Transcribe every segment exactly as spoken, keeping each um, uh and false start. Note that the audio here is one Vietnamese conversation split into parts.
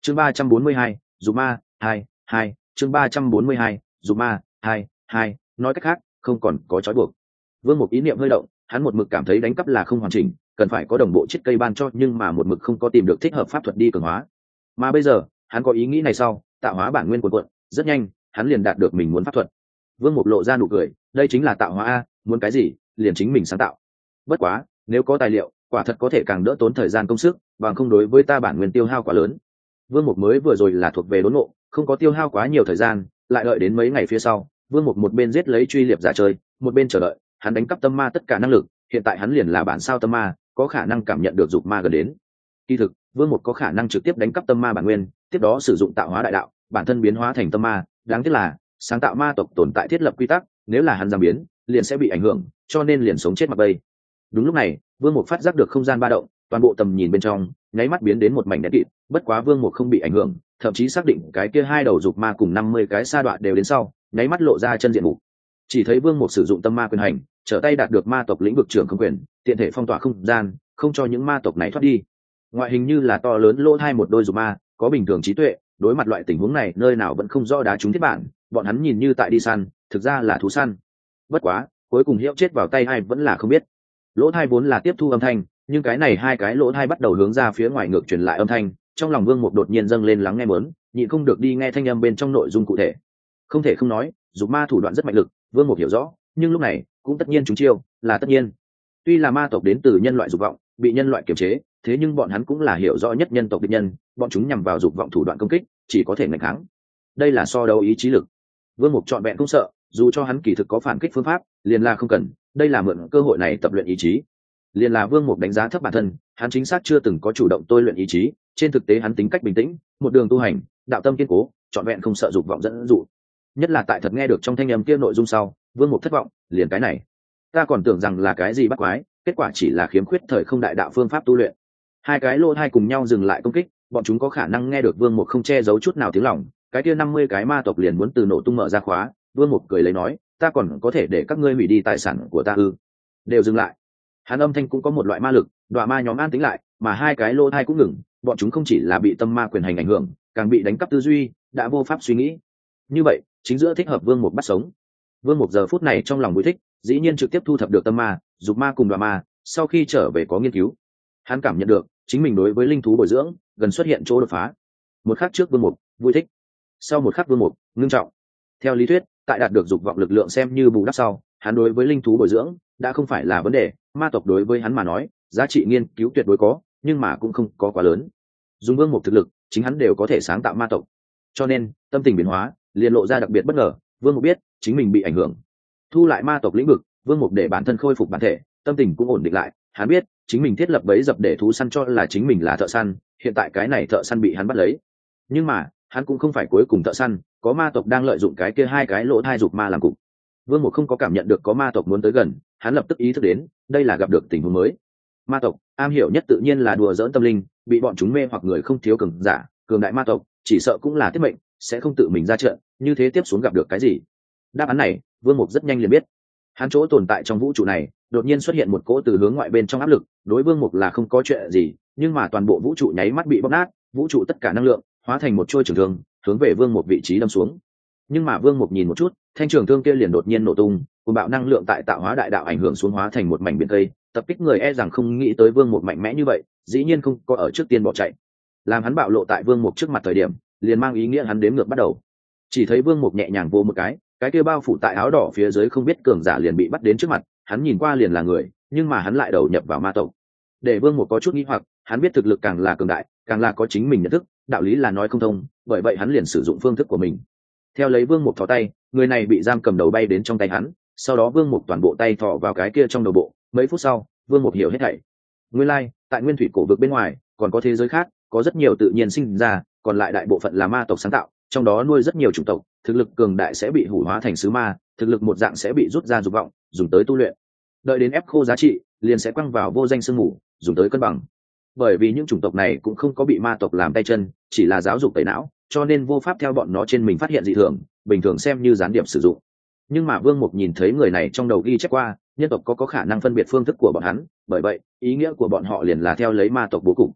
chương ba trăm bốn mươi hai dù ma hai hai chương ba trăm bốn mươi hai dù ma hai hai nói cách khác không còn có trói buộc. Vương Mục ý niệm hơi động, hắn một mực cảm thấy đánh cắp là không hoàn chỉnh, cần phải có đồng bộ chiết cây ban cho, nhưng mà một mực không có tìm được thích hợp pháp thuật đi cường hóa. Mà bây giờ hắn có ý nghĩ này sau, tạo hóa bản nguyên cuộn cuộn, rất nhanh hắn liền đạt được mình muốn pháp thuật. Vương Mục lộ ra nụ cười, đây chính là tạo hóa a, muốn cái gì liền chính mình sáng tạo. Bất quá nếu có tài liệu, quả thật có thể càng đỡ tốn thời gian công sức, bằng không đối với ta bản nguyên tiêu hao quá lớn. Vương Mục mới vừa rồi là thuộc về đốn ngộ, không có tiêu hao quá nhiều thời gian, lại đợi đến mấy ngày phía sau, Vương Mục một bên giết lấy truy liệp giả chơi, một bên chờ đợi, hắn đánh cắp tâm ma tất cả năng lực, hiện tại hắn liền là bản sao tâm ma, có khả năng cảm nhận được dục ma gần đến. Kỳ thực, Vương Mục có khả năng trực tiếp đánh cắp tâm ma bản nguyên, tiếp đó sử dụng tạo hóa đại đạo, bản thân biến hóa thành tâm ma, đáng tiếc là sáng tạo ma tộc tồn tại thiết lập quy tắc, nếu là hắn giảm biến, liền sẽ bị ảnh hưởng, cho nên liền sống chết mặc bay. Đúng lúc này, Vương Mục phát giác được không gian ba động, toàn bộ tầm nhìn bên trong nháy mắt biến đến một mảnh đen kịt, bất quá Vương Mục không bị ảnh hưởng, thậm chí xác định cái kia hai đầu dục ma cùng năm mươi cái sa đoạn đều đến sau, nháy mắt lộ ra chân diện mục. Chỉ thấy Vương Mục sử dụng tâm ma quyền hành, trở tay đạt được ma tộc lĩnh vực trưởng không quyền, tiện thể phong tỏa không gian, không cho những ma tộc này thoát đi. Ngoại hình như là to lớn lỗ hai một đôi dục ma, có bình thường trí tuệ, đối mặt loại tình huống này nơi nào vẫn không rõ đá trúng thiết bản, bọn hắn nhìn như tại đi săn, thực ra là thú săn. Bất quá, cuối cùng hiệu chết vào tay ai vẫn là không biết. Lỗ thai vốn là tiếp thu âm thanh, nhưng cái này hai cái lỗ thai bắt đầu hướng ra phía ngoài ngược truyền lại âm thanh, trong lòng Vương Mục đột nhiên dâng lên lắng nghe muốn, nhịn không được đi nghe thanh âm bên trong nội dung cụ thể. Không thể không nói, dục ma thủ đoạn rất mạnh lực, Vương Mục hiểu rõ, nhưng lúc này cũng tất nhiên chúng chiêu, là tất nhiên. Tuy là ma tộc đến từ nhân loại dục vọng, bị nhân loại kiềm chế, thế nhưng bọn hắn cũng là hiểu rõ nhất nhân tộc địch nhân, bọn chúng nhằm vào dục vọng thủ đoạn công kích, chỉ có thể nghịch kháng. Đây là so đấu ý chí lực. Vương Mục chọn vẹn không sợ, dù cho hắn kỳ thực có phản kích phương pháp, liền là không cần, đây là mượn cơ hội này tập luyện ý chí. Liền là Vương Mục đánh giá thấp bản thân, hắn chính xác chưa từng có chủ động tôi luyện ý chí, trên thực tế hắn tính cách bình tĩnh, một đường tu hành, đạo tâm kiên cố, chọn vẹn không sợ dục vọng dẫn dụ. Nhất là tại thật nghe được trong thanh âm kia nội dung sau, Vương Mục thất vọng, liền cái này, ta còn tưởng rằng là cái gì bắt quái, kết quả chỉ là khiếm khuyết thời không đại đạo phương pháp tu luyện. Hai cái lô hai cùng nhau dừng lại công kích, bọn chúng có khả năng nghe được Vương Mục không che giấu chút nào tiếng lòng, cái kia năm mươi cái ma tộc liền muốn từ nổ tung mở ra khóa. Vương Mục cười lấy nói, ta còn có thể để các ngươi hủy đi tài sản của ta ư? Đều dừng lại. Hắn âm thanh cũng có một loại ma lực, đọa ma nhóm an tĩnh lại, mà hai cái lô hai cũng ngừng, bọn chúng không chỉ là bị tâm ma quyền hành ảnh hưởng, càng bị đánh cắp tư duy, đã vô pháp suy nghĩ. Như vậy, chính giữa thích hợp Vương Mục bắt sống. Vương Mục giờ phút này trong lòng vui thích, dĩ nhiên trực tiếp thu thập được tâm ma, dục ma cùng đọa ma, sau khi trở về có nghiên cứu, hắn cảm nhận được chính mình đối với linh thú bồi dưỡng gần xuất hiện chỗ đột phá. Một khắc trước Vương Mục vui thích, sau một khắc Vương Mục ngưng trọng. Theo lý thuyết, tại đạt được dục vọng lực lượng xem như bù đắp sau, hắn đối với linh thú bồi dưỡng đã không phải là vấn đề, ma tộc đối với hắn mà nói, giá trị nghiên cứu tuyệt đối có, nhưng mà cũng không có quá lớn. Dùng Vương Mục thực lực, chính hắn đều có thể sáng tạo ma tộc. Cho nên, tâm tình biến hóa, liền lộ ra đặc biệt bất ngờ, Vương Mục biết, chính mình bị ảnh hưởng. Thu lại ma tộc lĩnh vực, Vương Mục để bản thân khôi phục bản thể, tâm tình cũng ổn định lại, hắn biết, chính mình thiết lập bẫy dập để thú săn cho là chính mình là thợ săn, hiện tại cái này thợ săn bị hắn bắt lấy. Nhưng mà, hắn cũng không phải cuối cùng thợ săn, có ma tộc đang lợi dụng cái kia hai cái lỗ thai dục ma làm cục. Vương Mục không có cảm nhận được có ma tộc muốn tới gần, hắn lập tức ý thức đến, đây là gặp được tình huống mới. Ma tộc, am hiểu nhất tự nhiên là đùa giỡn tâm linh, bị bọn chúng mê hoặc người không thiếu cường giả, cường đại ma tộc, chỉ sợ cũng là tiết mệnh, sẽ không tự mình ra trận, như thế tiếp xuống gặp được cái gì? Đáp án này, Vương Mục rất nhanh liền biết. Hắn chỗ tồn tại trong vũ trụ này, đột nhiên xuất hiện một cỗ từ hướng ngoại bên trong áp lực, đối Vương Mục là không có chuyện gì, nhưng mà toàn bộ vũ trụ nháy mắt bị bóc nát, vũ trụ tất cả năng lượng hóa thành một trôi trường thương, hướng về Vương Mục vị trí đâm xuống. Nhưng mà Vương Mục nhìn một chút, thanh trường thương kia liền đột nhiên nổ tung, cùng bạo năng lượng tại tạo hóa đại đạo ảnh hưởng xuống hóa thành một mảnh biển cây, tập kích người e rằng không nghĩ tới Vương Mục mạnh mẽ như vậy, dĩ nhiên không có ở trước tiên bỏ chạy. Làm hắn bạo lộ tại Vương Mục trước mặt thời điểm, liền mang ý nghĩa hắn đếm ngược bắt đầu. Chỉ thấy Vương Mục nhẹ nhàng vô một cái, cái kia bao phủ tại áo đỏ phía dưới không biết cường giả liền bị bắt đến trước mặt, hắn nhìn qua liền là người, nhưng mà hắn lại đầu nhập vào ma tộc. Để Vương Mục có chút nghi hoặc, hắn biết thực lực càng là cường đại, càng là có chính mình nhận thức, đạo lý là nói không thông, bởi vậy hắn liền sử dụng phương thức của mình. Theo lấy Vương Mục thò tay, người này bị giam cầm đầu bay đến trong tay hắn, sau đó Vương Mục toàn bộ tay thò vào cái kia trong đầu bộ, mấy phút sau, Vương Mục hiểu hết thảy. Nguyên lai, like, tại nguyên thủy cổ vực bên ngoài, còn có thế giới khác, có rất nhiều tự nhiên sinh ra, còn lại đại bộ phận là ma tộc sáng tạo, trong đó nuôi rất nhiều chủng tộc, thực lực cường đại sẽ bị hủ hóa thành sứ ma, thực lực một dạng sẽ bị rút ra dục vọng, dùng tới tu luyện. Đợi đến ép khô giá trị, liền sẽ quăng vào vô danh sương mù, dùng tới cân bằng. Bởi vì những chủng tộc này cũng không có bị ma tộc làm tay chân, chỉ là giáo dục tẩy não, cho nên vô pháp theo bọn nó trên mình phát hiện dị thường, bình thường xem như gián điệp sử dụng. Nhưng mà Vương Mục nhìn thấy người này trong đầu ghi chép qua, nhân tộc có có khả năng phân biệt phương thức của bọn hắn, bởi vậy, ý nghĩa của bọn họ liền là theo lấy ma tộc bố cục.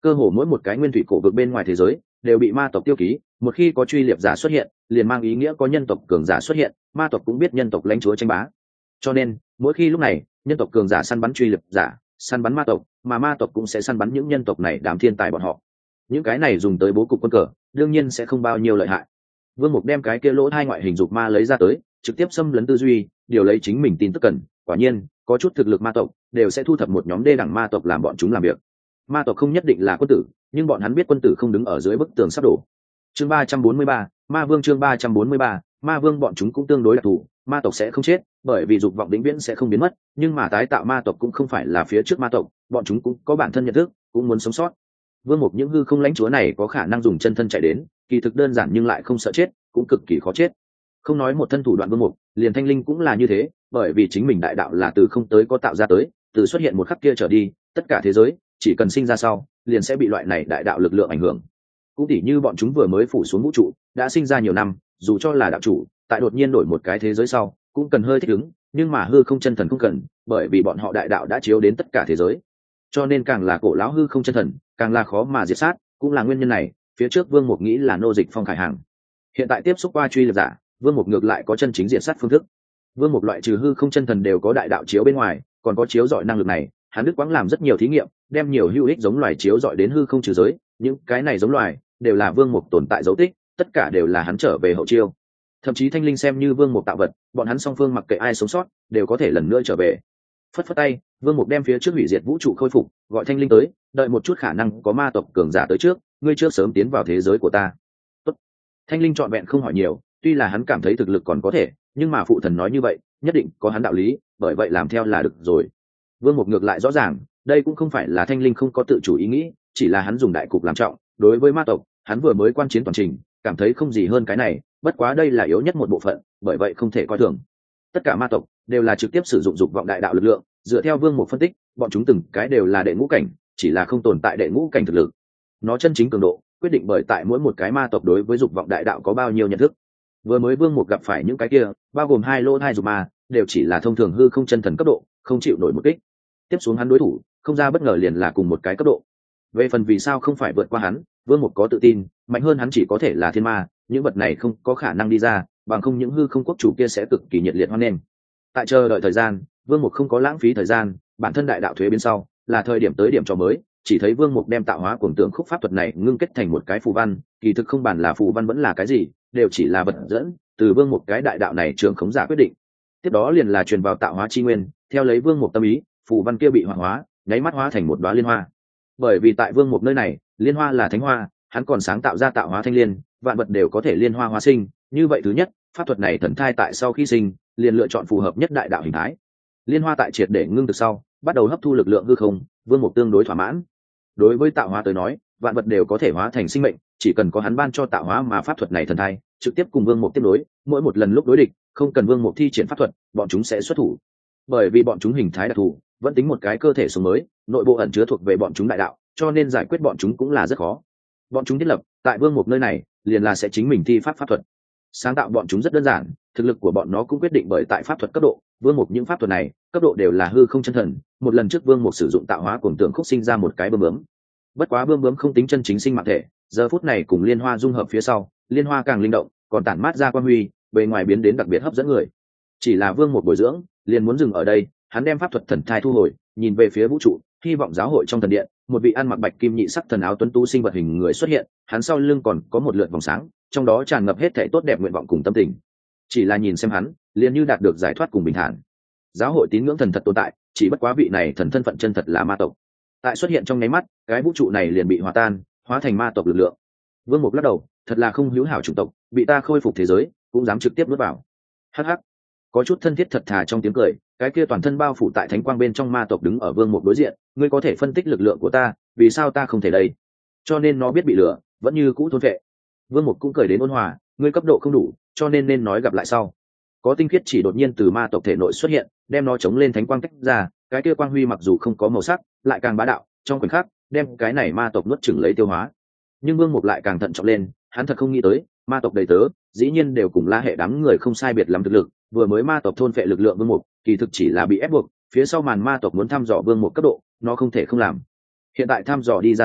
cơ hồ mỗi một cái nguyên thủy cổ vực bên ngoài thế giới đều bị ma tộc tiêu ký. Một khi có truy liệp giả xuất hiện, liền mang ý nghĩa có nhân tộc cường giả xuất hiện, ma tộc cũng biết nhân tộc lãnh chúa tranh bá. Cho nên mỗi khi lúc này nhân tộc cường giả săn bắn truy liệp giả, săn bắn ma tộc, mà ma tộc cũng sẽ săn bắn những nhân tộc này đám thiên tài bọn họ. Những cái này dùng tới bố cục quân cờ đương nhiên sẽ không bao nhiêu lợi hại. Vương Mục đem cái kia lỗ hai ngoại hình dục ma lấy ra tới, trực tiếp xâm lấn tư duy, điều lấy chính mình tin tức cần. Quả nhiên có chút thực lực ma tộc đều sẽ thu thập một nhóm đê đẳng ma tộc làm bọn chúng làm việc. Ma tộc không nhất định là quân tử, nhưng bọn hắn biết quân tử không đứng ở dưới bức tường sắp đổ. Chương ba trăm bốn mươi ba, Ma Vương. Chương ba trăm bốn mươi ba, Ma Vương. Bọn chúng cũng tương đối đặc thù, ma tộc sẽ không chết, bởi vì dục vọng vĩnh viễn sẽ không biến mất, nhưng mà tái tạo ma tộc cũng không phải là phía trước ma tộc, bọn chúng cũng có bản thân nhận thức, cũng muốn sống sót. Vương Mục những hư không lãnh chúa này có khả năng dùng chân thân chạy đến, kỳ thực đơn giản nhưng lại không sợ chết, cũng cực kỳ khó chết. Không nói một thân thủ đoạn Vương Mục, liền Thanh Linh cũng là như thế, bởi vì chính mình đại đạo là từ không tới có tạo ra tới, từ xuất hiện một khắc kia trở đi, tất cả thế giới chỉ cần sinh ra sau, liền sẽ bị loại này đại đạo lực lượng ảnh hưởng. Cũng tỉ như bọn chúng vừa mới phủ xuống vũ trụ, đã sinh ra nhiều năm, dù cho là đạo chủ, tại đột nhiên đổi một cái thế giới sau, cũng cần hơi thích ứng, nhưng mà hư không chân thần không cần, bởi vì bọn họ đại đạo đã chiếu đến tất cả thế giới. Cho nên càng là cổ lão hư không chân thần, càng là khó mà diệt sát, cũng là nguyên nhân này, phía trước Vương Mục nghĩ là nô dịch Phong Khải Hàng. Hiện tại tiếp xúc qua truy liệp giả, Vương Mục ngược lại có chân chính diệt sát phương thức. Vương Mục loại trừ hư không chân thần đều có đại đạo chiếu bên ngoài, còn có chiếu dọi năng lực này, hắn đức quãng làm rất nhiều thí nghiệm, đem nhiều hữu ích giống loài chiếu dọi đến hư không trừ giới, những cái này giống loài đều là Vương Mục tồn tại dấu tích, tất cả đều là hắn trở về hậu chiêu. Thậm chí Thanh Linh xem như Vương Mục tạo vật, bọn hắn song phương mặc kệ ai sống sót, đều có thể lần nữa trở về. Phất phất tay, Vương Mục đem phía trước hủy diệt vũ trụ khôi phục, gọi Thanh Linh tới, đợi một chút khả năng có ma tộc cường giả tới trước, ngươi trước sớm tiến vào thế giới của ta. Tốt. Thanh Linh trọn vẹn không hỏi nhiều, tuy là hắn cảm thấy thực lực còn có thể, nhưng mà phụ thần nói như vậy, nhất định có hắn đạo lý, bởi vậy làm theo là được rồi. Vương Mục ngược lại rõ ràng, đây cũng không phải là Thanh Linh không có tự chủ ý nghĩ, chỉ là hắn dùng đại cục làm trọng, đối với ma tộc, hắn vừa mới quan chiến toàn trình, cảm thấy không gì hơn cái này, bất quá đây là yếu nhất một bộ phận, bởi vậy không thể coi thường. Tất cả ma tộc đều là trực tiếp sử dụng dục vọng đại đạo lực lượng, dựa theo Vương Mục phân tích, bọn chúng từng cái đều là đệ ngũ cảnh, chỉ là không tồn tại đệ ngũ cảnh thực lực. Nó chân chính cường độ quyết định bởi tại mỗi một cái ma tộc đối với dục vọng đại đạo có bao nhiêu nhận thức. Vừa mới Vương Mục gặp phải những cái kia, bao gồm hai lô hai dục ma, đều chỉ là thông thường hư không chân thần cấp độ, không chịu nổi một kích. Tiếp xuống hắn đối thủ, không ra bất ngờ liền là cùng một cái cấp độ. Về phần vì sao không phải vượt qua hắn, Vương Mục có tự tin, mạnh hơn hắn chỉ có thể là thiên ma, những vật này không có khả năng đi ra, bằng không những hư không quốc chủ kia sẽ cực kỳ nhiệt liệt hoan nghênh. Tại chờ đợi thời gian, Vương Mục không có lãng phí thời gian, bản thân đại đạo thuế biến sau, là thời điểm tới điểm trò mới, chỉ thấy Vương Mục đem tạo hóa cuồng tượng khúc pháp thuật này ngưng kết thành một cái phù văn, kỳ thực không bản là phù văn vẫn là cái gì, đều chỉ là vật dẫn, từ Vương Mục cái đại đạo này trường khống giả quyết định. Tiếp đó liền là truyền vào tạo hóa chi nguyên, theo lấy Vương Mục tâm ý, phù văn kia bị hoạt hóa, nháy mắt hóa thành một đóa liên hoa. Bởi vì tại Vương Mục nơi này, liên hoa là thánh hoa, hắn còn sáng tạo ra tạo hóa thanh liên, vạn vật đều có thể liên hoa hóa sinh, như vậy thứ nhất, pháp thuật này thần thai tại sau khi sinh, liền lựa chọn phù hợp nhất đại đạo hình thái. Liên hoa tại triệt để ngưng từ sau, bắt đầu hấp thu lực lượng hư không, Vương Mục tương đối thỏa mãn. Đối với tạo hóa tới nói, vạn vật đều có thể hóa thành sinh mệnh, chỉ cần có hắn ban cho tạo hóa mà pháp thuật này thần thai, trực tiếp cùng Vương Mục tiếp nối, mỗi một lần lúc đối địch, không cần Vương Mục thi triển pháp thuật, bọn chúng sẽ xuất thủ. Bởi vì bọn chúng hình thái đặc thù, vẫn tính một cái cơ thể sống mới, nội bộ ẩn chứa thuộc về bọn chúng đại đạo, cho nên giải quyết bọn chúng cũng là rất khó. Bọn chúng thiết lập tại Vương Mục nơi này, liền là sẽ chính mình thi pháp pháp thuật. Sáng tạo bọn chúng rất đơn giản, thực lực của bọn nó cũng quyết định bởi tại pháp thuật cấp độ. Vương Mục những pháp thuật này, cấp độ đều là hư không chân thần. Một lần trước Vương Mục sử dụng tạo hóa cuồng tượng khúc sinh ra một cái bướm bướm. Bất quá bướm bướm không tính chân chính sinh mạng thể, giờ phút này cùng liên hoa dung hợp phía sau, liên hoa càng linh động, còn tản mát ra quang huy, bề ngoài biến đến đặc biệt hấp dẫn người. Chỉ là Vương Mục bồi dưỡng, liền muốn dừng ở đây, hắn đem pháp thuật thần thai thu hồi, nhìn về phía vũ trụ, hy vọng giáo hội trong thần điện, một vị ăn mặc bạch kim nhị sắc thần áo tuấn tú sinh vật hình người xuất hiện, hắn sau lưng còn có một lượt vòng sáng, trong đó tràn ngập hết thảy tốt đẹp nguyện vọng cùng tâm tình. Chỉ là nhìn xem hắn, liền như đạt được giải thoát cùng bình thản. Giáo hội tín ngưỡng thần thật tồn tại, chỉ bất quá vị này thần thân phận chân thật là ma tộc. Tại xuất hiện trong nháy mắt, cái vũ trụ này liền bị hòa tan, hóa thành ma tộc lực lượng. Vương Mục lắc đầu, thật là không hữu hảo chủng tộc, bị ta khôi phục thế giới, cũng dám trực tiếp nuốt vào. Hắc hắc. Có chút thân thiết thật thà trong tiếng cười, cái kia toàn thân bao phủ tại thánh quang bên trong ma tộc đứng ở Vương Mục đối diện, ngươi có thể phân tích lực lượng của ta, vì sao ta không thể đây? Cho nên nó biết bị lừa, vẫn như cũ thôn vệ. Vương Mục cũng cười đến ôn hòa, ngươi cấp độ không đủ, cho nên nên nói gặp lại sau. Có tinh khiết chỉ đột nhiên từ ma tộc thể nội xuất hiện, đem nó chống lên thánh quang tách ra, cái kia quang huy mặc dù không có màu sắc, lại càng bá đạo, trong khoảnh khắc, đem cái này ma tộc nuốt chửng lấy tiêu hóa. Nhưng Vương Mục lại càng thận trọng lên, hắn thật không nghĩ tới, ma tộc đầy tớ, dĩ nhiên đều cùng La hệ đám người không sai biệt lắm thực lực, vừa mới ma tộc thôn phệ lực lượng Vương Mục, kỳ thực chỉ là bị ép buộc, phía sau màn ma tộc muốn thăm dò Vương Mục cấp độ, nó không thể không làm. Hiện tại thăm dò đi ra sau,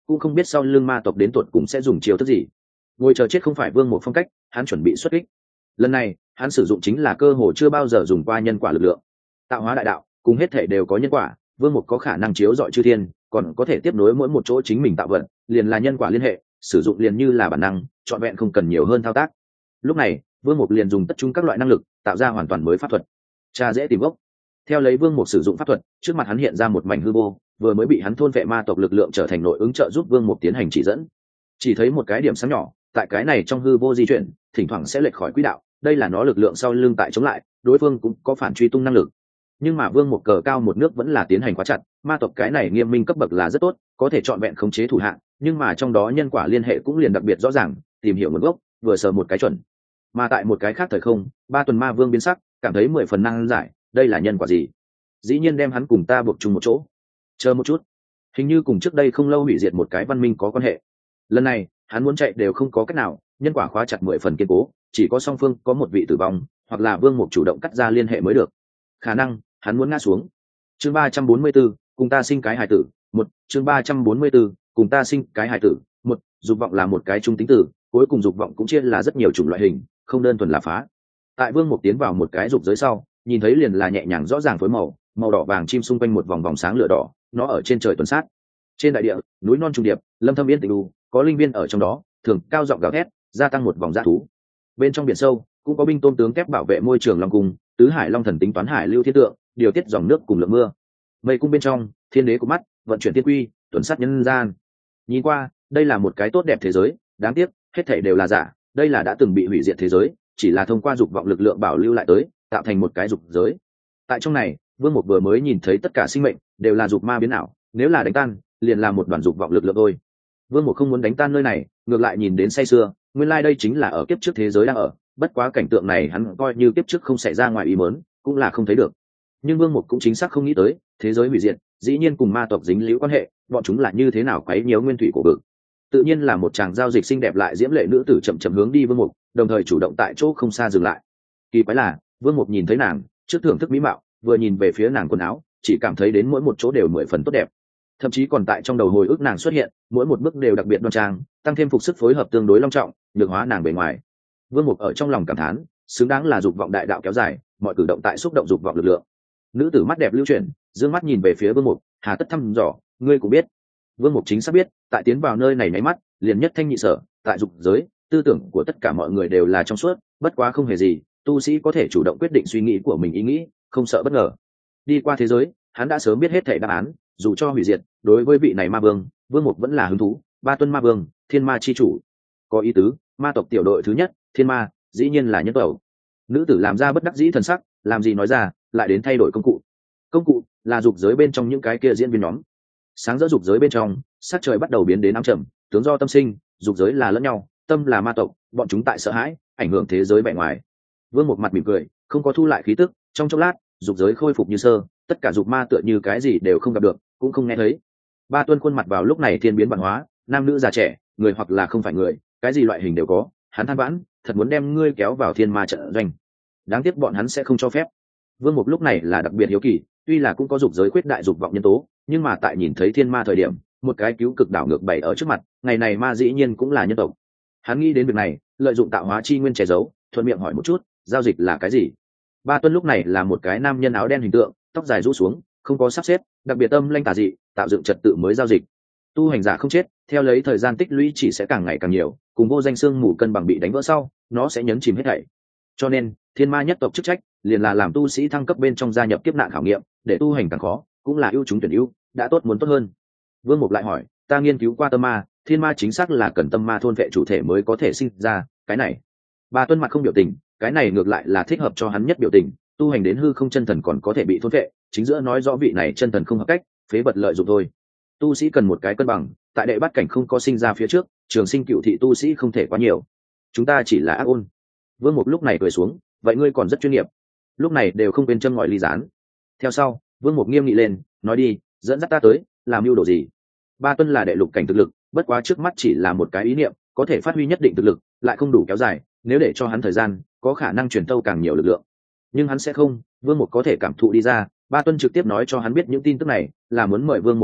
cũng không biết sau lưng ma tộc đến tuột cùng sẽ dùng chiêu thức gì. Ngồi chờ chết không phải Vương Mục phong cách, hắn chuẩn bị xuất kích. Lần này hắn sử dụng chính là cơ hội chưa bao giờ dùng qua nhân quả lực lượng. Tạo hóa đại đạo cùng hết thể đều có nhân quả, Vương Mục có khả năng chiếu dọi chư thiên, còn có thể tiếp nối mỗi một chỗ chính mình tạo vận, liền là nhân quả liên hệ, sử dụng liền như là bản năng, trọn vẹn không cần nhiều hơn thao tác. Lúc này Vương Mục liền dùng tất trung các loại năng lực tạo ra hoàn toàn mới pháp thuật. Cha dễ tìm gốc. Theo lấy Vương Mục sử dụng pháp thuật, trước mặt hắn hiện ra một mảnh hư vô, vừa mới bị hắn thôn vệ ma tộc lực lượng trở thành nội ứng trợ giúp Vương Mục tiến hành chỉ dẫn. Chỉ thấy một cái điểm sáng nhỏ, tại cái này trong hư vô di chuyển, thỉnh thoảng sẽ lệch khỏi quỹ đạo, đây là nó lực lượng sau lưng tại chống lại, đối phương cũng có phản truy tung năng lực. Nhưng mà Vương Mục cờ cao một nước vẫn là tiến hành quá chặt, ma tộc cái này nghiêm minh cấp bậc là rất tốt, có thể trọn vẹn khống chế thủ hạng, nhưng mà trong đó nhân quả liên hệ cũng liền đặc biệt rõ ràng, tìm hiểu nguồn gốc, vừa sờ một cái chuẩn. Mà tại một cái khác thời không, ba tuần ma vương biến sắc, cảm thấy mười phần năng giải, đây là nhân quả gì? Dĩ nhiên đem hắn cùng ta buộc chung một chỗ. Chờ một chút, hình như cùng trước đây không lâu hủy diệt một cái văn minh có quan hệ. Lần này hắn muốn chạy đều không có cách nào, nhân quả khóa chặt mười phần kiên cố, chỉ có song phương có một vị tử vong, hoặc là Vương Mục chủ động cắt ra liên hệ mới được. Khả năng hắn muốn ngã xuống. Chương ba trăm bốn mươi 4, cùng ta sinh cái hài tử. Một, chương ba trăm bốn mươi 4, cùng ta sinh cái hài tử. Một, dục vọng là một cái trung tính từ, cuối cùng dục vọng cũng chia là rất nhiều chủng loại hình, không đơn thuần là phá. Tại Vương Mục tiến vào một cái dục giới sau, nhìn thấy liền là nhẹ nhàng rõ ràng phối màu, màu đỏ vàng chim xung quanh một vòng vòng sáng lửa đỏ, nó ở trên trời tuần sát. Trên đại địa, núi non trùng điệp, lâm thâm yên tĩnh đu, có linh viên ở trong đó, thường cao giọng gào thét, gia tăng một vòng dã thú. Bên trong biển sâu, cũng có binh tôm tướng kép bảo vệ môi trường long cung, tứ hải long thần tính toán hải lưu thiên tượng, điều tiết dòng nước cùng lượng mưa. Mây cung bên trong, thiên đế của mắt, vận chuyển tiên quy, tuần sát nhân gian. Nhìn qua, đây là một cái tốt đẹp thế giới, đáng tiếc, hết thảy đều là giả, đây là đã từng bị hủy diệt thế giới, chỉ là thông qua dục vọng lực lượng bảo lưu lại tới, tạo thành một cái dục giới. Tại trong này, Vương Mục vừa mới nhìn thấy tất cả sinh mệnh đều là dục ma biến ảo, nếu là đánh tan, liền là một đoàn dục vọng lực lượng thôi. Vương Mục không muốn đánh tan nơi này, ngược lại nhìn đến say sưa, nguyên lai like đây chính là ở kiếp trước thế giới đang ở, bất quá cảnh tượng này hắn coi như kiếp trước không xảy ra ngoài ý muốn, cũng là không thấy được. Nhưng Vương Mục cũng chính xác không nghĩ tới, thế giới hủy diệt, dĩ nhiên cùng ma tộc dính líu quan hệ, bọn chúng là như thế nào quấy nhiễu nguyên thủy của vực. Tự nhiên là một chàng giao dịch xinh đẹp lại diễm lệ nữ tử chậm chậm hướng đi Vương Mục, đồng thời chủ động tại chỗ không xa dừng lại. Kỳ quái là, Vương Mục nhìn thấy nàng, trước thưởng thức mỹ mạo, vừa nhìn về phía nàng quần áo, chỉ cảm thấy đến mỗi một chỗ đều mười phần tốt đẹp. Thậm chí còn tại trong đầu hồi ức nàng xuất hiện, mỗi một bước đều đặc biệt đoan trang, tăng thêm phục sức phối hợp tương đối long trọng, nhược hóa nàng bề ngoài. Vương Mục ở trong lòng cảm thán, xứng đáng là dục vọng đại đạo kéo dài, mọi cử động tại xúc động dục vọng lực lượng. Nữ tử mắt đẹp lưu chuyển, dương mắt nhìn về phía Vương Mục, hà tất thăm dò, ngươi cũng biết. Vương Mục chính xác biết, tại tiến vào nơi này nháy mắt, liền nhất thanh nhị sở, tại dục giới, tư tưởng của tất cả mọi người đều là trong suốt, bất quá không hề gì, tu sĩ có thể chủ động quyết định suy nghĩ của mình ý nghĩ, không sợ bất ngờ. Đi qua thế giới, hắn đã sớm biết hết thảy đáp án, dù cho hủy diệt, đối với vị này ma vương, Vương Mục vẫn là hứng thú. Ba tuân ma vương, thiên ma chi chủ, có ý tứ, ma tộc tiểu đội thứ nhất, thiên ma, dĩ nhiên là nhân tộc. Nữ tử làm ra bất đắc dĩ thần sắc, làm gì nói ra, lại đến thay đổi công cụ. Công cụ là dục giới bên trong những cái kia diễn viên nhóm. Sáng rỡ dục giới bên trong, sắc trời bắt đầu biến đến ám trầm, tướng do tâm sinh, dục giới là lẫn nhau, tâm là ma tộc, bọn chúng tại sợ hãi, ảnh hưởng thế giới vẻ ngoài. Vương Mục mặt mỉm cười, không có thu lại khí tức, trong chốc lát, dục giới khôi phục như sơ, tất cả dục ma tựa như cái gì đều không gặp được, cũng không nghe thấy. Ba tuân khuôn mặt vào lúc này thiên biến văn hóa, nam nữ già trẻ, người hoặc là không phải người, cái gì loại hình đều có. Hắn than vãn, thật muốn đem ngươi kéo vào thiên ma trận doanh, đáng tiếc bọn hắn sẽ không cho phép. Vương Mục lúc này là đặc biệt hiếu kỳ, tuy là cũng có dục giới khuyết đại dục vọng nhân tố, nhưng mà tại nhìn thấy thiên ma thời điểm, một cái cứu cực đảo ngược bày ở trước mặt, ngày này ma dĩ nhiên cũng là nhân tộc. Hắn nghĩ đến việc này, lợi dụng tạo hóa chi nguyên che giấu, thuận miệng hỏi một chút, giao dịch là cái gì? Ba tuân lúc này là một cái nam nhân áo đen hình tượng, tóc dài rũ xuống, không có sắp xếp, đặc biệt tâm lanh tà dị, tạo dựng trật tự mới giao dịch. Tu hành giả không chết, theo lấy thời gian tích lũy chỉ sẽ càng ngày càng nhiều, cùng vô danh xương mù cân bằng bị đánh vỡ sau, nó sẽ nhấn chìm hết thảy. Cho nên, thiên ma nhất tộc chức trách liền là làm tu sĩ thăng cấp bên trong gia nhập kiếp nạn khảo nghiệm, để tu hành càng khó, cũng là ưu chúng tuyển ưu, đã tốt muốn tốt hơn. Vương Mục lại hỏi, ta nghiên cứu qua tâm ma, thiên ma chính xác là cần tâm ma thôn vệ chủ thể mới có thể sinh ra, cái này. Ba tuân mặt không biểu tình, cái này ngược lại là thích hợp cho hắn nhất biểu tình, tu hành đến hư không chân thần còn có thể bị thôn vệ, chính giữa nói rõ vị này chân thần không hợp cách, phế vật lợi dụng thôi. Tu sĩ cần một cái cân bằng, tại đệ bát cảnh không có sinh ra phía trước, trường sinh cựu thị tu sĩ không thể quá nhiều. Chúng ta chỉ là ác ôn. Vương Mục lúc này cười xuống, vậy ngươi còn rất chuyên nghiệp. Lúc này đều không quên châm ngòi ly gián. Theo sau, Vương Mục nghiêm nghị lên, nói đi, dẫn dắt ta tới, làm mưu đồ gì? Ba tuân là đệ lục cảnh thực lực, bất quá trước mắt chỉ là một cái ý niệm, có thể phát huy nhất định thực lực, lại không đủ kéo dài, nếu để cho hắn thời gian, có khả năng truyền tâu càng nhiều lực lượng. Nhưng hắn sẽ không, Vương Mục có thể cảm thụ đi ra, Ba tuân trực tiếp nói cho hắn biết những tin tức này, là muốn mời Vương Mục hợp tác,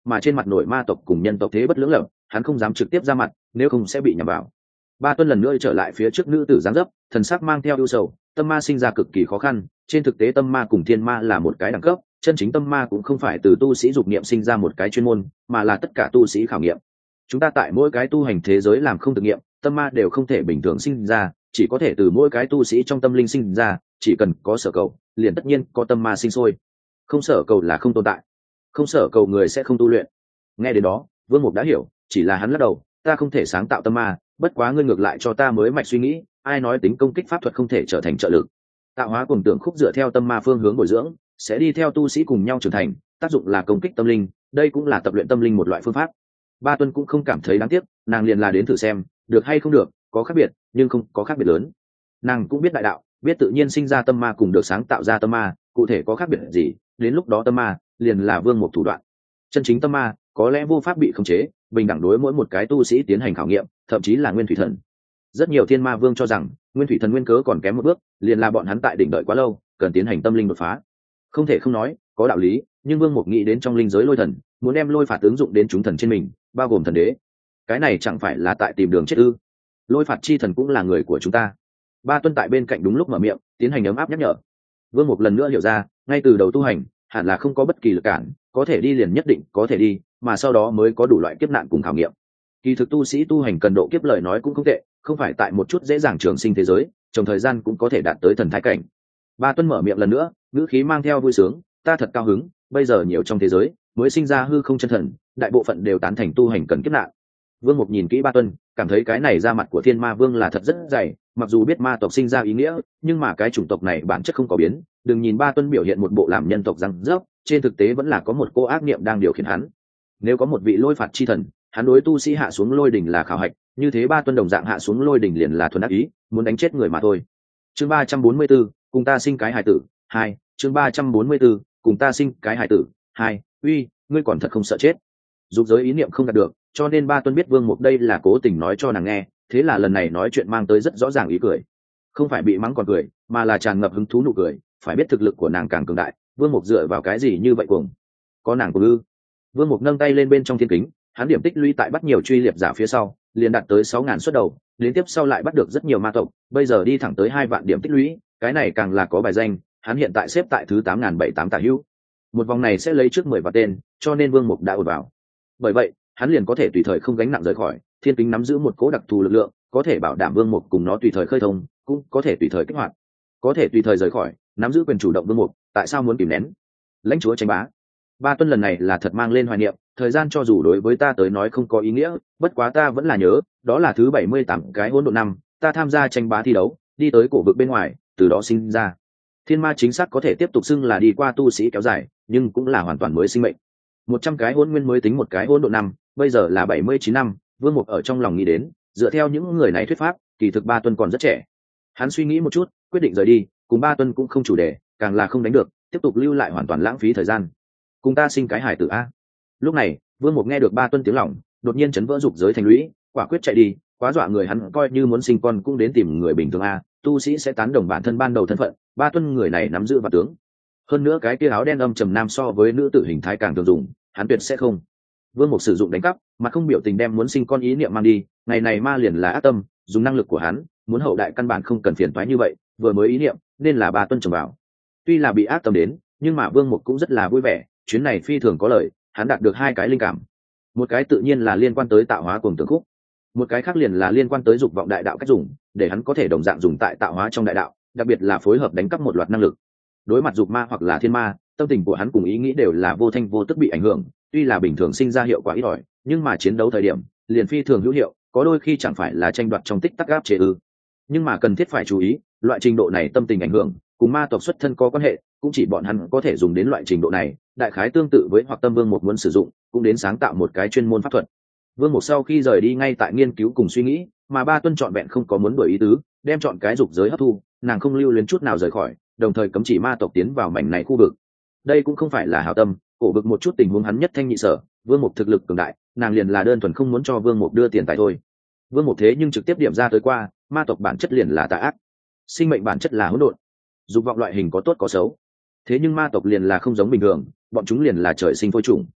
mà trên mặt nội ma tộc cùng nhân tộc thế bất lưỡng lập, hắn không dám trực tiếp ra mặt, nếu không sẽ bị nhầm vào. Ba tuân lần nữa trở lại phía trước nữ tử dáng dấp, thần sắc mang theo ưu sầu, tâm ma sinh ra cực kỳ khó khăn. Trên thực tế tâm ma cùng thiên ma là một cái đẳng cấp, chân chính tâm ma cũng không phải từ tu sĩ dục niệm sinh ra một cái chuyên môn, mà là tất cả tu sĩ khảo nghiệm. Chúng ta tại mỗi cái tu hành thế giới làm không thực nghiệm, tâm ma đều không thể bình thường sinh ra, chỉ có thể từ mỗi cái tu sĩ trong tâm linh sinh ra. Chỉ cần có sở cầu, liền tất nhiên có tâm ma sinh sôi. Không sở cầu là không tồn tại, không sở cầu người sẽ không tu luyện. Nghe đến đó, Vương Mục đã hiểu, chỉ là hắn lắc đầu, ta không thể sáng tạo tâm ma, bất quá ngươi ngược lại cho ta mới mạch suy nghĩ, ai nói tính công kích pháp thuật không thể trở thành trợ lực. Tạo hóa cùng tưởng khúc dựa theo tâm ma phương hướng bồi dưỡng, sẽ đi theo tu sĩ cùng nhau trưởng thành, tác dụng là công kích tâm linh, đây cũng là tập luyện tâm linh một loại phương pháp. Ba Tuân cũng không cảm thấy đáng tiếc, nàng liền là đến thử xem, được hay không được, có khác biệt, nhưng không có khác biệt lớn. Nàng cũng biết đại đạo, biết tự nhiên sinh ra tâm ma cùng được sáng tạo ra tâm ma, cụ thể có khác biệt gì, đến lúc đó tâm ma liền là Vương Mục thủ đoạn. Chân chính tâm ma có lẽ vô pháp bị khống chế, bình đẳng đối mỗi một cái tu sĩ tiến hành khảo nghiệm, thậm chí là nguyên thủy thần. Rất nhiều thiên ma vương cho rằng nguyên thủy thần nguyên cớ còn kém một bước, liền là bọn hắn tại đỉnh đợi quá lâu, cần tiến hành tâm linh đột phá. Không thể không nói, có đạo lý, nhưng Vương Mục nghĩ đến trong linh giới lôi thần, muốn đem lôi phạt ứng dụng đến chúng thần trên mình, bao gồm thần đế. Cái này chẳng phải là tại tìm đường chết ư? Lôi phạt chi thần cũng là người của chúng ta. Ba Tuân tại bên cạnh đúng lúc mở miệng, tiến hành ấm áp nhắc nhở. Vương Mục lần nữa hiểu ra, ngay từ đầu tu hành, hẳn là không có bất kỳ lực cản, có thể đi liền nhất định có thể đi, mà sau đó mới có đủ loại kiếp nạn cùng khảo nghiệm. Kỳ thực tu sĩ tu hành cần độ kiếp lời nói cũng không tệ, không phải tại một chút dễ dàng trường sinh thế giới, trong thời gian cũng có thể đạt tới thần thái cảnh. Ba Tuân mở miệng lần nữa, ngữ khí mang theo vui sướng, ta thật cao hứng, bây giờ nhiều trong thế giới mới sinh ra hư không chân thần, đại bộ phận đều tán thành tu hành cần kiếp nạn. Vương Mục nhìn kỹ Ba Tuân, cảm thấy cái này ra mặt của Thiên Ma Vương là thật rất dày, mặc dù biết ma tộc sinh ra ý nghĩa, nhưng mà cái chủng tộc này bản chất không có biến. Đừng nhìn Ba Tuân biểu hiện một bộ làm nhân tộc răng rớp, trên thực tế vẫn là có một cô ác niệm đang điều khiển hắn. Nếu có một vị lôi phạt chi thần, hắn đối tu sĩ hạ xuống lôi đỉnh là khảo hạch, như thế Ba Tuân đồng dạng hạ xuống lôi đỉnh liền là thuần ác ý, muốn đánh chết người mà thôi. Chương ba trăm bốn mươi 44, cùng ta sinh cái hài tử. Hai. Chương ba trăm bốn mươi 44, cùng ta sinh cái hài tử. Hai. Uy, ngươi còn thật không sợ chết. Dục giới ý niệm không đạt được, cho nên Ba Tuân biết Vương Mục đây là cố tình nói cho nàng nghe, thế là lần này nói chuyện mang tới rất rõ ràng ý cười. Không phải bị mắng còn cười, mà là tràn ngập hứng thú nụ cười, phải biết thực lực của nàng càng cường đại, Vương Mục dựa vào cái gì như vậy cuồng? Có nàng cùng ư? Vương Mục nâng tay lên bên trong thiên kính, hắn điểm tích lũy tại bắt nhiều truy liệp giả phía sau, liền đạt tới sáu ngàn suất đầu, đến tiếp sau lại bắt được rất nhiều ma tộc, bây giờ đi thẳng tới hai vạn điểm tích lũy, cái này càng là có bài danh, hắn hiện tại xếp tại thứ tám ngàn bảy tám tả hữu. Một vòng này sẽ lấy trước mười vạn tên, cho nên Vương Mục đã ổn vào. Bởi vậy, hắn liền có thể tùy thời không gánh nặng rời khỏi, thiên kính nắm giữ một cố đặc thù lực lượng, có thể bảo đảm Vương Mục cùng nó tùy thời khơi thông, cũng có thể tùy thời kích hoạt, có thể tùy thời rời khỏi, nắm giữ quyền chủ động Vương Mục, tại sao muốn kìm nén? Lãnh chúa tranh bá. Ba Tuân lần này là thật mang lên hoài niệm, thời gian cho dù đối với ta tới nói không có ý nghĩa, bất quá ta vẫn là nhớ, đó là thứ bảy mươi tám cái hỗn độn năm, ta tham gia tranh bá thi đấu, đi tới cổ vực bên ngoài, từ đó sinh ra. Thiên ma chính xác có thể tiếp tục xưng là đi qua tu sĩ kéo dài, nhưng cũng là hoàn toàn mới sinh mệnh. Một trăm cái hỗn nguyên mới tính một cái hỗn độn năm, bây giờ là bảy mươi chín năm, Vương Mục ở trong lòng nghĩ đến, dựa theo những người này thuyết pháp, kỳ thực Ba Tuân còn rất trẻ. Hắn suy nghĩ một chút, quyết định rời đi, cùng Ba Tuân cũng không chủ đề, càng là không đánh được, tiếp tục lưu lại hoàn toàn lãng phí thời gian. Cùng ta sinh cái hải tử a. Lúc này, Vương Mục nghe được Ba Tuân tiếng lòng, đột nhiên chấn vỡ dục giới thành lũy, quả quyết chạy đi, quá dọa người, hắn coi như muốn sinh con cũng đến tìm người bình thường a, tu sĩ sẽ tán đồng bản thân ban đầu thân phận, Ba Tuân người này nắm giữ và tướng. Hơn nữa cái kia áo đen âm trầm nam so với nữ tử hình thái càng thường dùng, hắn tuyệt sẽ không. Vương Mục sử dụng đánh cắp, mà không biểu tình đem muốn sinh con ý niệm mang đi, ngày này ma liền là ác tâm, dùng năng lực của hắn, muốn hậu đại căn bản không cần phiền toái như vậy, vừa mới ý niệm, nên là Ba Tuân trồng vào. Tuy là bị ác tâm đến, nhưng mà Vương Mục cũng rất là vui vẻ, chuyến này phi thường có lợi, hắn đạt được hai cái linh cảm. Một cái tự nhiên là liên quan tới tạo hóa cùng tưởng khúc, một cái khác liền là liên quan tới dục vọng đại đạo cách dùng, để hắn có thể đồng dạng dùng tại tạo hóa trong đại đạo, đặc biệt là phối hợp đánh cắp một loạt năng lực. Đối mặt dục ma hoặc là thiên ma, tâm tình của hắn cùng ý nghĩ đều là vô thanh vô tức bị ảnh hưởng, tuy là bình thường sinh ra hiệu quả ít ỏi, nhưng mà chiến đấu thời điểm liền phi thường hữu hiệu, có đôi khi chẳng phải là tranh đoạt trong tích tắc áp chế ư. Nhưng mà cần thiết phải chú ý, loại trình độ này tâm tình ảnh hưởng cùng ma tộc xuất thân có quan hệ, cũng chỉ bọn hắn có thể dùng đến loại trình độ này, đại khái tương tự với hoặc tâm Vương Mục muốn sử dụng, cũng đến sáng tạo một cái chuyên môn pháp thuật. Vương Mục sau khi rời đi ngay tại nghiên cứu cùng suy nghĩ, mà Ba Tuân trọn vẹn không có muốn đổi ý tứ, đem chọn cái dục giới hấp thu, nàng không lưu luyến chút nào rời khỏi, đồng thời cấm chỉ ma tộc tiến vào mảnh này khu vực. Đây cũng không phải là hảo tâm, cổ vực một chút tình huống hắn nhất thanh nhị sở, Vương Mục thực lực cường đại, nàng liền là đơn thuần không muốn cho Vương Mục đưa tiền tài thôi. Vương Mục thế nhưng trực tiếp điểm ra tới qua, ma tộc bản chất liền là tà ác, sinh mệnh bản chất là hỗn độn, dục vọng loại hình có tốt có xấu. Thế nhưng ma tộc liền là không giống bình thường, bọn chúng liền là trời sinh phôi trùng.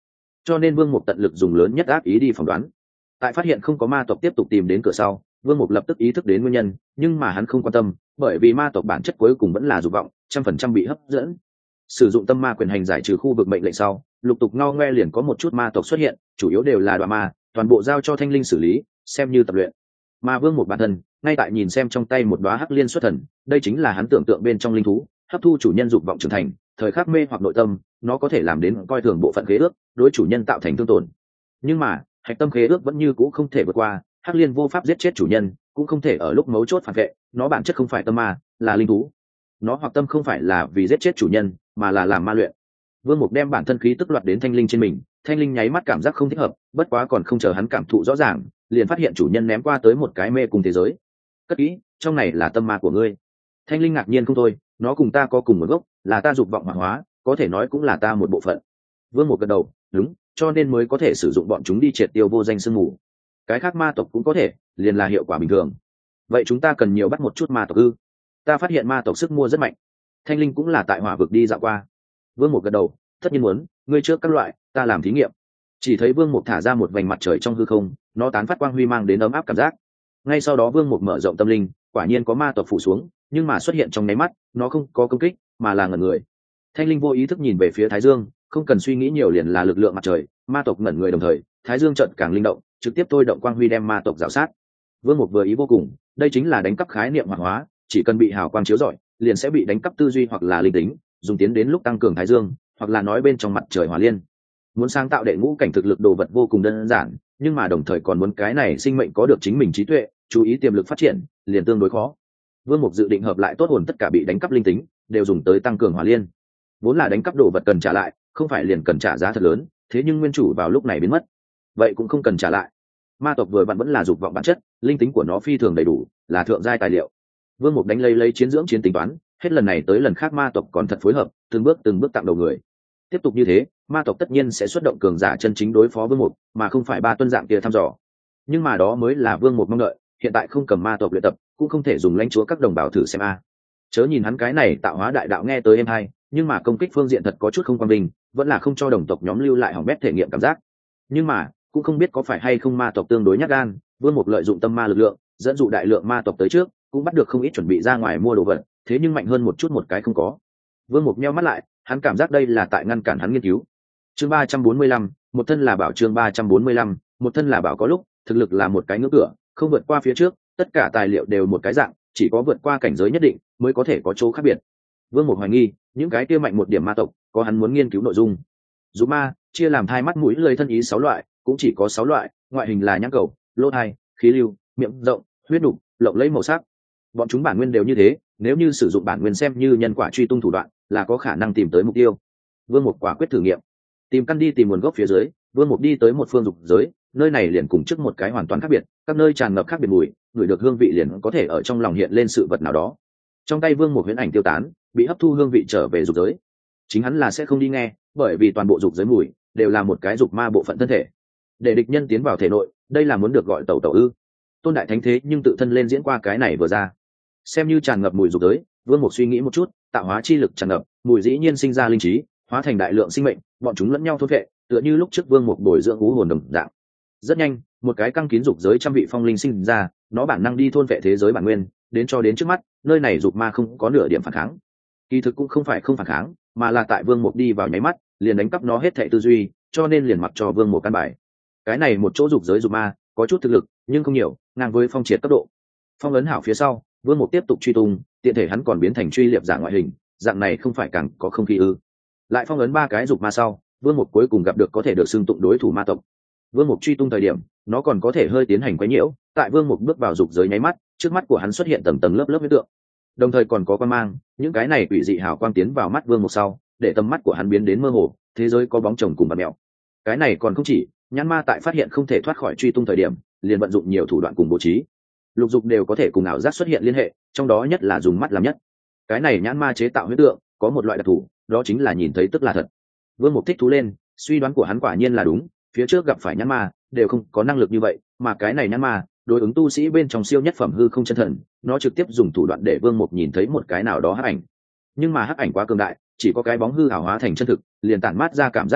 cho nên vương mục tận lực dùng lớn nhất ác ý đi phỏng đoán. Tại phát hiện không có ma tộc tiếp tục tìm đến cửa sau, vương mục lập tức ý thức đến nguyên nhân, nhưng mà hắn không quan tâm, bởi vì ma tộc bản chất cuối cùng vẫn là dục vọng, trăm phần trăm bị hấp dẫn. Sử dụng tâm ma quyền hành giải trừ khu vực mệnh lệnh sau, lục tục ngao ngoe liền có một chút ma tộc xuất hiện, chủ yếu đều là đoạn ma, toàn bộ giao cho thanh linh xử lý, xem như tập luyện. Mà vương mục bản thân ngay tại nhìn xem trong tay một đóa hắc liên xuất thần, đây chính là hắn tưởng tượng bên trong linh thú, hấp thu chủ nhân dục vọng trưởng thành, thời khắc mê hoặc nội tâm, nó có thể làm đến coi thường bộ phận khế ước, đối chủ nhân tạo thành thương tổn. Nhưng mà hạch tâm khế ước vẫn như cũ không thể vượt qua, hắc liên vô pháp giết chết chủ nhân, cũng không thể ở lúc mấu chốt phản vệ, nó bản chất không phải tâm ma, là linh thú. Nó hoặc tâm không phải là vì giết chết chủ nhân, mà là làm ma luyện. Vương Mục đem bản thân khí tức loạt đến thanh linh trên mình, thanh linh nháy mắt cảm giác không thích hợp, bất quá còn không chờ hắn cảm thụ rõ ràng, liền phát hiện chủ nhân ném qua tới một cái mê cùng thế giới. Cất kỹ, trong này là tâm ma của ngươi. Thanh linh ngạc nhiên không thôi, nó cùng ta có cùng một gốc, là ta dục vọng hoạt hóa, có thể nói cũng là ta một bộ phận. Vương Mục gật đầu, đúng, cho nên mới có thể sử dụng bọn chúng đi triệt tiêu vô danh sương mù. Cái khác ma tộc cũng có thể, liền là hiệu quả bình thường. Vậy chúng ta cần nhiều bắt một chút ma tộc ư? Ta phát hiện ma tộc sức mua rất mạnh. Thanh linh cũng là tại hỏa vực đi dạo qua. Vương Mục gật đầu, tất nhiên muốn, ngươi trước các loại, ta làm thí nghiệm. Chỉ thấy Vương Mục thả ra một vành mặt trời trong hư không, nó tán phát quang huy mang đến ấm áp cảm giác. Ngay sau đó Vương Mục mở rộng tâm linh, quả nhiên có ma tộc phủ xuống, nhưng mà xuất hiện trong nháy mắt, nó không có công kích, mà là ngẩn người. Thanh linh vô ý thức nhìn về phía Thái Dương, không cần suy nghĩ nhiều liền là lực lượng mặt trời, ma tộc ngẩn người đồng thời, Thái Dương chợt càng linh động, trực tiếp thôi động quang huy đem ma tộc rào sát. Vương Mục vừa ý vô cùng, đây chính là đánh cắp khái niệm hoạt hóa, chỉ cần bị hào quang chiếu rọi, liền sẽ bị đánh cắp tư duy hoặc là linh tính, dùng tiến đến lúc tăng cường Thái Dương, hoặc là nói bên trong mặt trời hỏa liên. Muốn sáng tạo đệ ngũ cảnh thực lực đồ vật vô cùng đơn giản, nhưng mà đồng thời còn muốn cái này sinh mệnh có được chính mình trí tuệ, chú ý tiềm lực phát triển, liền tương đối khó. Vương Mục dự định hợp lại tốt hồn tất cả bị đánh cắp linh tính, đều dùng tới tăng cường hỏa liên. Vốn là đánh cắp đồ vật cần trả lại, không phải liền cần trả giá thật lớn, thế nhưng nguyên chủ vào lúc này biến mất, vậy cũng không cần trả lại. Ma tộc vừa vặn vẫn là dục vọng bản chất, linh tính của nó phi thường đầy đủ, là thượng giai tài liệu. Vương Mục đánh lấy lấy chiến dưỡng chiến tính toán, hết lần này tới lần khác ma tộc còn thật phối hợp, từng bước từng bước tặng đầu người. Tiếp tục như thế, ma tộc tất nhiên sẽ xuất động cường giả chân chính đối phó Vương Mục, mà không phải ba tuân dạng kia thăm dò. Nhưng mà đó mới là Vương Mục mong đợi, hiện tại không cầm ma tộc luyện tập, cũng không thể dùng lãnh chúa các đồng bào thử xem a. Chớ nhìn hắn cái này tạo hóa đại đạo nghe tới êm hay, nhưng mà công kích phương diện thật có chút không quan bình, vẫn là không cho đồng tộc nhóm lưu lại hỏng bét thể nghiệm cảm giác. Nhưng mà cũng không biết có phải hay không ma tộc tương đối nhát gan, Vương Mục lợi dụng tâm ma lực lượng, dẫn dụ đại lượng ma tộc tới trước, cũng bắt được không ít chuẩn bị ra ngoài mua đồ vật, thế nhưng mạnh hơn một chút một cái không có. Vương Mục nheo mắt lại, hắn cảm giác đây là tại ngăn cản hắn nghiên cứu. Chương ba trăm bốn mươi lăm, một thân là bảo. Chương ba trăm bốn mươi lăm, một thân là bảo. Có lúc thực lực là một cái ngưỡng cửa, không vượt qua phía trước, tất cả tài liệu đều một cái dạng, chỉ có vượt qua cảnh giới nhất định mới có thể có chỗ khác biệt. Vương Mục hoài nghi, những cái kia mạnh một điểm ma tộc, có hắn muốn nghiên cứu nội dung. Dù ma chia làm hai mắt mũi lưỡi thân ý sáu loại, cũng chỉ có sáu loại, ngoại hình là nhãn cầu, lỗ tai, khí lưu, miệng rộng, huyết đục, lộng lẫy màu sắc. Bọn chúng bản nguyên đều như thế, nếu như sử dụng bản nguyên xem như nhân quả truy tung thủ đoạn, là có khả năng tìm tới mục tiêu. Vương Mục quả quyết thử nghiệm, tìm căn đi tìm nguồn gốc phía dưới. Vương Mục đi tới một phương dục giới, nơi này liền cùng trước một cái hoàn toàn khác biệt, các nơi tràn ngập khác biệt mùi, ngửi được hương vị liền có thể ở trong lòng hiện lên sự vật nào đó. Trong tay Vương Mục huyễn ảnh tiêu tán, bị hấp thu hương vị trở về dục giới. Chính hắn là sẽ không đi nghe, bởi vì toàn bộ dục giới mùi đều là một cái dục ma bộ phận thân thể. Để địch nhân tiến vào thể nội, đây là muốn được gọi tẩu tẩu ư? Tôn đại thánh thế nhưng tự thân lên diễn qua cái này vừa ra, xem như tràn ngập mùi dục giới. Vương Mục suy nghĩ một chút, tạo hóa chi lực tràn ngập, mùi dĩ nhiên sinh ra linh trí, hóa thành đại lượng sinh mệnh, bọn chúng lẫn nhau thôn vệ, tựa như lúc trước Vương Mục bồi dưỡng ú hồn đồng dạng. Rất nhanh, một cái căng kín dục giới trăm vị phong linh sinh ra, nó bản năng đi thôn vệ thế giới bản nguyên, đến cho đến trước mắt, nơi này dục ma không có nửa điểm phản kháng. Kỳ thực cũng không phải không phản kháng, mà là tại Vương Mục đi vào nháy mắt, liền đánh cắp nó hết thảy tư duy, cho nên liền mặc cho Vương Mục căn bài. Cái này một chỗ dục giới dục ma, có chút thực lực, nhưng không nhiều, ngang với phong triệt cấp độ. Phong ấn hảo phía sau, Vương Mục tiếp tục truy tung, tiện thể hắn còn biến thành truy liệp dạng ngoại hình, dạng này không phải càng có không khí ư? Lại phong ấn ba cái dục ma sau, Vương Mục cuối cùng gặp được có thể được xưng tụng đối thủ ma tộc. Vương Mục truy tung thời điểm, nó còn có thể hơi tiến hành quấy nhiễu, tại Vương Mục bước vào dục giới nháy mắt, trước mắt của hắn xuất hiện tầng tầng lớp lớp huyễn tượng, đồng thời còn có quang mang, những cái này quỷ dị hào quang tiến vào mắt Vương Mục sau, để tầm mắt của hắn biến đến mơ hồ, thế giới có bóng chồng cùng bạt mèo. Cái này còn không chỉ, nhãn ma tại phát hiện không thể thoát khỏi truy tung thời điểm, liền vận dụng nhiều thủ đoạn cùng bố trí, lục dục đều có thể cùng ảo giác xuất hiện liên hệ, trong đó nhất là dùng mắt làm nhất. Cái này nhãn ma chế tạo huyễn tượng có một loại đặc thù, đó chính là nhìn thấy tức là thật. Vương Mục thích thú lên, suy đoán của hắn quả nhiên là đúng, phía trước gặp phải nhãn ma đều không có năng lực như vậy, mà cái này nhãn ma đối ứng tu sĩ bên trong siêu nhất phẩm hư không chân thần, nó trực tiếp dùng thủ đoạn để Vương Mục nhìn thấy một cái nào đó hắc ảnh. Nhưng mà hắc ảnh quá cường đại, chỉ có cái bóng hư ảo hóa thành chân thực, liền tản mát ra cảm giác các bách,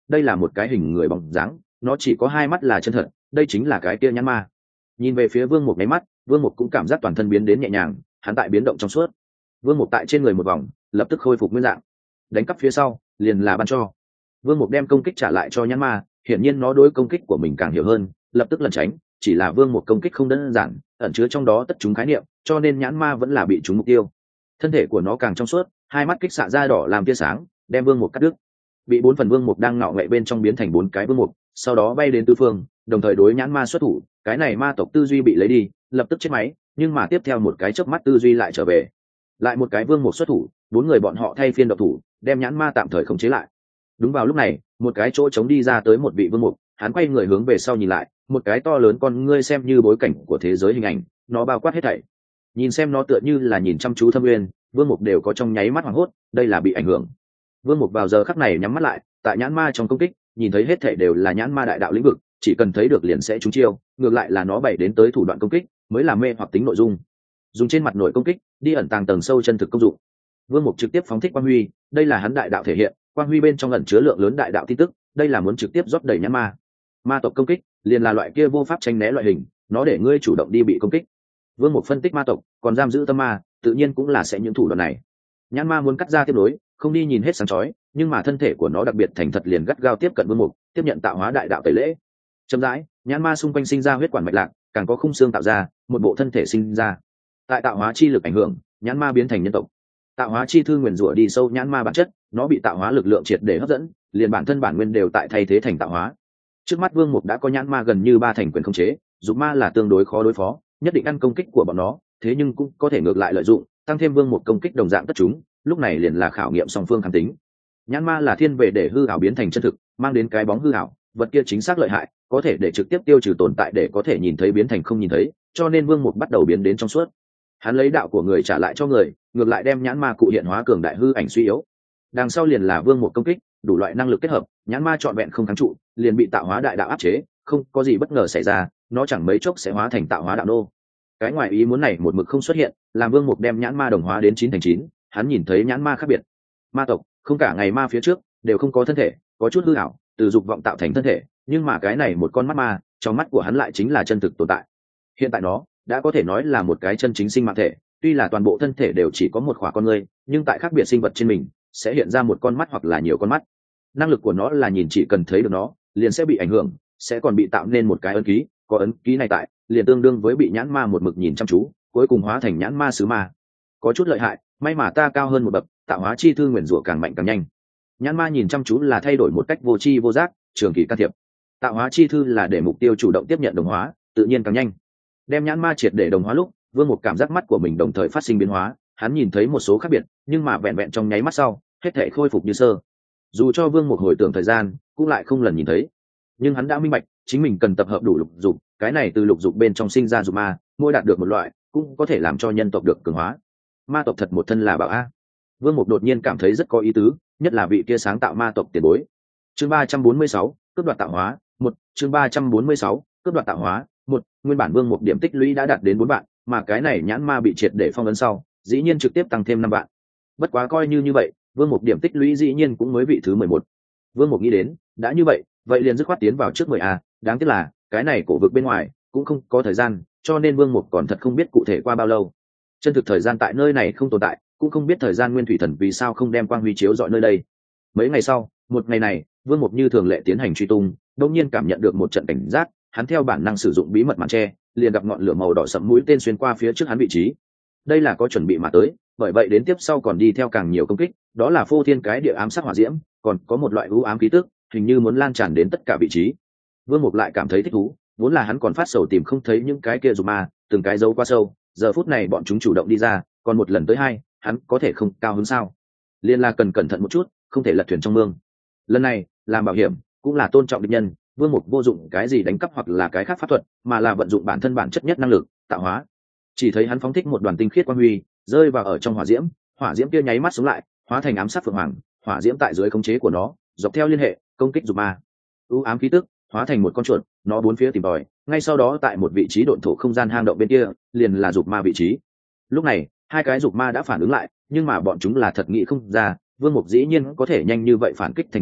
đây là một cái hình người bóng dáng, nó chỉ có hai mắt là chân thật, đây chính là cái kia nhãn ma. Nhìn về phía Vương Mục nháy mắt, Vương Mục cũng cảm giác toàn thân biến đến nhẹ nhàng, hắn tại biến động trong suốt. Vương Mục tại trên người một vòng, lập tức khôi phục nguyên dạng. Đánh cắp phía sau, liền là ban cho. Vương Mục đem công kích trả lại cho nhãn ma, hiển nhiên nó đối công kích của mình càng hiểu hơn, lập tức lẩn tránh, chỉ là Vương Mục công kích không đơn giản, ẩn chứa trong đó tất chúng khái niệm, cho nên nhãn ma vẫn là bị trúng mục tiêu. Thân thể của nó càng trong suốt, hai mắt kích xạ ra đỏ làm tia sáng, đem Vương Mục cắt đứt. Bị bốn phần Vương Mục đang ngọ nghệ bên trong biến thành bốn cái Vương Mục, sau đó bay đến tứ phương, đồng thời đối nhãn ma xuất thủ, cái này ma tộc tư duy bị lấy đi, lập tức chết máy, nhưng mà tiếp theo một cái chớp mắt tư duy lại trở về. Lại một cái Vương Mục xuất thủ, bốn người bọn họ thay phiên độc thủ, đem nhãn ma tạm thời khống chế lại. Đúng vào lúc này, một cái chỗ trống đi ra tới một vị Vương Mục, hắn quay người hướng về sau nhìn lại, một cái to lớn con ngươi xem như bối cảnh của thế giới hình ảnh, nó bao quát hết thảy. Nhìn xem nó tựa như là nhìn chăm chú Thâm Nguyên, Vương Mục đều có trong nháy mắt hoảng hốt, đây là bị ảnh hưởng. Vương Mục vào giờ khắc này nhắm mắt lại, tại nhãn ma trong công kích, nhìn thấy hết thảy đều là nhãn ma đại đạo lĩnh vực, chỉ cần thấy được liền sẽ trúng chiêu, ngược lại là nó bày đến tới thủ đoạn công kích, mới là mê hoặc tính nội dung. Dùng trên mặt nội công kích, đi ẩn tàng tầng sâu chân thực công dụng. Vương Mục trực tiếp phóng thích quang huy, đây là hắn đại đạo thể hiện, quang huy bên trong ẩn chứa lượng lớn đại đạo tin tức, đây là muốn trực tiếp rót đầy nhãn ma. Ma tộc công kích, liền là loại kia vô pháp tránh né loại hình, nó để ngươi chủ động đi bị công kích. Vương Mục phân tích ma tộc, còn giam giữ tâm ma, tự nhiên cũng là sẽ những thủ đoạn này. Nhãn ma muốn cắt ra tiếp nối, không đi nhìn hết sáng chói, nhưng mà thân thể của nó đặc biệt thành thật liền gắt gao tiếp cận Vương Mục, tiếp nhận tạo hóa đại đạo tẩy lễ. Chậm rãi, nhãn ma xung quanh sinh ra huyết quản mạch lạc, càng có khung xương tạo ra, một bộ thân thể sinh ra. Tại tạo hóa chi lực ảnh hưởng, nhãn ma biến thành nhân tộc. Tạo hóa chi thư nguyền rủa đi sâu nhãn ma bản chất, nó bị tạo hóa lực lượng triệt để hấp dẫn, liền bản thân bản nguyên đều tại thay thế thành tạo hóa. Trước mắt Vương Mục đã có nhãn ma gần như ba thành quyền khống chế, dục ma là tương đối khó đối phó, nhất định ăn công kích của bọn nó, thế nhưng cũng có thể ngược lại lợi dụng, tăng thêm Vương Mục công kích đồng dạng tất chúng, lúc này liền là khảo nghiệm song phương kháng tính. Nhãn ma là thiên về để hư ảo biến thành chân thực, mang đến cái bóng hư ảo, vật kia chính xác lợi hại, có thể để trực tiếp tiêu trừ tồn tại để có thể nhìn thấy biến thành không nhìn thấy, cho nên Vương Mục bắt đầu biến đến trong suốt. Hắn lấy đạo của người trả lại cho người, ngược lại đem nhãn ma cụ hiện hóa cường đại hư ảnh suy yếu. Đằng sau liền là Vương Mục công kích, đủ loại năng lực kết hợp, nhãn ma trọn vẹn không kháng trụ, liền bị tạo hóa đại đạo áp chế, không có gì bất ngờ xảy ra, nó chẳng mấy chốc sẽ hóa thành tạo hóa đạo nô. Cái ngoài ý muốn này một mực không xuất hiện, làm Vương Mục đem nhãn ma đồng hóa đến chín thành chín, hắn nhìn thấy nhãn ma khác biệt. Ma tộc, không cả ngày ma phía trước đều không có thân thể, có chút hư ảo, từ dục vọng tạo thành thân thể, nhưng mà cái này một con mắt ma, trong mắt của hắn lại chính là chân thực tồn tại. Hiện tại nó đã có thể nói là một cái chân chính sinh mạng thể, tuy là toàn bộ thân thể đều chỉ có một khỏa con ngươi, nhưng tại khác biệt sinh vật trên mình sẽ hiện ra một con mắt hoặc là nhiều con mắt. Năng lực của nó là nhìn chỉ cần thấy được nó liền sẽ bị ảnh hưởng, sẽ còn bị tạo nên một cái ấn ký, có ấn ký này tại liền tương đương với bị nhãn ma một mực nhìn chăm chú, cuối cùng hóa thành nhãn ma sứ ma. Có chút lợi hại, may mà ta cao hơn một bậc, tạo hóa chi thư nguyền rủa càng mạnh càng nhanh. Nhãn ma nhìn chăm chú là thay đổi một cách vô tri vô giác, trường kỳ can thiệp. Tạo hóa chi thư là để mục tiêu chủ động tiếp nhận đồng hóa, tự nhiên càng nhanh. Đem nhãn ma triệt để đồng hóa lúc, Vương Mục cảm giác mắt của mình đồng thời phát sinh biến hóa, hắn nhìn thấy một số khác biệt, nhưng mà vẹn vẹn trong nháy mắt sau, hết thảy khôi phục như sơ. Dù cho Vương Mục hồi tưởng thời gian, cũng lại không lần nhìn thấy. Nhưng hắn đã minh bạch, chính mình cần tập hợp đủ lục dục, cái này từ lục dục bên trong sinh ra dục ma, mỗi đạt được một loại, cũng có thể làm cho nhân tộc được cường hóa. Ma tộc thật một thân là bảo a. Vương Mục đột nhiên cảm thấy rất có ý tứ, nhất là vị kia sáng tạo ma tộc tiền bối. Chương ba trăm bốn mươi sáu, cướp đoạt tạo hóa, một, chương ba trăm bốn mươi sáu, cướp đoạt tạo hóa, một, nguyên bản Vương Mục điểm tích lũy đã đạt đến bốn vạn, mà cái này nhãn ma bị triệt để phong ấn sau, dĩ nhiên trực tiếp tăng thêm năm vạn. Bất quá coi như như vậy, Vương Mục điểm tích lũy dĩ nhiên cũng mới vị thứ mười một. Vương Mục nghĩ đến, đã như vậy, vậy liền dứt khoát tiến vào trước mười a, đáng tiếc là, cái này cổ vực bên ngoài cũng không có thời gian, cho nên Vương Mục còn thật không biết cụ thể qua bao lâu. Chân thực thời gian tại nơi này không tồn tại, cũng không biết thời gian nguyên thủy thần vì sao không đem quang huy chiếu dọi nơi đây. Mấy ngày sau, một ngày này, Vương Mục như thường lệ tiến hành truy tung, đột nhiên cảm nhận được một trận cảnh giác, hắn theo bản năng sử dụng bí mật màn che, liền gặp ngọn lửa màu đỏ sẫm mũi tên xuyên qua phía trước hắn vị trí. Đây là có chuẩn bị mà tới, bởi vậy đến tiếp sau còn đi theo càng nhiều công kích, đó là phô thiên cái địa ám sát hỏa diễm, còn có một loại u ám khí tức, hình như muốn lan tràn đến tất cả vị trí. Vương Mục lại cảm thấy thích thú, vốn là hắn còn phát sầu tìm không thấy những cái kia dục ma, từng cái dấu qua sâu, giờ phút này bọn chúng chủ động đi ra, còn một lần tới hai, hắn có thể không cao hứng sao? Liên là cần cẩn thận một chút, không thể lật thuyền trong mương. Lần này, làm bảo hiểm, cũng là tôn trọng địch nhân, Vương Mục vô dụng cái gì đánh cắp hoặc là cái khác pháp thuật, mà là vận dụng bản thân bản chất nhất năng lực, tạo hóa. Chỉ thấy hắn phóng thích một đoàn tinh khiết quang huy, rơi vào ở trong hỏa diễm, hỏa diễm kia nháy mắt xuống lại, hóa thành ám sát phượng hoàng, hỏa diễm tại dưới khống chế của nó, dọc theo liên hệ, công kích dục ma. U ám khí tức, hóa thành một con chuột, nó bốn phía tìm tòi, ngay sau đó tại một vị trí độn thổ không gian hang động bên kia, liền là dục ma vị trí. Lúc này, hai cái dục ma đã phản ứng lại, nhưng mà bọn chúng là thật nghĩ không ra, Vương Mục dĩ nhiên có thể nhanh như vậy phản kích thành công,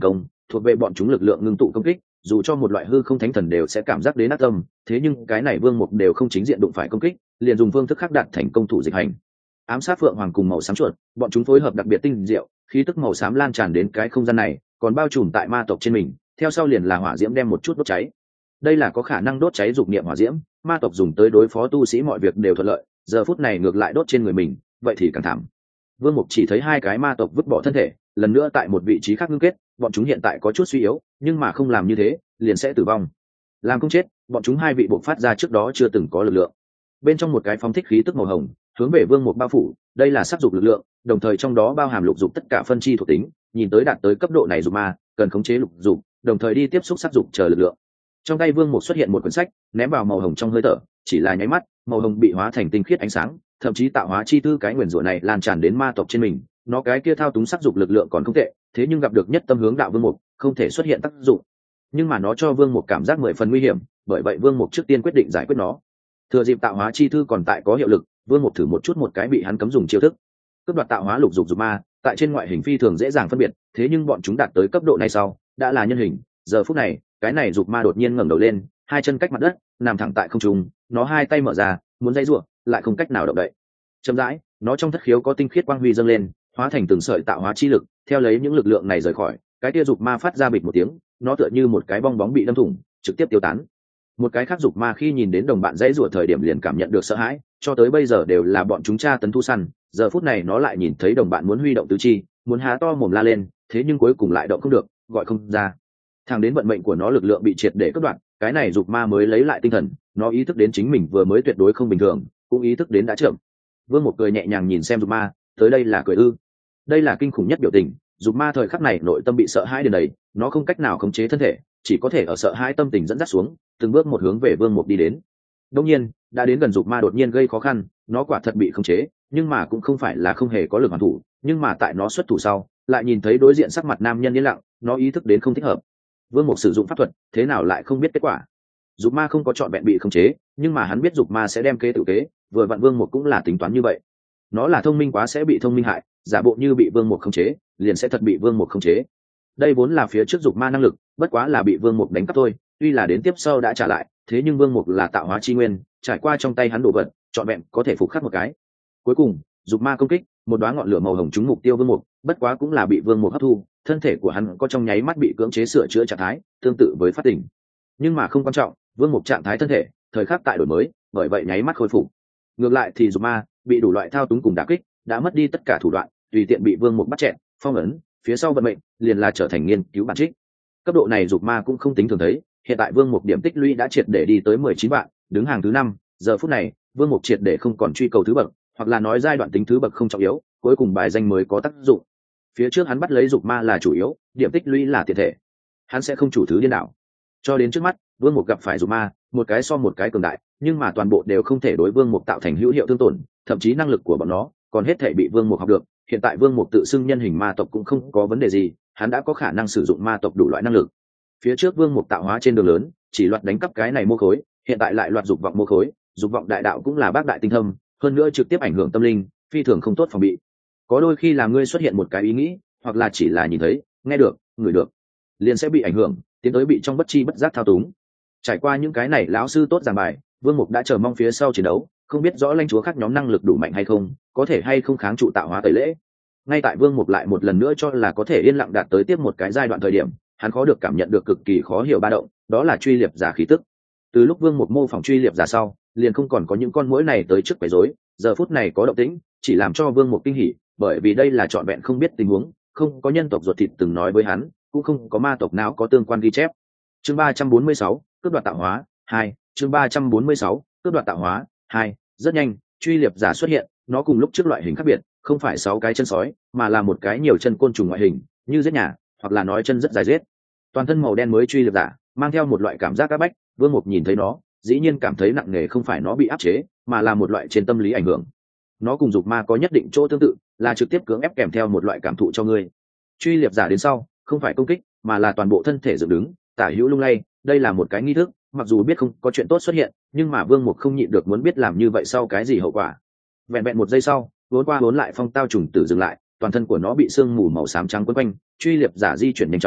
thuộc về bọn chúng lực lượng ngưng tụ công kích, dù cho một loại hư không thánh thần đều sẽ cảm giác đến ác tâm, thế nhưng cái này vương mục đều không chính diện đụng phải công kích, liền dùng phương thức khác đạt thành công thủ dịch hành. Ám sát phượng hoàng cùng màu xám chuột, bọn chúng phối hợp đặc biệt tinh diệu, khí tức màu xám lan tràn đến cái không gian này, còn bao trùm tại ma tộc trên mình, theo sau liền là hỏa diễm đem một chút đốt cháy. Đây là có khả năng đốt cháy dục niệm hỏa diễm, ma tộc dùng tới đối phó tu sĩ mọi việc đều thuận lợi, giờ phút này ngược lại đốt trên người mình, vậy thì càng thảm. Vương Mục chỉ thấy hai cái ma tộc vứt bỏ thân thể, lần nữa tại một vị trí khác ngưng kết, bọn chúng hiện tại có chút suy yếu, nhưng mà không làm như thế, liền sẽ tử vong. Làm không chết, bọn chúng hai vị bộc phát ra trước đó chưa từng có lực lượng. Bên trong một cái phóng thích khí tức màu hồng, hướng về Vương Mục bao phủ, đây là sắc dục lực lượng, đồng thời trong đó bao hàm lục dục tất cả phân chi thuộc tính, nhìn tới đạt tới cấp độ này dục ma, cần khống chế lục dục, đồng thời đi tiếp xúc sắc dục chờ lực lượng. Trong tay Vương Mục xuất hiện một quyển sách, ném vào màu hồng trong hơi thở, chỉ là nháy mắt, màu hồng bị hóa thành tinh khiết ánh sáng, thậm chí tạo hóa chi tư cái nguyên rủa này lan tràn đến ma tộc trên mình, nó cái kia thao túng sắc dục lực lượng còn không tệ, thế nhưng gặp được nhất tâm hướng đạo Vương Mục, không thể xuất hiện tác dụng. Nhưng mà nó cho Vương Mục cảm giác mười phần nguy hiểm, bởi vậy Vương Mục trước tiên quyết định giải quyết nó. Thừa dịp tạo hóa chi thư còn tại có hiệu lực, Vương Mục thử một chút một cái bị hắn cấm dùng chiêu thức. Cướp đoạt tạo hóa lục dục dục ma, tại trên ngoại hình phi thường dễ dàng phân biệt, thế nhưng bọn chúng đạt tới cấp độ này sau, đã là nhân hình, giờ phút này, cái này dục ma đột nhiên ngẩng đầu lên, hai chân cách mặt đất, nằm thẳng tại không trung, nó hai tay mở ra, muốn dây rủa, lại không cách nào động đậy. Chậm rãi, nó trong thất khiếu có tinh khiết quang huy dâng lên, hóa thành từng sợi tạo hóa chi lực, theo lấy những lực lượng này rời khỏi, cái kia dục ma phát ra bịch một tiếng, nó tựa như một cái bong bóng bị đâm thủng, trực tiếp tiêu tán. Một cái khác dục ma khi nhìn đến đồng bạn dãy rủa thời điểm liền cảm nhận được sợ hãi, cho tới bây giờ đều là bọn chúng tra tấn thu săn, giờ phút này nó lại nhìn thấy đồng bạn muốn huy động tứ chi, muốn há to mồm la lên, thế nhưng cuối cùng lại động không được, gọi không ra. Thẳng đến vận mệnh của nó lực lượng bị triệt để cắt đoạn, cái này dục ma mới lấy lại tinh thần, nó ý thức đến chính mình vừa mới tuyệt đối không bình thường, cũng ý thức đến đã chậm. Vương Mục cười nhẹ nhàng nhìn xem dục ma, tới đây là cười ư? Đây là kinh khủng nhất biểu tình, dục ma thời khắc này nội tâm bị sợ hãi đến đầy, nó không cách nào khống chế thân thể, chỉ có thể ở sợ hãi tâm tình dẫn dắt xuống, từng bước một hướng về Vương Mục đi đến. Đương nhiên, đã đến gần dục ma đột nhiên gây khó khăn, nó quả thật bị khống chế, nhưng mà cũng không phải là không hề có lực hoàn thủ, nhưng mà tại nó xuất thủ sau, lại nhìn thấy đối diện sắc mặt nam nhân yên lặng, nó ý thức đến không thích hợp. Vương Mục sử dụng pháp thuật, thế nào lại không biết kết quả. Dục ma không có chọn vẹn bị khống chế, nhưng mà hắn biết dục ma sẽ đem kế tự kế, vừa vặn Vương Mục cũng là tính toán như vậy. Nó là thông minh quá sẽ bị thông minh hại, giả bộ như bị Vương Mục khống chế, liền sẽ thật bị Vương Mục khống chế. Đây vốn là phía trước dục ma năng lực, bất quá là bị Vương Mục đánh cắp thôi, tuy là đến tiếp sau đã trả lại, thế nhưng Vương Mục là tạo hóa chi nguyên, trải qua trong tay hắn đồ vật, chọn vẹn có thể phục khắc một cái. Cuối cùng, dục ma công kích, một đóa ngọn lửa màu hồng trúng mục tiêu Vương Mục, bất quá cũng là bị Vương Mục hấp thu, thân thể của hắn có trong nháy mắt bị cưỡng chế sửa chữa trạng thái, tương tự với phát tỉnh. Nhưng mà không quan trọng, Vương Mục trạng thái thân thể, thời khắc tại đổi mới, bởi vậy nháy mắt khôi phục. Ngược lại thì dục ma bị đủ loại thao túng cùng đả kích, đã mất đi tất cả thủ đoạn, tùy tiện bị Vương Mục bắt chẹn, phong ấn, phía sau vận mệnh liền là trở thành nghiên cứu bản trích. Cấp độ này dục ma cũng không tính thường thấy, hiện tại Vương Mục điểm tích lũy đã triệt để đi tới mười chín vạn, đứng hàng thứ năm, giờ phút này, Vương Mục triệt để không còn truy cầu thứ bậc, hoặc là nói giai đoạn tính thứ bậc không trọng yếu, cuối cùng bài danh mới có tác dụng. Phía trước hắn bắt lấy dục ma là chủ yếu, điểm tích lũy là tiền thể. Hắn sẽ không chủ thứ điên đảo. Cho đến trước mắt, Vương Mục gặp phải dục ma, một cái so một cái cường đại, nhưng mà toàn bộ đều không thể đối Vương Mục tạo thành hữu hiệu thương tổn, thậm chí năng lực của bọn nó còn hết thể bị Vương Mục học được. Hiện tại Vương Mục tự xưng nhân hình ma tộc cũng không có vấn đề gì, hắn đã có khả năng sử dụng ma tộc đủ loại năng lực. Phía trước Vương Mục tạo hóa trên đường lớn, chỉ loạt đánh cắp cái này mô khối, hiện tại lại loạt dục vọng mô khối, dục vọng đại đạo cũng là bác đại tinh thâm, hơn nữa trực tiếp ảnh hưởng tâm linh, phi thường không tốt phòng bị. Có đôi khi là ngươi xuất hiện một cái ý nghĩ, hoặc là chỉ là nhìn thấy, nghe được, ngửi được, liền sẽ bị ảnh hưởng, tiến tới bị trong bất chi bất giác thao túng. Trải qua những cái này lão sư tốt giảng bài, Vương Mục đã chờ mong phía sau chiến đấu, không biết rõ lãnh chúa khác nhóm năng lực đủ mạnh hay không, có thể hay không kháng trụ tạo hóa tẩy lễ. Ngay tại Vương Mục lại một lần nữa cho là có thể yên lặng đạt tới tiếp một cái giai đoạn thời điểm, hắn khó được cảm nhận được cực kỳ khó hiểu ba động, đó là truy liệp giả khí tức. Từ lúc Vương Mục mô phỏng truy liệp giả sau, liền không còn có những con muỗi này tới trước quấy rối, giờ phút này có động tĩnh, chỉ làm cho Vương Mục kinh hỉ, bởi vì đây là trọn vẹn không biết tình huống, không có nhân tộc ruột thịt từng nói với hắn, cũng không có ma tộc nào có tương quan ghi chép. Chương ba trăm bốn mươi sáu, cướp đoạt tạo hóa hai, chương ba trăm bốn mươi sáu, cướp đoạt tạo hóa hai. Rất nhanh, truy liệp giả xuất hiện, nó cùng lúc trước loại hình khác biệt, không phải sáu cái chân sói, mà là một cái nhiều chân côn trùng ngoại hình, như giết nhà, hoặc là nói chân rất dài giết. Toàn thân màu đen mới truy liệp giả, mang theo một loại cảm giác áp bách, Vương Mục nhìn thấy nó, dĩ nhiên cảm thấy nặng nề không phải nó bị áp chế, mà là một loại trên tâm lý ảnh hưởng. Nó cùng dục ma có nhất định chỗ tương tự, là trực tiếp cưỡng ép kèm theo một loại cảm thụ cho ngươi. Truy liệp giả đến sau, không phải công kích, mà là toàn bộ thân thể dựng đứng, tả hữu lung lay, đây là một cái nghi thức, mặc dù biết không có chuyện tốt xuất hiện, nhưng mà Vương Mục không nhịn được muốn biết làm như vậy sau cái gì hậu quả. Vẹn vẹn một giây sau, vốn qua vốn lại phong tao trùng tử dừng lại, toàn thân của nó bị sương mù màu xám trắng quấn quanh, truy liệp giả di chuyển nhanh chóng,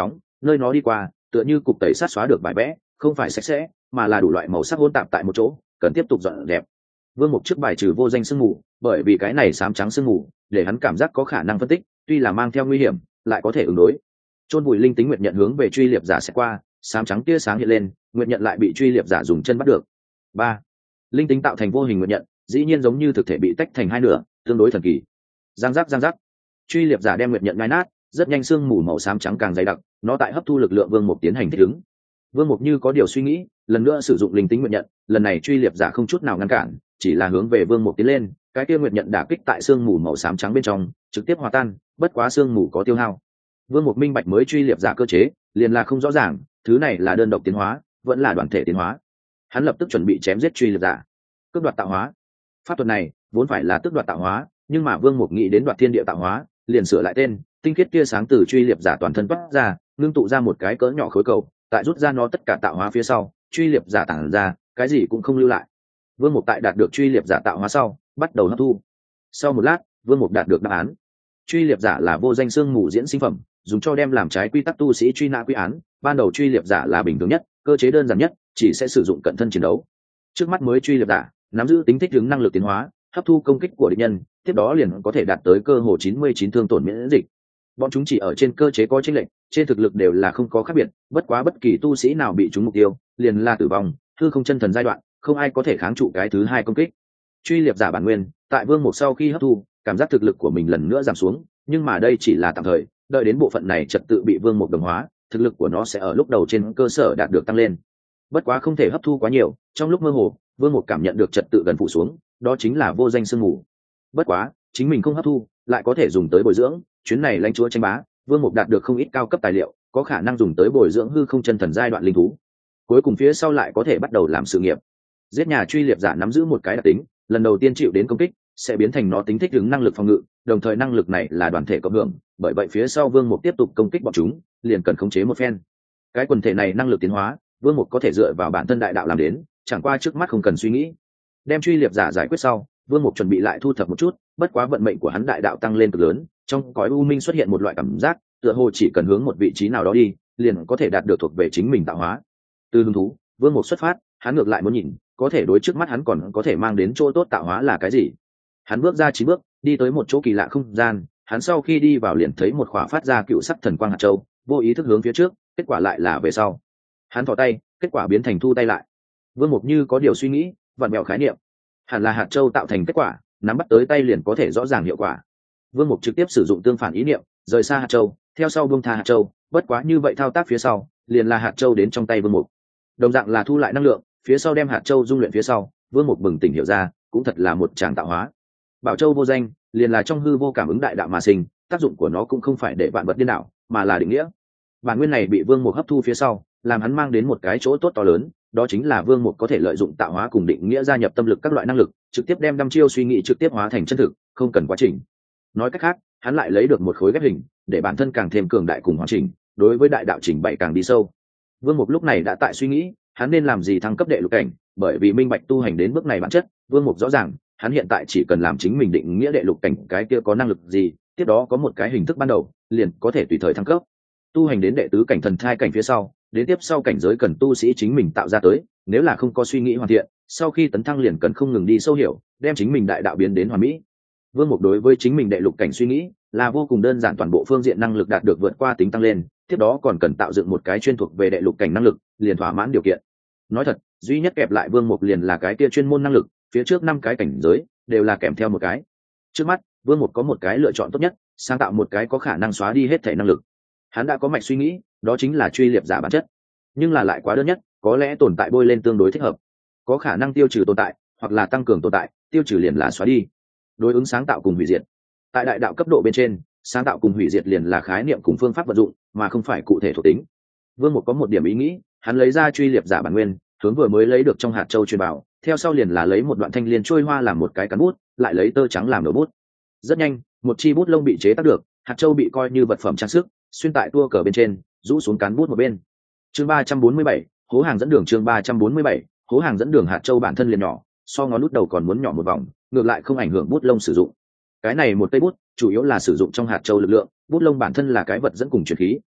nơi nó đi qua tựa như cục tẩy sát xóa được bài vẽ, không phải sạch sẽ mà là đủ loại màu sắc hỗn tạp tại một chỗ, cần tiếp tục dọn dẹp. Vương Mục trước bài trừ vô danh sương mù, bởi vì cái này xám trắng sương mù để hắn cảm giác có khả năng phân tích, tuy là mang theo nguy hiểm lại có thể ứng đối. Chôn vùi linh tính nguyệt nhận hướng về truy liệp giả sẽ qua, xám trắng tia sáng hiện lên, nguyệt nhận lại bị truy liệp giả dùng chân bắt được. Ba, linh tính tạo thành vô hình nguyệt nhận, dĩ nhiên giống như thực thể bị tách thành hai nửa, tương đối thần kỳ. Giang giác giang giác, truy liệp giả đem nguyệt nhận nát nát, rất nhanh sương mù màu xám trắng càng dày đặc, nó tại hấp thu lực lượng Vương Mục tiến hành thích ứng. Vương Mục như có điều suy nghĩ, lần nữa sử dụng linh tính nguyệt nhận, lần này truy liệp giả không chút nào ngăn cản, chỉ là hướng về Vương Mục tiến lên, cái kia nguyệt nhận đả kích tại sương mù màu xám trắng bên trong, trực tiếp hòa tan, bất quá sương mù có tiêu hao. Vương Mục minh bạch mới truy liệp giả cơ chế, liền là không rõ ràng, thứ này là đơn độc tiến hóa, vẫn là đoàn thể tiến hóa. Hắn lập tức chuẩn bị chém giết truy liệp giả. Cướp đoạt tạo hóa. Pháp thuật này vốn phải là tước đoạt tạo hóa, nhưng mà Vương Mục nghĩ đến đoạt thiên địa tạo hóa, liền sửa lại tên, tinh khiết tia sáng từ truy liệp giả toàn thân toát ra, ngưng tụ ra một cái cỡ nhỏ khối cầu, tại rút ra nó tất cả tạo hóa phía sau, truy liệp giả tản ra, cái gì cũng không lưu lại. Vương Mục tại đạt được truy liệp giả tạo hóa sau, bắt đầu hấp thu. Sau một lát, Vương Mục đạt được đáp án. Truy liệp giả là vô danh xương mù diễn sinh phẩm, dùng cho đem làm trái quy tắc tu sĩ truy nã quy án. Ban đầu truy liệp giả là bình thường nhất, cơ chế đơn giản nhất, chỉ sẽ sử dụng cận thân chiến đấu. Trước mắt mới truy liệp giả nắm giữ tính thích ứng năng lực tiến hóa, hấp thu công kích của địch nhân, tiếp đó liền có thể đạt tới cơ hồ chín mươi chín thương tổn miễn dịch. Bọn chúng chỉ ở trên cơ chế có chênh lệch, trên thực lực đều là không có khác biệt, bất quá bất kỳ tu sĩ nào bị trúng mục tiêu, liền là tử vong, hư không chân thần giai đoạn, không ai có thể kháng trụ cái thứ hai công kích. Truy liệp giả bản nguyên, tại Vương Mục sau khi hấp thu, cảm giác thực lực của mình lần nữa giảm xuống, nhưng mà đây chỉ là tạm thời, đợi đến bộ phận này trật tự bị Vương Mục đồng hóa, thực lực của nó sẽ ở lúc đầu trên cơ sở đạt được tăng lên. Bất quá không thể hấp thu quá nhiều, trong lúc mơ hồ, Vương Mục cảm nhận được trật tự gần phủ xuống, đó chính là vô danh sương mù. Bất quá, chính mình không hấp thu, lại có thể dùng tới bồi dưỡng, chuyến này lãnh chúa tranh bá, Vương Mục đạt được không ít cao cấp tài liệu, có khả năng dùng tới bồi dưỡng hư không chân thần giai đoạn linh thú. Cuối cùng phía sau lại có thể bắt đầu làm sự nghiệp. Giết nhà truy liệp giả nắm giữ một cái đặc tính, lần đầu tiên chịu đến công kích, sẽ biến thành nó tính thích ứng năng lực phòng ngự, đồng thời năng lực này là đoàn thể cộng hưởng, bởi vậy phía sau Vương Mục tiếp tục công kích bọn chúng, liền cần khống chế một phen. Cái quần thể này năng lực tiến hóa, Vương Mục có thể dựa vào bản thân đại đạo làm đến, chẳng qua trước mắt không cần suy nghĩ. Đem truy liệp giả giải quyết sau, Vương Mục chuẩn bị lại thu thập một chút, bất quá vận mệnh của hắn đại đạo tăng lên cực lớn, trong cõi u minh xuất hiện một loại cảm giác, tựa hồ chỉ cần hướng một vị trí nào đó đi, liền có thể đạt được thuộc về chính mình tạo hóa. Từ hứng thú, Vương Mục xuất phát, hắn ngược lại muốn nhìn, có thể đối trước mắt hắn còn có thể mang đến chỗ tốt tạo hóa là cái gì. Hắn bước ra chín bước, đi tới một chỗ kỳ lạ không gian, hắn sau khi đi vào liền thấy một khỏa phát ra cựu sắc thần quang hạt châu, vô ý thức hướng phía trước, kết quả lại là về sau. Hắn thò tay, kết quả biến thành thu tay lại. Vương Mục như có điều suy nghĩ, vặn vẹo khái niệm. Hẳn là hạt châu tạo thành kết quả, nắm bắt tới tay liền có thể rõ ràng hiệu quả. Vương Mục trực tiếp sử dụng tương phản ý niệm, rời xa hạt châu, theo sau buông tha hạt châu, bất quá như vậy thao tác phía sau, liền là hạt châu đến trong tay Vương Mục. Đồng dạng là thu lại năng lượng, phía sau đem hạt châu dung luyện phía sau, Vương Mục bừng tỉnh hiểu ra, cũng thật là một tràng tạo hóa. Bảo châu vô danh, liền là trong hư vô cảm ứng đại đạo mà sinh, tác dụng của nó cũng không phải để vạn vật điên đảo, mà là định nghĩa. Bản nguyên này bị Vương Mục hấp thu phía sau, làm hắn mang đến một cái chỗ tốt to lớn, đó chính là Vương Mục có thể lợi dụng tạo hóa cùng định nghĩa gia nhập tâm lực các loại năng lực, trực tiếp đem đăm chiêu suy nghĩ trực tiếp hóa thành chân thực, không cần quá trình. Nói cách khác, hắn lại lấy được một khối ghép hình, để bản thân càng thêm cường đại cùng hoàn chỉnh, đối với đại đạo trình bày càng đi sâu. Vương Mục lúc này đã tại suy nghĩ, hắn nên làm gì thăng cấp đệ lục cảnh, bởi vì minh bạch tu hành đến bước này bản chất, Vương Mục rõ ràng, hắn hiện tại chỉ cần làm chính mình định nghĩa đệ lục cảnh cái kia có năng lực gì, tiếp đó có một cái hình thức ban đầu, liền có thể tùy thời thăng cấp. Tu hành đến đệ tứ cảnh thần thai cảnh phía sau, đến tiếp sau cảnh giới cần tu sĩ chính mình tạo ra tới, nếu là không có suy nghĩ hoàn thiện, sau khi tấn thăng liền cần không ngừng đi sâu hiểu, đem chính mình đại đạo biến đến hoàn mỹ. Vương Mục đối với chính mình đệ lục cảnh suy nghĩ là vô cùng đơn giản, toàn bộ phương diện năng lực đạt được vượt qua tính tăng lên, tiếp đó còn cần tạo dựng một cái chuyên thuộc về đệ lục cảnh năng lực, liền thỏa mãn điều kiện. Nói thật, duy nhất kẹp lại Vương Mục liền là cái kia chuyên môn năng lực, phía trước năm cái cảnh giới đều là kèm theo một cái. Trước mắt, Vương Mục có một cái lựa chọn tốt nhất, sáng tạo một cái có khả năng xóa đi hết thể năng lực. Hắn đã có mạch suy nghĩ, đó chính là truy liệp giả bản chất, nhưng là lại quá đơn nhất, có lẽ tồn tại bôi lên tương đối thích hợp. Có khả năng tiêu trừ tồn tại, hoặc là tăng cường tồn tại, tiêu trừ liền là xóa đi. Đối ứng sáng tạo cùng hủy diệt. Tại đại đạo cấp độ bên trên, sáng tạo cùng hủy diệt liền là khái niệm cùng phương pháp vận dụng, mà không phải cụ thể thuộc tính. Vương Mục có một điểm ý nghĩ, hắn lấy ra truy liệp giả bản nguyên, hướng vừa mới lấy được trong hạt châu truyền bảo, theo sau liền là lấy một đoạn thanh liên trôi hoa làm một cái cán bút, lại lấy tơ trắng làm đầu bút. Rất nhanh, một chi bút lông bị chế tác được, hạt châu bị coi như vật phẩm trang sức, xuyên tại tua cờ bên trên, rũ xuống cán bút một bên. Chương ba trăm bốn mươi bảy, hố hàng dẫn đường. Chương ba trăm bốn mươi bảy, hố hàng dẫn đường. Hạt châu bản thân liền nhỏ, so ngón nút đầu còn muốn nhỏ một vòng, ngược lại không ảnh hưởng bút lông sử dụng. Cái này một cây bút, chủ yếu là sử dụng trong hạt châu lực lượng, bút lông bản thân là cái vật dẫn cùng truyền khí,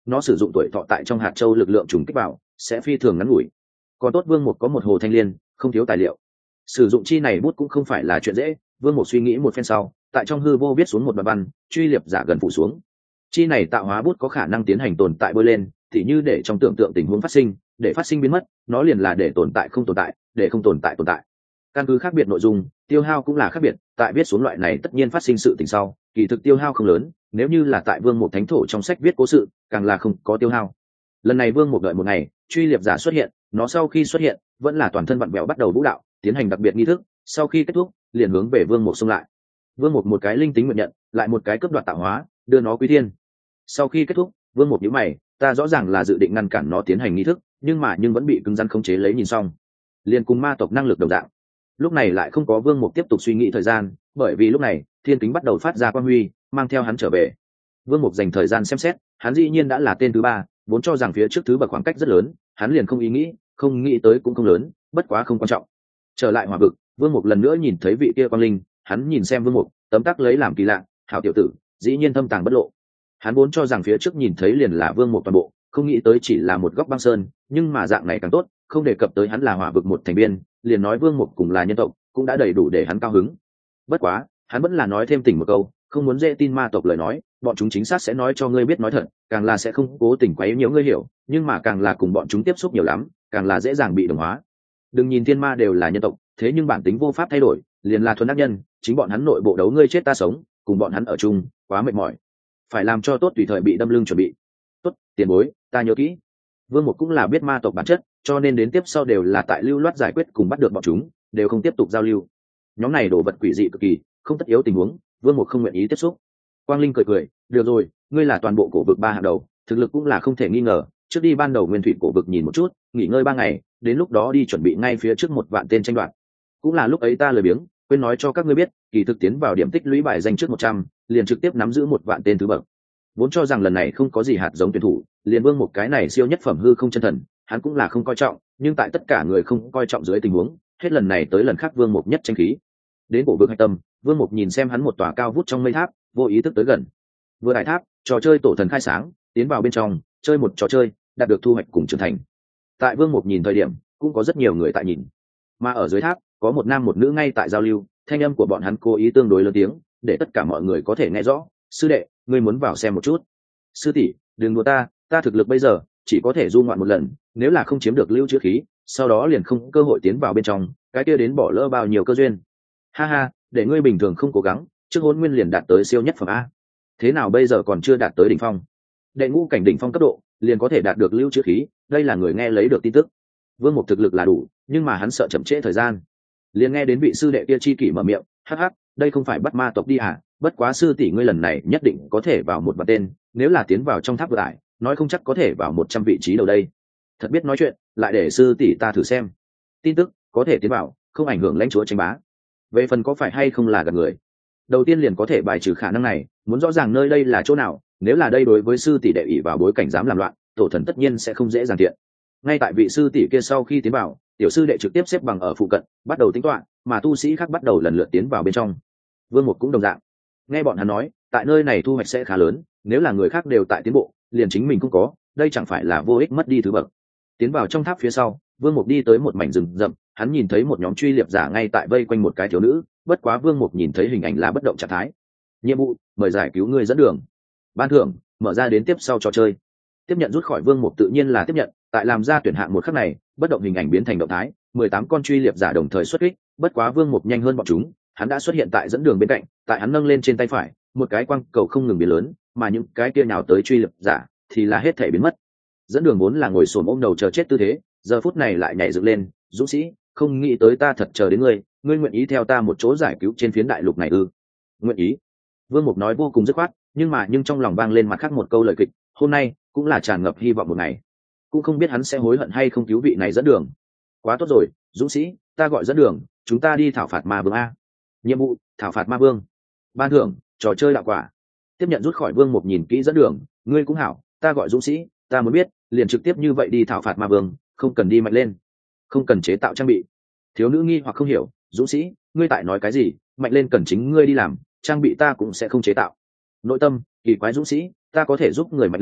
nó sử dụng tuổi thọ tại trong hạt châu lực lượng trùng kích vào sẽ phi thường ngắn ngủi. Còn tốt Vương Mục có một hồ thanh liên, không thiếu tài liệu. Sử dụng chi này bút cũng không phải là chuyện dễ. Vương Mục suy nghĩ một phen sau, tại trong hư vô viết xuống một đoạn văn, truy liệp giả gần phủ xuống. Chi này tạo hóa bút có khả năng tiến hành tồn tại bôi lên, thì như để trong tưởng tượng tình huống phát sinh, để phát sinh biến mất, nó liền là để tồn tại không tồn tại, để không tồn tại tồn tại. Căn cứ khác biệt nội dung, tiêu hao cũng là khác biệt. Tại viết xuống loại này tất nhiên phát sinh sự tình sau, kỳ thực tiêu hao không lớn. Nếu như là tại Vương Mục thánh thổ trong sách viết cố sự, càng là không có tiêu hao. Lần này Vương Mục đợi một ngày, truy liệp giả xuất hiện, nó sau khi xuất hiện, vẫn là toàn thân vặn vẹo bắt đầu vũ đạo, tiến hành đặc biệt nghi thức. Sau khi kết thúc, liền hướng về Vương Mục xông lại. Vương Mục một cái linh tính nguyện nhận, lại một cái cấp đoạt tạo hóa, đưa nó quý thiên. Sau khi kết thúc, Vương Mục nhíu mày, ta rõ ràng là dự định ngăn cản nó tiến hành nghi thức, nhưng mà nhưng vẫn bị cứng rắn khống chế lấy nhìn xong. Liên cùng ma tộc năng lực đồng dạng. Lúc này lại không có Vương Mục tiếp tục suy nghĩ thời gian, bởi vì lúc này, thiên kính bắt đầu phát ra quang huy, mang theo hắn trở về. Vương Mục dành thời gian xem xét, hắn dĩ nhiên đã là tên thứ ba, vốn cho rằng phía trước thứ bậc khoảng cách rất lớn, hắn liền không ý nghĩ, không nghĩ tới cũng không lớn, bất quá không quan trọng. Trở lại hỏa vực, Vương Mục lần nữa nhìn thấy vị kia quang linh, hắn nhìn xem Vương Mục, tấm tắc lấy làm kỳ lạ, hảo tiểu tử, dĩ nhiên thâm tàng bất lộ. Hắn vốn cho rằng phía trước nhìn thấy liền là Vương Mục toàn bộ, không nghĩ tới chỉ là một góc băng sơn, nhưng mà dạng này càng tốt, không đề cập tới hắn là hỏa vực một thành viên, liền nói Vương Mục cùng là nhân tộc, cũng đã đầy đủ để hắn cao hứng. Bất quá, hắn vẫn là nói thêm tỉnh một câu, không muốn dễ tin ma tộc lời nói, bọn chúng chính xác sẽ nói cho ngươi biết nói thật, càng là sẽ không cố tình quấy nhiễu ngươi hiểu, nhưng mà càng là cùng bọn chúng tiếp xúc nhiều lắm, càng là dễ dàng bị đồng hóa. Đừng nhìn thiên ma đều là nhân tộc, thế nhưng bản tính vô pháp thay đổi, liền là thuần ác nhân, chính bọn hắn nội bộ đấu ngươi chết ta sống, cùng bọn hắn ở chung, quá mệt mỏi. Phải làm cho tốt tùy thời bị đâm lưng chuẩn bị. Tốt, tiền bối, ta nhớ kỹ. Vương Mục cũng là biết ma tộc bản chất, cho nên đến tiếp sau đều là tại lưu loát giải quyết cùng bắt được bọn chúng, đều không tiếp tục giao lưu. Nhóm này đồ vật quỷ dị cực kỳ, không tất yếu tình huống, Vương Mục không nguyện ý tiếp xúc. Quang Linh cười cười, được rồi, ngươi là toàn bộ cổ vực ba hàng đầu, thực lực cũng là không thể nghi ngờ, trước đi ban đầu nguyên thủy cổ vực nhìn một chút, nghỉ ngơi ba ngày, đến lúc đó đi chuẩn bị ngay phía trước một vạn tên tranh đoạt. Cũng là lúc ấy ta lười biếng, quên nói cho các ngươi biết, kỳ thực tiến vào điểm tích lũy bài danh trước một trăm, liền trực tiếp nắm giữ một vạn tên thứ bậc. Vốn cho rằng lần này không có gì hạt giống tuyển thủ, liền Vương Mục cái này siêu nhất phẩm hư không chân thần, hắn cũng là không coi trọng, nhưng tại tất cả người không coi trọng dưới tình huống, hết lần này tới lần khác Vương Mục nhất tranh khí. Đến cổ vực hạch tâm, Vương Mục nhìn xem hắn một tòa cao vút trong mây tháp, vô ý thức tới gần. Vừa đại tháp, trò chơi tổ thần khai sáng, tiến vào bên trong, chơi một trò chơi, đạt được thu hoạch cùng trưởng thành. Tại Vương Mục nhìn thời điểm, cũng có rất nhiều người tại nhìn. Mà ở dưới tháp, có một nam một nữ ngay tại giao lưu, thanh âm của bọn hắn cố ý tương đối lớn tiếng, để tất cả mọi người có thể nghe rõ. Sư đệ, ngươi muốn vào xem một chút. Sư tỷ, đừng đùa ta, ta thực lực bây giờ chỉ có thể du ngoạn một lần, nếu là không chiếm được lưu chữa khí, sau đó liền không cơ hội tiến vào bên trong, cái kia đến bỏ lỡ bao nhiêu cơ duyên. Ha ha, để ngươi bình thường không cố gắng, trước Hỗn Nguyên liền đạt tới siêu nhất phẩm a. Thế nào bây giờ còn chưa đạt tới đỉnh phong? Đệ ngũ cảnh đỉnh phong cấp độ, liền có thể đạt được lưu chữa khí, đây là người nghe lấy được tin tức. Vương Mục thực lực là đủ, nhưng mà hắn sợ chậm trễ thời gian. Liền nghe đến vị sư đệ kia chi kỷ mở miệng, hắc hắc, đây không phải bắt ma tộc đi à, bất quá sư tỷ ngươi lần này nhất định có thể vào một vạn tên, nếu là tiến vào trong tháp vừa ải, nói không chắc có thể vào một trăm vị trí đầu đây. Thật biết nói chuyện, lại để sư tỷ ta thử xem. Tin tức, có thể tiến vào, không ảnh hưởng lãnh chúa tranh bá. Về phần có phải hay không là gạt người, đầu tiên liền có thể bài trừ khả năng này, muốn rõ ràng nơi đây là chỗ nào, nếu là đây đối với sư tỷ đệ ỷ vào bối cảnh dám làm loạn, tổ thần tất nhiên sẽ không dễ dàng thiện. Ngay tại vị sư tỷ kia sau khi tiến vào, tiểu sư đệ trực tiếp xếp bằng ở phụ cận, bắt đầu tính toán, mà tu sĩ khác bắt đầu lần lượt tiến vào bên trong. Vương Mục cũng đồng dạng. Nghe bọn hắn nói, tại nơi này thu hoạch sẽ khá lớn, nếu là người khác đều tại tiến bộ, liền chính mình cũng có, đây chẳng phải là vô ích mất đi thứ bậc. Tiến vào trong tháp phía sau, Vương Mục đi tới một mảnh rừng rậm, hắn nhìn thấy một nhóm truy liệp giả ngay tại vây quanh một cái thiếu nữ, bất quá Vương Mục nhìn thấy hình ảnh là bất động trạng thái. Nhiệm vụ, mời giải cứu người dẫn đường. Ban thưởng, mở ra đến tiếp sau trò chơi. Tiếp nhận rút khỏi Vương Mục tự nhiên là tiếp nhận, tại làm ra tuyển hạng một khắc này, bất động hình ảnh biến thành động thái, mười tám con truy liệp giả đồng thời xuất kích, bất quá Vương Mục nhanh hơn bọn chúng, hắn đã xuất hiện tại dẫn đường bên cạnh, tại hắn nâng lên trên tay phải, một cái quang cầu không ngừng biến lớn, mà những cái kia nhào tới truy liệp giả thì là hết thể biến mất. Dẫn đường vốn là ngồi xổm ôm đầu chờ chết tư thế, giờ phút này lại nhảy dựng lên, dũng sĩ, không nghĩ tới ta thật chờ đến ngươi, ngươi nguyện ý theo ta một chỗ giải cứu trên phiến đại lục này ư? Nguyện ý. Vương Mục nói vô cùng dứt khoát, nhưng mà nhưng trong lòng vang lên mặt khác một câu lời kịch, hôm nay cũng là tràn ngập hy vọng một ngày, cũng không biết hắn sẽ hối hận hay không cứu vị này dẫn đường. Quá tốt rồi, dũng sĩ, ta gọi dẫn đường, chúng ta đi thảo phạt ma vương a. Nhiệm vụ, thảo phạt ma vương. Ban thưởng, trò chơi đạo quả. Tiếp nhận rút khỏi Vương Mục nhìn kỹ dẫn đường, ngươi cũng hảo, ta gọi dũng sĩ, ta muốn biết, liền trực tiếp như vậy đi thảo phạt ma vương, không cần đi mạnh lên, không cần chế tạo trang bị. Thiếu nữ nghi hoặc không hiểu, dũng sĩ, ngươi tại nói cái gì, mạnh lên cần chính ngươi đi làm, trang bị ta cũng sẽ không chế tạo. Nội tâm, kỳ quái dũng sĩ, ta có thể giúp người mạnh lên,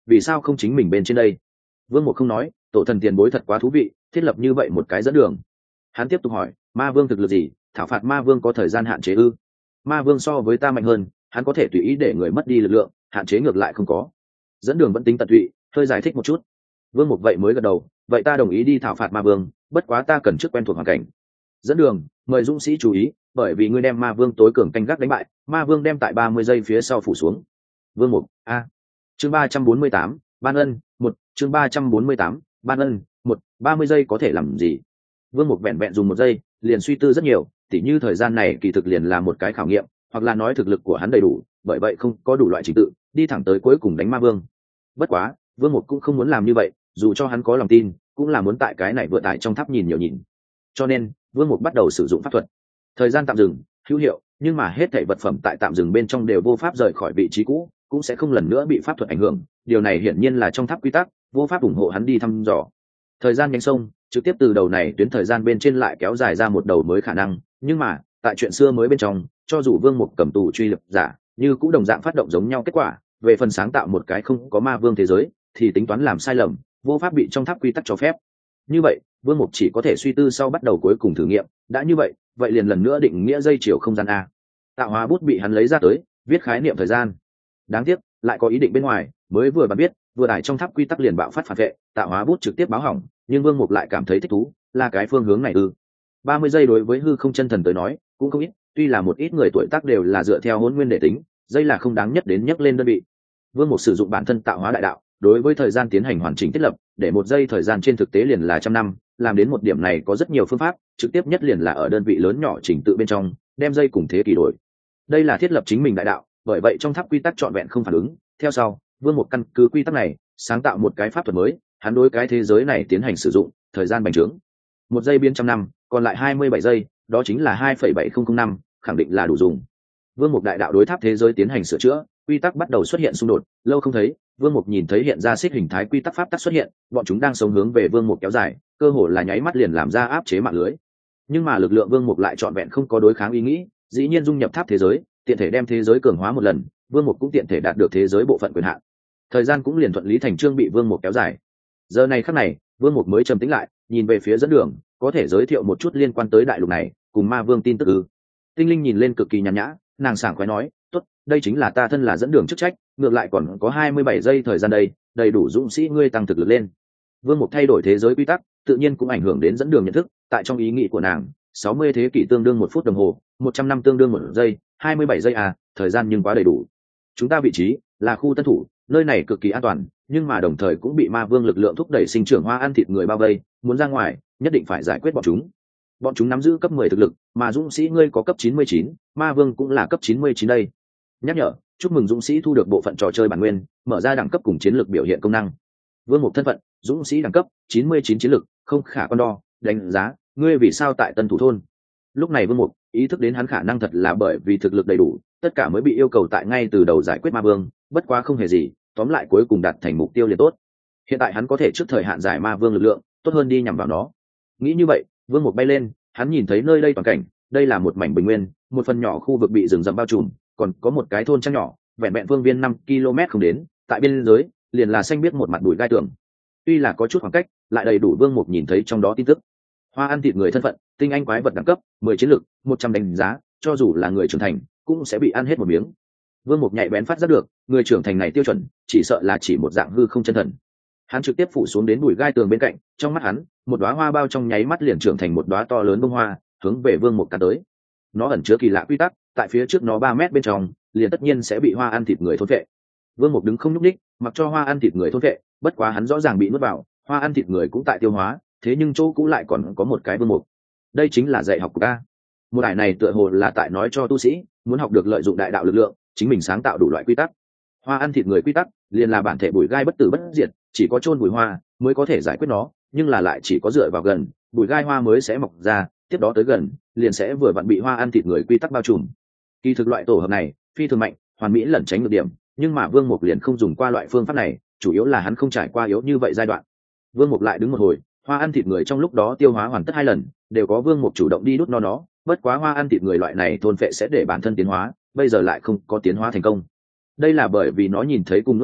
vì sao không chính mình bên trên đây? Vương Mục không nói, tổ thần tiền bối thật quá thú vị, thiết lập như vậy một cái dẫn đường. Hắn tiếp tục hỏi, ma vương thực lực gì? Thảo phạt ma vương có thời gian hạn chế ư? Ma vương so với ta mạnh hơn, hắn có thể tùy ý để người mất đi lực lượng, hạn chế ngược lại không có. Dẫn đường vẫn tính tận tụy, hơi giải thích một chút. Vương Mục vậy mới gật đầu, vậy ta đồng ý đi thảo phạt ma vương, bất quá ta cần trước quen thuộc hoàn cảnh. Dẫn đường, mời dũng sĩ chú ý, bởi vì ngươi đem ma vương tối cường canh gác đánh bại, ma vương đem tại ba mươi giây phía sau phủ xuống. Vương Mục, a. Chương ba trăm bốn mươi tám, ban ân, một, chương ba trăm bốn mươi tám, ban ân, một, ba mươi giây có thể làm gì? Vương Mục vẹn vẹn dùng một giây, liền suy tư rất nhiều, tỉ như thời gian này kỳ thực liền là một cái khảo nghiệm, hoặc là nói thực lực của hắn đầy đủ, bởi vậy không có đủ loại trình tự, đi thẳng tới cuối cùng đánh ma vương. Bất quá, Vương Mục cũng không muốn làm như vậy, dù cho hắn có lòng tin, cũng là muốn tại cái này vừa tại trong tháp nhìn nhiều nhìn. Cho nên, Vương Mục bắt đầu sử dụng pháp thuật. Thời gian tạm dừng, hữu hiệu, nhưng mà hết thảy vật phẩm tại tạm dừng bên trong đều vô pháp rời khỏi vị trí cũ, cũng sẽ không lần nữa bị pháp thuật ảnh hưởng. Điều này hiển nhiên là trong tháp quy tắc, vô pháp ủng hộ hắn đi thăm dò. Thời gian nhánh sông, trực tiếp từ đầu này tuyến thời gian bên trên lại kéo dài ra một đầu mới khả năng, nhưng mà, tại chuyện xưa mới bên trong, cho dù Vương Mục cầm tù truy lập giả, như cũng đồng dạng phát động giống nhau kết quả, về phần sáng tạo một cái không có ma vương thế giới, thì tính toán làm sai lầm, vô pháp bị trong tháp quy tắc cho phép. Như vậy, Vương Mục chỉ có thể suy tư sau bắt đầu cuối cùng thử nghiệm, đã như vậy, vậy liền lần nữa định nghĩa dây chiều không gian a. Tạo hóa bút bị hắn lấy ra tới, viết khái niệm thời gian. Đáng tiếc, lại có ý định bên ngoài, mới vừa bạn biết, vừa đài trong tháp quy tắc liền bạo phát phản vệ, tạo hóa bút trực tiếp báo hỏng, nhưng Vương Mục lại cảm thấy thích thú, là cái phương hướng này ư? ba mươi giây đối với hư không chân thần tới nói, cũng không ít, tuy là một ít người tuổi tác đều là dựa theo hỗn nguyên để tính, giây là không đáng nhất đến nhắc lên đơn vị. Vương Mục sử dụng bản thân tạo hóa đại đạo, đối với thời gian tiến hành hoàn chỉnh thiết lập, để một giây thời gian trên thực tế liền là trăm năm, làm đến một điểm này có rất nhiều phương pháp, trực tiếp nhất liền là ở đơn vị lớn nhỏ chỉnh tự bên trong, đem giây cùng thế kỷ đổi. Đây là thiết lập chính mình đại đạo, bởi vậy trong tháp quy tắc trọn vẹn không phản ứng. Theo sau, Vương Mục căn cứ quy tắc này, sáng tạo một cái pháp thuật mới, hắn đối cái thế giới này tiến hành sử dụng, thời gian bành trướng. Một giây biến trăm năm, còn lại hai mươi bảy giây, đó chính là hai phẩy bảy không không năm, khẳng định là đủ dùng. Vương Mục đại đạo đối tháp thế giới tiến hành sửa chữa, quy tắc bắt đầu xuất hiện xung đột, lâu không thấy, Vương Mục nhìn thấy hiện ra xích hình thái quy tắc pháp tắc xuất hiện, bọn chúng đang sống hướng về Vương Mục kéo dài, cơ hồ là nháy mắt liền làm ra áp chế mạng lưới. Nhưng mà lực lượng Vương Mục lại trọn vẹn không có đối kháng ý nghĩ, dĩ nhiên dung nhập tháp thế giới, tiện thể đem thế giới cường hóa một lần, Vương Mục cũng tiện thể đạt được thế giới bộ phận quyền hạn. Thời gian cũng liền thuận lý thành chương bị Vương Mục kéo dài. Giờ này khắc này, Vương Mục mới trầm tĩnh lại, nhìn về phía dẫn đường, có thể giới thiệu một chút liên quan tới đại lục này, cùng ma vương tin tức ư? Tinh Linh nhìn lên cực kỳ nhàn nhã, nàng sảng khoái nói, tốt, đây chính là ta thân là dẫn đường chức trách, ngược lại còn có hai mươi bảy giây thời gian đây, đầy đủ dũng sĩ ngươi tăng thực lực lên. Vương Mục thay đổi thế giới quy tắc, tự nhiên cũng ảnh hưởng đến dẫn đường nhận thức, tại trong ý nghĩ của nàng, sáu mươi thế kỷ tương đương một phút đồng hồ, một trăm năm tương đương một giây, hai mươi bảy giây à, thời gian nhưng quá đầy đủ. Chúng ta vị trí là khu tân thủ, nơi này cực kỳ an toàn, nhưng mà đồng thời cũng bị ma vương lực lượng thúc đẩy sinh trưởng hoa ăn thịt người bao vây, muốn ra ngoài, nhất định phải giải quyết bọn chúng. Bọn chúng nắm giữ cấp mười thực lực, mà dũng sĩ ngươi có cấp chín mươi chín, ma vương cũng là cấp chín mươi chín đây. Nhắc nhở, chúc mừng dũng sĩ thu được bộ phận trò chơi bản nguyên, mở ra đẳng cấp cùng chiến lược biểu hiện công năng. Vương Mục thân phận, dũng sĩ đẳng cấp chín mươi chín chiến lược, không khả con đo, đánh giá, ngươi vì sao tại tân thủ thôn? Lúc này Vương Mục ý thức đến hắn khả năng thật là bởi vì thực lực đầy đủ, tất cả mới bị yêu cầu tại ngay từ đầu giải quyết ma vương, bất quá không hề gì, tóm lại cuối cùng đạt thành mục tiêu liền tốt. Hiện tại hắn có thể trước thời hạn giải ma vương lực lượng, tốt hơn đi nhằm vào nó. Nghĩ như vậy, Vương Mục bay lên, hắn nhìn thấy nơi đây toàn cảnh, đây là một mảnh bình nguyên, một phần nhỏ khu vực bị rừng rậm bao trùm, còn có một cái thôn trang nhỏ, vẹn vẹn phương viên năm ki lô mét không đến, tại biên giới liền là xanh biết một mặt bụi gai tường. Tuy là có chút khoảng cách, lại đầy đủ Vương Mục nhìn thấy trong đó tin tức. Hoa ăn thịt người thân phận, tinh anh quái vật đẳng cấp, mười chiến lực, một trăm đánh giá, cho dù là người trưởng thành, cũng sẽ bị ăn hết một miếng. Vương Mục nhạy bén phát giác được, người trưởng thành này tiêu chuẩn, chỉ sợ là chỉ một dạng hư không chân thần. Hắn trực tiếp phủ xuống đến bụi gai tường bên cạnh, trong mắt hắn, một đóa hoa bao trong nháy mắt liền trưởng thành một đóa to lớn bông hoa, hướng về Vương Mục cắn tới. Nó ẩn chứa kỳ lạ quy tắc, tại phía trước nó ba mét bên trong, liền tất nhiên sẽ bị hoa ăn thịt người thôn phệ. Vương Mục đứng không nhúc nhích, mặc cho hoa ăn thịt người thôn phệ, bất quá hắn rõ ràng bị nuốt vào, hoa ăn thịt người cũng tại tiêu hóa, thế nhưng chỗ cũ lại còn có một cái Vương Mục. Đây chính là dạy học của ta. Một đài này tựa hồ là tại nói cho tu sĩ, muốn học được lợi dụng đại đạo lực lượng, chính mình sáng tạo đủ loại quy tắc. Hoa ăn thịt người quy tắc, liền là bản thể bụi gai bất tử bất diệt, chỉ có chôn bụi hoa mới có thể giải quyết nó, nhưng là lại chỉ có dựa vào gần, bụi gai hoa mới sẽ mọc ra, tiếp đó tới gần, liền sẽ vừa vặn bị hoa ăn thịt người quy tắc bao trùm. Kỳ thực loại tổ hợp này, phi thường mạnh, hoàn mỹ lẩn tránh được điểm, nhưng mà Vương Mục liền không dùng qua loại phương pháp này, chủ yếu là hắn không trải qua yếu như vậy giai đoạn. Vương Mục lại đứng một hồi, hoa ăn thịt người trong lúc đó tiêu hóa hoàn tất hai lần, đều có Vương Mục chủ động đi đút no nó, bất quá hoa ăn thịt người loại này thôn phệ sẽ để bản thân tiến hóa, bây giờ lại không có tiến hóa thành công. Đây là bởi vì nó nhìn thấy cùng nuốt vào,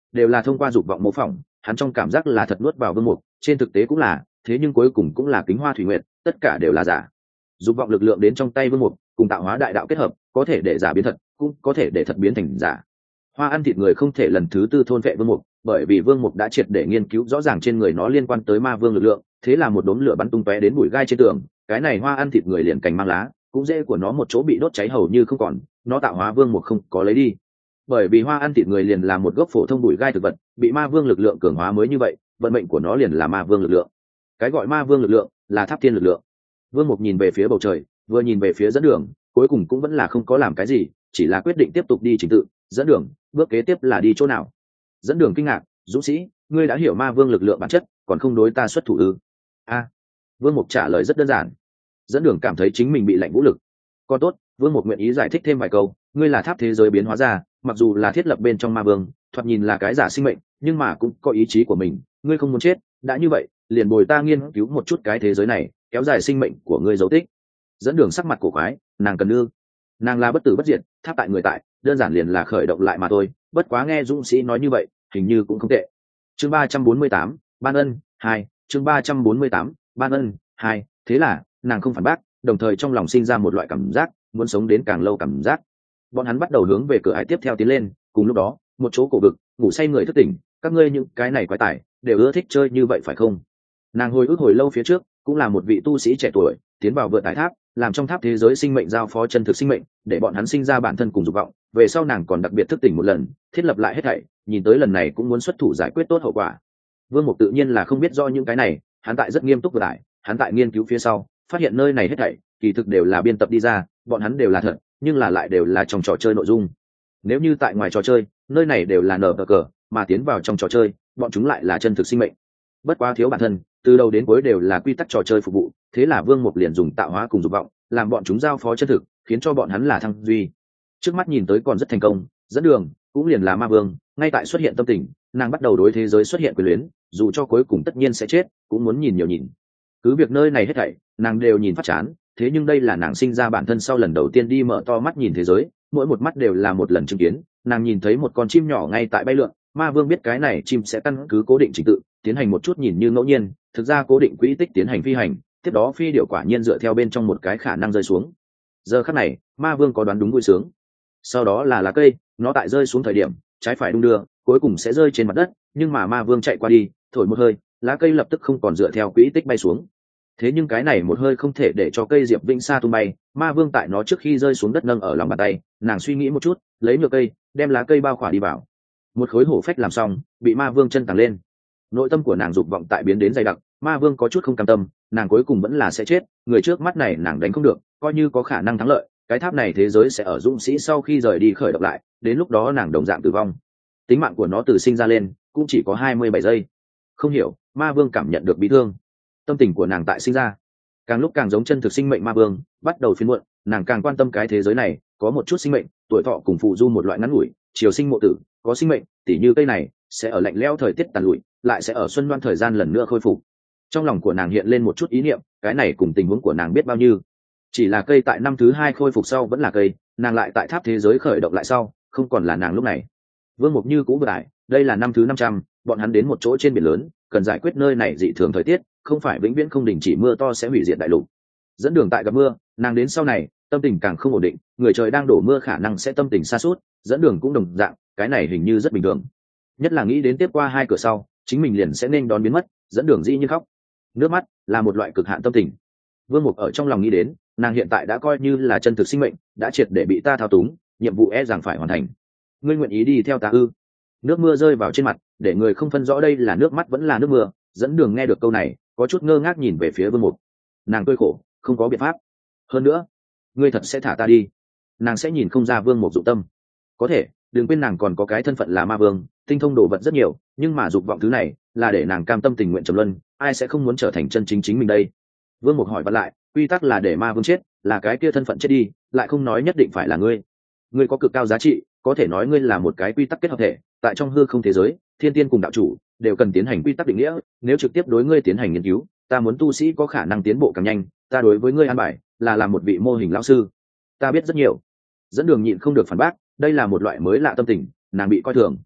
đều là thông qua dục vọng mô phỏng, hắn trong cảm giác là thật nuốt vào vương mục, trên thực tế cũng là, thế nhưng cuối cùng cũng là kính hoa thủy nguyệt, tất cả đều là giả. Dục vọng lực lượng đến trong tay vương mục, cùng tạo hóa đại đạo kết hợp, có thể để giả biến thật, cũng có thể để thật biến thành giả. Hoa ăn thịt người không thể lần thứ tư thôn vệ vương mục, bởi vì vương mục đã triệt để nghiên cứu rõ ràng trên người nó liên quan tới ma vương lực lượng, thế là một đốm lửa bắn tung tóe đến bụi gai trên tường, cái này hoa ăn thịt người liền cành mang lá, cũng rễ của nó một chỗ bị đốt cháy hầu như không còn, nó tạo hóa vương mục không có lấy đi. Bởi vì hoa ăn thịt người liền là một gốc phổ thông bụi gai thực vật, bị ma vương lực lượng cường hóa mới như vậy, vận mệnh của nó liền là ma vương lực lượng. Cái gọi ma vương lực lượng là tháp thiên lực lượng. Vương mục nhìn về phía bầu trời, vừa nhìn về phía dẫn đường, cuối cùng cũng vẫn là không có làm cái gì, chỉ là quyết định tiếp tục đi trình tự. Dẫn đường, bước kế tiếp là đi chỗ nào? Dẫn đường kinh ngạc, dũng sĩ, ngươi đã hiểu ma vương lực lượng bản chất, còn không đối ta xuất thủ ư? A. Vương mục trả lời rất đơn giản. Dẫn đường cảm thấy chính mình bị lạnh vũ lực. Còn tốt, Vương mục nguyện ý giải thích thêm vài câu, ngươi là tháp thế giới biến hóa ra, mặc dù là thiết lập bên trong ma vương, thoạt nhìn là cái giả sinh mệnh, nhưng mà cũng có ý chí của mình, ngươi không muốn chết, đã như vậy, liền bồi ta nghiên cứu một chút cái thế giới này, kéo dài sinh mệnh của ngươi dấu tích. Dẫn đường sắc mặt cổ quái, nàng cần nương, nàng là bất tử bất diệt, tháp tại người tại, đơn giản liền là khởi động lại mà thôi, bất quá nghe dũng sĩ nói như vậy, hình như cũng không tệ. Chương ba trăm bốn mươi tám, ban ân hai, chương ba trăm bốn mươi tám, ban ân hai, thế là nàng không phản bác, đồng thời trong lòng sinh ra một loại cảm giác muốn sống đến càng lâu cảm giác. Bọn hắn bắt đầu hướng về cửa ải tiếp theo tiến lên, cùng lúc đó một chỗ cổ vực, ngủ say người thức tỉnh, các ngươi những cái này quái tải đều ưa thích chơi như vậy phải không? Nàng hồi ức hồi lâu phía trước, cũng là một vị tu sĩ trẻ tuổi tiến vào vượt tải tháp, làm trong tháp thế giới sinh mệnh giao phó chân thực sinh mệnh, để bọn hắn sinh ra bản thân cùng dục vọng. Về sau nàng còn đặc biệt thức tỉnh một lần, thiết lập lại hết thảy, nhìn tới lần này cũng muốn xuất thủ giải quyết tốt hậu quả. Vương Mục tự nhiên là không biết do những cái này, hắn tại rất nghiêm túc vượt tải, hắn tại nghiên cứu phía sau, phát hiện nơi này hết thảy kỳ thực đều là biên tập đi ra, bọn hắn đều là thật, nhưng là lại đều là trong trò chơi nội dung. Nếu như tại ngoài trò chơi, nơi này đều là nở cờ, mà tiến vào trong trò chơi, bọn chúng lại là chân thực sinh mệnh. Bất quá thiếu bản thân, từ đầu đến cuối đều là quy tắc trò chơi phục vụ, thế là Vương Mục liền dùng tạo hóa cùng dục vọng, làm bọn chúng giao phó chân thực, khiến cho bọn hắn là thăng duy. Trước mắt nhìn tới còn rất thành công, dẫn đường cũng liền là ma vương, ngay tại xuất hiện tâm tình, nàng bắt đầu đối thế giới xuất hiện quyền luyến, dù cho cuối cùng tất nhiên sẽ chết, cũng muốn nhìn nhiều nhìn. Cứ việc nơi này hết thảy, nàng đều nhìn phát chán, thế nhưng đây là nàng sinh ra bản thân sau lần đầu tiên đi mở to mắt nhìn thế giới, mỗi một mắt đều là một lần chứng kiến. Nàng nhìn thấy một con chim nhỏ ngay tại bay lượn, ma vương biết cái này chim sẽ căn cứ cố định trình tự tiến hành một chút nhìn như ngẫu nhiên, thực ra cố định quỹ tích tiến hành phi hành, tiếp đó phi điệu quả nhiên dựa theo bên trong một cái khả năng rơi xuống. Giờ khắc này, ma vương có đoán đúng vui sướng. Sau đó là lá cây, nó tại rơi xuống thời điểm trái phải đung đưa, cuối cùng sẽ rơi trên mặt đất, nhưng mà ma vương chạy qua đi, thổi một hơi, lá cây lập tức không còn dựa theo quỹ tích bay xuống. Thế nhưng cái này một hơi không thể để cho cây diệp vĩnh xa tung bay, ma vương tại nó trước khi rơi xuống đất nâng ở lòng bàn tay, nàng suy nghĩ một chút, lấy nhựa cây đem lá cây bao khỏa đi vào. Một khối hổ phách làm xong, bị ma vương chân tàng lên. Nội tâm của nàng dục vọng tại biến đến dày đặc, ma vương có chút không cam tâm, nàng cuối cùng vẫn là sẽ chết, người trước mắt này nàng đánh không được, coi như có khả năng thắng lợi, cái tháp này thế giới sẽ ở dũng sĩ sau khi rời đi khởi động lại, đến lúc đó nàng đồng dạng tử vong. Tính mạng của nó từ sinh ra lên cũng chỉ có hai mươi bảy giây. Không hiểu, ma vương cảm nhận được bị thương, tâm tình của nàng tại sinh ra càng lúc càng giống chân thực sinh mệnh ma vương, bắt đầu phiền muộn, nàng càng quan tâm cái thế giới này có một chút sinh mệnh, tuổi thọ cùng phụ du một loại ngắn ngủi, chiều sinh mộ tử, có sinh mệnh, tỉ như cây này sẽ ở lạnh lẽo thời tiết tàn lụi, lại sẽ ở xuân đoan thời gian lần nữa khôi phục. Trong lòng của nàng hiện lên một chút ý niệm, cái này cùng tình huống của nàng biết bao nhiêu. Chỉ là cây tại năm thứ hai khôi phục sau vẫn là cây, nàng lại tại tháp thế giới khởi động lại sau, không còn là nàng lúc này. Vương Mục như cũ vừa lại, đây là năm thứ năm trăm, bọn hắn đến một chỗ trên biển lớn, cần giải quyết nơi này dị thường thời tiết, không phải vĩnh viễn không đình chỉ mưa to sẽ hủy diệt đại lục. Dẫn đường tại gặp mưa, nàng đến sau này tâm tình càng không ổn định, người trời đang đổ mưa khả năng sẽ tâm tình sa sút, dẫn đường cũng đồng dạng, cái này hình như rất bình thường. Nhất là nghĩ đến tiếp qua hai cửa sau, chính mình liền sẽ nên đón biến mất, dẫn đường dĩ như khóc. Nước mắt là một loại cực hạn tâm tình. Vương Mục ở trong lòng nghĩ đến, nàng hiện tại đã coi như là chân thực sinh mệnh, đã triệt để bị ta thao túng, nhiệm vụ e rằng phải hoàn thành. Ngươi nguyện ý đi theo ta ư? Nước mưa rơi vào trên mặt, để người không phân rõ đây là nước mắt vẫn là nước mưa. Dẫn đường nghe được câu này, có chút ngơ ngác nhìn về phía Vương Mục. Nàng cười khổ, không có biện pháp. Hơn nữa, ngươi thật sẽ thả ta đi? Nàng sẽ nhìn không ra Vương Mục dụng tâm. Có thể, đừng quên nàng còn có cái thân phận là ma vương, tinh thông đồ vật rất nhiều, nhưng mà dục vọng thứ này là để nàng cam tâm tình nguyện trầm luân, ai sẽ không muốn trở thành chân chính chính mình đây? Vương Mục hỏi vặn lại, quy tắc là để ma vương chết, là cái kia thân phận chết đi, lại không nói nhất định phải là ngươi. Ngươi có cực cao giá trị, có thể nói ngươi là một cái quy tắc kết hợp thể, tại trong hư không thế giới, thiên tiên cùng đạo chủ đều cần tiến hành quy tắc định nghĩa, nếu trực tiếp đối ngươi tiến hành nghiên cứu, ta muốn tu sĩ có khả năng tiến bộ càng nhanh, ta đối với ngươi an bài là làm một vị mô hình lão sư. Ta biết rất nhiều. Dẫn đường nhịn không được phản bác, đây là một loại mới lạ tâm tình, nàng bị coi thường.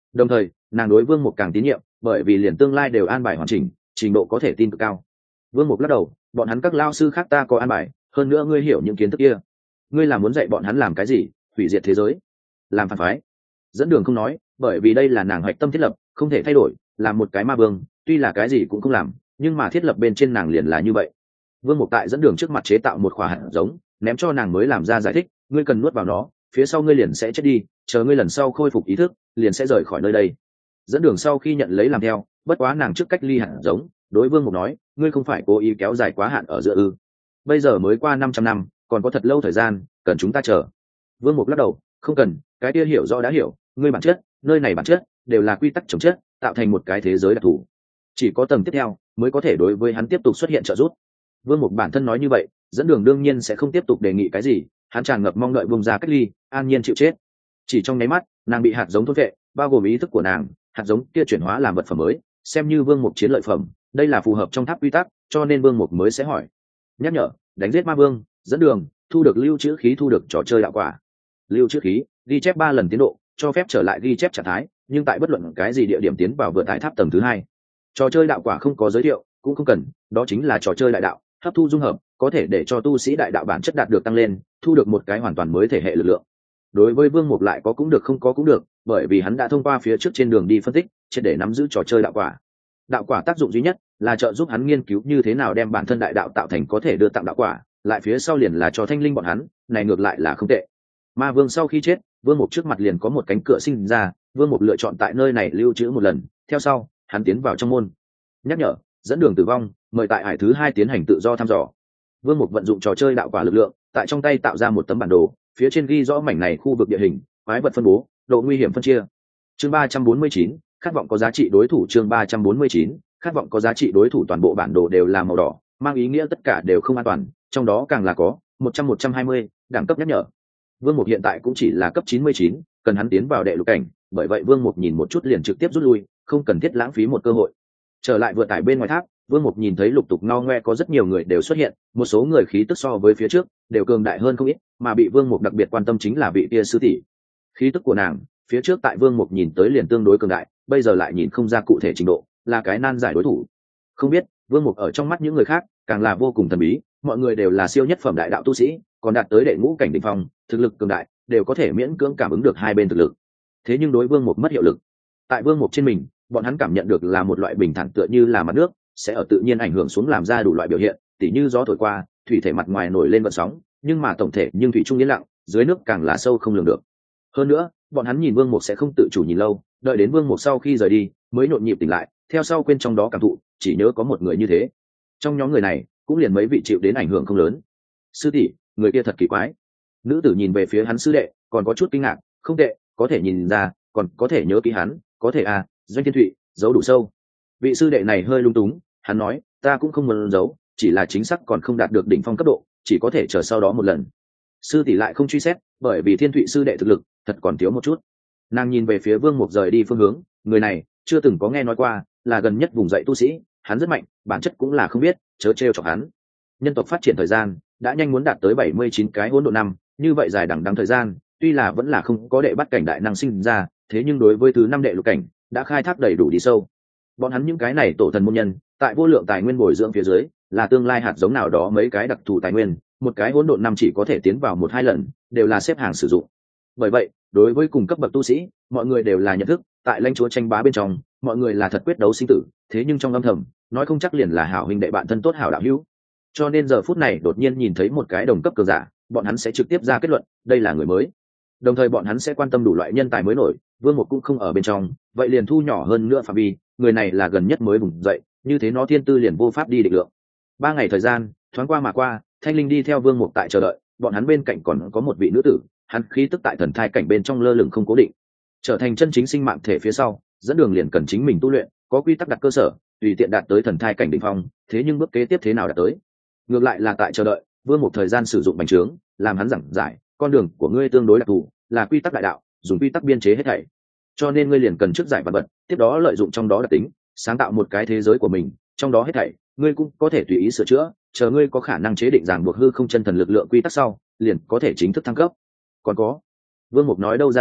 Đồng thời nàng đối vương mục càng tín nhiệm, bởi vì liền tương lai đều an bài hoàn chỉnh, trình độ có thể tin cực cao. Vương mục lắc đầu, bọn hắn các lao sư khác ta có an bài, hơn nữa ngươi hiểu những kiến thức kia. Ngươi là muốn dạy bọn hắn làm cái gì? Hủy diệt thế giới, làm phản phái? Dẫn đường không nói, bởi vì đây là nàng hoạch tâm thiết lập, không thể thay đổi. Làm một cái ma vương, tuy là cái gì cũng không làm, nhưng mà thiết lập bên trên nàng liền là như vậy. Vương mục tại dẫn đường trước mặt chế tạo một khỏa hạt giống, ném cho nàng mới làm ra giải thích, ngươi cần nuốt vào nó, phía sau ngươi liền sẽ chết đi, chờ ngươi lần sau khôi phục ý thức liền sẽ rời khỏi nơi đây. Dẫn đường sau khi nhận lấy làm theo, bất quá nàng trước cách ly hạt giống, đối vương mục nói, ngươi không phải cố ý kéo dài quá hạn ở giữa ư? Bây giờ mới qua năm trăm năm, còn có thật lâu thời gian, cần chúng ta chờ. Vương mục lắc đầu, không cần, cái kia hiểu rõ đã hiểu, ngươi bản chất, nơi này bản chất đều là quy tắc chống chất, tạo thành một cái thế giới đặc thù. Chỉ có tầng tiếp theo mới có thể đối với hắn tiếp tục xuất hiện trợ giúp. Vương mục bản thân nói như vậy, dẫn đường đương nhiên sẽ không tiếp tục đề nghị cái gì, hắn tràn ngập mong đợi bung ra cách ly, an nhiên chịu chết. Chỉ trong nháy mắt, nàng bị hạt giống thôn vệ, bao gồm ý thức của nàng, hạt giống kia chuyển hóa làm vật phẩm mới, xem như vương mục chiến lợi phẩm. Đây là phù hợp trong tháp quy tắc, cho nên vương mục mới sẽ hỏi. Nhắc nhở, đánh giết ma vương, dẫn đường, thu được lưu trữ khí, thu được trò chơi đạo quả. Lưu trữ khí, ghi chép ba lần tiến độ, cho phép trở lại ghi chép trạng thái, nhưng tại bất luận cái gì địa điểm tiến vào vừa tại tháp tầng thứ hai. Trò chơi đạo quả không có giới thiệu, cũng không cần, đó chính là trò chơi đại đạo, hấp thu dung hợp, có thể để cho tu sĩ đại đạo bản chất đạt được tăng lên, thu được một cái hoàn toàn mới thể hệ lực lượng. Đối với vương mục lại có cũng được không có cũng được, bởi vì hắn đã thông qua phía trước trên đường đi phân tích, triệt để nắm giữ trò chơi đạo quả. Đạo quả tác dụng duy nhất là trợ giúp hắn nghiên cứu như thế nào đem bản thân đại đạo tạo thành có thể đưa tặng đạo quả, lại phía sau liền là cho thanh linh bọn hắn, này ngược lại là không tệ. Ma vương sau khi chết, vương mục trước mặt liền có một cánh cửa sinh ra, vương mục lựa chọn tại nơi này lưu trữ một lần, theo sau hắn tiến vào trong môn. Nhắc nhở, dẫn đường tử vong, mời tại hải thứ hai tiến hành tự do thăm dò. Vương mục vận dụng trò chơi đạo quả lực lượng, tại trong tay tạo ra một tấm bản đồ, phía trên ghi rõ mảnh này khu vực địa hình, quái vật phân bố, độ nguy hiểm phân chia. Chương ba trăm bốn mươi chín, khát vọng có giá trị đối thủ. Chương ba trăm bốn mươi chín, khát vọng có giá trị đối thủ. Toàn bộ bản đồ đều là màu đỏ, mang ý nghĩa tất cả đều không an toàn, trong đó càng là có một trăm một trăm hai mươi đẳng cấp nhắc nhở. Vương mục hiện tại cũng chỉ là cấp chín mươi chín, cần hắn tiến vào đệ lục cảnh, bởi vậy vương mục nhìn một chút liền trực tiếp rút lui, không cần thiết lãng phí một cơ hội. Trở lại vừa tải bên ngoài tháp, vương mục nhìn thấy lục tục ngao ngoe có rất nhiều người đều xuất hiện, một số người khí tức so với phía trước đều cường đại hơn không ít, mà bị vương mục đặc biệt quan tâm chính là vị kia sư tỷ. Khí tức của nàng phía trước tại vương mục nhìn tới liền tương đối cường đại, bây giờ lại nhìn không ra cụ thể trình độ, là cái nan giải đối thủ. Không biết vương mục ở trong mắt những người khác càng là vô cùng thần bí, mọi người đều là siêu nhất phẩm đại đạo tu sĩ, còn đạt tới đệ ngũ cảnh đỉnh phong, thực lực cường đại, đều có thể miễn cưỡng cảm ứng được hai bên thực lực. Thế nhưng đối vương mục mất hiệu lực. Tại vương mục trên mình, bọn hắn cảm nhận được là một loại bình thản tựa như là mặt nước, sẽ ở tự nhiên ảnh hưởng xuống làm ra đủ loại biểu hiện, tỉ như gió thổi qua, thủy thể mặt ngoài nổi lên gợn sóng, nhưng mà tổng thể nhưng thủy trung yên lặng, dưới nước càng là sâu không lường được. Hơn nữa, bọn hắn nhìn vương mục sẽ không tự chủ nhìn lâu, đợi đến vương mục sau khi rời đi, mới nhộn nhịp tỉnh lại, theo sau quên trong đó cảm thụ, chỉ nhớ có một người như thế. Trong nhóm người này, cũng liền mấy vị chịu đến ảnh hưởng không lớn. Sư tỷ, người kia thật kỳ quái. Nữ tử nhìn về phía hắn sư đệ, còn có chút kinh ngạc, không tệ, có thể nhìn ra, còn có thể nhớ kỹ hắn, có thể à, Doanh Thiên Thụy, giấu đủ sâu. Vị sư đệ này hơi lung túng, hắn nói, ta cũng không muốn giấu, chỉ là chính xác còn không đạt được đỉnh phong cấp độ, chỉ có thể chờ sau đó một lần. Sư tỷ lại không truy xét, bởi vì Thiên Thụy sư đệ thực lực thật còn thiếu một chút. Nàng nhìn về phía Vương Mục rời đi phương hướng, người này chưa từng có nghe nói qua, là gần nhất vùng dậy tu sĩ, hắn rất mạnh, bản chất cũng là không biết, chớ trêu chọc hắn. Nhân tộc phát triển thời gian đã nhanh muốn đạt tới bảy mươi chín cái hỗn độn năm, như vậy dài đằng đẵng thời gian, tuy là vẫn là không có đệ bắt cảnh đại năng sinh ra, thế nhưng đối với thứ năm đệ lục cảnh đã khai thác đầy đủ đi sâu. Bọn hắn những cái này tổ thần môn nhân, tại vô lượng tài nguyên bồi dưỡng phía dưới, là tương lai hạt giống nào đó mấy cái đặc thù tài nguyên, một cái hỗn độn năm chỉ có thể tiến vào một hai lần, đều là xếp hàng sử dụng. Bởi vậy, đối với cùng cấp bậc tu sĩ, mọi người đều là nhận thức, tại lãnh chúa tranh bá bên trong, mọi người là thật quyết đấu sinh tử, thế nhưng trong âm thầm, nói không chắc liền là hảo huynh đệ bạn thân tốt hảo đạo hữu. Cho nên giờ phút này đột nhiên nhìn thấy một cái đồng cấp cường giả, bọn hắn sẽ trực tiếp ra kết luận, đây là người mới. Đồng thời bọn hắn sẽ quan tâm đủ loại nhân tài mới nổi, Vương Mục cũng không ở bên trong, vậy liền thu nhỏ hơn nữa phạm vi, người này là gần nhất mới vùng dậy, như thế nó thiên tư liền vô pháp đi định lượng. Ba ngày thời gian thoáng qua mà qua, Thanh Linh đi theo Vương Mục tại chờ đợi, bọn hắn bên cạnh còn có một vị nữ tử, hắn khí tức tại thần thai cảnh bên trong lơ lửng không cố định, trở thành chân chính sinh mạng thể phía sau, dẫn đường liền cần chính mình tu luyện, có quy tắc đặt cơ sở, tùy tiện đạt tới thần thai cảnh đỉnh phong, thế nhưng bước kế tiếp thế nào đạt tới? Ngược lại là tại chờ đợi, Vương Mục thời gian sử dụng bành trướng, làm hắn giảng giải, con đường của ngươi tương đối đặc thù, là quy tắc đại đạo, dùng quy tắc biên chế hết thảy. Cho nên ngươi liền cần trước giải vật vật, tiếp đó lợi dụng trong đó đặc tính, sáng tạo một cái thế giới của mình, trong đó hết thảy, ngươi cũng có thể tùy ý sửa chữa, chờ ngươi có khả năng chế định ràng buộc hư không chân thần lực lượng quy tắc sau, liền có thể chính thức thăng cấp. Còn có, Vương Mục nói đâu ra đó,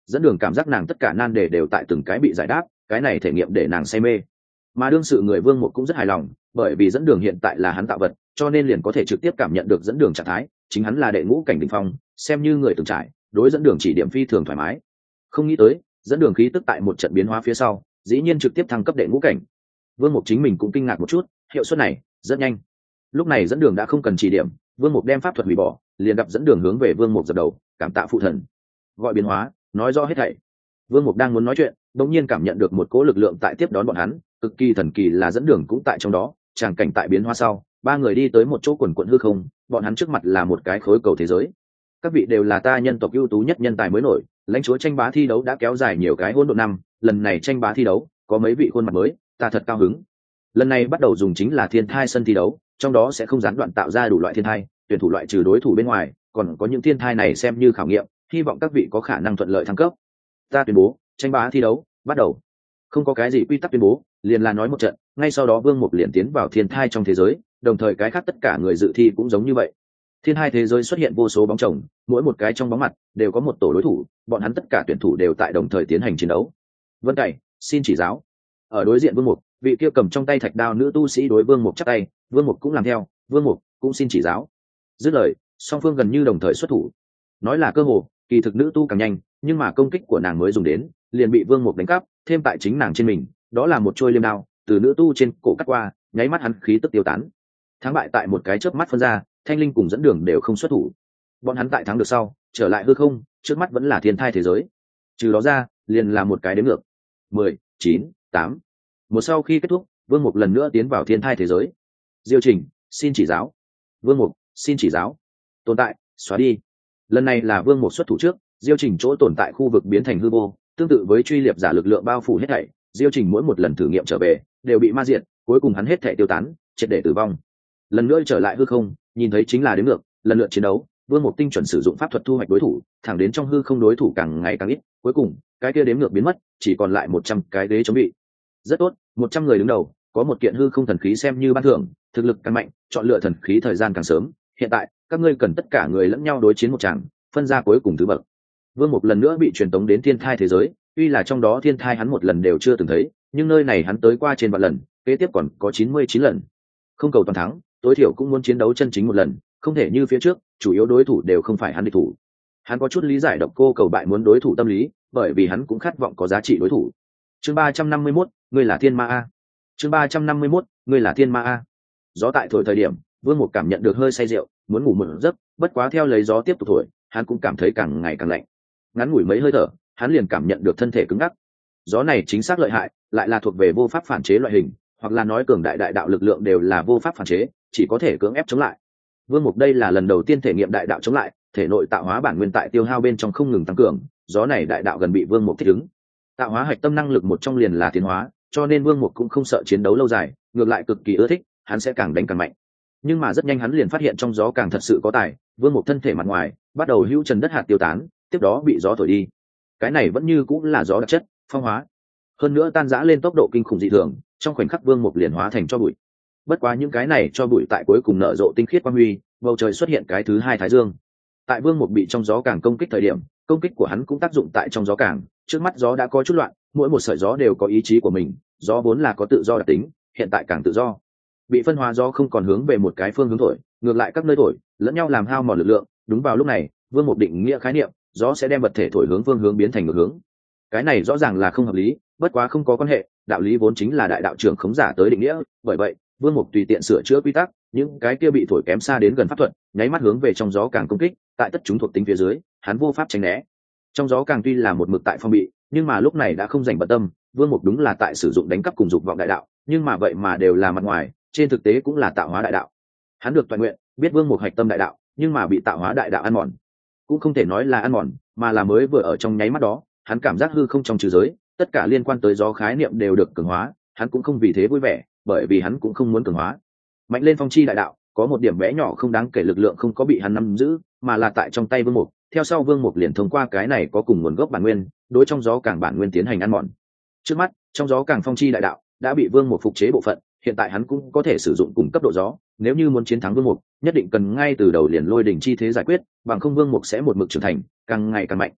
dẫn đường cảm giác nàng tất cả nan đề đều tại từng cái bị giải đáp, cái này thể nghiệm để nàng say mê. Mà đương sự người Vương Mục cũng rất hài lòng, bởi vì dẫn đường hiện tại là hắn tạo vật, cho nên liền có thể trực tiếp cảm nhận được dẫn đường trạng thái, chính hắn là đệ ngũ cảnh đỉnh phong, xem như người từng trải, đối dẫn đường chỉ điểm phi thường thoải mái. Không nghĩ tới, dẫn đường khí tức tại một trận biến hóa phía sau, dĩ nhiên trực tiếp thăng cấp đệ ngũ cảnh. Vương Mục chính mình cũng kinh ngạc một chút, hiệu suất này rất nhanh. Lúc này dẫn đường đã không cần chỉ điểm, Vương Mục đem pháp thuật hủy bỏ, liền gặp dẫn đường hướng về Vương Mục dập đầu, cảm tạ phụ thần. Gọi biến hóa, nói rõ hết thảy. Vương Mục đang muốn nói chuyện, đột nhiên cảm nhận được một cỗ lực lượng tại tiếp đón bọn hắn, cực kỳ thần kỳ là dẫn đường cũng tại trong đó. Tràng cảnh tại biến hóa sau, ba người đi tới một chỗ quần quần hư không, bọn hắn trước mặt là một cái khối cầu thế giới. Các vị đều là ta nhân tộc ưu tú nhất nhân tài mới nổi, lãnh chúa tranh bá thi đấu đã kéo dài nhiều cái hỗn độn năm, lần này tranh bá thi đấu có mấy vị khuôn mặt mới, ta thật cao hứng. Lần này bắt đầu dùng chính là thiên thai sân thi đấu, trong đó sẽ không gián đoạn tạo ra đủ loại thiên thai, tuyển thủ loại trừ đối thủ bên ngoài, còn có những thiên thai này xem như khảo nghiệm, hy vọng các vị có khả năng thuận lợi thăng cấp. Ta tuyên bố, tranh bá thi đấu bắt đầu. Không có cái gì quy tắc tuyên bố, liền là nói một trận, ngay sau đó Vương Mục liền tiến vào thiên thai trong thế giới, đồng thời cái khác tất cả người dự thi cũng giống như vậy. Thiên hai thế giới xuất hiện vô số bóng chồng, mỗi một cái trong bóng mặt đều có một tổ đối thủ, bọn hắn tất cả tuyển thủ đều tại đồng thời tiến hành chiến đấu. Vân Cày, xin chỉ giáo. Ở đối diện Vương Mục, vị kia cầm trong tay thạch đao nữ tu sĩ đối Vương Mục chắp tay, Vương Mục cũng làm theo, Vương Mục cũng xin chỉ giáo. Dứt lời, song phương gần như đồng thời xuất thủ. Nói là cơ hồ, kỳ thực nữ tu càng nhanh, nhưng mà công kích của nàng mới dùng đến, liền bị Vương Mục đánh cắp, thêm tại chính nàng trên mình, đó là một trôi liêm đao, từ nữ tu trên cổ cắt qua, nháy mắt hắn khí tức tiêu tán. Thắng bại tại một cái chớp mắt phân ra, Thanh Linh cùng dẫn đường đều không xuất thủ. Bọn hắn tại thắng được sau, trở lại hư không, trước mắt vẫn là thiên thai thế giới. Trừ đó ra, liền là một cái đếm ngược. mười, chín, tám. Một sau khi kết thúc, Vương Mục lần nữa tiến vào thiên thai thế giới. Diêu Trình, xin chỉ giáo. Vương Mục, xin chỉ giáo. Tồn tại, xóa đi. Lần này là Vương Mục xuất thủ trước, Diêu Trình chỗ tồn tại khu vực biến thành hư vô, tương tự với truy liệp giả lực lượng bao phủ hết thảy. Diêu Trình mỗi một lần thử nghiệm trở về, đều bị ma diệt, cuối cùng hắn hết thảy tiêu tán, triệt để tử vong. Lần nữa trở lại hư không, nhìn thấy chính là đếm ngược, lần lượt chiến đấu, Vương Mục tinh chuẩn sử dụng pháp thuật thu hoạch đối thủ, thẳng đến trong hư không đối thủ càng ngày càng ít, cuối cùng, cái kia đếm ngược biến mất, chỉ còn lại một trăm cái ghế chống bị. Rất tốt, một trăm người đứng đầu, có một kiện hư không thần khí xem như ban thưởng, thực lực càng mạnh, chọn lựa thần khí thời gian càng sớm, hiện tại, các ngươi cần tất cả người lẫn nhau đối chiến một tràng, phân ra cuối cùng thứ bậc. Vương Mục lần nữa bị truyền tống đến thiên thai thế giới, tuy là trong đó thiên thai hắn một lần đều chưa từng thấy, nhưng nơi này hắn tới qua trên vạn lần, kế tiếp còn có chín mươi chín lần. Không cầu toàn thắng, tối thiểu cũng muốn chiến đấu chân chính một lần, không thể như phía trước, chủ yếu đối thủ đều không phải hắn địch thủ. Hắn có chút lý giải Độc Cô Cầu bại muốn đối thủ tâm lý, bởi vì hắn cũng khát vọng có giá trị đối thủ. Chương ba trăm năm mươi mốt, ngươi là Thiên Ma a. Chương ba trăm năm mươi mốt, ngươi là Thiên Ma a. Gió tại thổi thời điểm, Vương Mục cảm nhận được hơi say rượu, muốn ngủ một giấc, bất quá theo lấy gió tiếp tục thổi, hắn cũng cảm thấy càng ngày càng lạnh. Ngắn ngủi mấy hơi thở, hắn liền cảm nhận được thân thể cứng ngắc. Gió này chính xác lợi hại, lại là thuộc về vô pháp phản chế loại hình, hoặc là nói cường đại đại đạo lực lượng đều là vô pháp phản chế, chỉ có thể cưỡng ép chống lại. Vương Mục đây là lần đầu tiên thể nghiệm đại đạo chống lại, thể nội tạo hóa bản nguyên tại tiêu hao bên trong không ngừng tăng cường, gió này đại đạo gần bị Vương Mục thích ứng. Tạo hóa hạch tâm năng lực một trong liền là tiến hóa, cho nên Vương Mục cũng không sợ chiến đấu lâu dài, ngược lại cực kỳ ưa thích, hắn sẽ càng đánh càng mạnh. Nhưng mà rất nhanh hắn liền phát hiện trong gió càng thật sự có tài, Vương Mục thân thể mặt ngoài bắt đầu hữu trần đất hạt tiêu tán, tiếp đó bị gió thổi đi. Cái này vẫn như cũng là gió đặc chất, phong hóa. Hơn nữa tan rã lên tốc độ kinh khủng dị thường, trong khoảnh khắc Vương Mục liền hóa thành cho bụi. Bất quá những cái này cho bụi tại cuối cùng nở rộ tinh khiết quang huy, bầu trời xuất hiện cái thứ hai thái dương. Tại Vương Mục bị trong gió càng công kích thời điểm, công kích của hắn cũng tác dụng tại trong gió càng, trước mắt gió đã có chút loạn, mỗi một sợi gió đều có ý chí của mình, gió vốn là có tự do đặc tính, hiện tại càng tự do. Bị phân hóa gió không còn hướng về một cái phương hướng thổi, ngược lại các nơi thổi, lẫn nhau làm hao mòn lực lượng, đúng vào lúc này, Vương Mục định nghĩa khái niệm, gió sẽ đem vật thể thổi hướng phương hướng biến thành ngược hướng. Cái này rõ ràng là không hợp lý, bất quá không có quan hệ, đạo lý vốn chính là đại đạo trưởng khống giả tới định nghĩa, bởi vậy, Vương Mục tùy tiện sửa chữa quy tắc, những cái kia bị thổi kém xa đến gần pháp thuật, nháy mắt hướng về trong gió càng công kích, tại tất chúng thuộc tính phía dưới, hắn vô pháp tránh né. Trong gió càng tuy là một mực tại phong bị, nhưng mà lúc này đã không dành bận tâm, Vương Mục đúng là tại sử dụng đánh cắp cùng dục vọng đại đạo, nhưng mà vậy mà đều là mặt ngoài, trên thực tế cũng là tạo hóa đại đạo. Hắn được toàn nguyện, biết Vương Mục hạch tâm đại đạo, nhưng mà bị tạo hóa đại đạo ăn mòn. Cũng không thể nói là ăn mòn, mà là mới vừa ở trong nháy mắt đó, hắn cảm giác hư không trong trừ giới, tất cả liên quan tới gió khái niệm đều được cường hóa, hắn cũng không vì thế vui vẻ, bởi vì hắn cũng không muốn cường hóa. Mạnh lên phong chi đại đạo, có một điểm bé nhỏ không đáng kể lực lượng không có bị hắn nắm giữ, mà là tại trong tay Vương Mục, theo sau Vương Mục liền thông qua cái này có cùng nguồn gốc bản nguyên, đối trong gió càng bản nguyên tiến hành ăn mòn. Trước mắt, trong gió càng phong chi đại đạo đã bị Vương Mục phục chế bộ phận, hiện tại hắn cũng có thể sử dụng cùng cấp độ gió, nếu như muốn chiến thắng Vương Mục, nhất định cần ngay từ đầu liền lôi đỉnh chi thế giải quyết, bằng không Vương Mục sẽ một mực trưởng thành, càng ngày càng mạnh.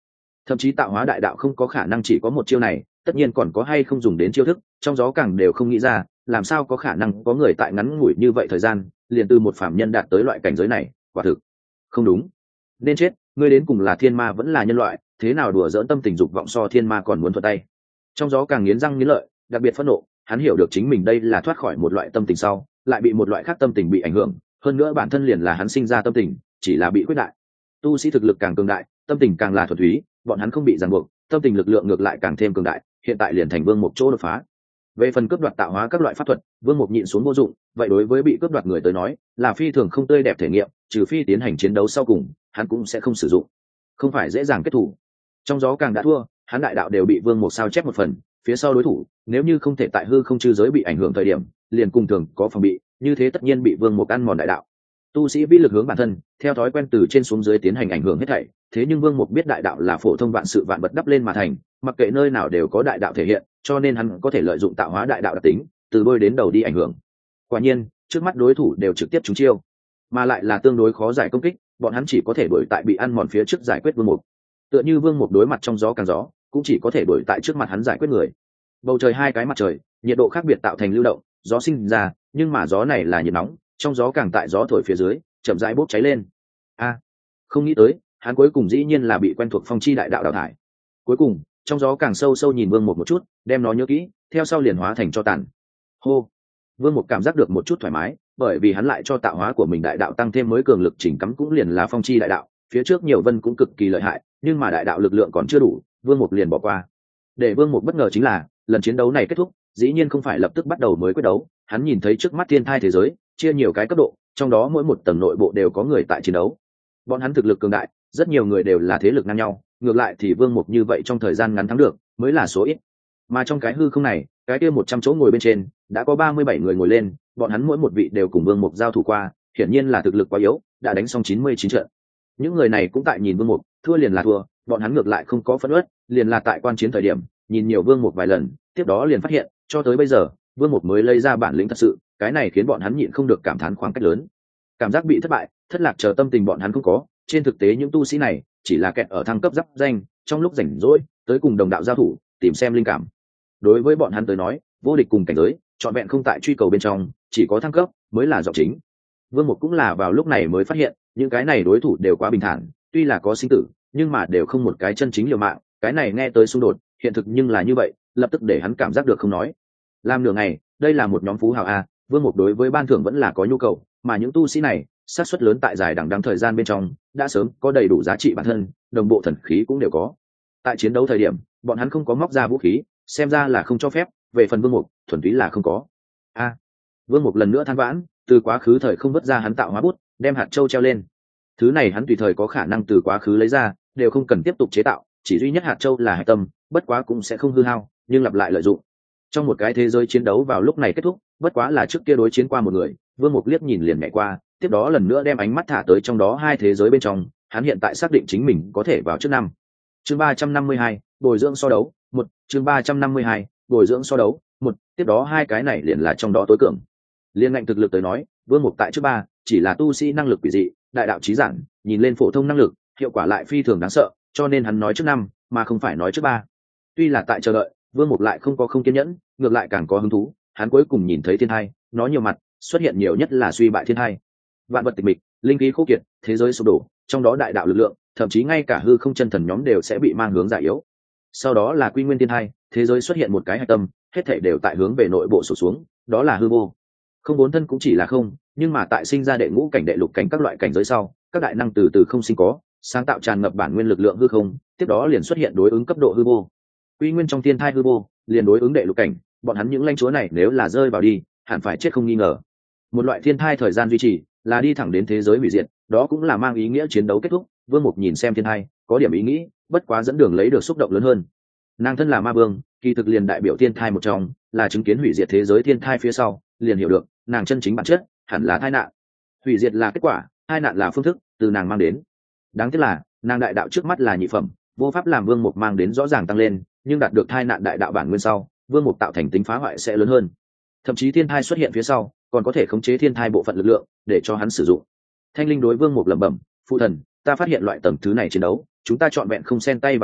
thậm chí tạo hóa đại đạo không có khả năng chỉ có một chiêu này, tất nhiên còn có hay không dùng đến chiêu thức, trong gió càng đều không nghĩ ra, làm sao có khả năng có người tại ngắn ngủi như vậy thời gian liền từ một phạm nhân đạt tới loại cảnh giới này, quả thực không đúng. Nên chết, ngươi đến cùng là thiên ma vẫn là nhân loại, thế nào đùa dỡn tâm tình dục vọng so thiên ma còn muốn thuận tay. Trong gió càng nghiến răng nghiến lợi, đặc biệt phẫn nộ, hắn hiểu được chính mình đây là thoát khỏi một loại tâm tình sau lại bị một loại khác tâm tình bị ảnh hưởng, hơn nữa bản thân liền là hắn sinh ra tâm tình chỉ là bị quyết đại. Tu sĩ thực lực càng cường đại, tâm tình càng là thuần túy, bọn hắn không bị ràng buộc, tâm tình lực lượng ngược lại càng thêm cường đại, hiện tại liền thành Vương Mục chỗ đột phá. Về phần cướp đoạt tạo hóa các loại pháp thuật, Vương Mục nhịn xuống vô dụng, vậy đối với bị cướp đoạt người tới nói là phi thường không tươi đẹp thể nghiệm, trừ phi tiến hành chiến đấu sau cùng hắn cũng sẽ không sử dụng, không phải dễ dàng kết thủ. Trong gió càng đã thua, hắn đại đạo đều bị Vương Mục sao chép một phần, phía sau đối thủ nếu như không thể tại hư không chư giới bị ảnh hưởng thời điểm liền cùng thường có phòng bị, như thế tất nhiên bị Vương Mục ăn mòn đại đạo. Tu sĩ vĩ lực hướng bản thân, theo thói quen từ trên xuống dưới tiến hành ảnh hưởng hết thảy, thế nhưng Vương Mục biết đại đạo là phổ thông vạn sự vạn vật đắp lên mà thành, mặc kệ nơi nào đều có đại đạo thể hiện, cho nên hắn có thể lợi dụng tạo hóa đại đạo đặc tính, từ đôi đến đầu đi ảnh hưởng. Quả nhiên, trước mắt đối thủ đều trực tiếp trúng chiêu, mà lại là tương đối khó giải công kích, bọn hắn chỉ có thể đuổi tại bị ăn mòn phía trước giải quyết Vương Mục. Tựa như Vương Mục đối mặt trong gió càng gió, cũng chỉ có thể đuổi tại trước mặt hắn giải quyết người. Bầu trời hai cái mặt trời, nhiệt độ khác biệt tạo thành lưu động, gió sinh ra, nhưng mà gió này là nhiệt nóng, trong gió càng tại gió thổi phía dưới chậm rãi bốc cháy lên. A, không nghĩ tới hắn cuối cùng dĩ nhiên là bị quen thuộc phong chi đại đạo đào thải. Cuối cùng trong gió càng sâu sâu nhìn Vương Mục một chút, đem nó nhớ kỹ, theo sau liền hóa thành cho tàn. Hô, Vương Mục cảm giác được một chút thoải mái, bởi vì hắn lại cho tạo hóa của mình đại đạo tăng thêm mới cường lực chỉnh cắm cũng liền là phong chi đại đạo, phía trước nhiều vân cũng cực kỳ lợi hại, nhưng mà đại đạo lực lượng còn chưa đủ, Vương Mục liền bỏ qua. Để Vương Mục bất ngờ chính là lần chiến đấu này kết thúc dĩ nhiên không phải lập tức bắt đầu mới quyết đấu, hắn nhìn thấy trước mắt thiên thai thế giới chia nhiều cái cấp độ, trong đó mỗi một tầng nội bộ đều có người tại chiến đấu. Bọn hắn thực lực cường đại, rất nhiều người đều là thế lực ngang nhau, ngược lại thì Vương Mục như vậy trong thời gian ngắn thắng được mới là số ít. Mà trong cái hư không này, cái kia một trăm chỗ ngồi bên trên đã có ba mươi bảy người ngồi lên, bọn hắn mỗi một vị đều cùng Vương Mục giao thủ qua, hiển nhiên là thực lực quá yếu, đã đánh xong chín mươi chín trận. Những người này cũng tại nhìn Vương Mục, thua liền là thua, bọn hắn ngược lại không có phẫn uất, liền là tại quan chiến thời điểm nhìn nhiều Vương Mục vài lần, tiếp đó liền phát hiện cho tới bây giờ Vương Mục mới lấy ra bản lĩnh thật sự, cái này khiến bọn hắn nhịn không được cảm thán khoảng cách lớn, cảm giác bị thất bại thất lạc chờ tâm tình bọn hắn không có. Trên thực tế những tu sĩ này chỉ là kẹt ở thăng cấp giáp danh, trong lúc rảnh rỗi tới cùng đồng đạo giao thủ tìm xem linh cảm. Đối với bọn hắn tới nói, vô địch cùng cảnh giới trọn vẹn không tại truy cầu bên trong, chỉ có thăng cấp mới là giọng chính. Vương Mục cũng là vào lúc này mới phát hiện những cái này đối thủ đều quá bình thản, tuy là có sinh tử nhưng mà đều không một cái chân chính liều mạng, cái này nghe tới xung đột hiện thực nhưng là như vậy, lập tức để hắn cảm giác được không nói làm nửa ngày. Đây là một nhóm phú hào a, Vương Mục đối với ban thưởng vẫn là có nhu cầu, mà những tu sĩ này xác suất lớn tại dài đằng đẵng thời gian bên trong đã sớm có đầy đủ giá trị bản thân, đồng bộ thần khí cũng đều có. Tại chiến đấu thời điểm bọn hắn không có móc ra vũ khí, xem ra là không cho phép, về phần Vương Mục thuần túy là không có. A, Vương Mục lần nữa than vãn, từ quá khứ thời không vứt ra hắn tạo hóa bút, đem hạt châu treo lên. Thứ này hắn tùy thời có khả năng từ quá khứ lấy ra, đều không cần tiếp tục chế tạo, chỉ duy nhất hạt châu là hạch tâm, bất quá cũng sẽ không hư hao, nhưng lặp lại lợi dụng. Trong một cái thế giới chiến đấu vào lúc này kết thúc, bất quá là trước kia đối chiến qua một người, Vương Mục liếc nhìn liền nhảy qua, tiếp đó lần nữa đem ánh mắt thả tới trong đó hai thế giới bên trong, hắn hiện tại xác định chính mình có thể vào trước năm. Chương ba trăm năm mươi hai, bồi dưỡng so đấu, một, chương ba trăm năm mươi hai, bồi dưỡng so đấu, một, tiếp đó hai cái này liền là trong đó tối cường. Liên ngạnh thực lực tới nói, Vương Mục tại trước ba, chỉ là tu sĩ năng lực quỷ dị, đại đạo chí giản, nhìn lên phổ thông năng lực, hiệu quả lại phi thường đáng sợ, cho nên hắn nói trước năm, mà không phải nói trước ba. Tuy là tại chờ đợi, Vương Mục lại không có không kiên nhẫn, ngược lại càng có hứng thú, hắn cuối cùng nhìn thấy thiên thai, nó nhiều mặt, xuất hiện nhiều nhất là suy bại thiên thai. Vạn vật tịch mịch, linh khí khô kiệt, thế giới sụp đổ, trong đó đại đạo lực lượng, thậm chí ngay cả hư không chân thần nhóm đều sẽ bị mang hướng giải yếu. Sau đó là quy nguyên thiên thai, thế giới xuất hiện một cái hạch tâm, hết thảy đều tại hướng về nội bộ sụp xuống, đó là hư vô. Không bốn thân cũng chỉ là không, nhưng mà tại sinh ra đệ ngũ cảnh đệ lục cảnh các loại cảnh giới sau, các đại năng từ từ không sinh có, sáng tạo tràn ngập bản nguyên lực lượng hư không, tiếp đó liền xuất hiện đối ứng cấp độ hư vô. Quy nguyên trong thiên thai hư vô, liền đối ứng đệ lục cảnh, bọn hắn những lãnh chúa này nếu là rơi vào đi, hẳn phải chết không nghi ngờ. Một loại thiên thai thời gian duy trì, là đi thẳng đến thế giới hủy diệt, đó cũng là mang ý nghĩa chiến đấu kết thúc. Vương Mục nhìn xem thiên thai, có điểm ý nghĩ, bất quá dẫn đường lấy được xúc động lớn hơn. Nàng thân là ma vương, kỳ thực liền đại biểu thiên thai một trong, là chứng kiến hủy diệt thế giới thiên thai phía sau, liền hiểu được, nàng chân chính bản chất hẳn là tai nạn. Hủy diệt là kết quả, tai nạn là phương thức, từ nàng mang đến. Đáng tiếc là, nàng đại đạo trước mắt là nhị phẩm, vô pháp làm Vương Mục mang đến rõ ràng tăng lên, nhưng đạt được tai nạn đại đạo bản nguyên sau, Vương Mục tạo thành tính phá hoại sẽ lớn hơn. Thậm chí thiên thai xuất hiện phía sau, còn có thể khống chế thiên thai bộ phận lực lượng để cho hắn sử dụng. Thanh linh đối Vương Mục lẩm bẩm, phụ thần, ta phát hiện loại tầng thứ này chiến đấu, chúng ta chọn vẹn không xen tay vào được,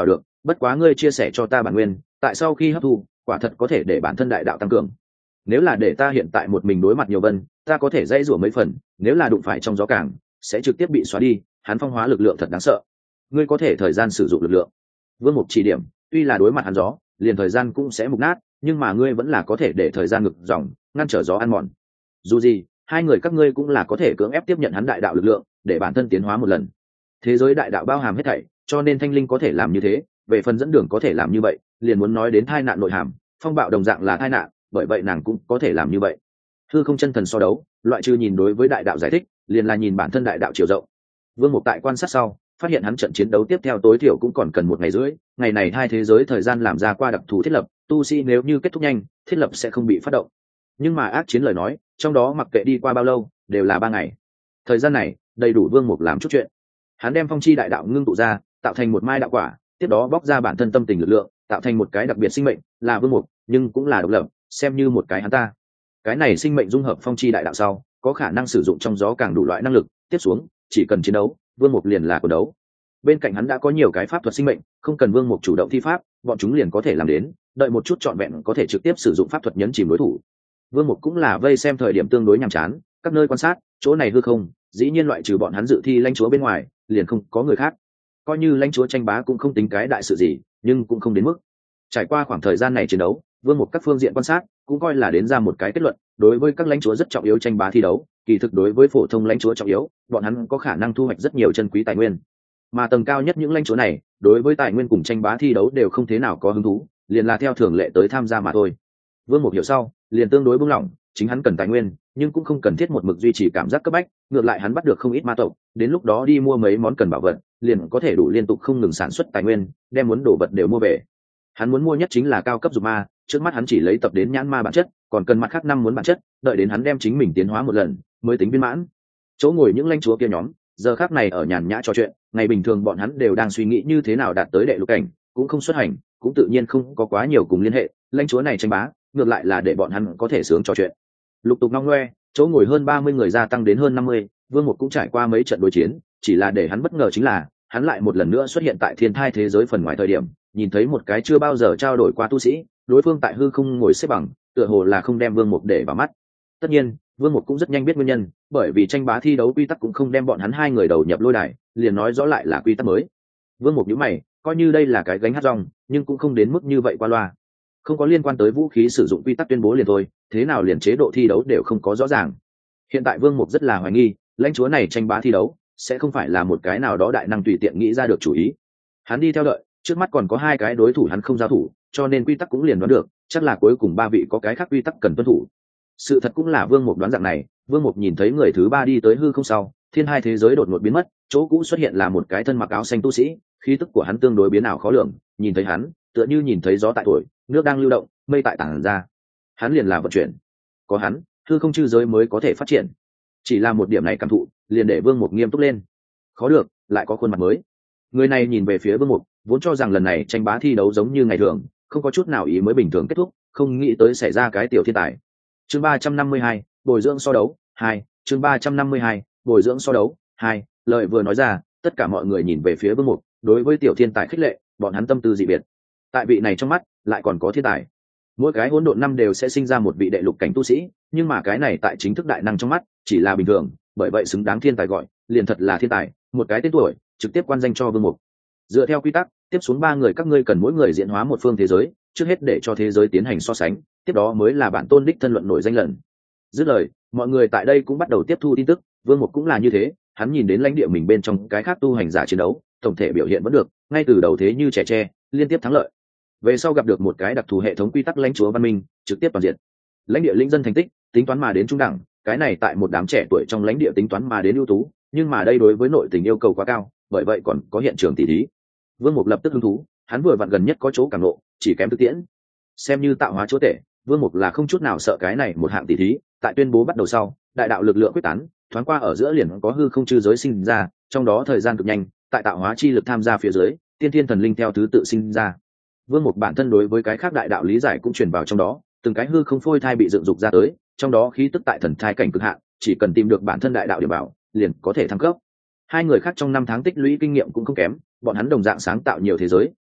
bất quá ngươi chia sẻ cho ta bản nguyên tại sau khi hấp thu quả thật có thể để bản thân đại đạo tăng cường. Nếu là để ta hiện tại một mình đối mặt nhiều vân, ta có thể dãy rủa mấy phần, nếu là đụng phải trong gió cảng sẽ trực tiếp bị xóa đi. Hắn phong hóa lực lượng thật đáng sợ, ngươi có thể thời gian sử dụng lực lượng. Vương Mục chỉ điểm, tuy là đối mặt hắn gió liền thời gian cũng sẽ mục nát, nhưng mà ngươi vẫn là có thể để thời gian ngực dòng ngăn trở gió ăn mòn. Dù gì hai người các ngươi cũng là có thể cưỡng ép tiếp nhận hắn đại đạo lực lượng để bản thân tiến hóa một lần. Thế giới đại đạo bao hàm hết thảy, cho nên thanh linh có thể làm như thế, về phần dẫn đường có thể làm như vậy, liền muốn nói đến tai nạn nội hàm, phong bạo đồng dạng là tai nạn, bởi vậy nàng cũng có thể làm như vậy. Hư không chân thần so đấu, loại trừ nhìn đối với đại đạo giải thích, liền là nhìn bản thân đại đạo chiều rộng. Vương Mục tại quan sát sau, phát hiện hắn trận chiến đấu tiếp theo tối thiểu cũng còn cần một ngày rưỡi, ngày này hai thế giới thời gian làm ra qua đặc thù thiết lập, tu sĩ nếu như kết thúc nhanh, thiết lập sẽ không bị phát động. Nhưng mà ác chiến lời nói, trong đó mặc kệ đi qua bao lâu, đều là ba ngày. Thời gian này, đầy đủ Vương Mục làm chút chuyện. Hắn đem phong chi đại đạo ngưng tụ ra, tạo thành một mai đạo quả, tiếp đó bóc ra bản thân tâm tình lực lượng, tạo thành một cái đặc biệt sinh mệnh, là Vương Mục, nhưng cũng là độc lập, xem như một cái hắn ta. Cái này sinh mệnh dung hợp phong chi đại đạo sau, có khả năng sử dụng trong gió càng đủ loại năng lực, tiếp xuống, chỉ cần chiến đấu, Vương Mục liền là cuộc đấu. Bên cạnh hắn đã có nhiều cái pháp thuật sinh mệnh, không cần Vương Mục chủ động thi pháp, bọn chúng liền có thể làm đến, đợi một chút trọn vẹn có thể trực tiếp sử dụng pháp thuật nhấn chìm đối thủ. Vương Mục cũng là vây xem thời điểm tương đối nhàm chán, các nơi quan sát, chỗ này hư không, dĩ nhiên loại trừ bọn hắn dự thi lãnh chúa bên ngoài, liền không có người khác. Coi như lãnh chúa tranh bá cũng không tính cái đại sự gì, nhưng cũng không đến mức. Trải qua khoảng thời gian này chiến đấu, Vương Mục các phương diện quan sát, cũng coi là đến ra một cái kết luận, đối với các lãnh chúa rất trọng yếu tranh bá thi đấu, kỳ thực đối với phổ thông lãnh chúa trọng yếu, bọn hắn có khả năng thu hoạch rất nhiều chân quý tài nguyên. Mà tầng cao nhất những lãnh chúa này, đối với tài nguyên cùng tranh bá thi đấu đều không thế nào có hứng thú, liền là theo thường lệ tới tham gia mà thôi. Vương Mục hiểu sau, liền tương đối buông lỏng, chính hắn cần tài nguyên, nhưng cũng không cần thiết một mực duy trì cảm giác cấp bách, ngược lại hắn bắt được không ít ma tộc, đến lúc đó đi mua mấy món cần bảo vật, liền có thể đủ liên tục không ngừng sản xuất tài nguyên, đem muốn đồ vật đều mua về. Hắn muốn mua nhất chính là cao cấp dục ma, trước mắt hắn chỉ lấy tập đến nhãn ma bản chất, còn cần mặt khác năm muốn bản chất, đợi đến hắn đem chính mình tiến hóa một lần, mới tính viên mãn. Chỗ ngồi những lãnh chúa kia nhóm, giờ khắc này ở nhàn nhã trò chuyện, ngày bình thường bọn hắn đều đang suy nghĩ như thế nào đạt tới đệ lục cảnh, cũng không xuất hành, cũng tự nhiên không có quá nhiều cùng liên hệ, lãnh chúa này tranh bá, ngược lại là để bọn hắn có thể sướng trò chuyện. Lục tục ngong ngoe, chỗ ngồi hơn ba mươi người gia tăng đến hơn năm mươi, Vương Mục cũng trải qua mấy trận đối chiến, chỉ là để hắn bất ngờ chính là, hắn lại một lần nữa xuất hiện tại thiên thai thế giới phần ngoài thời điểm, nhìn thấy một cái chưa bao giờ trao đổi qua tu sĩ, đối phương tại hư không ngồi xếp bằng, tựa hồ là không đem Vương Mục để vào mắt. Tất nhiên, Vương Mục cũng rất nhanh biết nguyên nhân, bởi vì tranh bá thi đấu quy tắc cũng không đem bọn hắn hai người đầu nhập lôi đài, liền nói rõ lại là quy tắc mới. Vương Mục nhíu mày, coi như đây là cái gánh hát rong, nhưng cũng không đến mức như vậy qua loa. Không có liên quan tới vũ khí sử dụng quy tắc tuyên bố liền thôi, thế nào liền chế độ thi đấu đều không có rõ ràng. Hiện tại Vương Mục rất là hoài nghi, lãnh chúa này tranh bá thi đấu sẽ không phải là một cái nào đó đại năng tùy tiện nghĩ ra được chủ ý. Hắn đi theo đợi, trước mắt còn có hai cái đối thủ hắn không giao thủ, cho nên quy tắc cũng liền đoán được, chắc là cuối cùng ba vị có cái khác quy tắc cần tuân thủ. Sự thật cũng là Vương Mục đoán dạng này, Vương Mục nhìn thấy người thứ ba đi tới hư không sau, thiên hai thế giới đột ngột biến mất, chỗ cũ xuất hiện là một cái thân mặc áo xanh tu sĩ, khí tức của hắn tương đối biến ảo khó lường, nhìn thấy hắn, tựa như nhìn thấy gió tại thổi, nước đang lưu động, mây tại tản ra. Hắn liền là vận chuyển. Có hắn, hư không chư giới mới có thể phát triển. Chỉ là một điểm này cảm thụ, liền để Vương Mục nghiêm túc lên. Khó được, lại có khuôn mặt mới. Người này nhìn về phía Vương Mục, vốn cho rằng lần này tranh bá thi đấu giống như ngày thường, không có chút nào ý mới bình thường kết thúc, không nghĩ tới xảy ra cái tiểu thiên tài. Chương ba trăm năm mươi hai, bồi dưỡng so đấu hai. Chương ba trăm năm mươi hai, bồi dưỡng so đấu hai. Lời vừa nói ra, tất cả mọi người nhìn về phía Vương Mục, đối với tiểu thiên tài khích lệ, bọn hắn tâm tư dị biệt. Tại vị này trong mắt, lại còn có thiên tài. Mỗi cái hỗn độn năm đều sẽ sinh ra một vị đệ lục cảnh tu sĩ, nhưng mà cái này tại chính thức đại năng trong mắt, chỉ là bình thường, bởi vậy xứng đáng thiên tài gọi, liền thật là thiên tài, một cái tên tuổi, trực tiếp quan danh cho Vương Mục. Dựa theo quy tắc, tiếp xuống ba người các ngươi cần mỗi người diễn hóa một phương thế giới, trước hết để cho thế giới tiến hành so sánh, tiếp đó mới là bản tôn đích thân luận nổi danh lần. Dứt lời, mọi người tại đây cũng bắt đầu tiếp thu tin tức, Vương Mục cũng là như thế, hắn nhìn đến lãnh địa mình bên trong cái khác tu hành giả chiến đấu, tổng thể biểu hiện vẫn được, ngay từ đầu thế như trẻ tre, liên tiếp thắng lợi. Về sau gặp được một cái đặc thù hệ thống quy tắc lãnh chúa văn minh, trực tiếp toàn diện. Lãnh địa lĩnh dân thành tích, tính toán mà đến trung đẳng, cái này tại một đám trẻ tuổi trong lãnh địa tính toán mà đến ưu tú, nhưng mà đây đối với nội tình yêu cầu quá cao, bởi vậy còn có hiện trường tỷ thí. Vương Mục lập tức hứng thú, hắn vừa vặn gần nhất có chỗ cảm ngộ, chỉ kém thực tiễn. Xem như tạo hóa chúa tể, Vương Mục là không chút nào sợ cái này một hạng tỷ thí, tại tuyên bố bắt đầu sau, đại đạo lực lượng quyết tán, thoáng qua ở giữa liền có hư không chư giới sinh ra, trong đó thời gian cực nhanh, tại tạo hóa chi lực tham gia phía dưới, tiên thiên thần linh theo thứ tự sinh ra. Vương Mục bản thân đối với cái khác đại đạo lý giải cũng truyền vào trong đó, từng cái hư không phôi thai bị dựng dục ra tới, trong đó khí tức tại thần thai cảnh cực hạn, chỉ cần tìm được bản thân đại đạo điểm bảo, liền có thể thăng cấp. Hai người khác trong năm tháng tích lũy kinh nghiệm cũng không kém, bọn hắn đồng dạng sáng tạo nhiều thế giới,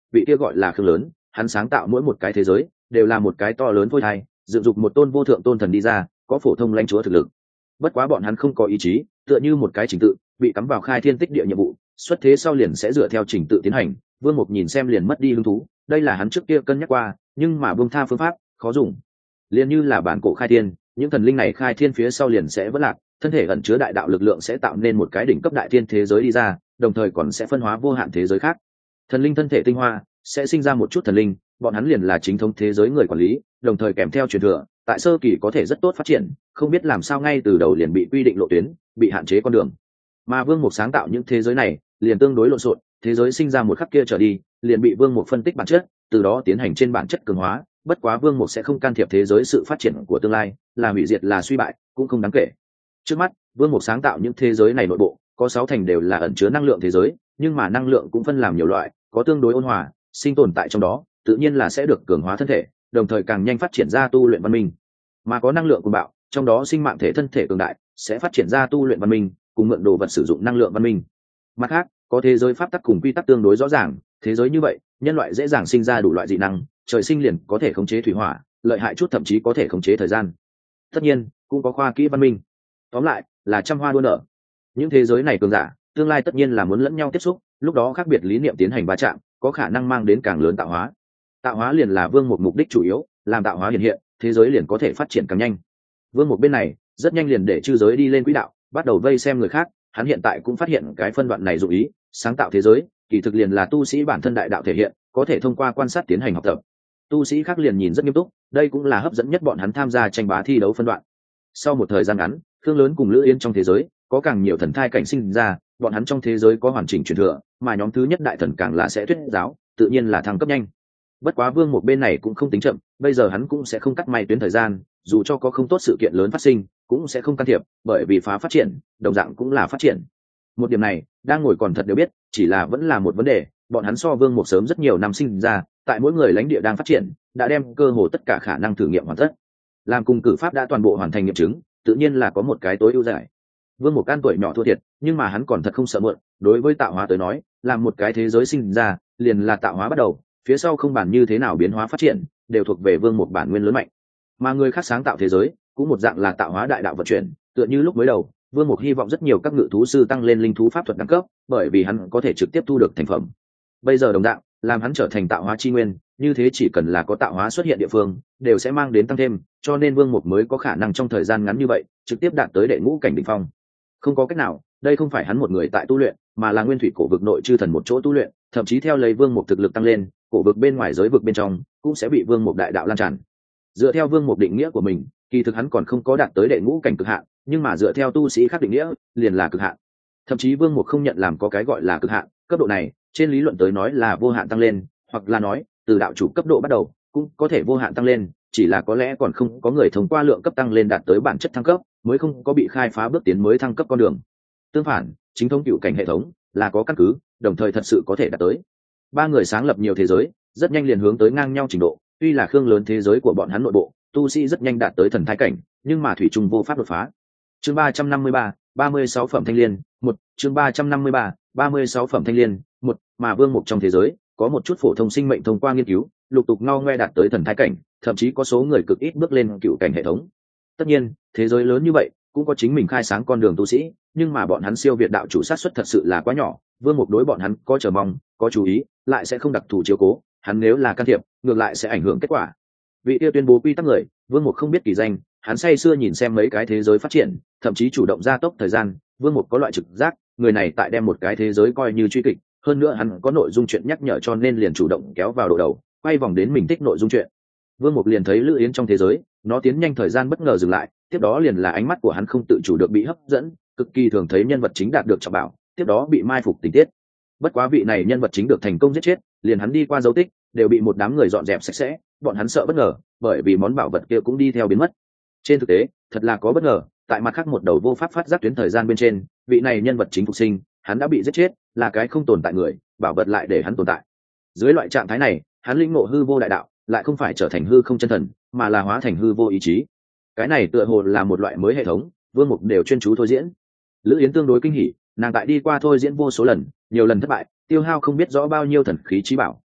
vị kia gọi là Khương Lớn, hắn sáng tạo mỗi một cái thế giới đều là một cái to lớn phôi thai, dựng dục một tôn vô thượng tôn thần đi ra, có phổ thông lãnh chúa thực lực. Bất quá bọn hắn không có ý chí, tựa như một cái trình tự bị cắm vào khai thiên tích địa nhiệm vụ, xuất thế sau liền sẽ dựa theo trình tự tiến hành. Vương Mục nhìn xem liền mất đi hứng thú, đây là hắn trước kia cân nhắc qua, nhưng mà buông tha phương pháp khó dùng. Liền như là bản cổ khai thiên, những thần linh này khai thiên phía sau liền sẽ vỡ lạc, thân thể ẩn chứa đại đạo lực lượng sẽ tạo nên một cái đỉnh cấp đại thiên thế giới đi ra, đồng thời còn sẽ phân hóa vô hạn thế giới khác. Thần linh thân thể tinh hoa sẽ sinh ra một chút thần linh, bọn hắn liền là chính thống thế giới người quản lý, đồng thời kèm theo truyền thừa, tại sơ kỳ có thể rất tốt phát triển, không biết làm sao ngay từ đầu liền bị quy định lộ tuyến, bị hạn chế con đường. Mà Vương Mục sáng tạo những thế giới này liền tương đối lộn xộn, thế giới sinh ra một khắc kia trở đi liền bị Vương Mục phân tích bản chất, từ đó tiến hành trên bản chất cường hóa. Bất quá Vương Mục sẽ không can thiệp thế giới sự phát triển của tương lai, là hủy diệt là suy bại cũng không đáng kể. Trước mắt Vương Mục sáng tạo những thế giới này nội bộ có sáu thành đều là ẩn chứa năng lượng thế giới, nhưng mà năng lượng cũng phân làm nhiều loại, có tương đối ôn hòa sinh tồn tại trong đó, tự nhiên là sẽ được cường hóa thân thể, đồng thời càng nhanh phát triển ra tu luyện văn minh. Mà có năng lượng cuồng bạo, trong đó sinh mạng thể thân thể cường đại sẽ phát triển ra tu luyện văn minh, cùng mượn đồ vật sử dụng năng lượng văn minh. Mặt khác, có thế giới pháp tắc cùng quy tắc tương đối rõ ràng, thế giới như vậy nhân loại dễ dàng sinh ra đủ loại dị năng, trời sinh liền có thể khống chế thủy hỏa, lợi hại chút thậm chí có thể khống chế thời gian. Tất nhiên cũng có khoa kỹ văn minh. Tóm lại là trăm hoa đua nở. Những thế giới này cường giả tương lai tất nhiên là muốn lẫn nhau tiếp xúc, lúc đó khác biệt lý niệm tiến hành va chạm, có khả năng mang đến càng lớn tạo hóa. Tạo hóa liền là Vương Mục mục đích chủ yếu, làm tạo hóa hiện hiện, thế giới liền có thể phát triển càng nhanh. Vương Mục bên này rất nhanh liền để chư giới đi lên quỹ đạo, bắt đầu vây xem người khác. Hắn hiện tại cũng phát hiện cái phân đoạn này dụng ý, sáng tạo thế giới kỳ thực liền là tu sĩ bản thân đại đạo thể hiện, có thể thông qua quan sát tiến hành học tập. Tu sĩ khác liền nhìn rất nghiêm túc, đây cũng là hấp dẫn nhất bọn hắn tham gia tranh bá thi đấu phân đoạn. Sau một thời gian ngắn, Khương Lớn cùng Lữ Yên trong thế giới có càng nhiều thần thai cảnh sinh ra, bọn hắn trong thế giới có hoàn chỉnh truyền thừa, mà nhóm thứ nhất đại thần càng là sẽ thuyết giáo, tự nhiên là thăng cấp nhanh. Bất quá Vương Mục bên này cũng không tính chậm, bây giờ hắn cũng sẽ không cắt may tuyến thời gian, dù cho có không tốt sự kiện lớn phát sinh cũng sẽ không can thiệp, bởi vì phá phát triển đồng dạng cũng là phát triển. Một điểm này đang ngồi còn thật đều biết, chỉ là vẫn là một vấn đề, bọn hắn so Vương Mục sớm rất nhiều năm sinh ra, tại mỗi người lãnh địa đang phát triển, đã đem cơ hồ tất cả khả năng thử nghiệm hoàn tất. Làm cùng cử pháp đã toàn bộ hoàn thành nghiệm chứng, tự nhiên là có một cái tối ưu giải. Vương Mục can tuổi nhỏ thua thiệt, nhưng mà hắn còn thật không sợ muộn, đối với tạo hóa tới nói, làm một cái thế giới sinh ra, liền là tạo hóa bắt đầu, phía sau không bàn như thế nào biến hóa phát triển, đều thuộc về Vương Mục bản nguyên lớn mạnh. Mà người khác sáng tạo thế giới, cũng một dạng là tạo hóa đại đạo vận chuyển, tựa như lúc mới đầu, Vương Mục hy vọng rất nhiều các ngự thú sư tăng lên linh thú pháp thuật đẳng cấp, bởi vì hắn có thể trực tiếp thu được thành phẩm. Bây giờ đồng dạng, làm hắn trở thành tạo hóa chi nguyên, như thế chỉ cần là có tạo hóa xuất hiện địa phương, đều sẽ mang đến tăng thêm, cho nên Vương Mục mới có khả năng trong thời gian ngắn như vậy, trực tiếp đạt tới đệ ngũ cảnh đỉnh phong. Không có cách nào, đây không phải hắn một người tại tu luyện, mà là nguyên thủy cổ vực nội chư thần một chỗ tu luyện, thậm chí theo lấy Vương Mục thực lực tăng lên, cổ vực bên ngoài giới vực bên trong cũng sẽ bị Vương Mục đại đạo lan tràn. Dựa theo Vương Mục định nghĩa của mình, kỳ thực hắn còn không có đạt tới đệ ngũ cảnh cực hạn, nhưng mà dựa theo tu sĩ khác định nghĩa, liền là cực hạn. Thậm chí Vương Mục không nhận làm có cái gọi là cực hạn, cấp độ này, trên lý luận tới nói là vô hạn tăng lên, hoặc là nói, từ đạo chủ cấp độ bắt đầu, cũng có thể vô hạn tăng lên, chỉ là có lẽ còn không có người thông qua lượng cấp tăng lên đạt tới bản chất thăng cấp, mới không có bị khai phá bước tiến mới thăng cấp con đường. Tương phản, chính thống cựu cảnh hệ thống là có căn cứ, đồng thời thật sự có thể đạt tới. Ba người sáng lập nhiều thế giới, rất nhanh liền hướng tới ngang nhau trình độ, tuy là Khương Lớn thế giới của bọn hắn nội bộ, tu sĩ rất nhanh đạt tới thần thái cảnh, nhưng mà thủy chung vô pháp đột phá. Chương ba trăm năm mươi ba, ba mươi sáu phẩm thanh liên, một, chương ba trăm năm mươi ba, ba mươi sáu phẩm thanh liên, một, mà Vương Mục trong thế giới, có một chút phổ thông sinh mệnh thông qua nghiên cứu, lục tục ngao ngoe đạt tới thần thái cảnh, thậm chí có số người cực ít bước lên cựu cảnh hệ thống. Tất nhiên, thế giới lớn như vậy, cũng có chính mình khai sáng con đường tu sĩ, nhưng mà bọn hắn siêu việt đạo chủ sát suất thật sự là quá nhỏ, Vương Mục đối bọn hắn có chờ mong, có chú ý, lại sẽ không đặc thù chiếu cố, hắn nếu là can thiệp, ngược lại sẽ ảnh hưởng kết quả. Vị kia tuyên bố quy tắc người, Vương Mục không biết kỳ danh, hắn say sưa nhìn xem mấy cái thế giới phát triển, thậm chí chủ động gia tốc thời gian, Vương Mục có loại trực giác, người này tại đem một cái thế giới coi như truy kịch, hơn nữa hắn có nội dung chuyện nhắc nhở cho nên liền chủ động kéo vào độ đầu, quay vòng đến mình thích nội dung chuyện. Vương Mục liền thấy Lữ Yến trong thế giới, nó tiến nhanh thời gian bất ngờ dừng lại, tiếp đó liền là ánh mắt của hắn không tự chủ được bị hấp dẫn, cực kỳ thường thấy nhân vật chính đạt được trọng bảo, tiếp đó bị mai phục tình tiết. Bất quá vị này nhân vật chính được thành công giết chết, liền hắn đi qua dấu tích, đều bị một đám người dọn dẹp sạch sẽ, bọn hắn sợ bất ngờ, bởi vì món bảo vật kia cũng đi theo biến mất. Trên thực tế, thật là có bất ngờ, tại mặt khác một đầu vô pháp phát giác tuyến thời gian bên trên, vị này nhân vật chính phục sinh, hắn đã bị giết chết, là cái không tồn tại người, bảo vật lại để hắn tồn tại. Dưới loại trạng thái này, hắn lĩnh ngộ hư vô đại đạo, lại không phải trở thành hư không chân thần, mà là hóa thành hư vô ý chí. Cái này tựa hồ là một loại mới hệ thống, Vương Mục đều chuyên chú thôi diễn. Lữ Yến tương đối kinh hỉ, nàng tại đi qua thôi diễn vô số lần, nhiều lần thất bại, tiêu hao không biết rõ bao nhiêu thần khí trí bảo,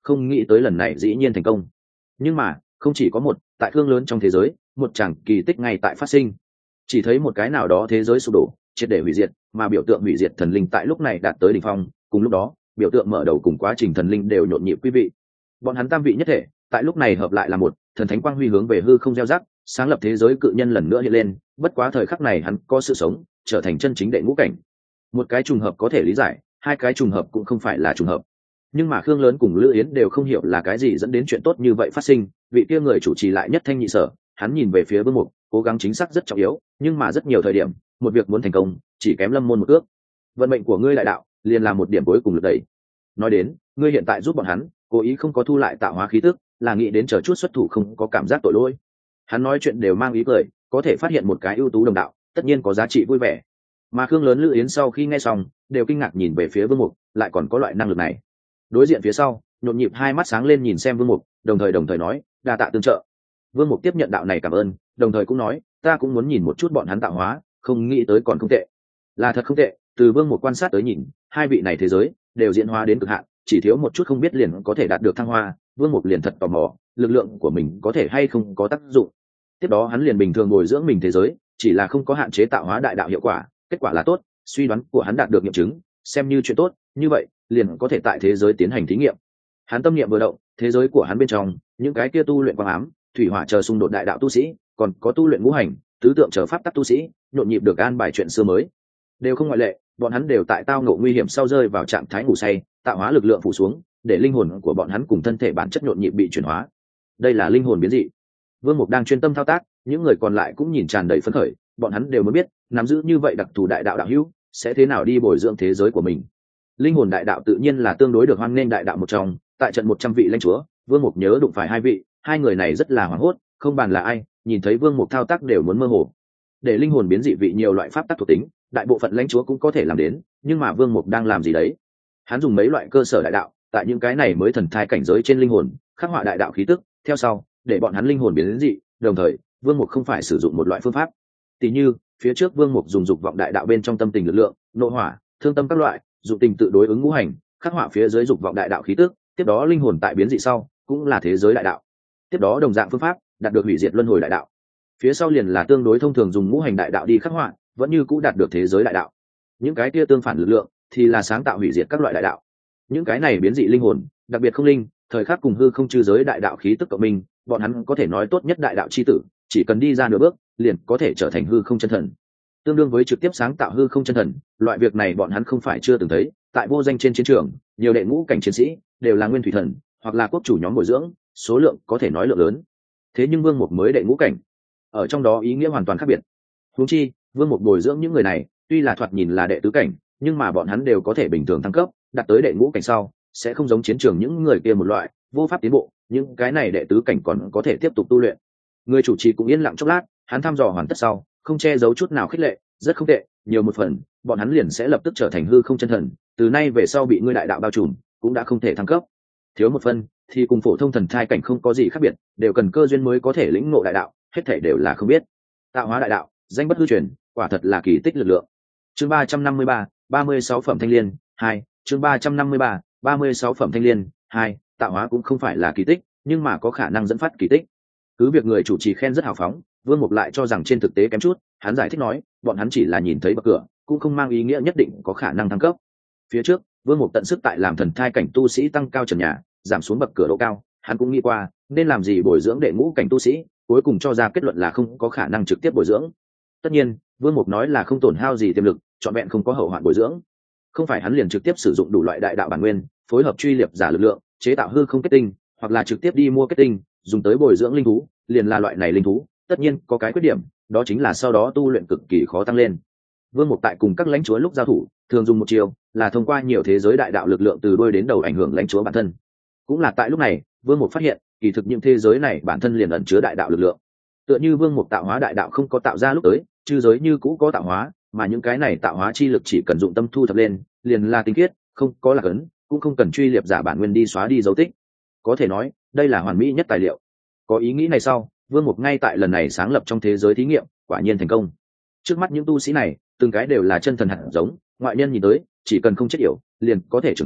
không nghĩ tới lần này dĩ nhiên thành công. Nhưng mà không chỉ có một, tại thương lớn trong thế giới một chàng kỳ tích ngay tại phát sinh. Chỉ thấy một cái nào đó thế giới sụp đổ triệt để hủy diệt, mà biểu tượng hủy diệt thần linh tại lúc này đạt tới đỉnh phong. Cùng lúc đó biểu tượng mở đầu cùng quá trình thần linh đều nhộn nhịp quý vị, bọn hắn tam vị nhất thể tại lúc này hợp lại là một, thần thánh quang huy hướng về hư không gieo rắc, sáng lập thế giới cự nhân lần nữa hiện lên. Bất quá thời khắc này hắn có sự sống, trở thành chân chính đệ ngũ cảnh. Một cái trùng hợp có thể lý giải, hai cái trùng hợp cũng không phải là trùng hợp. Nhưng mà Khương Lớn cùng Lữ Yến đều không hiểu là cái gì dẫn đến chuyện tốt như vậy phát sinh. Vị kia người chủ trì lại nhất thanh nhị sở, hắn nhìn về phía Vương Mục, cố gắng chính xác rất trọng yếu, nhưng mà rất nhiều thời điểm một việc muốn thành công chỉ kém lâm môn một ước. Vận mệnh của ngươi đại đạo liền là một điểm cuối cùng lực đẩy. Nói đến ngươi hiện tại giúp bọn hắn cố ý không có thu lại tạo hóa khí tức, là nghĩ đến chờ chút xuất thủ không có cảm giác tội lỗi. Hắn nói chuyện đều mang ý cười, có thể phát hiện một cái ưu tú đồng đạo tất nhiên có giá trị vui vẻ. Mà Khương Lớn Lữ Yến sau khi nghe xong đều kinh ngạc nhìn về phía Vương Mục, lại còn có loại năng lực này. Đối diện phía sau nhộn nhịp hai mắt sáng lên nhìn xem Vương Mục, đồng thời đồng thời nói đa tạ tương trợ. Vương Mục tiếp nhận đạo này cảm ơn, đồng thời cũng nói ta cũng muốn nhìn một chút bọn hắn tạo hóa, không nghĩ tới còn không tệ. Là thật không tệ, từ Vương Mục quan sát tới nhìn, hai vị này thế giới đều diễn hóa đến cực hạn, chỉ thiếu một chút không biết liền có thể đạt được thăng hoa. Vương Mục liền thật tò mò lực lượng của mình có thể hay không có tác dụng. Tiếp đó hắn liền bình thường bồi dưỡng mình thế giới, chỉ là không có hạn chế tạo hóa đại đạo hiệu quả, kết quả là tốt, suy đoán của hắn đạt được nghiệm chứng, xem như chuyện tốt. Như vậy liền có thể tại thế giới tiến hành thí nghiệm. Hắn tâm niệm vừa động, thế giới của hắn bên trong những cái kia tu luyện quang ám, thủy hỏa chờ xung đột đại đạo tu sĩ, còn có tu luyện ngũ hành, tứ tượng chờ pháp tắc tu sĩ, nhộn nhịp được an bài chuyện xưa mới, đều không ngoại lệ. Bọn hắn đều tại tao ngộ nguy hiểm sau rơi vào trạng thái ngủ say, tạo hóa lực lượng phủ xuống, để linh hồn của bọn hắn cùng thân thể bản chất nhộn nhịp bị chuyển hóa. Đây là linh hồn biến dị. Vương Mục đang chuyên tâm thao tác, những người còn lại cũng nhìn tràn đầy phấn khởi. Bọn hắn đều muốn biết nắm giữ như vậy đặc thù đại đạo đạo hữu sẽ thế nào đi bồi dưỡng thế giới của mình. Linh hồn đại đạo tự nhiên là tương đối được hoan nghênh đại đạo một trong. Tại trận một trăm vị lãnh chúa, Vương Mục nhớ đụng phải hai vị, hai người này rất là hoảng hốt, không bàn là ai, nhìn thấy Vương Mục thao tác đều muốn mơ hồ. Để linh hồn biến dị vị nhiều loại pháp tắc thuộc tính, đại bộ phận lãnh chúa cũng có thể làm đến, nhưng mà Vương Mục đang làm gì đấy? Hắn dùng mấy loại cơ sở đại đạo, tại những cái này mới thần thai cảnh giới trên linh hồn, khắc họa đại đạo khí tức, theo sau, để bọn hắn linh hồn biến dị, đồng thời, Vương Mục không phải sử dụng một loại phương pháp. Tỷ như, phía trước Vương Mục dùng dục vọng đại đạo bên trong tâm tình lực lượng, nội hỏa, thương tâm các loại, dụng tình tự đối ứng ngũ hành, khắc họa phía dưới dục vọng đại đạo khí tức, tiếp đó linh hồn tại biến dị sau, cũng là thế giới đại đạo. Tiếp đó đồng dạng phương pháp, đạt được hủy diệt luân hồi đại đạo. Phía sau liền là tương đối thông thường dùng ngũ hành đại đạo đi khắc họa, vẫn như cũ đạt được thế giới đại đạo. Những cái kia tương phản lực lượng thì là sáng tạo hủy diệt các loại đại đạo. Những cái này biến dị linh hồn, đặc biệt không linh, thời khắc cùng hư không chư giới đại đạo khí tức cộng minh, bọn hắn có thể nói tốt nhất đại đạo chi tử, chỉ cần đi ra nửa bước, liền có thể trở thành hư không chân thần. Tương đương với trực tiếp sáng tạo hư không chân thần, loại việc này bọn hắn không phải chưa từng thấy, tại vô danh trên chiến trường, nhiều đệ ngũ cảnh chiến sĩ đều là nguyên thủy thần, hoặc là quốc chủ nhóm bồi dưỡng, số lượng có thể nói lượng lớn. Thế nhưng Vương Mục mới đệ ngũ cảnh, ở trong đó ý nghĩa hoàn toàn khác biệt. Huống chi, Vương Mục bồi dưỡng những người này, tuy là thoạt nhìn là đệ tứ cảnh, nhưng mà bọn hắn đều có thể bình thường thăng cấp, đạt tới đệ ngũ cảnh sau, sẽ không giống chiến trường những người kia một loại vô pháp tiến bộ, những cái này đệ tứ cảnh còn có thể tiếp tục tu luyện. Người chủ trì cũng yên lặng chốc lát, hắn thăm dò hoàn tất sau, không che giấu chút nào khích lệ, rất không tệ, nhiều một phần, bọn hắn liền sẽ lập tức trở thành hư không chân thần, từ nay về sau bị ngươi đại đạo bao trùm, cũng đã không thể thăng cấp. Thiếu một phần, thì cùng phổ thông thần thai cảnh không có gì khác biệt, đều cần cơ duyên mới có thể lĩnh ngộ đại đạo, hết thảy đều là không biết. Tạo hóa đại đạo, danh bất hư truyền, quả thật là kỳ tích lực lượng. Chương ba trăm năm mươi ba, ba mươi sáu phẩm thanh liên, hai, chương ba trăm năm mươi ba, ba mươi sáu phẩm thanh liên, hai, tạo hóa cũng không phải là kỳ tích, nhưng mà có khả năng dẫn phát kỳ tích. Cứ việc người chủ trì khen rất hào phóng, Vương Mục lại cho rằng trên thực tế kém chút, hắn giải thích nói, bọn hắn chỉ là nhìn thấy bậc cửa, cũng không mang ý nghĩa nhất định có khả năng thăng cấp. Phía trước, Vương Mục tận sức tại làm thần thai cảnh tu sĩ tăng cao trần nhà, giảm xuống bậc cửa độ cao, hắn cũng nghĩ qua, nên làm gì bồi dưỡng đệ ngũ cảnh tu sĩ, cuối cùng cho ra kết luận là không có khả năng trực tiếp bồi dưỡng. Tất nhiên, Vương Mục nói là không tổn hao gì tiềm lực, trọn vẹn không có hậu hoạn bồi dưỡng. Không phải hắn liền trực tiếp sử dụng đủ loại đại đạo bản nguyên, phối hợp truy liệp giả lực lượng, chế tạo hư không kết tinh, hoặc là trực tiếp đi mua kết tinh, dùng tới bồi dưỡng linh thú, liền là loại này linh thú, tất nhiên có cái khuyết điểm, đó chính là sau đó tu luyện cực kỳ khó tăng lên. Vương Mục tại cùng các lãnh chúa lúc giao thủ, thường dùng một chiều, là thông qua nhiều thế giới đại đạo lực lượng từ đuôi đến đầu ảnh hưởng lãnh chúa bản thân. Cũng là tại lúc này, Vương Mục phát hiện, kỳ thực những thế giới này bản thân liền ẩn chứa đại đạo lực lượng. Tựa như Vương Mục tạo hóa đại đạo không có tạo ra lúc tới, chư giới như cũ có tạo hóa, mà những cái này tạo hóa chi lực chỉ cần dụng tâm thu thập lên, liền là tinh khiết, không có lạc ấn, cũng không cần truy liệp giả bản nguyên đi xóa đi dấu tích. Có thể nói, đây là hoàn mỹ nhất tài liệu. Có ý nghĩ này sau, Vương Mục ngay tại lần này sáng lập trong thế giới thí nghiệm, quả nhiên thành công. Trước mắt những tu sĩ này, từng cái đều là chân thần hạt giống, ngoại nhân nhìn tới, chỉ cần không chết yểu, liền có thể trưởng thành,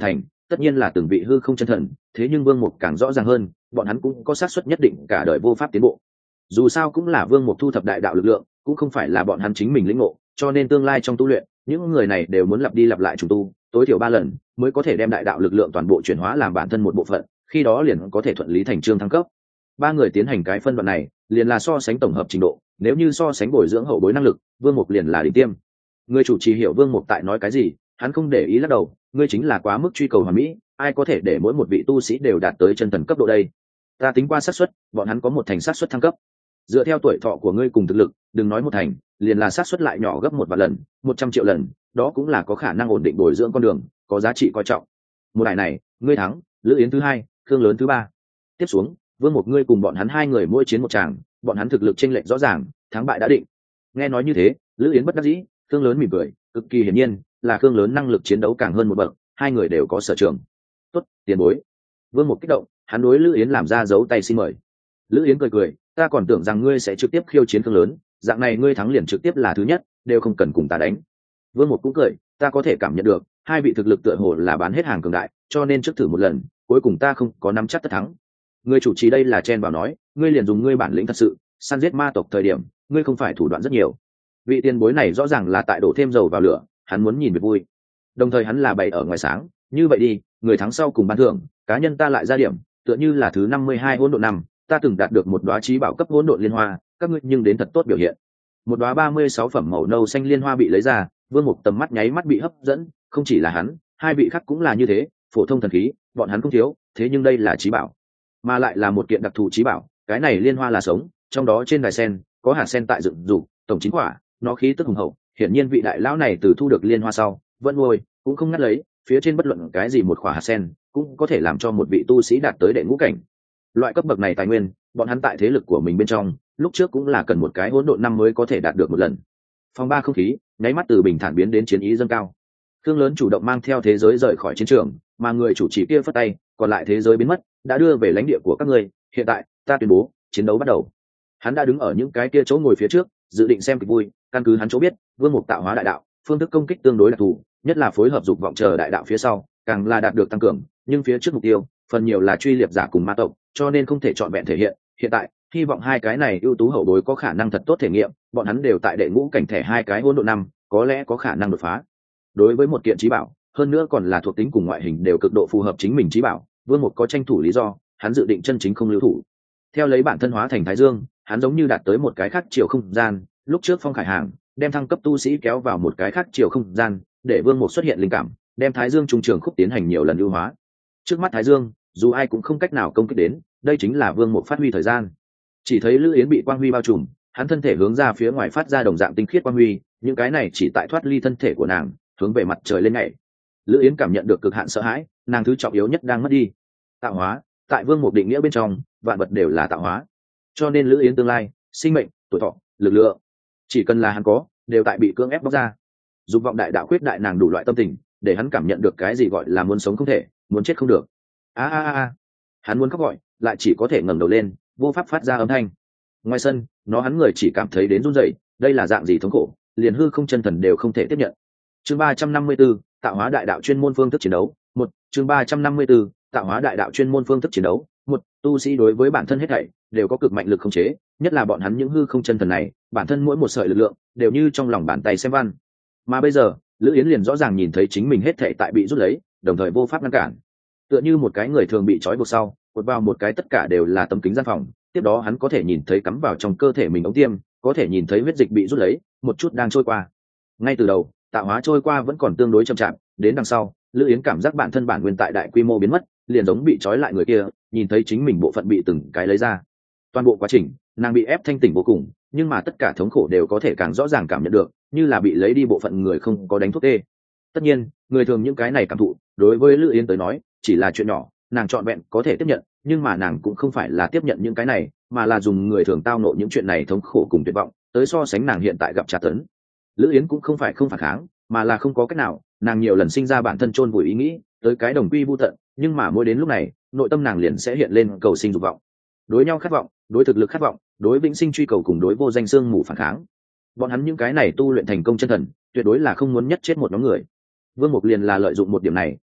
tất nhiên là từng vị hư không chân thần, thế nhưng Vương Mục càng rõ ràng hơn, bọn hắn cũng có xác suất nhất định cả đời vô pháp tiến bộ. Dù sao cũng là Vương Mục thu thập đại đạo lực lượng, cũng không phải là bọn hắn chính mình lĩnh ngộ, cho nên tương lai trong tu luyện, những người này đều muốn lặp đi lặp lại trùng tu, tối thiểu ba lần mới có thể đem đại đạo lực lượng toàn bộ chuyển hóa làm bản thân một bộ phận, khi đó liền có thể thuận lý thành chương thăng cấp. Ba người tiến hành cái phân đoạn này, liền là so sánh tổng hợp trình độ, nếu như so sánh bồi dưỡng hậu bối năng lực, Vương Mục liền là đỉnh tiêm. Người chủ trì hiểu Vương Mục tại nói cái gì, hắn không để ý lắc đầu, ngươi chính là quá mức truy cầu hoàn mỹ, ai có thể để mỗi một vị tu sĩ đều đạt tới chân thần cấp độ đây? Ta tính qua xác suất, bọn hắn có một thành xác suất thăng cấp. Dựa theo tuổi thọ của ngươi cùng thực lực, đừng nói một thành, liền là xác suất lại nhỏ gấp một vạn lần, một trăm triệu lần, đó cũng là có khả năng ổn định bồi dưỡng con đường, có giá trị coi trọng. Một đại này, ngươi thắng, Lữ Yến thứ hai, Khương Lớn thứ ba. Tiếp xuống, Vương Mục ngươi cùng bọn hắn hai người mỗi chiến một tràng, bọn hắn thực lực chênh lệch rõ ràng, thắng bại đã định. Nghe nói như thế, Lữ Yến bất đắc dĩ, Khương Lớn mỉm cười, cực kỳ hiển nhiên là Khương Lớn năng lực chiến đấu càng hơn một bậc, hai người đều có sở trường. Tốt, tiền bối. Vương Mục kích động, hắn đối Lữ Yến làm ra dấu tay xin mời. Lữ Yến cười cười, ta còn tưởng rằng ngươi sẽ trực tiếp khiêu chiến Khương Lớn, dạng này ngươi thắng liền trực tiếp là thứ nhất, đều không cần cùng ta đánh. Vương Mục cũng cười, ta có thể cảm nhận được hai vị thực lực tựa hồ là bán hết hàng cường đại, cho nên trước thử một lần, cuối cùng ta không có nắm chắc tất thắng. Ngươi chủ trì đây là chen vào nói, ngươi liền dùng ngươi bản lĩnh thật sự, săn giết ma tộc thời điểm, ngươi không phải thủ đoạn rất nhiều. Vị tiền bối này rõ ràng là tại đổ thêm dầu vào lửa, hắn muốn nhìn việc vui. Đồng thời hắn là bày ở ngoài sáng, như vậy đi, người thắng sau cùng ban thưởng, cá nhân ta lại ra điểm, tựa như là thứ năm mươi hai hỗn độn năm, ta từng đạt được một đóa chí bảo cấp hỗn độn liên hoa, các ngươi nhưng đến thật tốt biểu hiện. Một đóa ba mươi sáu phẩm màu nâu xanh liên hoa bị lấy ra, Vương Mục tầm mắt nháy mắt bị hấp dẫn, không chỉ là hắn, hai vị khác cũng là như thế, phổ thông thần khí, bọn hắn không thiếu, thế nhưng đây là chí bảo, mà lại là một kiện đặc thù chí bảo, cái này liên hoa là sống, trong đó trên đài sen có hạt sen tại dựng dục, tổng chín quả, nó khí tức hùng hậu, hiển nhiên vị đại lão này từ thu được liên hoa sau, vẫn nuôi, cũng không ngắt lấy, phía trên bất luận cái gì một quả hạt sen, cũng có thể làm cho một vị tu sĩ đạt tới đệ ngũ cảnh. Loại cấp bậc này tài nguyên, bọn hắn tại thế lực của mình bên trong, lúc trước cũng là cần một cái hỗn độn năm mới có thể đạt được một lần. Phòng ba không khí, nháy mắt từ bình thản biến đến chiến ý dâng cao. Khương Lớn chủ động mang theo thế giới rời khỏi chiến trường, mà người chủ trì kia phất tay, còn lại thế giới biến mất, đã đưa về lãnh địa của các ngươi, hiện tại, ta tuyên bố, chiến đấu bắt đầu. Hắn đã đứng ở những cái kia chỗ ngồi phía trước, dự định xem kịch vui, căn cứ hắn chỗ biết, Vương Mục tạo hóa đại đạo, phương thức công kích tương đối đặc thù, nhất là phối hợp dục vọng chờ đại đạo phía sau, càng là đạt được tăng cường, nhưng phía trước mục tiêu, phần nhiều là truy liệp giả cùng ma tộc, cho nên không thể chọn vẹn thể hiện. Hiện tại, hy vọng hai cái này ưu tú hậu bối có khả năng thật tốt thể nghiệm, bọn hắn đều tại đệ ngũ cảnh thẻ hai cái hỗn độn năm, có lẽ có khả năng đột phá. Đối với một kiện chí bảo, hơn nữa còn là thuộc tính cùng ngoại hình đều cực độ phù hợp chính mình chí bảo, Vương Mục có tranh thủ lý do, hắn dự định chân chính không lưu thủ. Theo lấy bản thân hóa thành Thái Dương, hắn giống như đạt tới một cái khác chiều không gian, lúc trước Phong Khải Hàng đem thăng cấp tu sĩ kéo vào một cái khác chiều không gian, để Vương Mục xuất hiện linh cảm, đem Thái Dương trung trường khúc tiến hành nhiều lần ưu hóa. Trước mắt Thái Dương, dù ai cũng không cách nào công kích đến, đây chính là Vương Mục phát huy thời gian. Chỉ thấy Lữ Yến bị quang huy bao trùm, hắn thân thể hướng ra phía ngoài phát ra đồng dạng tinh khiết quang huy, những cái này chỉ tại thoát ly thân thể của nàng, hướng về mặt trời lên nhảy. Lữ Yến cảm nhận được cực hạn sợ hãi, nàng thứ trọng yếu nhất đang mất đi. Tạo hóa, tại Vương Mục định nghĩa bên trong, vạn vật đều là tạo hóa, cho nên Lữ Yến tương lai, sinh mệnh, tuổi thọ, lực lượng, chỉ cần là hắn có, đều tại bị cưỡng ép bóc ra. Dục vọng đại đạo khuyết đại nàng đủ loại tâm tình, để hắn cảm nhận được cái gì gọi là muốn sống không thể, muốn chết không được. A a a, hắn muốn khóc gọi, lại chỉ có thể ngẩng đầu lên, vô pháp phát ra âm thanh. Ngoài sân, nó hắn người chỉ cảm thấy đến run rẩy, đây là dạng gì thống khổ, liền hư không chân thần đều không thể tiếp nhận. Chương ba trăm năm mươi 54, tạo hóa đại đạo chuyên môn phương thức chiến đấu. Một, chương ba trăm năm mươi 54, tạo hóa đại đạo chuyên môn phương thức chiến đấu. Một, tu sĩ đối với bản thân hết thảy đều có cực mạnh lực khống chế, nhất là bọn hắn những hư không chân thần này, bản thân mỗi một sợi lực lượng đều như trong lòng bàn tay xem văn. Mà bây giờ, Lữ Yến liền rõ ràng nhìn thấy chính mình hết thảy tại bị rút lấy, đồng thời vô pháp ngăn cản. Tựa như một cái người thường bị trói buộc sau, cột vào một cái tất cả đều là tấm kính gian phòng, tiếp đó hắn có thể nhìn thấy cắm vào trong cơ thể mình ống tiêm, có thể nhìn thấy huyết dịch bị rút lấy, một chút đang trôi qua. Ngay từ đầu, tạo hóa trôi qua vẫn còn tương đối chậm chạp, đến đằng sau, Lữ Yến cảm giác bản thân bản nguyên tại đại quy mô biến mất, liền giống bị trói lại người kia, nhìn thấy chính mình bộ phận bị từng cái lấy ra. Toàn bộ quá trình, nàng bị ép thanh tỉnh vô cùng, nhưng mà tất cả thống khổ đều có thể càng rõ ràng cảm nhận được, như là bị lấy đi bộ phận người không có đánh thuốc tê. Tất nhiên, người thường những cái này cảm thụ, đối với Lữ Yến tới nói, chỉ là chuyện nhỏ, nàng trọn vẹn có thể tiếp nhận, nhưng mà nàng cũng không phải là tiếp nhận những cái này, mà là dùng người thường tao nộ những chuyện này thống khổ cùng tuyệt vọng, tới so sánh nàng hiện tại gặp tra tấn. Lữ Yến cũng không phải không phản kháng, mà là không có cách nào, nàng nhiều lần sinh ra bản thân chôn vùi ý nghĩ, tới cái đồng quy vu tận, nhưng mà mỗi đến lúc này, nội tâm nàng liền sẽ hiện lên cầu sinh dục vọng, đối nhau khát vọng, đối thực lực khát vọng, đối vĩnh sinh truy cầu cùng đối vô danh xương mù phản kháng. Bọn hắn những cái này tu luyện thành công chân thần, tuyệt đối là không muốn nhất chết một nhóm người. Vương Mục liền là lợi dụng một điểm này,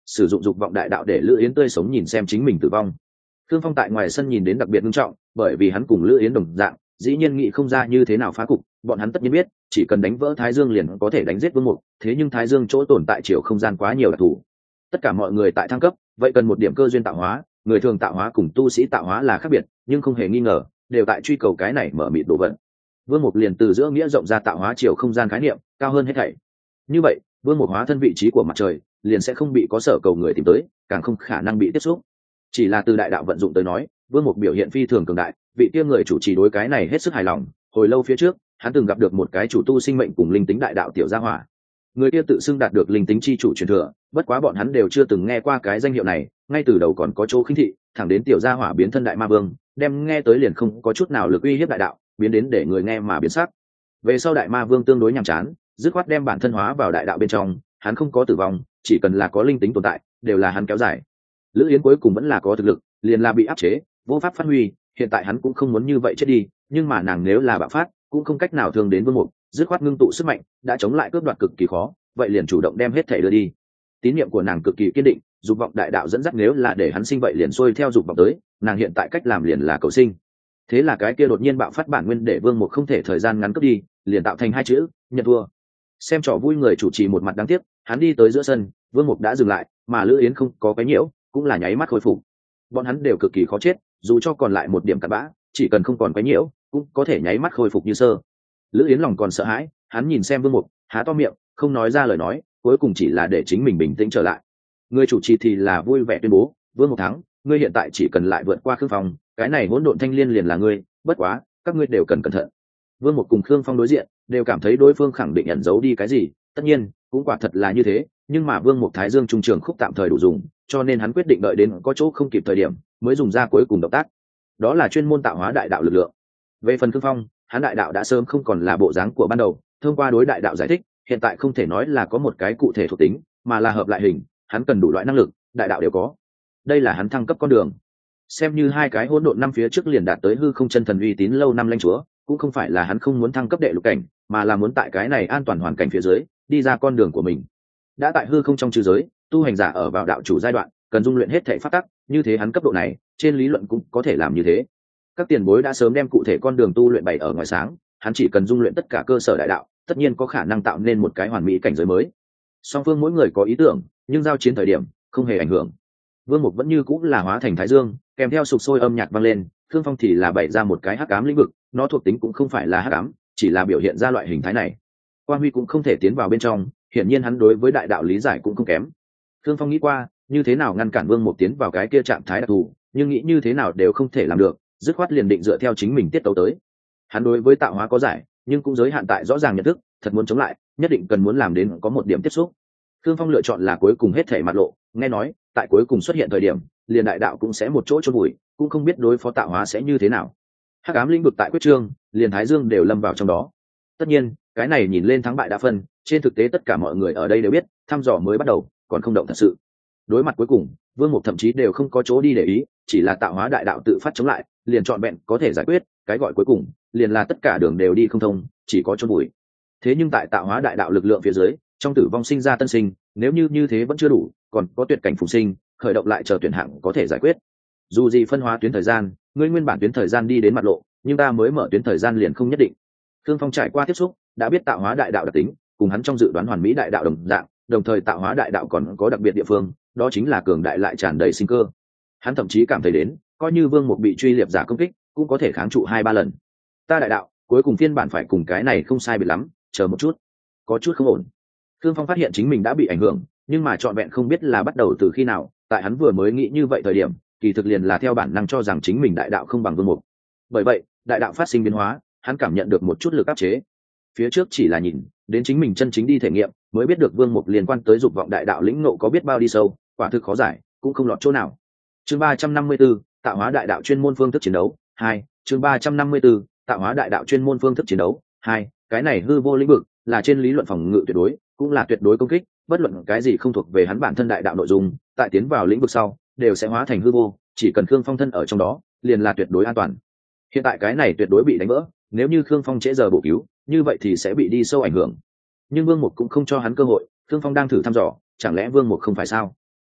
sử dụng dục vọng đại đạo để Lữ Yến tươi sống nhìn xem chính mình tử vong. Thương Phong tại ngoài sân nhìn đến đặc biệt nghiêm trọng, bởi vì hắn cùng Lữ Yến đồng dạng, dĩ nhiên nghĩ không ra như thế nào phá cục, bọn hắn tất nhiên biết, chỉ cần đánh vỡ Thái Dương liền có thể đánh giết Vương Mục, thế nhưng Thái Dương chỗ tồn tại chiều không gian quá nhiều đặc thù. Tất cả mọi người tại thăng cấp, vậy cần một điểm cơ duyên tạo hóa, người thường tạo hóa cùng tu sĩ tạo hóa là khác biệt, nhưng không hề nghi ngờ, đều tại truy cầu cái này mở mịt đồ vật. Vương Mục liền từ giữa nghĩa rộng ra tạo hóa chiều không gian khái niệm, cao hơn hết thảy. Như vậy, Vương Mục hóa thân vị trí của mặt trời, liền sẽ không bị có sở cầu người tìm tới, càng không khả năng bị tiếp xúc. Chỉ là từ đại đạo vận dụng tới nói, Vương Mục biểu hiện phi thường cường đại, vị kia người chủ trì đối cái này hết sức hài lòng. Hồi lâu phía trước, hắn từng gặp được một cái chủ tu sinh mệnh cùng linh tính đại đạo tiểu gia hỏa. Người kia tự xưng đạt được linh tính chi chủ truyền thừa, bất quá bọn hắn đều chưa từng nghe qua cái danh hiệu này, ngay từ đầu còn có chỗ khinh thị, thẳng đến tiểu gia hỏa biến thân đại ma vương, đem nghe tới liền không có chút nào lực uy hiếp đại đạo, biến đến để người nghe mà biến sắc. Về sau đại ma vương tương đối nhàm chán, dứt khoát đem bản thân hóa vào đại đạo bên trong, hắn không có tử vong, chỉ cần là có linh tính tồn tại, đều là hắn kéo dài. Lữ Yến cuối cùng vẫn là có thực lực, liền là bị áp chế, vô pháp phát huy, hiện tại hắn cũng không muốn như vậy chết đi, nhưng mà nàng nếu là bạo phát, cũng không cách nào thương đến Vương Mục, dứt khoát ngưng tụ sức mạnh, đã chống lại cướp đoạt cực kỳ khó, vậy liền chủ động đem hết thể đưa đi. Tín niệm của nàng cực kỳ kiên định, dục vọng đại đạo dẫn dắt nếu là để hắn sinh vậy liền xuôi theo dục vọng tới, nàng hiện tại cách làm liền là cầu sinh. Thế là cái kia đột nhiên bạo phát bản nguyên để Vương Mục không thể thời gian ngắn cướp đi, liền tạo thành hai chữ, nhận thua. Xem trò vui người chủ trì một mặt đáng tiếc, hắn đi tới giữa sân, Vương Mục đã dừng lại, mà Lữ Yến không có cái nhiễu, cũng là nháy mắt khôi phục. Bọn hắn đều cực kỳ khó chết, dù cho còn lại một điểm cặn bã, chỉ cần không còn cái nhiễu, cũng có thể nháy mắt khôi phục như sơ. Lữ Yến lòng còn sợ hãi, hắn nhìn xem Vương Mục, há to miệng, không nói ra lời nói, cuối cùng chỉ là để chính mình bình tĩnh trở lại. Người chủ trì thì là vui vẻ tuyên bố, Vương Mục thắng, ngươi hiện tại chỉ cần lại vượt qua Khương Phong, cái này hỗn độn thanh liên liền là ngươi, bất quá, các ngươi đều cần cẩn thận. Vương Mục cùng Khương Phong đối diện, đều cảm thấy đối phương khẳng định ẩn giấu đi cái gì, tất nhiên, cũng quả thật là như thế, nhưng mà Vương Mục Thái Dương trung trường khúc tạm thời đủ dùng, cho nên hắn quyết định đợi đến có chỗ không kịp thời điểm, mới dùng ra cuối cùng động tác. Đó là chuyên môn tạo hóa đại đạo lực lượng. Về phần Khương Phong, hắn đại đạo đã sớm không còn là bộ dáng của ban đầu, thông qua đối đại đạo giải thích, hiện tại không thể nói là có một cái cụ thể thuộc tính, mà là hợp lại hình, hắn cần đủ loại năng lực, đại đạo đều có. Đây là hắn thăng cấp con đường. Xem như hai cái hỗn độn năm phía trước liền đạt tới hư không chân thần uy tín lâu năm lãnh chúa, cũng không phải là hắn không muốn thăng cấp đệ lục cảnh, mà là muốn tại cái này an toàn hoàn cảnh phía dưới, đi ra con đường của mình. Đã tại hư không trong trừ giới, tu hành giả ở vào đạo chủ giai đoạn, cần dung luyện hết thể pháp tắc, như thế hắn cấp độ này, trên lý luận cũng có thể làm như thế. Các tiền bối đã sớm đem cụ thể con đường tu luyện bày ở ngoài sáng, hắn chỉ cần dung luyện tất cả cơ sở đại đạo, tất nhiên có khả năng tạo nên một cái hoàn mỹ cảnh giới mới. Song phương mỗi người có ý tưởng, nhưng giao chiến thời điểm không hề ảnh hưởng. Vương Mục vẫn như cũng là hóa thành Thái Dương, kèm theo sục sôi âm nhạc vang lên, Thương Phong thì là bày ra một cái hắc ám lĩnh vực, nó thuộc tính cũng không phải là hắc ám, chỉ là biểu hiện ra loại hình thái này. Quang Huy cũng không thể tiến vào bên trong, hiển nhiên hắn đối với đại đạo lý giải cũng không kém. Thương Phong nghĩ qua, như thế nào ngăn cản Vương Mục tiến vào cái kia trạng thái đặc thù, nhưng nghĩ như thế nào đều không thể làm được, dứt khoát liền định dựa theo chính mình tiết tấu tới. Hắn đối với tạo hóa có giải, nhưng cũng giới hạn tại rõ ràng nhận thức, thật muốn chống lại, nhất định cần muốn làm đến có một điểm tiếp xúc. Thương Phong lựa chọn là cuối cùng hết thể mặt lộ, nghe nói, tại cuối cùng xuất hiện thời điểm, liền đại đạo cũng sẽ một chỗ chôn vùi, cũng không biết đối phó tạo hóa sẽ như thế nào. Hắc ám lĩnh vực tại quyết trương, liền Thái Dương đều lâm vào trong đó. Tất nhiên, cái này nhìn lên thắng bại đã phân, trên thực tế tất cả mọi người ở đây đều biết, thăm dò mới bắt đầu, còn không động thật sự. Đối mặt cuối cùng, Vương Mục thậm chí đều không có chỗ đi để ý, chỉ là tạo hóa đại đạo tự phát chống lại, liền chọn vẹn có thể giải quyết, cái gọi cuối cùng, liền là tất cả đường đều đi không thông, chỉ có chôn vùi. Thế nhưng tại tạo hóa đại đạo lực lượng phía dưới, trong tử vong sinh ra tân sinh, nếu như như thế vẫn chưa đủ, còn có tuyệt cảnh phùng sinh, khởi động lại chờ tuyển hạng có thể giải quyết. Dù gì phân hóa tuyến thời gian, ngươi nguyên bản tuyến thời gian đi đến mặt lộ, nhưng ta mới mở tuyến thời gian liền không nhất định. Thương Phong trải qua tiếp xúc, đã biết tạo hóa đại đạo đặc tính, cùng hắn trong dự đoán hoàn mỹ đại đạo đồng dạng, đồng thời tạo hóa đại đạo còn có đặc biệt địa phương, đó chính là cường đại lại tràn đầy sinh cơ. Hắn thậm chí cảm thấy đến, coi như Vương Mục bị truy liệp giả công kích, cũng có thể kháng trụ hai ba lần. Ta đại đạo, cuối cùng phiên bản phải cùng cái này không sai biệt lắm, chờ một chút, có chút không ổn. Thương Phong phát hiện chính mình đã bị ảnh hưởng, nhưng mà trọn vẹn không biết là bắt đầu từ khi nào, tại hắn vừa mới nghĩ như vậy thời điểm, kỳ thực liền là theo bản năng cho rằng chính mình đại đạo không bằng Vương Mục. Bởi vậy, đại đạo phát sinh biến hóa, hắn cảm nhận được một chút lực áp chế. Phía trước chỉ là nhìn, đến chính mình chân chính đi thể nghiệm, mới biết được Vương Mục liên quan tới dục vọng đại đạo lĩnh ngộ có biết bao đi sâu, quả thực khó giải, cũng không lọt chỗ nào. Chương ba trăm năm mươi 34, tạo hóa đại đạo chuyên môn phương thức chiến đấu, hai. Chương ba trăm năm mươi 34, tạo hóa đại đạo chuyên môn phương thức chiến đấu, hai. Cái này hư vô lĩnh vực, là trên lý luận phòng ngự tuyệt đối, cũng là tuyệt đối công kích, bất luận cái gì không thuộc về hắn bản thân đại đạo nội dung, tại tiến vào lĩnh vực sau, đều sẽ hóa thành hư vô, chỉ cần Khương Phong thân ở trong đó, liền là tuyệt đối an toàn. Hiện tại cái này tuyệt đối bị đánh vỡ, nếu như Khương Phong trễ giờ bổ cứu, như vậy thì sẽ bị đi sâu ảnh hưởng. Nhưng Vương Mục cũng không cho hắn cơ hội, Khương Phong đang thử thăm dò, chẳng lẽ Vương Mục không phải sao?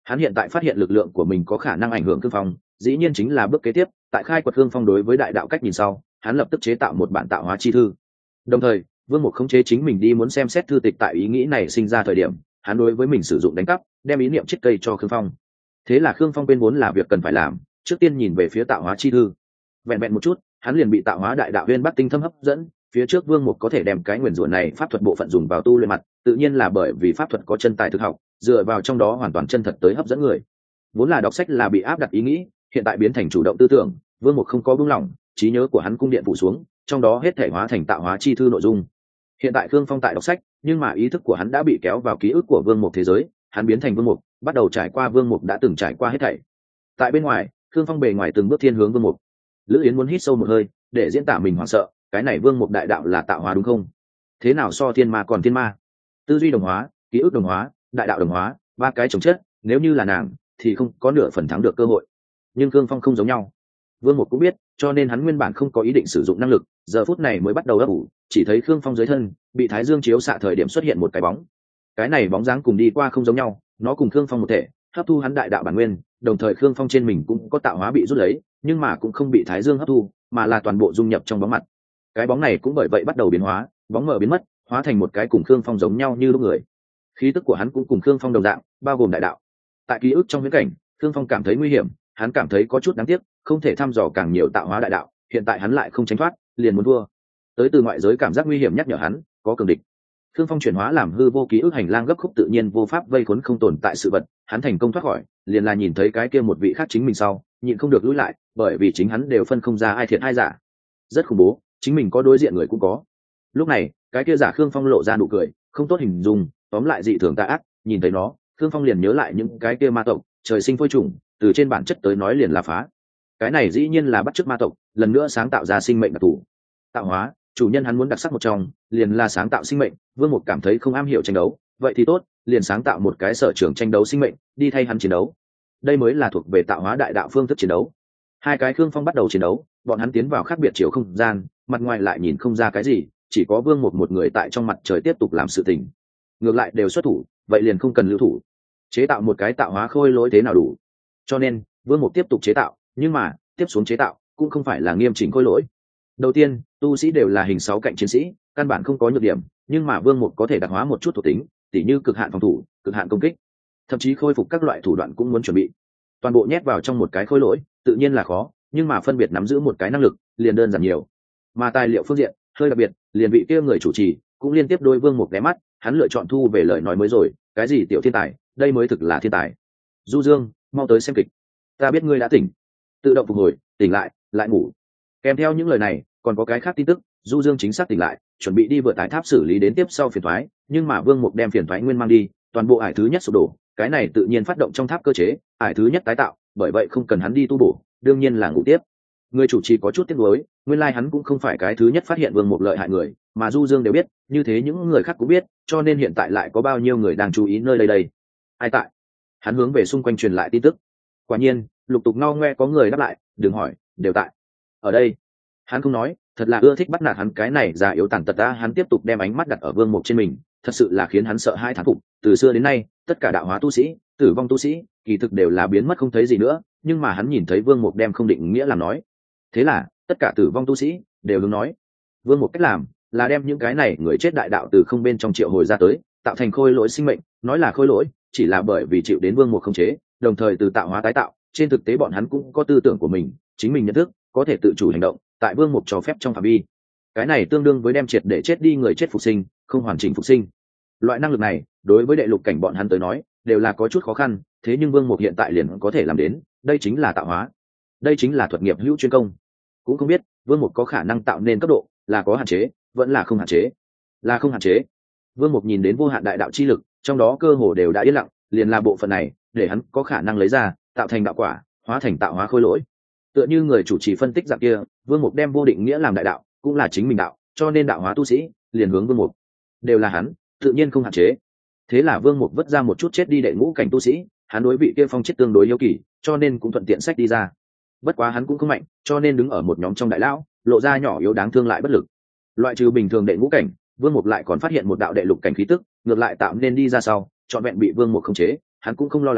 Hắn hiện tại phát hiện lực lượng của mình có khả năng ảnh hưởng Khương Phong, dĩ nhiên chính là bước kế tiếp, tại khai quật Khương Phong đối với đại đạo cách nhìn sau, hắn lập tức chế tạo một bản tạo hóa chi thư. Đồng thời, Vương Mục khống chế chính mình đi muốn xem xét thư tịch tại ý nghĩ này sinh ra thời điểm, hắn đối với mình sử dụng đánh cắp, đem ý niệm chiết cây cho Khương Phong. Thế là Khương Phong quên vốn là việc cần phải làm, trước tiên nhìn về phía tạo hóa chi thư. Vẹn vẹn một chút, hắn liền bị tạo hóa đại đạo Uyên Bắc tinh thâm hấp dẫn, phía trước Vương Mục có thể đem cái nguyên rủa này pháp thuật bộ phận dùng vào tu luyện mặt, tự nhiên là bởi vì pháp thuật có chân tài thực học, dựa vào trong đó hoàn toàn chân thật tới hấp dẫn người. Vốn là đọc sách là bị áp đặt ý nghĩ, hiện tại biến thành chủ động tư tưởng, Vương Mục không có buông lỏng, trí nhớ của hắn cung điện phủ xuống, trong đó hết thể hóa thành tạo hóa chi thư nội dung. Hiện tại Khương Phong tại đọc sách, nhưng mà ý thức của hắn đã bị kéo vào ký ức của Vương Mục thế giới, hắn biến thành Vương Mục, bắt đầu trải qua Vương Mục đã từng trải qua hết thảy. Tại bên ngoài, Khương Phong bề ngoài từng bước thiên hướng Vương Mục. Lữ Yến muốn hít sâu một hơi, để diễn tả mình hoảng sợ, cái này Vương Mục đại đạo là tạo hóa đúng không? Thế nào so thiên ma còn thiên ma? Tư duy đồng hóa, ký ức đồng hóa, đại đạo đồng hóa, ba cái chồng chết, nếu như là nàng thì không có nửa phần thắng được cơ hội. Nhưng Khương Phong không giống nhau. Vương Mục cũng biết, cho nên hắn nguyên bản không có ý định sử dụng năng lực, giờ phút này mới bắt đầu ấp ủ, chỉ thấy Khương Phong dưới thân bị thái dương chiếu xạ thời điểm xuất hiện một cái bóng. Cái này bóng dáng cùng đi qua không giống nhau, nó cùng Khương Phong một thể, hấp thu hắn đại đạo bản nguyên, đồng thời Khương Phong trên mình cũng có tạo hóa bị rút lấy, nhưng mà cũng không bị thái dương hấp thu, mà là toàn bộ dung nhập trong bóng mặt. Cái bóng này cũng bởi vậy bắt đầu biến hóa, bóng mờ biến mất, hóa thành một cái cùng Khương Phong giống nhau như lúc người. Khí tức của hắn cũng cùng Khương Phong đồng dạng, bao gồm đại đạo. Tại ký ức trong viễn cảnh, Khương Phong cảm thấy nguy hiểm, hắn cảm thấy có chút đáng tiếc, không thể thăm dò càng nhiều tạo hóa đại đạo, hiện tại hắn lại không tránh thoát, liền muốn thua. Tới từ ngoại giới cảm giác nguy hiểm nhắc nhở hắn, có cường địch. Khương Phong chuyển hóa làm hư vô ký ức hành lang gấp khúc tự nhiên vô pháp vây khốn không tồn tại sự vật, hắn thành công thoát khỏi, liền là nhìn thấy cái kia một vị khác chính mình sau, nhịn không được lùi lại, bởi vì chính hắn đều phân không ra ai thiệt ai giả. Rất khủng bố, chính mình có đối diện người cũng có. Lúc này, cái kia giả Khương Phong lộ ra nụ cười, không tốt hình dung, tóm lại dị thường tà ác, nhìn thấy nó, Khương Phong liền nhớ lại những cái kia ma tộc, trời sinh phôi trùng, từ trên bản chất tới nói liền là phá. Cái này dĩ nhiên là bắt chước ma tộc, lần nữa sáng tạo ra sinh mệnh đặc thù. Tạo hóa, chủ nhân hắn muốn đặc sắc một trong, liền là sáng tạo sinh mệnh. Vương Mục cảm thấy không am hiểu tranh đấu, vậy thì tốt, liền sáng tạo một cái sở trường tranh đấu sinh mệnh, đi thay hắn chiến đấu. Đây mới là thuộc về tạo hóa đại đạo phương thức chiến đấu. Hai cái Khương Phong bắt đầu chiến đấu, bọn hắn tiến vào khác biệt chiều không gian, mặt ngoài lại nhìn không ra cái gì, chỉ có Vương Mục một người tại trong mặt trời tiếp tục làm sự tình. Ngược lại đều xuất thủ, vậy liền không cần lưu thủ. Chế tạo một cái tạo hóa khôi lỗi thế nào đủ? Cho nên, Vương Mục tiếp tục chế tạo, nhưng mà, tiếp xuống chế tạo cũng không phải là nghiêm chỉnh khôi lỗi. Đầu tiên, tu sĩ đều là hình sáu cạnh chiến sĩ, căn bản không có nhược điểm, nhưng mà Vương Mục có thể đặc hóa một chút thuộc tính, tỉ như cực hạn phòng thủ, cực hạn công kích, thậm chí khôi phục các loại thủ đoạn cũng muốn chuẩn bị. Toàn bộ nhét vào trong một cái khôi lỗi, tự nhiên là khó, nhưng mà phân biệt nắm giữ một cái năng lực, liền đơn giản nhiều. Mà tài liệu phương diện, hơi đặc biệt, liền vị kia người chủ trì cũng liên tiếp đôi Vương Mục ghé mắt, hắn lựa chọn thu về lời nói mới rồi, cái gì tiểu thiên tài, đây mới thực là thiên tài. Du Dương, mau tới xem kịch. Ta biết ngươi đã tỉnh. Tự động phục hồi, tỉnh lại, lại ngủ. Kèm theo những lời này, còn có cái khác tin tức, Du Dương chính xác tỉnh lại, chuẩn bị đi vượt tái tháp xử lý đến tiếp sau phiền toái, nhưng mà Vương Mục đem phiền toái nguyên mang đi, toàn bộ ải thứ nhất sụp đổ, cái này tự nhiên phát động trong tháp cơ chế, ải thứ nhất tái tạo, bởi vậy không cần hắn đi tu bổ, đương nhiên là ngủ tiếp. Người chủ trì có chút tiếc nuối, nguyên lai like hắn cũng không phải cái thứ nhất phát hiện Vương Mục lợi hại người, mà Du Dương đều biết, như thế những người khác cũng biết, cho nên hiện tại lại có bao nhiêu người đang chú ý nơi đây đây. Ai tại? Hắn hướng về xung quanh truyền lại tin tức. Quả nhiên, lục tục ngao ngoe có người đáp lại, đừng hỏi, đều tại. Ở đây. Hắn không nói, thật là ưa thích bắt nạt hắn cái này già yếu tàn tật ta, hắn tiếp tục đem ánh mắt đặt ở Vương Mục trên mình, thật sự là khiến hắn sợ hai thán phục, từ xưa đến nay, tất cả đạo hóa tu sĩ, tử vong tu sĩ, kỳ thực đều là biến mất không thấy gì nữa, nhưng mà hắn nhìn thấy Vương Mục đem không định nghĩa làm nói. Thế là, tất cả tử vong tu sĩ đều hướng nói. Vương Mục cách làm là đem những cái này người chết đại đạo từ không bên trong triệu hồi ra tới, tạo thành khôi lỗi sinh mệnh, nói là khôi lỗi, chỉ là bởi vì chịu đến Vương Mục khống chế, đồng thời từ tạo hóa tái tạo, trên thực tế bọn hắn cũng có tư tưởng của mình, chính mình nhận thức, có thể tự chủ hành động, tại Vương Mục cho phép trong phạm vi. Cái này tương đương với đem triệt để chết đi người chết phục sinh, không hoàn chỉnh phục sinh. Loại năng lực này, đối với đệ lục cảnh bọn hắn tới nói, đều là có chút khó khăn, thế nhưng Vương Mục hiện tại liền có thể làm đến, đây chính là tạo hóa. Đây chính là thuật nghiệp hữu chuyên công. Cũng không biết, Vương Mục có khả năng tạo nên cấp độ, là có hạn chế, vẫn là không hạn chế. Là không hạn chế. Vương Mục nhìn đến vô hạn đại đạo chi lực, trong đó cơ hồ đều đã yên lặng, liền là bộ phận này, để hắn có khả năng lấy ra, tạo thành đạo quả, hóa thành tạo hóa khôi lỗi. Tựa như người chủ trì phân tích dạng kia, Vương Mục đem vô định nghĩa làm đại đạo, cũng là chính mình đạo, cho nên đạo hóa tu sĩ liền hướng Vương Mục. Đều là hắn, tự nhiên không hạn chế. Thế là Vương Mục vứt ra một chút chết đi đệ ngũ cảnh tu sĩ, hắn đối vị kia phong chết tương đối yêu kỳ, cho nên cũng thuận tiện sách đi ra. Bất quá hắn cũng không mạnh, cho nên đứng ở một nhóm trong đại lão, lộ ra nhỏ yếu đáng thương lại bất lực. Loại trừ bình thường đệ ngũ cảnh, Vương Mục lại còn phát hiện một đạo đệ lục cảnh khí tức, ngược lại tạo nên đi ra sau, trọn vẹn bị Vương Mục khống chế, hắn cũng không lo lắng,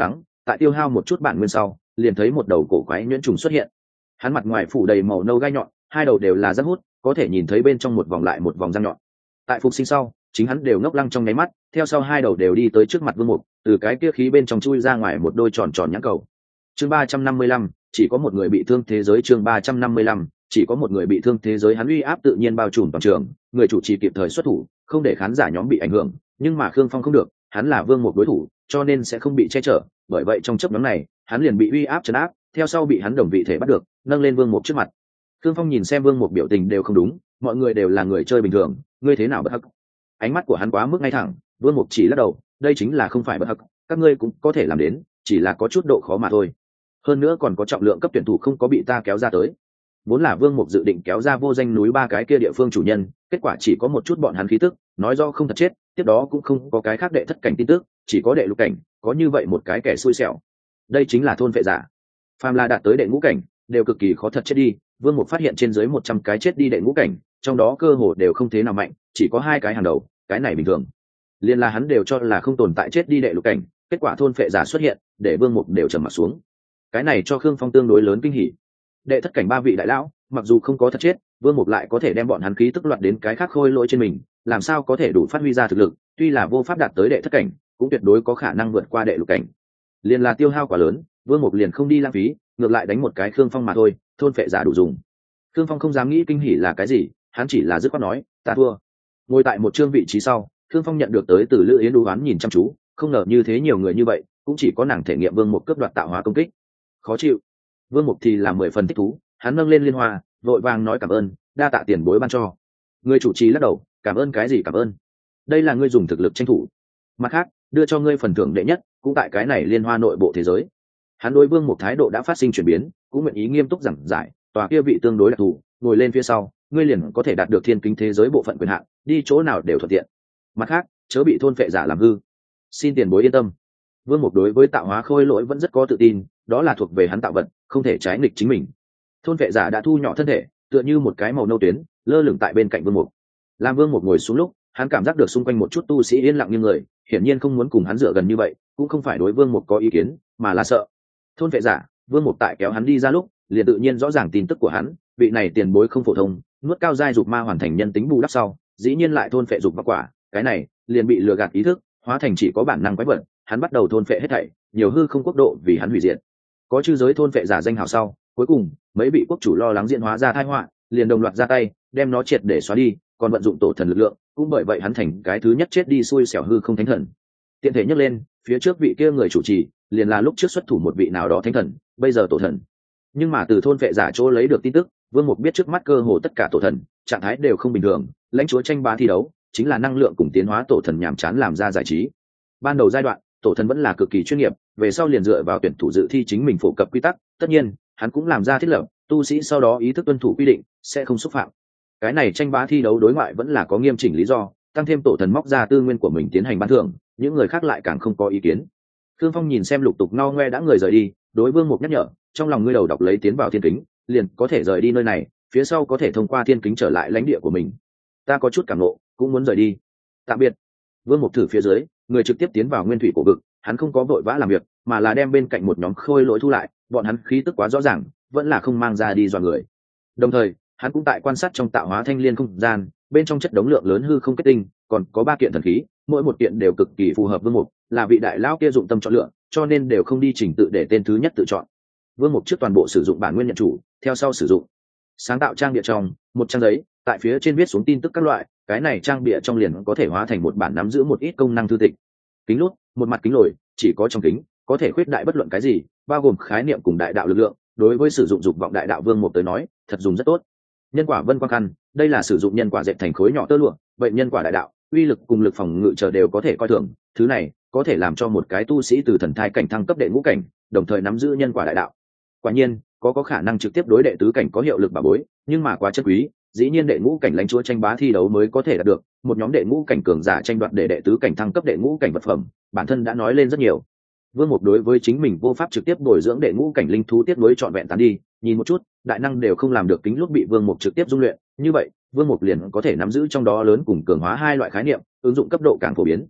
tại tiêu hao một chút bản nguyên sau liền thấy một đầu cổ quái nhuyễn trùng xuất hiện. Hắn mặt ngoài phủ đầy màu nâu gai nhọn, hai đầu đều là rác hút, có thể nhìn thấy bên trong một vòng lại một vòng răng nhọn. Tại phục sinh sau chính hắn đều ngốc lăng trong nháy mắt, theo sau hai đầu đều đi tới trước mặt Vương Mục, từ cái kia khí bên trong chui ra ngoài một đôi tròn tròn nhãn cầu. Chương ba trăm năm mươi lăm, chỉ có một người bị thương thế giới. Chương ba trăm năm mươi lăm, chỉ có một người bị thương thế giới. Hắn uy áp tự nhiên bao trùm toàn trường, người chủ trì kịp thời xuất thủ, không để khán giả nhóm bị ảnh hưởng, nhưng mà Khương Phong không được, hắn là Vương Mục đối thủ, cho nên sẽ không bị che chở, bởi vậy trong chớp nhoáng này, hắn liền bị uy áp trấn áp, theo sau bị hắn đồng vị thể bắt được, nâng lên Vương Mục trước mặt. Khương Phong nhìn xem Vương Mục biểu tình đều không đúng, mọi người đều là người chơi bình thường, ngươi thế nào bất hắc? Ánh mắt của hắn quá mức ngay thẳng. Vương Mục chỉ lắc đầu, đây chính là không phải bất hắc, các ngươi cũng có thể làm đến, chỉ là có chút độ khó mà thôi. Hơn nữa còn có trọng lượng cấp tuyển thủ không có bị ta kéo ra tới. Vốn là Vương Mục dự định kéo ra vô danh núi ba cái kia địa phương chủ nhân, kết quả chỉ có một chút bọn hắn khí tức, nói do không thật chết, tiếp đó cũng không có cái khác đệ thất cảnh tin tức, chỉ có đệ lục cảnh, có như vậy một cái kẻ xui xẻo. Đây chính là thôn phệ giả. Phàm là đạt tới đệ ngũ cảnh, đều cực kỳ khó thật chết đi. Vương Mục phát hiện trên dưới một trăm cái chết đi đệ ngũ cảnh, trong đó cơ hồ đều không thế nào mạnh, chỉ có hai cái hàng đầu, cái này bình thường. Liên là hắn đều cho là không tồn tại chết đi đệ lục cảnh, kết quả thôn phệ giả xuất hiện, để Vương Mục đều trầm mặt xuống. Cái này cho Khương Phong tương đối lớn kinh hỉ. Đệ thất cảnh ba vị đại lão, mặc dù không có thật chết, Vương Mục lại có thể đem bọn hắn khí tức loạt đến cái khác khôi lỗi trên mình, làm sao có thể đủ phát huy ra thực lực, tuy là vô pháp đạt tới đệ thất cảnh, cũng tuyệt đối có khả năng vượt qua đệ lục cảnh. Liên là tiêu hao quá lớn, Vương Mục liền không đi lãng phí, ngược lại đánh một cái Khương Phong mà thôi, thôn phệ giả đủ dùng. Khương Phong không dám nghĩ kinh hỉ là cái gì, hắn chỉ là dứt khoát nói, ta thua. Ngồi tại một chương vị trí sau, Khương Phong nhận được tới từ Lữ Yến đú đoán nhìn chăm chú, không ngờ như thế nhiều người như vậy, cũng chỉ có nàng thể nghiệm Vương Mục cướp đoạt tạo hóa công kích. Khó chịu. Vương Mục thì là mười phần thích thú, hắn nâng lên liên hoa, vội vàng nói cảm ơn, đa tạ tiền bối ban cho. Người chủ trì lắc đầu, cảm ơn cái gì cảm ơn? Đây là ngươi dùng thực lực tranh thủ. Mặt khác, đưa cho ngươi phần thưởng đệ nhất, cũng tại cái này liên hoa nội bộ thế giới. Hắn đối Vương Mục thái độ đã phát sinh chuyển biến, cũng nguyện ý nghiêm túc giảng giải, tòa kia vị tương đối đặc thù, ngồi lên phía sau, ngươi liền có thể đạt được thiên kính thế giới bộ phận quyền hạn, đi chỗ nào đều thuận tiện. Mặt khác, chớ bị thôn phệ giả làm hư. Xin tiền bối yên tâm. Vương Mục đối với tạo hóa khôi lỗi vẫn rất có tự tin, đó là thuộc về hắn tạo vật, không thể trái nghịch chính mình. Thôn vệ giả đã thu nhỏ thân thể, tựa như một cái màu nâu tuyến, lơ lửng tại bên cạnh Vương Mục. Làm Vương Mục ngồi xuống lúc, hắn cảm giác được xung quanh một chút tu sĩ yên lặng như người, hiển nhiên không muốn cùng hắn dựa gần như vậy, cũng không phải đối Vương Mục có ý kiến, mà là sợ. Thôn vệ giả, Vương Mục tại kéo hắn đi ra lúc, liền tự nhiên rõ ràng tin tức của hắn, vị này tiền bối không phổ thông, nuốt cao giai dục ma hoàn thành nhân tính bù đắp sau, dĩ nhiên lại thôn phệ dục ma quả, cái này liền bị lừa gạt ý thức, hóa thành chỉ có bản năng quái vật, hắn bắt đầu thôn phệ hết thảy, nhiều hư không quốc độ vì hắn hủy diệt. Có chư giới thôn phệ giả danh hào sau, cuối cùng mấy vị quốc chủ lo lắng diễn hóa ra tai họa, liền đồng loạt ra tay, đem nó triệt để xóa đi, còn vận dụng tổ thần lực lượng, cũng bởi vậy hắn thành cái thứ nhất chết đi xui xẻo hư không thánh thần. Tiện thể nhắc lên, phía trước vị kia người chủ trì, liền là lúc trước xuất thủ một vị nào đó thánh thần, bây giờ tổ thần. Nhưng mà từ thôn vệ giả chỗ lấy được tin tức, Vương Mục biết trước mắt cơ hồ tất cả tổ thần trạng thái đều không bình thường, lãnh chúa tranh bá thi đấu chính là năng lượng cùng tiến hóa tổ thần nhàm chán làm ra giải trí. Ban đầu giai đoạn, tổ thần vẫn là cực kỳ chuyên nghiệp, về sau liền dựa vào tuyển thủ dự thi chính mình phổ cập quy tắc, tất nhiên, hắn cũng làm ra thiết lập, tu sĩ sau đó ý thức tuân thủ quy định, sẽ không xúc phạm. Cái này tranh bá thi đấu đối ngoại vẫn là có nghiêm chỉnh lý do, tăng thêm tổ thần móc ra tư nguyên của mình tiến hành ban thưởng, những người khác lại càng không có ý kiến. Thương Phong nhìn xem lục tục no ngoe đã người rời đi, đối Vương Mục nhắc nhở, trong lòng ngươi đầu đọc lấy tiến vào thiên kính, liền có thể rời đi nơi này, phía sau có thể thông qua thiên kính trở lại lãnh địa của mình. Ta có chút cảm nộ, cũng muốn rời đi. Tạm biệt. Vương Mục thử phía dưới, người trực tiếp tiến vào nguyên thủy cổ vực, hắn không có vội vã làm việc, mà là đem bên cạnh một nhóm khôi lỗi thu lại, bọn hắn khí tức quá rõ ràng, vẫn là không mang ra đi dọa người. Đồng thời, hắn cũng tại quan sát trong tạo hóa thanh liên không gian, bên trong chất đống lượng lớn hư không kết tinh, còn có ba kiện thần khí, mỗi một kiện đều cực kỳ phù hợp Vương Mục, là vị đại lão kia dụng tâm chọn lựa, cho nên đều không đi trình tự để tên thứ nhất tự chọn. Vương Mục trước toàn bộ sử dụng bản nguyên nhận chủ, theo sau sử dụng sáng tạo trang bìa trong một trang giấy, tại phía trên viết xuống tin tức các loại, cái này trang bìa trong liền có thể hóa thành một bản nắm giữ một ít công năng thư tịch. Kính lút, một mặt kính lồi, chỉ có trong kính có thể khuyết đại bất luận cái gì, bao gồm khái niệm cùng đại đạo lực lượng, đối với sử dụng dục vọng đại đạo Vương Mục tới nói, thật dùng rất tốt. Nhân quả vân quang khăn, đây là sử dụng nhân quả dệt thành khối nhỏ tơ lụa, vậy nhân quả đại đạo, uy lực cùng lực phòng ngự chờ đều có thể coi thường, thứ này có thể làm cho một cái tu sĩ từ thần thai cảnh thăng cấp đệ ngũ cảnh, đồng thời nắm giữ nhân quả đại đạo. Quả nhiên, có có khả năng trực tiếp đối đệ tứ cảnh có hiệu lực bảo bối, nhưng mà quá chất quý, dĩ nhiên đệ ngũ cảnh lãnh chúa tranh bá thi đấu mới có thể đạt được, một nhóm đệ ngũ cảnh cường giả tranh đoạt để đệ tứ cảnh thăng cấp đệ ngũ cảnh vật phẩm, bản thân đã nói lên rất nhiều. Vương Mục đối với chính mình vô pháp trực tiếp bồi dưỡng đệ ngũ cảnh linh thú tiết nối trọn vẹn tán đi, nhìn một chút, đại năng đều không làm được kính lúc bị Vương Mục trực tiếp dung luyện, như vậy, Vương Mục liền có thể nắm giữ trong đó lớn cùng cường hóa hai loại khái niệm, ứng dụng cấp độ càng phổ biến.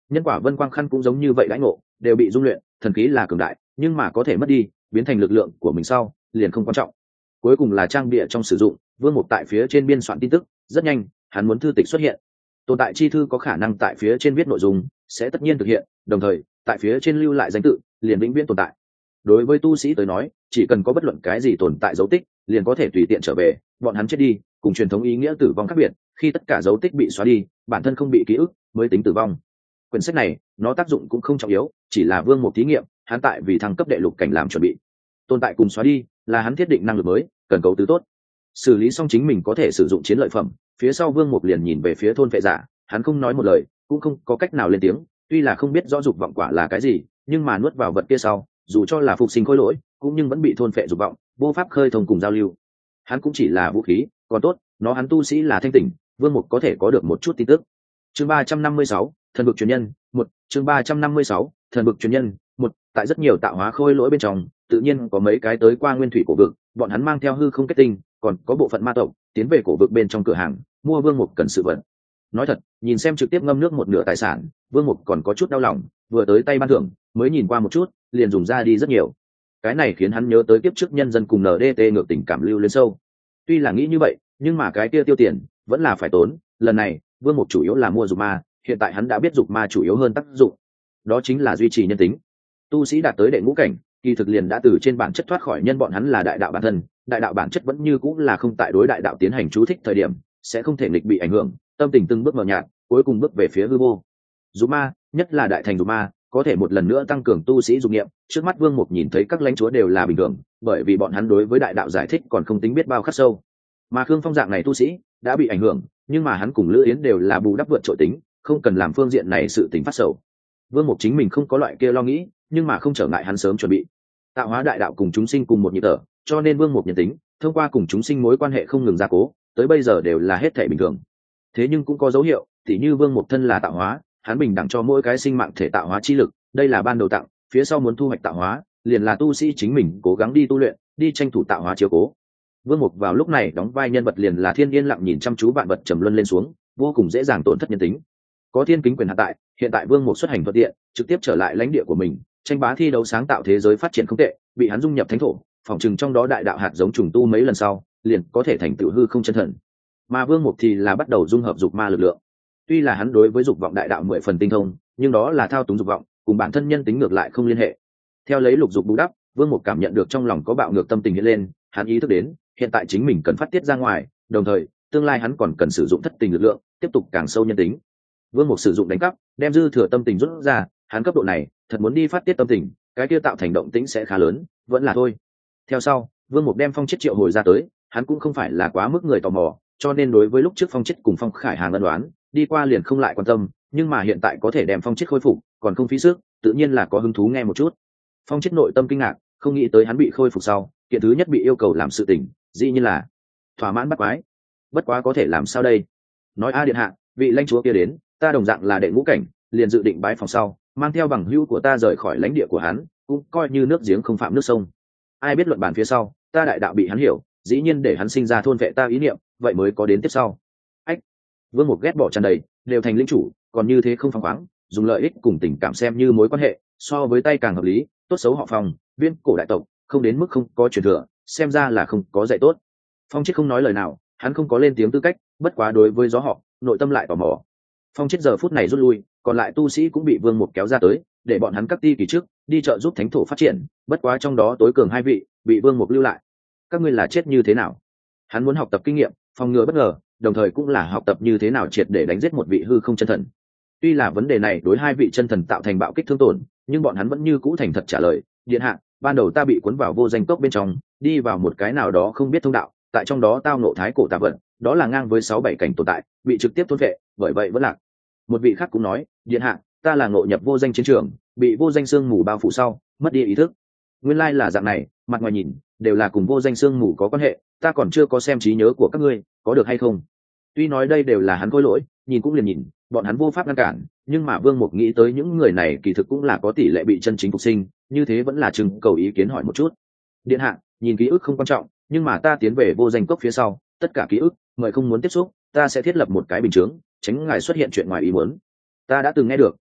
Nhân quả vân quang khăn cũng giống như vậy đãi ngộ, đều bị dung luyện, thần khí là cường đại, nhưng mà có thể mất đi, biến thành lực lượng của mình sau, liền không quan trọng. Cuối cùng là trang bịa trong sử dụng, Vương Mục tại phía trên biên soạn tin tức, rất nhanh, hắn muốn thư tịch xuất hiện. Tồn tại chi thư có khả năng tại phía trên viết nội dung, sẽ tất nhiên thực hiện, đồng thời, tại phía trên lưu lại danh tự, liền vĩnh viễn tồn tại. Đối với tu sĩ tới nói, chỉ cần có bất luận cái gì tồn tại dấu tích, liền có thể tùy tiện trở về, bọn hắn chết đi, cùng truyền thống ý nghĩa tử vong khác biệt, khi tất cả dấu tích bị xóa đi, bản thân không bị ký ức, mới tính tử vong. Quyển sách này, nó tác dụng cũng không trọng yếu, chỉ là Vương Mục thí nghiệm, hắn tại vì thăng cấp đệ lục cảnh làm chuẩn bị. Tồn tại cùng xóa đi, là hắn thiết định năng lực mới, cần cấu tứ tốt. Xử lý xong chính mình có thể sử dụng chiến lợi phẩm, phía sau Vương Mục liền nhìn về phía thôn vệ giả, hắn không nói một lời, cũng không có cách nào lên tiếng, tuy là không biết rõ dục vọng quả là cái gì, nhưng mà nuốt vào vật kia sau, dù cho là phục sinh khối lỗi, cũng nhưng vẫn bị thôn phệ dục vọng, vô pháp khơi thông cùng giao lưu. Hắn cũng chỉ là vũ khí, còn tốt, nó hắn tu sĩ là thanh tỉnh, Vương Mục có thể có được một chút tin tức. Chương ba trăm năm mươi sáu, thần vực truyền nhân, một, chương ba trăm năm mươi sáu, thần vực truyền nhân, một, tại rất nhiều tạo hóa khôi lỗi bên trong, tự nhiên có mấy cái tới qua nguyên thủy cổ vực, bọn hắn mang theo hư không kết tinh, còn có bộ phận ma tộc tiến về cổ vực bên trong cửa hàng, mua Vương Mục cần sự vật. Nói thật, nhìn xem trực tiếp ngâm nước một nửa tài sản, Vương Mục còn có chút đau lòng, vừa tới tay ban thưởng, mới nhìn qua một chút, liền dùng ra đi rất nhiều. Cái này khiến hắn nhớ tới kiếp trước nhân dân cùng en đê tê ngược tình cảm lưu lên sâu. Tuy là nghĩ như vậy, nhưng mà cái kia tiêu tiền vẫn là phải tốn, lần này, Vương Mục chủ yếu là mua dục ma, hiện tại hắn đã biết dục ma chủ yếu hơn tác dụng, đó chính là duy trì nhân tính. Tu sĩ đạt tới đệ ngũ cảnh, kỳ thực liền đã từ trên bản chất thoát khỏi nhân bọn hắn là đại đạo bản thân, đại đạo bản chất vẫn như cũng là không tại đối đại đạo tiến hành chú thích thời điểm, sẽ không thể nghịch bị ảnh hưởng, tâm tình từng bước mờ nhạt, cuối cùng bước về phía hư vô. Dục ma, nhất là đại thành dục ma, có thể một lần nữa tăng cường tu sĩ dục niệm. Trước mắt Vương Mục nhìn thấy các lãnh chúa đều là bình thường, bởi vì bọn hắn đối với đại đạo giải thích còn không tính biết bao khắc sâu. Mà Khương Phong dạng này tu sĩ đã bị ảnh hưởng, nhưng mà hắn cùng Lữ Yến đều là bù đắp vượt trội tính, không cần làm phương diện này sự tính phát sầu. Vương Mục chính mình không có loại kia lo nghĩ, nhưng mà không trở ngại hắn sớm chuẩn bị. Tạo hóa đại đạo cùng chúng sinh cùng một nhịp thở, cho nên Vương Mục nhận tính, thông qua cùng chúng sinh mối quan hệ không ngừng gia cố, tới bây giờ đều là hết thảy bình thường. Thế nhưng cũng có dấu hiệu, tỉ như Vương Mục thân là tạo hóa, hắn bình đẳng cho mỗi cái sinh mạng thể tạo hóa chi lực, đây là ban đầu tặng, phía sau muốn thu hoạch tạo hóa, liền là tu sĩ chính mình cố gắng đi tu luyện, đi tranh thủ tạo hóa chiếu cố. Vương Mục vào lúc này đóng vai nhân vật liền là Thiên yên lặng nhìn chăm chú vạn vật trầm luân lên xuống, vô cùng dễ dàng tổn thất nhân tính. Có thiên kính quyền hạ tại, hiện tại Vương Mục xuất hành thuận tiện, trực tiếp trở lại lãnh địa của mình, tranh bá thi đấu sáng tạo thế giới phát triển không tệ, bị hắn dung nhập thánh thổ, phòng trừng trong đó đại đạo hạt giống trùng tu mấy lần sau, liền có thể thành tựu hư không chân thần. Mà Vương Mục thì là bắt đầu dung hợp dục ma lực lượng. Tuy là hắn đối với dục vọng đại đạo mười phần tinh thông, nhưng đó là thao túng dục vọng, cùng bản thân nhân tính ngược lại không liên hệ. Theo lấy lục dục bù đắp, Vương Mục cảm nhận được trong lòng có bạo ngược tâm tình hiện lên, hắn ý thức đến, hiện tại chính mình cần phát tiết ra ngoài, đồng thời, tương lai hắn còn cần sử dụng thất tình lực lượng, tiếp tục càng sâu nhân tính. Vương Mục sử dụng đánh cắp, đem dư thừa tâm tình rút ra, hắn cấp độ này, thật muốn đi phát tiết tâm tình, cái kia tạo thành động tĩnh sẽ khá lớn, vẫn là thôi. Theo sau, Vương Mục đem Phong Chết triệu hồi ra tới, hắn cũng không phải là quá mức người tò mò, cho nên đối với lúc trước Phong Chết cùng Phong Khải Hàng ân đoán, đi qua liền không lại quan tâm, nhưng mà hiện tại có thể đem Phong Chết khôi phục, còn không phí sức, tự nhiên là có hứng thú nghe một chút. Phong Chết nội tâm kinh ngạc, không nghĩ tới hắn bị khôi phục sau, kiện thứ nhất bị yêu cầu làm sự tình, dĩ nhiên là thỏa mãn bắt quái. Bất quá có thể làm sao đây? Nói a điện hạ, vị lãnh chúa kia đến, ta đồng dạng là đệ ngũ cảnh, liền dự định bái phòng sau, mang theo bằng hữu của ta rời khỏi lãnh địa của hắn, cũng coi như nước giếng không phạm nước sông. Ai biết luận bàn phía sau, ta đại đạo bị hắn hiểu, dĩ nhiên để hắn sinh ra thôn vệ ta ý niệm, vậy mới có đến tiếp sau. Ách, Vương Mục ghét bỏ tràn đầy, đều thành lĩnh chủ, còn như thế không phăng khoáng, dùng lợi ích cùng tình cảm xem như mối quan hệ, so với tay càng hợp lý, tốt xấu họ Phong, viên cổ đại tộc, không đến mức không có truyền thừa, xem ra là không có dạy tốt. Phong Chết không nói lời nào, hắn không có lên tiếng tư cách, bất quá đối với gió họ, nội tâm lại tò mò. Phong Chết giờ phút này rút lui, còn lại tu sĩ cũng bị Vương Mục kéo ra tới, để bọn hắn các ti kỳ trước đi trợ giúp thánh thổ phát triển, bất quá trong đó tối cường hai vị bị Vương Mục lưu lại. Các ngươi là chết như thế nào? Hắn muốn học tập kinh nghiệm, phòng ngừa bất ngờ, đồng thời cũng là học tập như thế nào triệt để đánh giết một vị hư không chân thần. Tuy là vấn đề này đối hai vị chân thần tạo thành bạo kích thương tổn, nhưng bọn hắn vẫn như cũ thành thật trả lời, điện hạ, ban đầu ta bị cuốn vào vô danh cốc bên trong, đi vào một cái nào đó không biết thông đạo, tại trong đó tao nộ thái cổ tà vận, đó là ngang với sáu bảy cảnh tồn tại, bị trực tiếp thôn vệ, bởi vậy vẫn lạc. Một vị khác cũng nói, điện hạ, ta là ngộ nhập vô danh chiến trường, bị vô danh sương mù bao phủ sau, mất đi ý thức. Nguyên lai là dạng này, mặt ngoài nhìn đều là cùng vô danh sương mù có quan hệ, ta còn chưa có xem trí nhớ của các ngươi, có được hay không? Tuy nói đây đều là hắn khôi lỗi, nhìn cũng liền nhìn, bọn hắn vô pháp ngăn cản, nhưng mà Vương Mục nghĩ tới những người này kỳ thực cũng là có tỷ lệ bị chân chính phục sinh, như thế vẫn là chừng cầu ý kiến hỏi một chút. Điện hạ, nhìn ký ức không quan trọng, nhưng mà ta tiến về vô danh cốc phía sau, tất cả ký ức, mời không muốn tiếp xúc, ta sẽ thiết lập một cái bình chướng, tránh ngài xuất hiện chuyện ngoài ý muốn. Ta đã từng nghe được,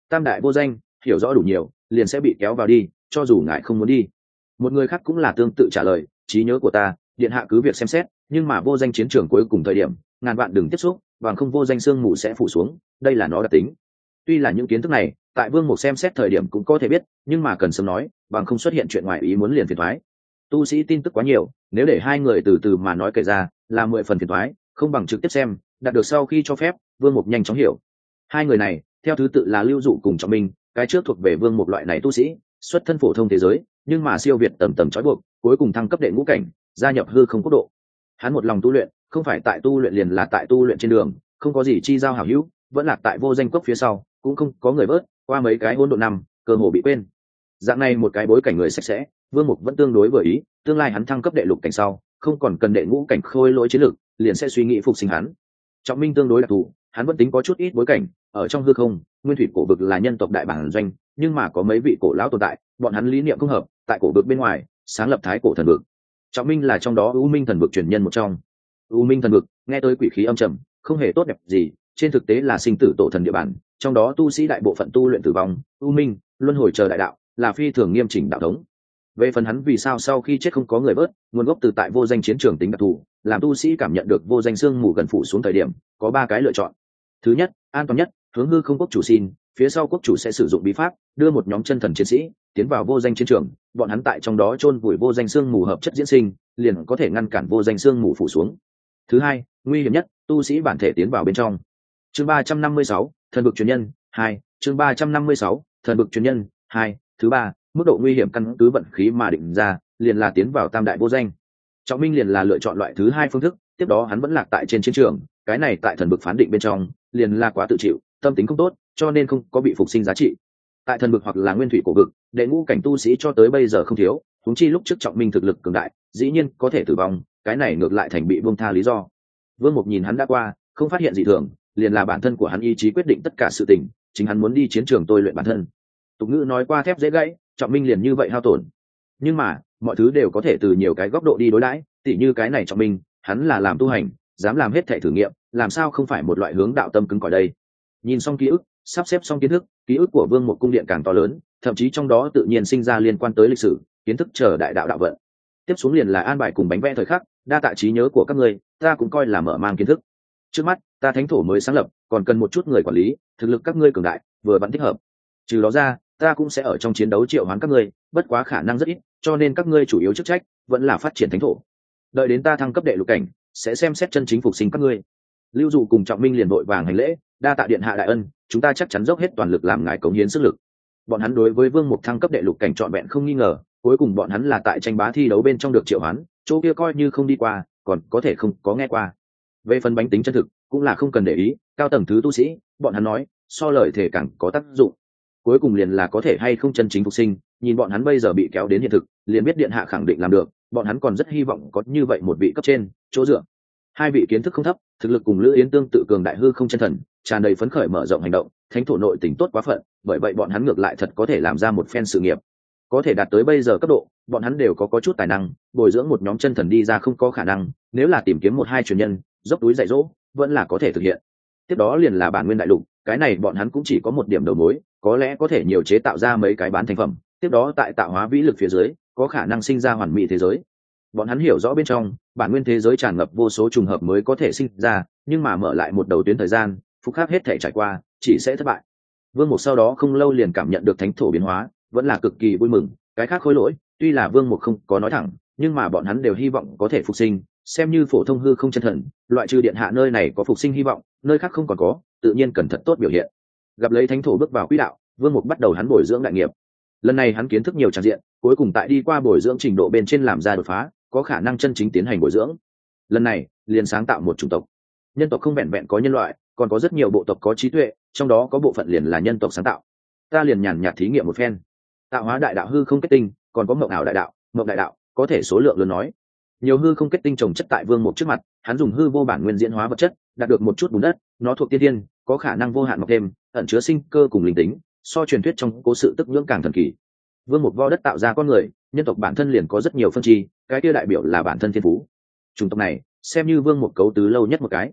Tam đại vô danh hiểu rõ đủ nhiều liền sẽ bị kéo vào đi, cho dù ngài không muốn đi. Một người khác cũng là tương tự trả lời, trí nhớ của ta, điện hạ cứ việc xem xét, nhưng mà vô danh chiến trường cuối cùng thời điểm ngàn vạn đừng tiếp xúc, bằng không vô danh sương mù sẽ phủ xuống, đây là nó đặc tính. Tuy là những kiến thức này tại Vương Mục xem xét thời điểm cũng có thể biết, nhưng mà cần sớm nói, bằng không xuất hiện chuyện ngoài ý muốn liền phiền toái. Tu sĩ tin tức quá nhiều, nếu để hai người từ từ mà nói kể ra là mười phần phiền toái, không bằng trực tiếp xem, đạt được sau khi cho phép, Vương Mục nhanh chóng hiểu. Hai người này theo thứ tự là Lưu Dụ cùng Trọng Minh, cái trước thuộc về Vương Mục loại này tu sĩ, xuất thân phổ thông thế giới, nhưng mà siêu việt tầm tầm trói buộc, cuối cùng thăng cấp đệ ngũ cảnh, gia nhập hư không quốc độ. Hắn một lòng tu luyện, không phải tại tu luyện liền là tại tu luyện trên đường, không có gì chi giao hảo hữu, vẫn lạc tại vô danh cốc phía sau, cũng không có người vớt, qua mấy cái hỗn độn năm, cơ hồ bị quên. Dạng này một cái bối cảnh người sạch sẽ, Vương Mục vẫn tương đối vừa ý, tương lai hắn thăng cấp đệ lục cảnh sau, không còn cần đệ ngũ cảnh khôi lỗi chiến lược, liền sẽ suy nghĩ phục sinh hắn. Trọng Minh tương đối đặc thù, hắn vẫn tính có chút ít bối cảnh, ở trong hư không, nguyên thủy cổ vực là nhân tộc đại bản doanh, nhưng mà có mấy vị cổ lão tồn tại, bọn hắn lý niệm không hợp, tại cổ vực bên ngoài, sáng lập thái cổ thần vực. Trọng Minh là trong đó U Minh thần vực truyền nhân một trong. U Minh thần vực, nghe tới quỷ khí âm trầm, không hề tốt đẹp gì, trên thực tế là sinh tử tổ thần địa bàn, trong đó tu sĩ đại bộ phận tu luyện tử vong, U Minh, luân hồi chờ đại đạo, là phi thường nghiêm chỉnh đạo thống. Về phần hắn vì sao sau khi chết không có người bớt, nguồn gốc từ tại vô danh chiến trường tính đặc thù, làm tu sĩ cảm nhận được vô danh xương mù gần phủ xuống thời điểm, có ba cái lựa chọn. Thứ nhất, an toàn nhất, hướng hư không quốc chủ xin, phía sau quốc chủ sẽ sử dụng bí pháp, đưa một nhóm chân thần chiến sĩ tiến vào vô danh chiến trường, bọn hắn tại trong đó chôn vùi vô danh xương mù hợp chất diễn sinh, liền có thể ngăn cản vô danh xương mù phủ xuống. Thứ hai, nguy hiểm nhất, tu sĩ bản thể tiến vào bên trong. Chương ba trăm năm mươi sáu, thần vực truyền nhân hai. Chương ba trăm năm mươi sáu, thần vực truyền nhân hai. Thứ ba, mức độ nguy hiểm căn cứ vận khí mà định ra, liền là tiến vào tam đại vô danh. Trọng Minh liền là lựa chọn loại thứ hai phương thức, tiếp đó hắn vẫn lạc tại trên chiến trường, cái này tại thần vực phán định bên trong, liền là quá tự chịu, tâm tính không tốt, cho nên không có bị phục sinh giá trị. Tại thần vực hoặc là nguyên thủy cổ vực, đệ ngũ cảnh tu sĩ cho tới bây giờ không thiếu, huống chi lúc trước Trọng Minh thực lực cường đại, dĩ nhiên có thể tử vong, cái này ngược lại thành bị buông tha lý do. Vương Mục nhìn hắn đã qua, không phát hiện gì thường, liền là bản thân của hắn ý chí quyết định tất cả sự tình, chính hắn muốn đi chiến trường tôi luyện bản thân. Tục ngữ nói qua thép dễ gãy, Trọng Minh liền như vậy hao tổn. Nhưng mà, mọi thứ đều có thể từ nhiều cái góc độ đi đối đãi, tỉ như cái này Trọng Minh, hắn là làm tu hành, dám làm hết thể thử nghiệm, làm sao không phải một loại hướng đạo tâm cứng cỏi đây. Nhìn xong ký ức, sắp xếp xong kiến thức, ký ức của Vương Mục cung điện càng to lớn, thậm chí trong đó tự nhiên sinh ra liên quan tới lịch sử, kiến thức chờ đại đạo đạo vận. Tiếp xuống liền là an bài cùng bánh vẽ thời khắc, đa tạ trí nhớ của các ngươi, ta cũng coi là mở mang kiến thức. Trước mắt, ta thánh thổ mới sáng lập, còn cần một chút người quản lý, thực lực các ngươi cường đại, vừa vẫn thích hợp. Trừ đó ra, ta cũng sẽ ở trong chiến đấu triệu hoán các ngươi, bất quá khả năng rất ít, cho nên các ngươi chủ yếu chức trách vẫn là phát triển thánh thổ. Đợi đến ta thăng cấp đệ lục cảnh, sẽ xem xét chân chính phục sinh các ngươi. Lưu Dụ cùng Trọng Minh liền vội vàng hành lễ, đa tạ điện hạ đại ân, chúng ta chắc chắn dốc hết toàn lực làm ngài cống hiến sức lực. Bọn hắn đối với Vương Mục thăng cấp đệ lục cảnh trọn vẹn không nghi ngờ, cuối cùng bọn hắn là tại tranh bá thi đấu bên trong được triệu hoán, chỗ kia coi như không đi qua, còn có thể không có nghe qua. Về phần bánh tính chân thực, cũng là không cần để ý, cao tầng thứ tu sĩ, bọn hắn nói, so lời thể càng có tác dụng. Cuối cùng liền là có thể hay không chân chính phục sinh, nhìn bọn hắn bây giờ bị kéo đến hiện thực, liền biết điện hạ khẳng định làm được, bọn hắn còn rất hy vọng có như vậy một vị cấp trên, chỗ dựa. Hai vị kiến thức không thấp, thực lực cùng Lữ Yến tương tự cường đại hư không chân thần, tràn đầy phấn khởi mở rộng hành động, thánh thổ nội tình tốt quá phận, bởi vậy bọn hắn ngược lại thật có thể làm ra một phen sự nghiệp. Có thể đạt tới bây giờ cấp độ, bọn hắn đều có có chút tài năng, bồi dưỡng một nhóm chân thần đi ra không có khả năng, nếu là tìm kiếm một hai truyền nhân, dốc túi dạy dỗ, vẫn là có thể thực hiện. Tiếp đó liền là bản nguyên đại lục, cái này bọn hắn cũng chỉ có một điểm đầu mối, có lẽ có thể nhiều chế tạo ra mấy cái bán thành phẩm, tiếp đó tại tạo hóa vĩ lực phía dưới, có khả năng sinh ra hoàn mỹ thế giới. Bọn hắn hiểu rõ bên trong, bản nguyên thế giới tràn ngập vô số trùng hợp mới có thể sinh ra, nhưng mà mở lại một đầu tuyến thời gian, phúc khác hết thể trải qua, chỉ sẽ thất bại. Vương Mục sau đó không lâu liền cảm nhận được thánh thổ biến hóa, vẫn là cực kỳ vui mừng. Cái khác khối lỗi, tuy là Vương Mục không có nói thẳng, nhưng mà bọn hắn đều hy vọng có thể phục sinh, xem như phổ thông hư không chân thần, loại trừ điện hạ nơi này có phục sinh hy vọng, nơi khác không còn có, tự nhiên cần thật tốt biểu hiện. Gặp lấy thánh thổ bước vào quỹ đạo, Vương Mục bắt đầu hắn bồi dưỡng đại nghiệp. Lần này hắn kiến thức nhiều tràn diện, cuối cùng tại đi qua bồi dưỡng trình độ bên trên làm ra đột phá, có khả năng chân chính tiến hành bồi dưỡng. Lần này liền sáng tạo một chủng tộc. Nhân tộc không vẹn vẹn có nhân loại, còn có rất nhiều bộ tộc có trí tuệ, trong đó có bộ phận liền là nhân tộc sáng tạo. Ta liền nhàn nhạt thí nghiệm một phen. Tạo hóa đại đạo hư không kết tinh, còn có mộng ảo đại đạo, mộng đại đạo, có thể số lượng lớn nói. Nhiều hư không kết tinh trồng chất tại Vương Mục trước mặt, hắn dùng hư vô bản nguyên diễn hóa vật chất, đạt được một chút bùn đất, nó thuộc tiên thiên, có khả năng vô hạn mọc thêm, ẩn chứa sinh cơ cùng linh tính, so truyền thuyết trong cố sự tức nhưỡng càng thần kỳ. Vương Mục vo đất tạo ra con người, nhân tộc bản thân liền có rất nhiều phân chi, cái kia đại biểu là bản thân thiên phú. Chủng tộc này xem như Vương Mục cấu tứ lâu nhất một cái.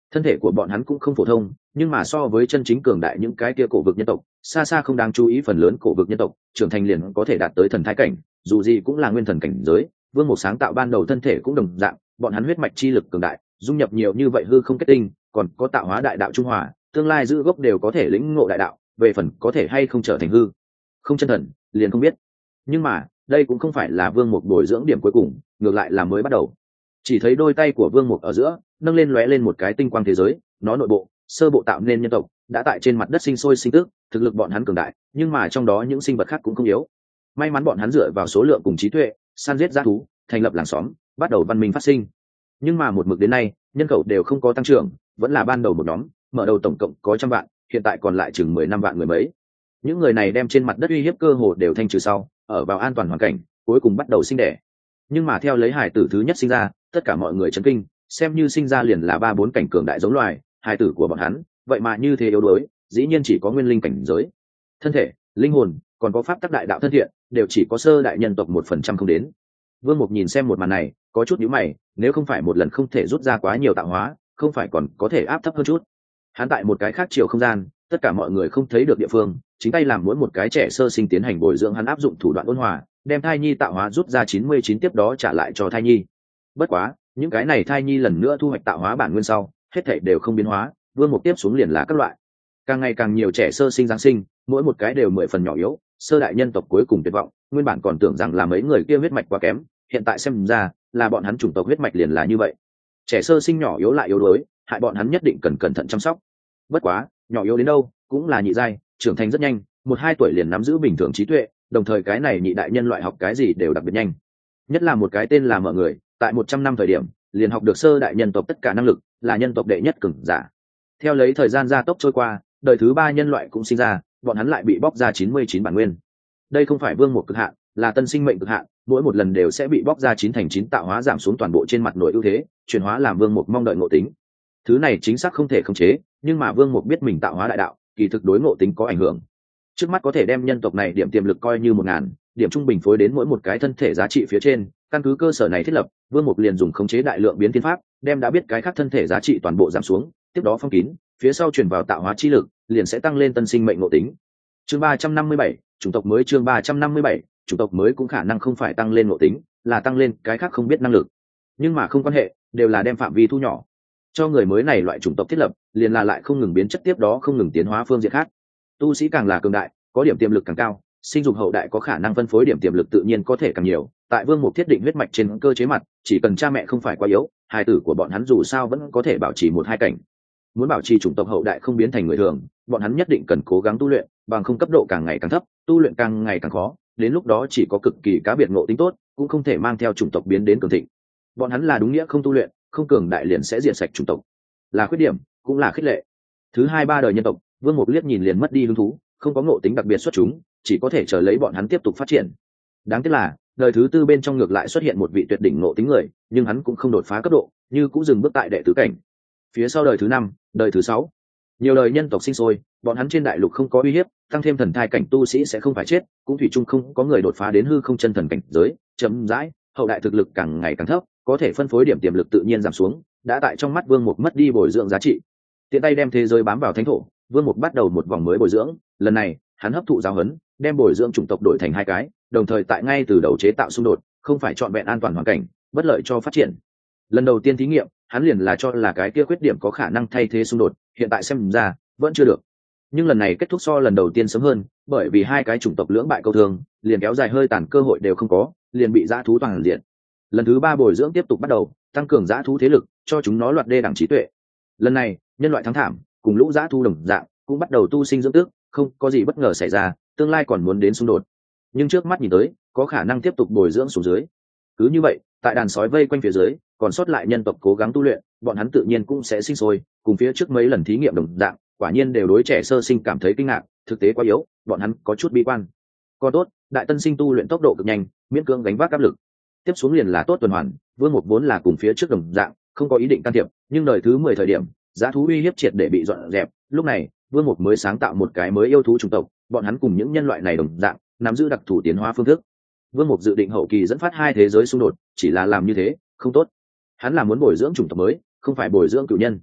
Thân thể của bọn hắn cũng không phổ thông, nhưng mà so với chân chính cường đại những cái kia cổ vực nhân tộc xa xa không đáng chú ý. Phần lớn cổ vực nhân tộc trưởng thành liền có thể đạt tới thần thái cảnh, dù gì cũng là nguyên thần cảnh giới. Vương Mục sáng tạo ban đầu thân thể cũng đồng dạng, bọn hắn huyết mạch chi lực cường đại, dung nhập nhiều như vậy hư không kết tinh, còn có tạo hóa đại đạo trung hòa, tương lai giữ gốc đều có thể lĩnh ngộ đại đạo. Về phần có thể hay không trở thành hư không chân thần liền không biết. Nhưng mà đây cũng không phải là Vương Mục bồi dưỡng điểm cuối cùng, ngược lại là mới bắt đầu. Chỉ thấy đôi tay của Vương Mục ở giữa nâng lên lóe lên một cái tinh quang thế giới, nó nội bộ sơ bộ tạo nên nhân tộc đã tại trên mặt đất sinh sôi sinh tức, thực lực bọn hắn cường đại, nhưng mà trong đó những sinh vật khác cũng không yếu. May mắn bọn hắn dựa vào số lượng cùng trí tuệ săn giết dã thú, thành lập làng xóm, bắt đầu văn minh phát sinh. Nhưng mà một mực đến nay nhân khẩu đều không có tăng trưởng, vẫn là ban đầu một nhóm, mở đầu tổng cộng có trăm vạn, hiện tại còn lại chừng mười năm vạn người mấy. Những người này đem trên mặt đất uy hiếp cơ hồ đều thanh trừ sau, ở vào an toàn hoàn cảnh, cuối cùng bắt đầu sinh đẻ. Nhưng mà theo lấy hải tử thứ nhất sinh ra, tất cả mọi người chấn kinh, xem như sinh ra liền là ba bốn cảnh cường đại giống loài, hải tử của bọn hắn vậy mà như thế yếu đuối, dĩ nhiên chỉ có nguyên linh cảnh giới. Thân thể, linh hồn, còn có pháp tắc đại đạo thân thiện, đều chỉ có sơ đại nhân tộc một phần trăm không đến. Vương Mục nhìn xem một màn này, có chút nhíu mày, nếu không phải một lần không thể rút ra quá nhiều tạo hóa, không phải còn có thể áp thấp hơn chút. Hắn tại một cái khác chiều không gian, tất cả mọi người không thấy được địa phương, chính tay làm mỗi một cái trẻ sơ sinh tiến hành bồi dưỡng. Hắn áp dụng thủ đoạn ôn hòa, đem thai nhi tạo hóa rút ra chín mươi chín, tiếp đó trả lại cho thai nhi. Bất quá những cái này thai nhi lần nữa thu hoạch tạo hóa bản nguyên sau, hết thảy đều không biến hóa. Vương Mục tiếp xuống liền là các loại càng ngày càng nhiều trẻ sơ sinh giáng sinh, mỗi một cái đều mười phần nhỏ yếu. Sơ đại nhân tộc cuối cùng tuyệt vọng, nguyên bản còn tưởng rằng là mấy người kia huyết mạch quá kém, hiện tại xem ra là bọn hắn chủng tộc huyết mạch liền là như vậy. Trẻ sơ sinh nhỏ yếu lại yếu đuối, hại bọn hắn nhất định cần cẩn thận chăm sóc. Bất quá nhỏ yếu đến đâu cũng là nhị giai, trưởng thành rất nhanh, một hai tuổi liền nắm giữ bình thường trí tuệ, đồng thời cái này nhị đại nhân loại học cái gì đều đặc biệt nhanh. Nhất là một cái tên là Mở Người, tại một trăm năm thời điểm liền học được sơ đại nhân tộc tất cả năng lực, là nhân tộc đệ nhất cường giả. Theo lấy thời gian gia tốc trôi qua, đời thứ ba nhân loại cũng sinh ra, bọn hắn lại bị bóc ra chín mươi chín bản nguyên. Đây không phải Vương Mục cực hạn, là tân sinh mệnh cực hạn, mỗi một lần đều sẽ bị bóc ra chín thành chín tạo hóa, giảm xuống toàn bộ trên mặt nội ưu thế, chuyển hóa làm Vương Mục mong đợi ngộ tính. Thứ này chính xác không thể khống chế, nhưng mà Vương Mục biết mình tạo hóa đại đạo, kỳ thực đối ngộ tính có ảnh hưởng. Trước mắt có thể đem nhân tộc này điểm tiềm lực coi như một ngàn, điểm trung bình phối đến mỗi một cái thân thể giá trị phía trên, căn cứ cơ sở này thiết lập, Vương Mục liền dùng khống chế đại lượng biến thiên pháp, đem đã biết cái khác thân thể giá trị toàn bộ giảm xuống, tiếp đó phong kín, phía sau truyền vào tạo hóa chi lực, liền sẽ tăng lên tân sinh mệnh ngộ tính. Chương ba trăm năm mươi bảy, chủng tộc mới. Chương ba trăm năm mươi bảy, chủng tộc mới cũng khả năng không phải tăng lên ngộ tính, là tăng lên cái khác không biết năng lực. Nhưng mà không quan hệ, đều là đem phạm vi thu nhỏ. Cho người mới này loại chủng tộc thiết lập, liền là lại không ngừng biến chất, tiếp đó không ngừng tiến hóa phương diện khác. Tu sĩ càng là cường đại, có điểm tiềm lực càng cao, sinh dục hậu đại có khả năng phân phối điểm tiềm lực tự nhiên có thể càng nhiều. Tại Vương Mục thiết định huyết mạch trên cơ chế mặt, chỉ cần cha mẹ không phải quá yếu, hài tử của bọn hắn dù sao vẫn có thể bảo trì một hai cảnh. Muốn bảo trì chủng tộc hậu đại không biến thành người thường, bọn hắn nhất định cần cố gắng tu luyện, bằng không cấp độ càng ngày càng thấp, tu luyện càng ngày càng khó, đến lúc đó chỉ có cực kỳ cá biệt ngộ tính tốt, cũng không thể mang theo chủng tộc biến đến cường thịnh. Bọn hắn là đúng nghĩa không tu luyện, không cường đại liền sẽ diệt sạch chủng tộc, là khuyết điểm, cũng là khích lệ. Thứ hai ba đời nhân tộc, Vương Mục liếc nhìn liền mất đi hứng thú, không có ngộ tính đặc biệt xuất chúng, chỉ có thể chờ lấy bọn hắn tiếp tục phát triển. Đáng tiếc là đời thứ tư bên trong ngược lại xuất hiện một vị tuyệt đỉnh ngộ tính người, nhưng hắn cũng không đột phá cấp độ, như cũng dừng bước tại đệ tứ cảnh. Phía sau đời thứ năm, đời thứ sáu, nhiều đời nhân tộc sinh sôi, bọn hắn trên đại lục không có uy hiếp, tăng thêm thần thai cảnh tu sĩ sẽ không phải chết, cũng thủy chung không có người đột phá đến hư không chân thần cảnh giới. Chấm dãi, hậu đại thực lực càng ngày càng thấp, có thể phân phối điểm tiềm lực tự nhiên giảm xuống, đã tại trong mắt Vương Mục mất đi bồi dưỡng giá trị. Tiện tay đem thế giới bám vào thánh thổ, Vương Mục bắt đầu một vòng mới bồi dưỡng. Lần này hắn hấp thụ giáo huấn, đem bồi dưỡng chủng tộc đổi thành hai cái, đồng thời tại ngay từ đầu chế tạo xung đột, không phải trọn vẹn an toàn hoàn cảnh, bất lợi cho phát triển. Lần đầu tiên thí nghiệm, hắn liền là cho là cái kia khuyết điểm có khả năng thay thế xung đột, hiện tại xem ra vẫn chưa được. Nhưng lần này kết thúc so lần đầu tiên sớm hơn, bởi vì hai cái chủng tộc lưỡng bại câu thương, liền kéo dài hơi tàn cơ hội đều không có, liền bị dã thú toàn diện. Lần thứ ba bồi dưỡng tiếp tục bắt đầu, tăng cường dã thú thế lực, cho chúng nó loạt đê đẳng trí tuệ. Lần này nhân loại thắng thảm, cùng lũ dã thú đồng dạng, cũng bắt đầu tu sinh dưỡng tước, không có gì bất ngờ xảy ra, tương lai còn muốn đến xung đột. Nhưng trước mắt nhìn tới, có khả năng tiếp tục bồi dưỡng xuống dưới. Cứ như vậy, tại đàn sói vây quanh phía dưới, còn sót lại nhân tộc cố gắng tu luyện, bọn hắn tự nhiên cũng sẽ sinh sôi, cùng phía trước mấy lần thí nghiệm đồng dạng, quả nhiên đều đối trẻ sơ sinh cảm thấy kinh ngạc, thực tế quá yếu, bọn hắn có chút bi quan. Còn tốt, đại tân sinh tu luyện tốc độ cực nhanh, miễn cưỡng gánh vác áp lực. Tiếp xuống liền là tốt tuần hoàn, Vương Mục vốn là cùng phía trước đồng dạng, không có ý định can thiệp, nhưng đời thứ mười thời điểm, dã thú uy hiếp triệt để bị dọn dẹp, lúc này, Vương Mục mới sáng tạo một cái mới yêu thú chủng tộc, bọn hắn cùng những nhân loại này đồng dạng, nắm giữ đặc thù tiến hóa phương thức. Vương Mục dự định hậu kỳ dẫn phát hai thế giới xung đột, chỉ là làm như thế không tốt. Hắn là muốn bồi dưỡng chủng tộc mới, không phải bồi dưỡng cựu nhân.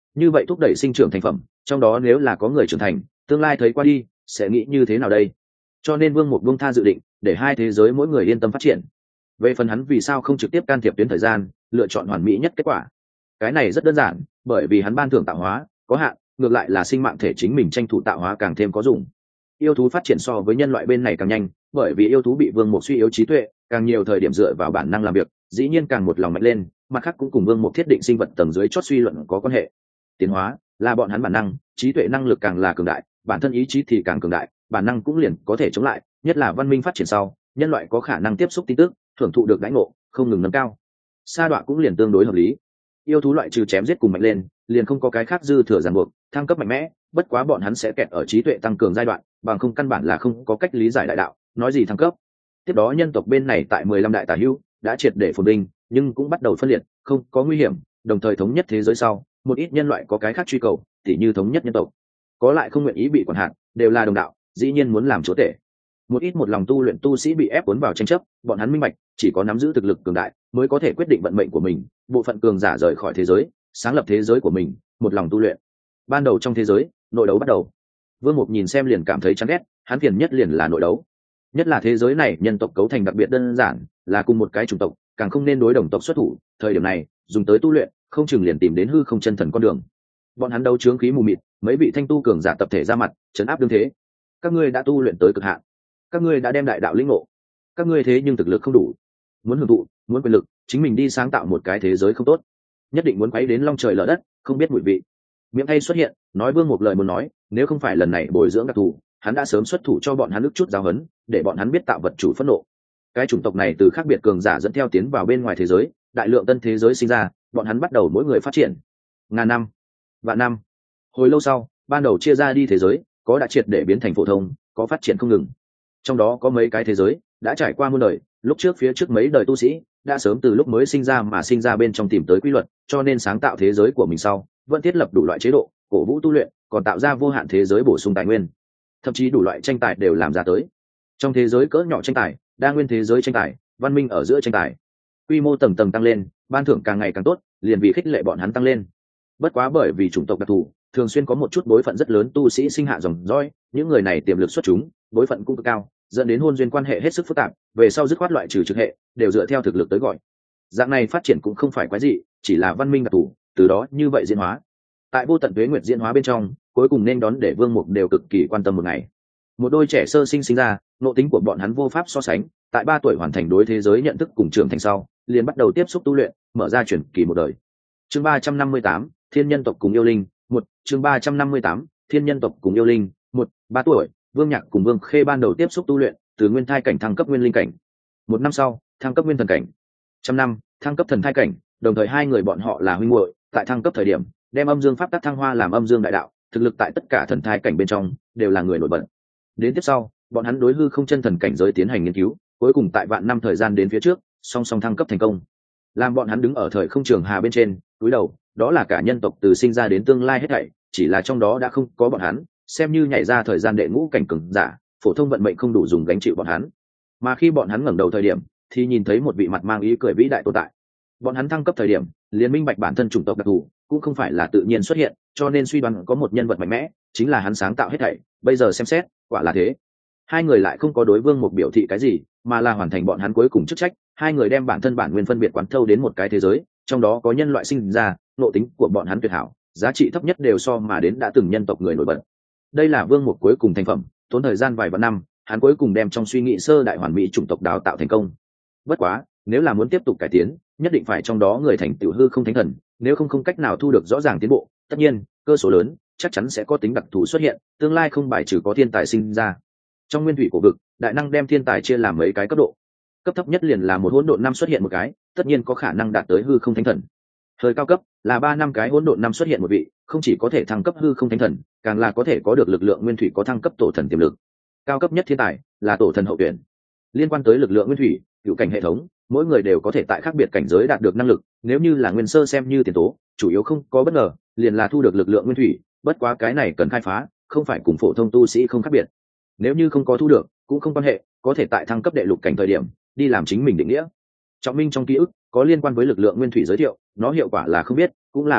như vậy thúc đẩy sinh trưởng thành phẩm, trong đó nếu là có người trưởng thành tương lai thấy qua đi sẽ nghĩ như thế nào đây? Cho nên Vương Mục buông tha dự định, để hai thế giới mỗi người yên tâm phát triển. Về phần hắn vì sao không trực tiếp can thiệp tuyến thời gian, lựa chọn hoàn mỹ nhất kết quả, cái này rất đơn giản, bởi vì hắn ban thưởng tạo hóa có hạn, ngược lại là sinh mạng thể chính mình tranh thủ tạo hóa càng thêm có dùng. Yêu thú phát triển so với nhân loại bên này càng nhanh, bởi vì yêu thú bị Vương Mục suy yếu trí tuệ, càng nhiều thời điểm dựa vào bản năng làm việc, dĩ nhiên càng một lòng mạnh lên, mặt khác cũng cùng Vương Mục thiết định sinh vật tầng dưới chót suy luận có quan hệ. Tiến hóa là bọn hắn bản năng, trí tuệ năng lực càng là cường đại, bản thân ý chí thì càng cường đại, bản năng cũng liền có thể chống lại, nhất là văn minh phát triển sau, nhân loại có khả năng tiếp xúc tin tức, thưởng thụ được đãi ngộ, không ngừng nâng cao. Sa đọa cũng liền tương đối hợp lý. Yêu thú loại trừ chém giết cùng mạnh lên, liền không có cái khác dư thừa ràng buộc, thăng cấp mạnh mẽ, bất quá bọn hắn sẽ kẹt ở trí tuệ tăng cường giai đoạn, bằng không căn bản là không có cách lý giải đại đạo, nói gì thăng cấp. Tiếp đó nhân tộc bên này tại mười lăm đại tả hữu đã triệt để phồn vinh, nhưng cũng bắt đầu phân liệt, không có nguy hiểm, đồng thời thống nhất thế giới sau, một ít nhân loại có cái khác truy cầu, tỉ như thống nhất nhân tộc, có lại không nguyện ý bị quản hạt, đều là đồng đạo, dĩ nhiên muốn làm chúa tể. Một ít một lòng tu luyện tu sĩ bị ép cuốn vào tranh chấp, bọn hắn minh bạch, chỉ có nắm giữ thực lực cường đại mới có thể quyết định vận mệnh của mình, bộ phận cường giả rời khỏi thế giới, sáng lập thế giới của mình, một lòng tu luyện. Ban đầu trong thế giới, nội đấu bắt đầu. Vương Mục nhìn xem liền cảm thấy chán ghét, hắn phiền nhất liền là nội đấu. Nhất là thế giới này nhân tộc cấu thành đặc biệt đơn giản, là cùng một cái chủng tộc, càng không nên đối đồng tộc xuất thủ, thời điểm này, dùng tới tu luyện, không chừng liền tìm đến hư không chân thần con đường. Bọn hắn đấu chướng khí mù mịt, mấy vị thanh tu cường giả tập thể ra mặt, trấn áp đương thế. Các ngươi đã tu luyện tới cực hạn, các ngươi đã đem đại đạo lĩnh ngộ, các ngươi thế nhưng thực lực không đủ, muốn hưởng thụ, muốn quyền lực, chính mình đi sáng tạo một cái thế giới không tốt, nhất định muốn quấy đến long trời lở đất, không biết mùi vị. Miệng hay xuất hiện, nói Vương một lời muốn nói, nếu không phải lần này bồi dưỡng đặc thù, hắn đã sớm xuất thủ cho bọn hắn nước chút giáo huấn, để bọn hắn biết tạo vật chủ phẫn nộ. Cái chủng tộc này từ khác biệt cường giả dẫn theo tiến vào bên ngoài thế giới, đại lượng tân thế giới sinh ra, bọn hắn bắt đầu mỗi người phát triển. Ngàn năm, vạn năm, hồi lâu sau, ban đầu chia ra đi thế giới, có đã triệt để biến thành phổ thông, có phát triển không ngừng. Trong đó có mấy cái thế giới đã trải qua muôn đời, lúc trước phía trước mấy đời tu sĩ đã sớm từ lúc mới sinh ra mà sinh ra bên trong tìm tới quy luật, cho nên sáng tạo thế giới của mình sau, vẫn thiết lập đủ loại chế độ, cổ vũ tu luyện, còn tạo ra vô hạn thế giới bổ sung tài nguyên, thậm chí đủ loại tranh tài đều làm ra tới. Trong thế giới cỡ nhỏ tranh tài, đa nguyên thế giới tranh tài, văn minh ở giữa tranh tài, quy mô tầng tầng tăng lên, ban thưởng càng ngày càng tốt, liền vì khích lệ bọn hắn tăng lên. Bất quá bởi vì chủng tộc đặc thù, thường xuyên có một chút bối phận rất lớn tu sĩ sinh hạ dòng dõi, những người này tiềm lực xuất chúng, bối phận cũng cực cao, dẫn đến hôn duyên quan hệ hết sức phức tạp, về sau dứt khoát loại trừ trực hệ, đều dựa theo thực lực tới gọi. Dạng này phát triển cũng không phải quái gì, chỉ là văn minh đặc thù, từ đó như vậy diễn hóa. Tại vô tận tuế nguyệt diễn hóa bên trong, cuối cùng nên đón để Vương Mục đều cực kỳ quan tâm một ngày. Một đôi trẻ sơ sinh sinh ra, nội tính của bọn hắn vô pháp so sánh, tại ba tuổi hoàn thành đối thế giới nhận thức cùng trưởng thành sau, liền bắt đầu tiếp xúc tu luyện, mở ra chuyển kỳ một đời. Chương ba trăm năm mươi tám, Thiên nhân tộc cùng yêu linh, một, chương ba trăm năm mươi tám, Thiên nhân tộc cùng yêu linh, một, ba tuổi, Vương Nhạc cùng Vương Khê ban đầu tiếp xúc tu luyện, từ nguyên thai cảnh thăng cấp nguyên linh cảnh. Một năm sau, thăng cấp nguyên thần cảnh. Trăm năm, thăng cấp thần thai cảnh, đồng thời hai người bọn họ là huynh muội, tại thăng cấp thời điểm, đem âm dương pháp tắc thăng hoa làm âm dương đại đạo, thực lực tại tất cả thần thai cảnh bên trong đều là người nổi bật. Đến tiếp sau, bọn hắn đối hư không chân thần cảnh giới tiến hành nghiên cứu, cuối cùng tại vạn năm thời gian đến phía trước, song song thăng cấp thành công. Làm bọn hắn đứng ở thời không trường hà bên trên, cúi đầu, đó là cả nhân tộc từ sinh ra đến tương lai hết thảy, chỉ là trong đó đã không có bọn hắn, xem như nhảy ra thời gian đệ ngũ cảnh cường giả, phổ thông vận mệnh không đủ dùng gánh chịu bọn hắn. Mà khi bọn hắn ngẩng đầu thời điểm, thì nhìn thấy một vị mặt mang ý cười vĩ đại tồn tại. Bọn hắn thăng cấp thời điểm, liền minh bạch bản thân chủng tộc đặc thù cũng không phải là tự nhiên xuất hiện, cho nên suy đoán có một nhân vật mạnh mẽ, chính là hắn sáng tạo hết thảy, bây giờ xem xét, quả là thế. Hai người lại không có đối Vương Mục biểu thị cái gì, mà là hoàn thành bọn hắn cuối cùng chức trách, hai người đem bản thân bản nguyên phân biệt quán thâu đến một cái thế giới, trong đó có nhân loại sinh ra, nội tính của bọn hắn tuyệt hảo, giá trị thấp nhất đều so mà đến đã từng nhân tộc người nổi bật. Đây là Vương Mục cuối cùng thành phẩm, tốn thời gian vài vạn năm, hắn cuối cùng đem trong suy nghĩ sơ đại hoàn mỹ chủng tộc đào tạo thành công. Bất quá, nếu là muốn tiếp tục cải tiến, nhất định phải trong đó người thành tiểu hư không thánh thần, nếu không không cách nào thu được rõ ràng tiến bộ, tất nhiên, cơ số lớn, chắc chắn sẽ có tính đặc thù xuất hiện, tương lai không bài trừ có thiên tài sinh ra. Trong nguyên thủy cổ vực, đại năng đem thiên tài chia làm mấy cái cấp độ. Cấp thấp nhất liền là một hỗn độn năm xuất hiện một cái, tất nhiên có khả năng đạt tới hư không thánh thần. Hơi cao cấp là ba năm cái hỗn độn năm xuất hiện một vị, không chỉ có thể thăng cấp hư không thánh thần, càng là có thể có được lực lượng nguyên thủy có thăng cấp tổ thần tiềm lực. Cao cấp nhất thiên tài là tổ thần hậu tuyển. Liên quan tới lực lượng nguyên thủy, cựu cảnh hệ thống, mỗi người đều có thể tại khác biệt cảnh giới đạt được năng lực, nếu như là nguyên sơ xem như tiền tố, chủ yếu không có bất ngờ, liền là thu được lực lượng nguyên thủy, bất quá cái này cần khai phá, không phải cùng phổ thông tu sĩ không khác biệt. Nếu như không có thu được, cũng không quan hệ, có thể tại thăng cấp đệ lục cảnh thời điểm, đi làm chính mình định nghĩa. Trọng minh trong ký ức có liên quan với lực lượng nguyên thủy giới thiệu, nó hiệu quả là không biết, cũng là bất định,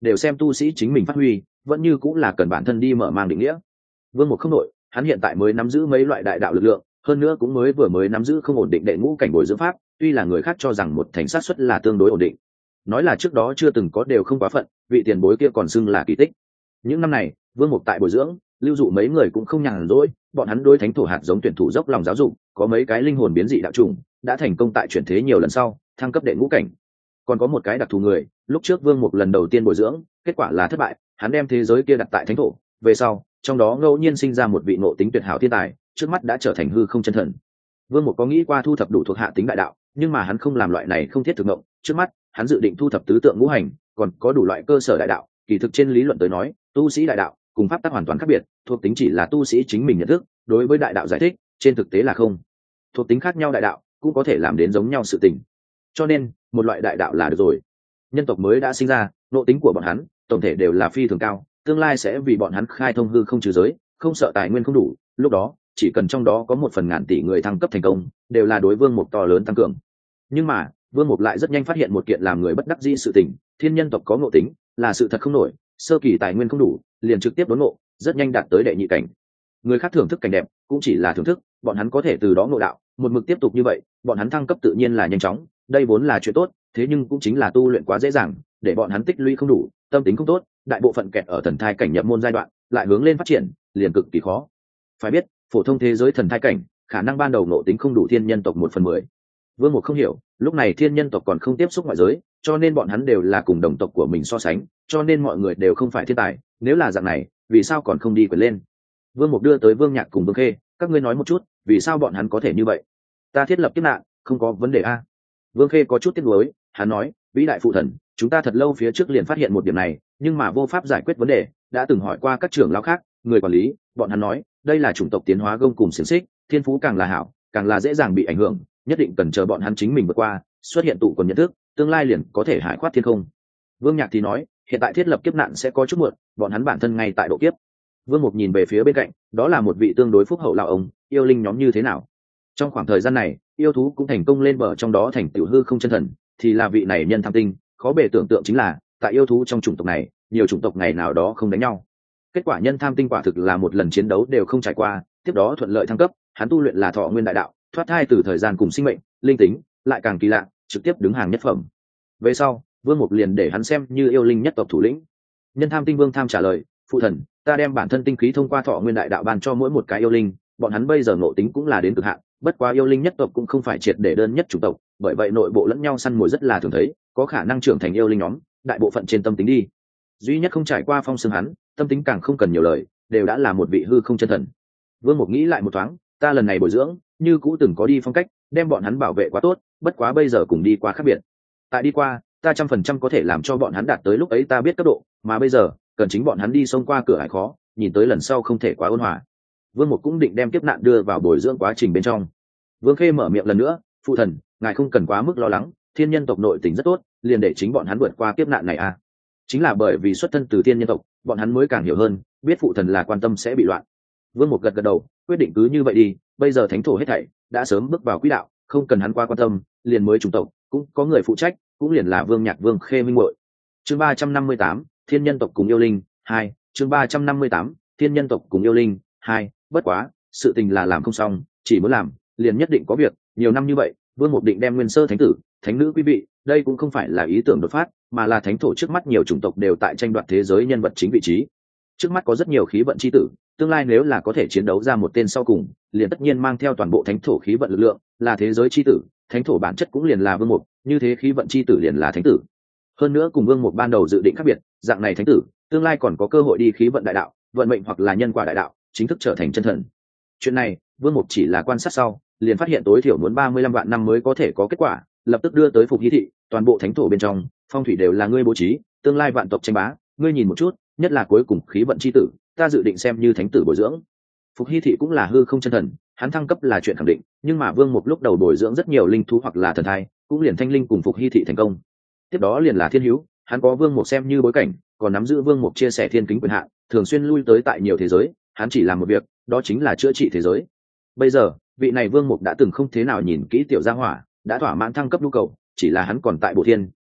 đều xem tu sĩ chính mình phát huy, vẫn như cũng là cần bản thân đi mở mang định nghĩa. Vương Mục không nội, hắn hiện tại mới nắm giữ mấy loại đại đạo lực lượng, hơn nữa cũng mới vừa mới nắm giữ không ổn định đệ ngũ cảnh bồi dưỡng pháp, tuy là người khác cho rằng một thành sát suất là tương đối ổn định, nói là trước đó chưa từng có đều không quá phận, vị tiền bối kia còn xưng là kỳ tích. Những năm này, Vương Mục tại bồi dưỡng, lưu dụ mấy người cũng không nhàn rỗi, bọn hắn đối thánh thổ hạt giống tuyển thủ dốc lòng giáo dục, có mấy cái linh hồn biến dị đạo trùng, đã thành công tại chuyển thế nhiều lần sau, thăng cấp đệ ngũ cảnh. Còn có một cái đặc thù người, lúc trước Vương Mục lần đầu tiên bồi dưỡng, kết quả là thất bại, hắn đem thế giới kia đặt tại thánh thổ, về sau, trong đó ngẫu nhiên sinh ra một vị ngộ tính tuyệt hảo thiên tài, trước mắt đã trở thành hư không chân thần. Vương Mục có nghĩ qua thu thập đủ thuộc hạ tính đại đạo, nhưng mà hắn không làm loại này không thiết thực ngộng, trước mắt, hắn dự định thu thập tứ tượng ngũ hành, còn có đủ loại cơ sở đại đạo, kỳ thực trên lý luận tới nói, tu sĩ đại đạo cùng pháp tắc hoàn toàn khác biệt, thuộc tính chỉ là tu sĩ chính mình nhận thức, đối với đại đạo giải thích, trên thực tế là không. Thuộc tính khác nhau đại đạo cũng có thể làm đến giống nhau sự tình. Cho nên, một loại đại đạo là được rồi. Nhân tộc mới đã sinh ra, nội tính của bọn hắn, tổng thể đều là phi thường cao, tương lai sẽ vì bọn hắn khai thông hư không trừ giới, không sợ tài nguyên không đủ, lúc đó, chỉ cần trong đó có một phần ngàn tỷ người thăng cấp thành công, đều là đối Vương Mục to lớn tăng cường. Nhưng mà, Vương Mục lại rất nhanh phát hiện một kiện làm người bất đắc dĩ sự tình, thiên nhân tộc có ngộ tính, là sự thật không nổi, sơ kỳ tài nguyên không đủ, liền trực tiếp đốn ngộ, rất nhanh đạt tới đệ nhị cảnh. Người khác thưởng thức cảnh đẹp, cũng chỉ là thưởng thức, bọn hắn có thể từ đó ngộ đạo, một mực tiếp tục như vậy, bọn hắn thăng cấp tự nhiên là nhanh chóng, đây vốn là chuyện tốt, thế nhưng cũng chính là tu luyện quá dễ dàng, để bọn hắn tích lũy không đủ, tâm tính không tốt, đại bộ phận kẹt ở thần thai cảnh nhập môn giai đoạn, lại hướng lên phát triển, liền cực kỳ khó. Phải biết, phổ thông thế giới thần thai cảnh, khả năng ban đầu ngộ tính không đủ thiên nhân tộc một phần mười. Vương Mục không hiểu, lúc này thiên nhân tộc còn không tiếp xúc ngoại giới, cho nên bọn hắn đều là cùng đồng tộc của mình so sánh, cho nên mọi người đều không phải thiên tài, nếu là dạng này, vì sao còn không đi quyền lên? Vương Mục đưa tới Vương Nhạc cùng Vương Khê, các ngươi nói một chút, vì sao bọn hắn có thể như vậy? Ta thiết lập kiếp nạn, không có vấn đề a. Vương Khê có chút tiếc nuối, hắn nói, vĩ đại phụ thần, chúng ta thật lâu phía trước liền phát hiện một điểm này, nhưng mà vô pháp giải quyết vấn đề, đã từng hỏi qua các trưởng lão khác, người quản lý, bọn hắn nói, đây là chủng tộc tiến hóa gông cùng xiềng xích, thiên phú càng là hảo, càng là dễ dàng bị ảnh hưởng, nhất định cần chờ bọn hắn chính mình vượt qua, xuất hiện tụ còn nhận thức, tương lai liền có thể hải khoát thiên không. Vương Nhạc thì nói, hiện tại thiết lập kiếp nạn sẽ có chút muộn, bọn hắn bản thân ngay tại độ kiếp. Vương Mục nhìn về phía bên cạnh, đó là một vị tương đối phúc hậu lão ông, yêu linh nhóm như thế nào? Trong khoảng thời gian này, yêu thú cũng thành công lên bờ, trong đó thành tiểu hư không chân thần, thì là vị này nhân tham tinh, khó bề tưởng tượng chính là, tại yêu thú trong chủng tộc này, nhiều chủng tộc ngày nào đó không đánh nhau. Kết quả nhân tham tinh quả thực là một lần chiến đấu đều không trải qua, tiếp đó thuận lợi thăng cấp, hắn tu luyện là thọ nguyên đại đạo, thoát thai từ thời gian cùng sinh mệnh, linh tính, lại càng kỳ lạ, trực tiếp đứng hàng nhất phẩm. Về sau, Vương Mục liền để hắn xem như yêu linh nhất tộc thủ lĩnh. Nhân tham tinh vương tham trả lời, phụ thần, ta đem bản thân tinh khí thông qua thọ nguyên đại đạo ban cho mỗi một cái yêu linh, bọn hắn bây giờ ngộ tính cũng là đến cực hạn, bất quá yêu linh nhất tộc cũng không phải triệt để đơn nhất chủng tộc, bởi vậy nội bộ lẫn nhau săn mồi rất là thường thấy, có khả năng trưởng thành yêu linh nhóm, đại bộ phận trên tâm tính đi. Duy nhất không trải qua phong xương hắn, tâm tính càng không cần nhiều lời, đều đã là một vị hư không chân thần. Vương Mục nghĩ lại một thoáng, ta lần này bồi dưỡng, như cũ từng có đi phong cách, đem bọn hắn bảo vệ quá tốt, bất quá bây giờ cùng đi quá khác biệt. Tại đi qua, ta trăm phần trăm có thể làm cho bọn hắn đạt tới lúc ấy ta biết cấp độ, mà bây giờ, cần chính bọn hắn đi xông qua cửa ải khó, nhìn tới lần sau không thể quá ôn hòa. Vương Mục cũng định đem kiếp nạn đưa vào bồi dưỡng quá trình bên trong. Vương Khê mở miệng lần nữa, phụ thần, ngài không cần quá mức lo lắng, thiên nhân tộc nội tình rất tốt, liền để chính bọn hắn vượt qua kiếp nạn này à. Chính là bởi vì xuất thân từ thiên nhân tộc, bọn hắn mới càng hiểu hơn, biết phụ thần là quan tâm sẽ bị loạn. Vương Mục gật gật đầu, quyết định cứ như vậy đi, bây giờ thánh thổ hết thảy đã sớm bước vào quỹ đạo, không cần hắn qua quan tâm, liền mới chủng tộc cũng có người phụ trách, cũng liền là Vương Nhạc Vương Khê minh muội. Chương ba trăm năm mươi tám, thiên nhân tộc cùng yêu linh hai, chương ba trăm năm mươi tám, thiên nhân tộc cùng yêu linh hai, bất quá, sự tình là làm không xong, chỉ muốn làm, liền nhất định có việc, nhiều năm như vậy, Vương Mục định đem nguyên sơ thánh tử, thánh nữ quý vị, đây cũng không phải là ý tưởng đột phát, mà là thánh thổ trước mắt nhiều chủng tộc đều tại tranh đoạt thế giới nhân vật chính vị trí. Trước mắt có rất nhiều khí vận chi tử, tương lai nếu là có thể chiến đấu ra một tên sau cùng, liền tất nhiên mang theo toàn bộ thánh thổ khí vận lực lượng, là thế giới chi tử, thánh thổ bản chất cũng liền là Vương Mục, như thế khí vận chi tử liền là thánh tử. Hơn nữa cùng Vương Mục ban đầu dự định khác biệt, dạng này thánh tử, tương lai còn có cơ hội đi khí vận đại đạo, vận mệnh hoặc là nhân quả đại đạo, chính thức trở thành chân thần. Chuyện này, Vương Mục chỉ là quan sát sau, liền phát hiện tối thiểu muốn ba mươi lăm vạn năm mới có thể có kết quả, lập tức đưa tới Phục Hy thị, toàn bộ thánh thổ bên trong, phong thủy đều là ngươi bố trí, tương lai vạn tộc tranh bá, ngươi nhìn một chút, nhất là cuối cùng khí vận chi tử, ta dự định xem như thánh tử bồi dưỡng. Phục Hy thị cũng là hư không chân thần, hắn thăng cấp là chuyện khẳng định, nhưng mà Vương Mục lúc đầu bồi dưỡng rất nhiều linh thú hoặc là thần thai, cũng liền thanh linh cùng Phục Hy thị thành công. Tiếp đó liền là Thiên Hữu, hắn có Vương Mục xem như bối cảnh, còn nắm giữ Vương Mục chia sẻ thiên kính quyền hạn, thường xuyên lui tới tại nhiều thế giới, hắn chỉ làm một việc, đó chính là chữa trị thế giới. Bây giờ, vị này Vương Mục đã từng không thế nào nhìn kỹ tiểu gia hỏa, đã thỏa mãn thăng cấp nhu cầu, chỉ là hắn còn tại Bộ Thiên,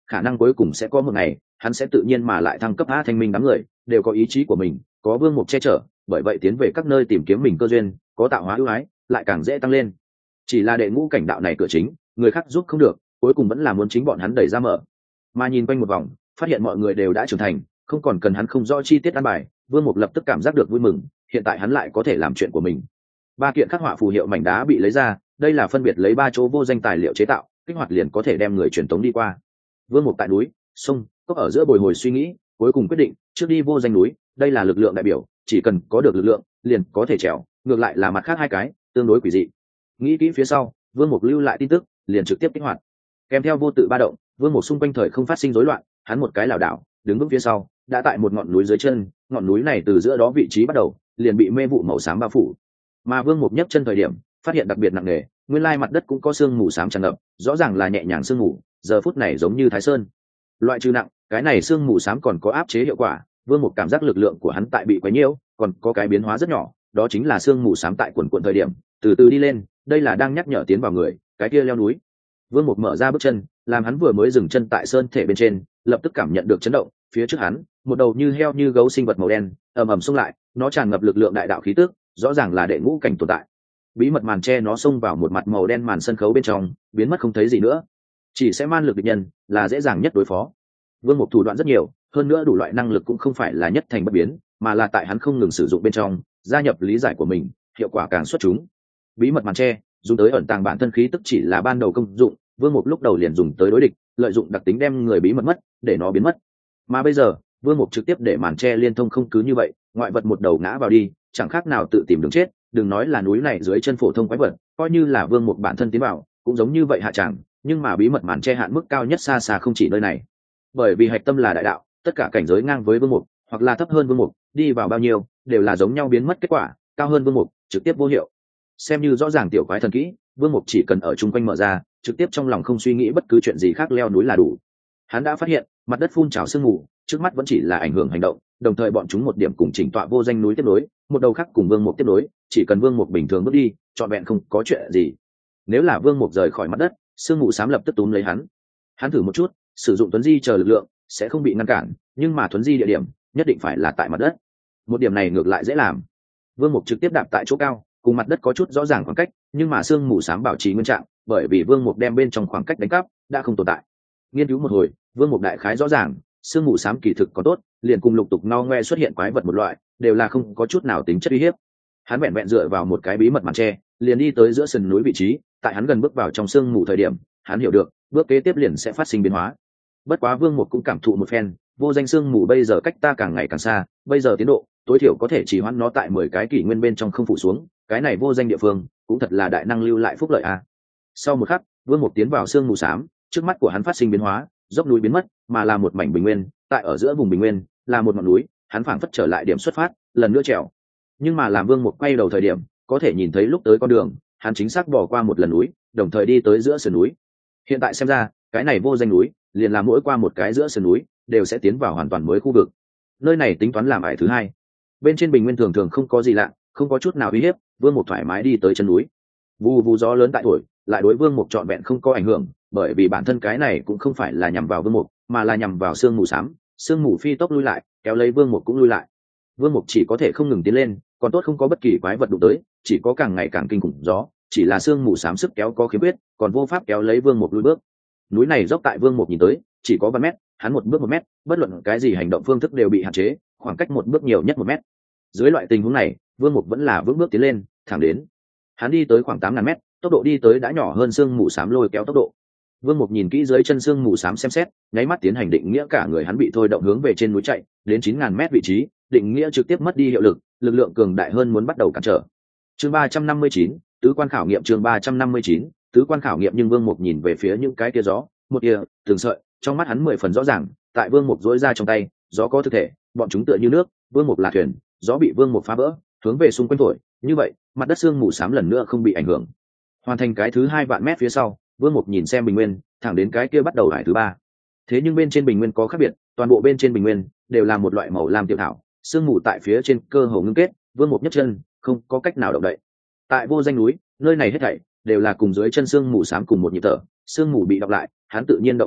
khả năng cuối cùng sẽ có một ngày hắn sẽ tự nhiên mà lại thăng cấp. A Thanh Minh đám người đều có ý chí của mình, có Vương Mục che chở, bởi vậy tiến về các nơi tìm kiếm mình cơ duyên, có tạo hóa ưu ái lại càng dễ tăng lên. Chỉ là đệ ngũ cảnh đạo này cửa chính, người khác giúp không được, cuối cùng vẫn là muốn chính bọn hắn đẩy ra mở. Mà nhìn quanh một vòng, phát hiện mọi người đều đã trưởng thành, không còn cần hắn không rõ chi tiết ăn bài. Vương Mục lập tức cảm giác được vui mừng, hiện tại hắn lại có thể làm chuyện của mình. Ba kiện khắc họa phù hiệu mảnh đá bị lấy ra, đây là phân biệt lấy ba chỗ vô danh tài liệu chế tạo, kích hoạt liền có thể đem người truyền tống đi qua. Vương Mục tại núi, sông, cốc ở giữa bồi hồi suy nghĩ, cuối cùng quyết định trước đi vô danh núi, đây là lực lượng đại biểu, chỉ cần có được lực lượng liền có thể trèo, ngược lại là mặt khác hai cái tương đối quỷ dị. Nghĩ kỹ phía sau, Vương Mục lưu lại tin tức, liền trực tiếp kích hoạt. Kèm theo vô tự ba động, Vương Mục xung quanh thời không phát sinh rối loạn, hắn một cái lảo đảo, đứng vững phía sau, đã tại một ngọn núi dưới chân, ngọn núi này từ giữa đó vị trí bắt đầu, liền bị mê vụ màu xám bao phủ. Mà Vương Mục nhấc chân thời điểm, phát hiện đặc biệt nặng nề, nguyên lai mặt đất cũng có sương mù xám tràn ngập, rõ ràng là nhẹ nhàng sương mù, giờ phút này giống như Thái Sơn. Loại trừ nặng, cái này sương mù xám còn có áp chế hiệu quả. Vương Mục cảm giác lực lượng của hắn tại bị quấy nhiễu, còn có cái biến hóa rất nhỏ, đó chính là sương mù xám tại quần quần thời điểm, từ từ đi lên, đây là đang nhắc nhở tiến vào người, cái kia leo núi. Vương Mục mở ra bước chân, làm hắn vừa mới dừng chân tại sơn thể bên trên, lập tức cảm nhận được chấn động, phía trước hắn, một đầu như heo như gấu sinh vật màu đen, ầm ầm xông lại, nó tràn ngập lực lượng đại đạo khí tức, rõ ràng là đệ ngũ cảnh tồn tại. Bí mật màn che nó xông vào một mặt màu đen màn sân khấu bên trong, biến mất không thấy gì nữa. Chỉ sẽ man lực địch nhân, là dễ dàng nhất đối phó. Vương Mục thủ đoạn rất nhiều, hơn nữa đủ loại năng lực cũng không phải là nhất thành bất biến, mà là tại hắn không ngừng sử dụng bên trong, gia nhập lý giải của mình, hiệu quả càng xuất chúng. Bí mật màn che, dùng tới ẩn tàng bản thân khí tức chỉ là ban đầu công dụng, Vương Mục lúc đầu liền dùng tới đối địch, lợi dụng đặc tính đem người bí mật mất, để nó biến mất. Mà bây giờ, Vương Mục trực tiếp để màn che liên thông không cứ như vậy, ngoại vật một đầu ngã vào đi, chẳng khác nào tự tìm đường chết, đừng nói là núi này dưới chân phổ thông quái vật, coi như là Vương Mục bản thân tiến vào, cũng giống như vậy hạ chẳng, nhưng mà bí mật màn che hạn mức cao nhất xa xa không chỉ nơi này. Bởi vì hạch tâm là đại đạo, tất cả cảnh giới ngang với Vương Mục, hoặc là thấp hơn Vương Mục, đi vào bao nhiêu, đều là giống nhau biến mất kết quả, cao hơn Vương Mục, trực tiếp vô hiệu. Xem như rõ ràng tiểu quái thần kỹ, Vương Mục chỉ cần ở chung quanh mở ra, trực tiếp trong lòng không suy nghĩ bất cứ chuyện gì khác leo núi là đủ. Hắn đã phát hiện, mặt đất phun trào sương mù, trước mắt vẫn chỉ là ảnh hưởng hành động, đồng thời bọn chúng một điểm cùng chỉnh tọa vô danh núi tiếp nối, một đầu khác cùng Vương Mục tiếp nối, chỉ cần Vương Mục bình thường bước đi, trọn vẹn không có chuyện gì. Nếu là Vương Mục rời khỏi mặt đất, sương mù xám lập tức túm lấy hắn. Hắn thử một chút, sử dụng tuấn di chờ lực lượng, sẽ không bị ngăn cản, nhưng mà tuấn di địa điểm nhất định phải là tại mặt đất. Một điểm này ngược lại dễ làm. Vương Mục trực tiếp đạp tại chỗ cao, cùng mặt đất có chút rõ ràng khoảng cách, nhưng mà sương mù xám bảo trì nguyên trạng, bởi vì Vương Mục đem bên trong khoảng cách đánh cắp đã không tồn tại. Nghiên cứu một hồi, Vương Mục đại khái rõ ràng, sương mù xám kỳ thực có tốt, liền cùng lục tục no ngoe xuất hiện quái vật một loại, đều là không có chút nào tính chất uy hiếp. Hắn vẹn vẹn dựa vào một cái bí mật màn che, liền đi tới giữa sườn núi vị trí, tại hắn gần bước vào trong sương mù thời điểm, hắn hiểu được, bước kế tiếp liền sẽ phát sinh biến hóa. Bất quá Vương Mục cũng cảm thụ một phen, vô danh sương mù bây giờ cách ta càng ngày càng xa, bây giờ tiến độ tối thiểu có thể chỉ hoãn nó tại mười cái kỷ nguyên bên trong không phụ xuống, cái này vô danh địa phương cũng thật là đại năng lưu lại phúc lợi a. Sau một khắc, Vương Mục tiến vào sương mù xám, trước mắt của hắn phát sinh biến hóa, dốc núi biến mất, mà là một mảnh bình nguyên, tại ở giữa vùng bình nguyên là một ngọn núi, hắn phảng phất trở lại điểm xuất phát, lần nữa trèo. Nhưng mà làm Vương Mục quay đầu thời điểm, có thể nhìn thấy lúc tới con đường, hắn chính xác bỏ qua một lần núi, đồng thời đi tới giữa sườn núi. Hiện tại xem ra, cái này vô danh núi, liền là mỗi qua một cái giữa sườn núi, đều sẽ tiến vào hoàn toàn mới khu vực. Nơi này tính toán làm ải thứ hai. Bên trên bình nguyên thường thường không có gì lạ, không có chút nào uy hiếp, Vương Mục thoải mái đi tới chân núi. Vù vù gió lớn tại thổi, lại đối Vương Mục trọn vẹn không có ảnh hưởng, bởi vì bản thân cái này cũng không phải là nhằm vào Vương Mục, mà là nhằm vào sương mù xám, sương mù phi tốc lui lại, kéo lấy Vương Mục cũng lui lại. Vương Mục chỉ có thể không ngừng tiến lên, còn tốt không có bất kỳ quái vật đụng tới, chỉ có càng ngày càng kinh khủng gió, chỉ là sương mù xám sức kéo có khiếm khuyết, còn vô pháp kéo lấy Vương Mục lùi bước. Núi này dốc tại Vương Mục nhìn tới, chỉ có ba mét, hắn một bước một mét, bất luận cái gì hành động phương thức đều bị hạn chế, khoảng cách một bước nhiều nhất một mét. Dưới loại tình huống này, Vương Mục vẫn là vững bước tiến lên, thẳng đến hắn đi tới khoảng tám ngàn mét, tốc độ đi tới đã nhỏ hơn sương mù xám lôi kéo tốc độ. Vương Mục nhìn kỹ dưới chân sương mù xám xem xét, nháy mắt tiến hành định nghĩa, cả người hắn bị thôi động hướng về trên núi chạy, đến chín ngàn mét vị trí, định nghĩa trực tiếp mất đi hiệu lực, lực lượng cường đại hơn muốn bắt đầu cản trở. Chương ba trăm năm mươi chín, tứ quan khảo nghiệm. Chương ba trăm năm mươi chín, tứ quan khảo nghiệm. Nhưng Vương Mục nhìn về phía những cái kia gió, một tia, từng sợi, trong mắt hắn mười phần rõ ràng, tại Vương Mục duỗi ra trong tay, gió có thực thể, bọn chúng tựa như nước, Vương Mục là thuyền, gió bị Vương Mục phá vỡ, hướng về xung quanh thổi, như vậy, mặt đất sương mù xám lần nữa không bị ảnh hưởng. Hoàn thành cái thứ hai vạn mét phía sau, Vương Mục nhìn xem bình nguyên, thẳng đến cái kia bắt đầu hải thứ ba. Thế nhưng bên trên bình nguyên có khác biệt, toàn bộ bên trên bình nguyên đều là một loại màu lam tiểu thảo, sương mù tại phía trên cơ hồ ngưng kết, Vương Mục nhấc chân, không có cách nào động đậy. Tại vô danh núi, nơi này hết thảy đều là cùng dưới chân sương mù xám cùng một nhịp thở, sương mù bị đọc lại, hắn tự nhiên động không được,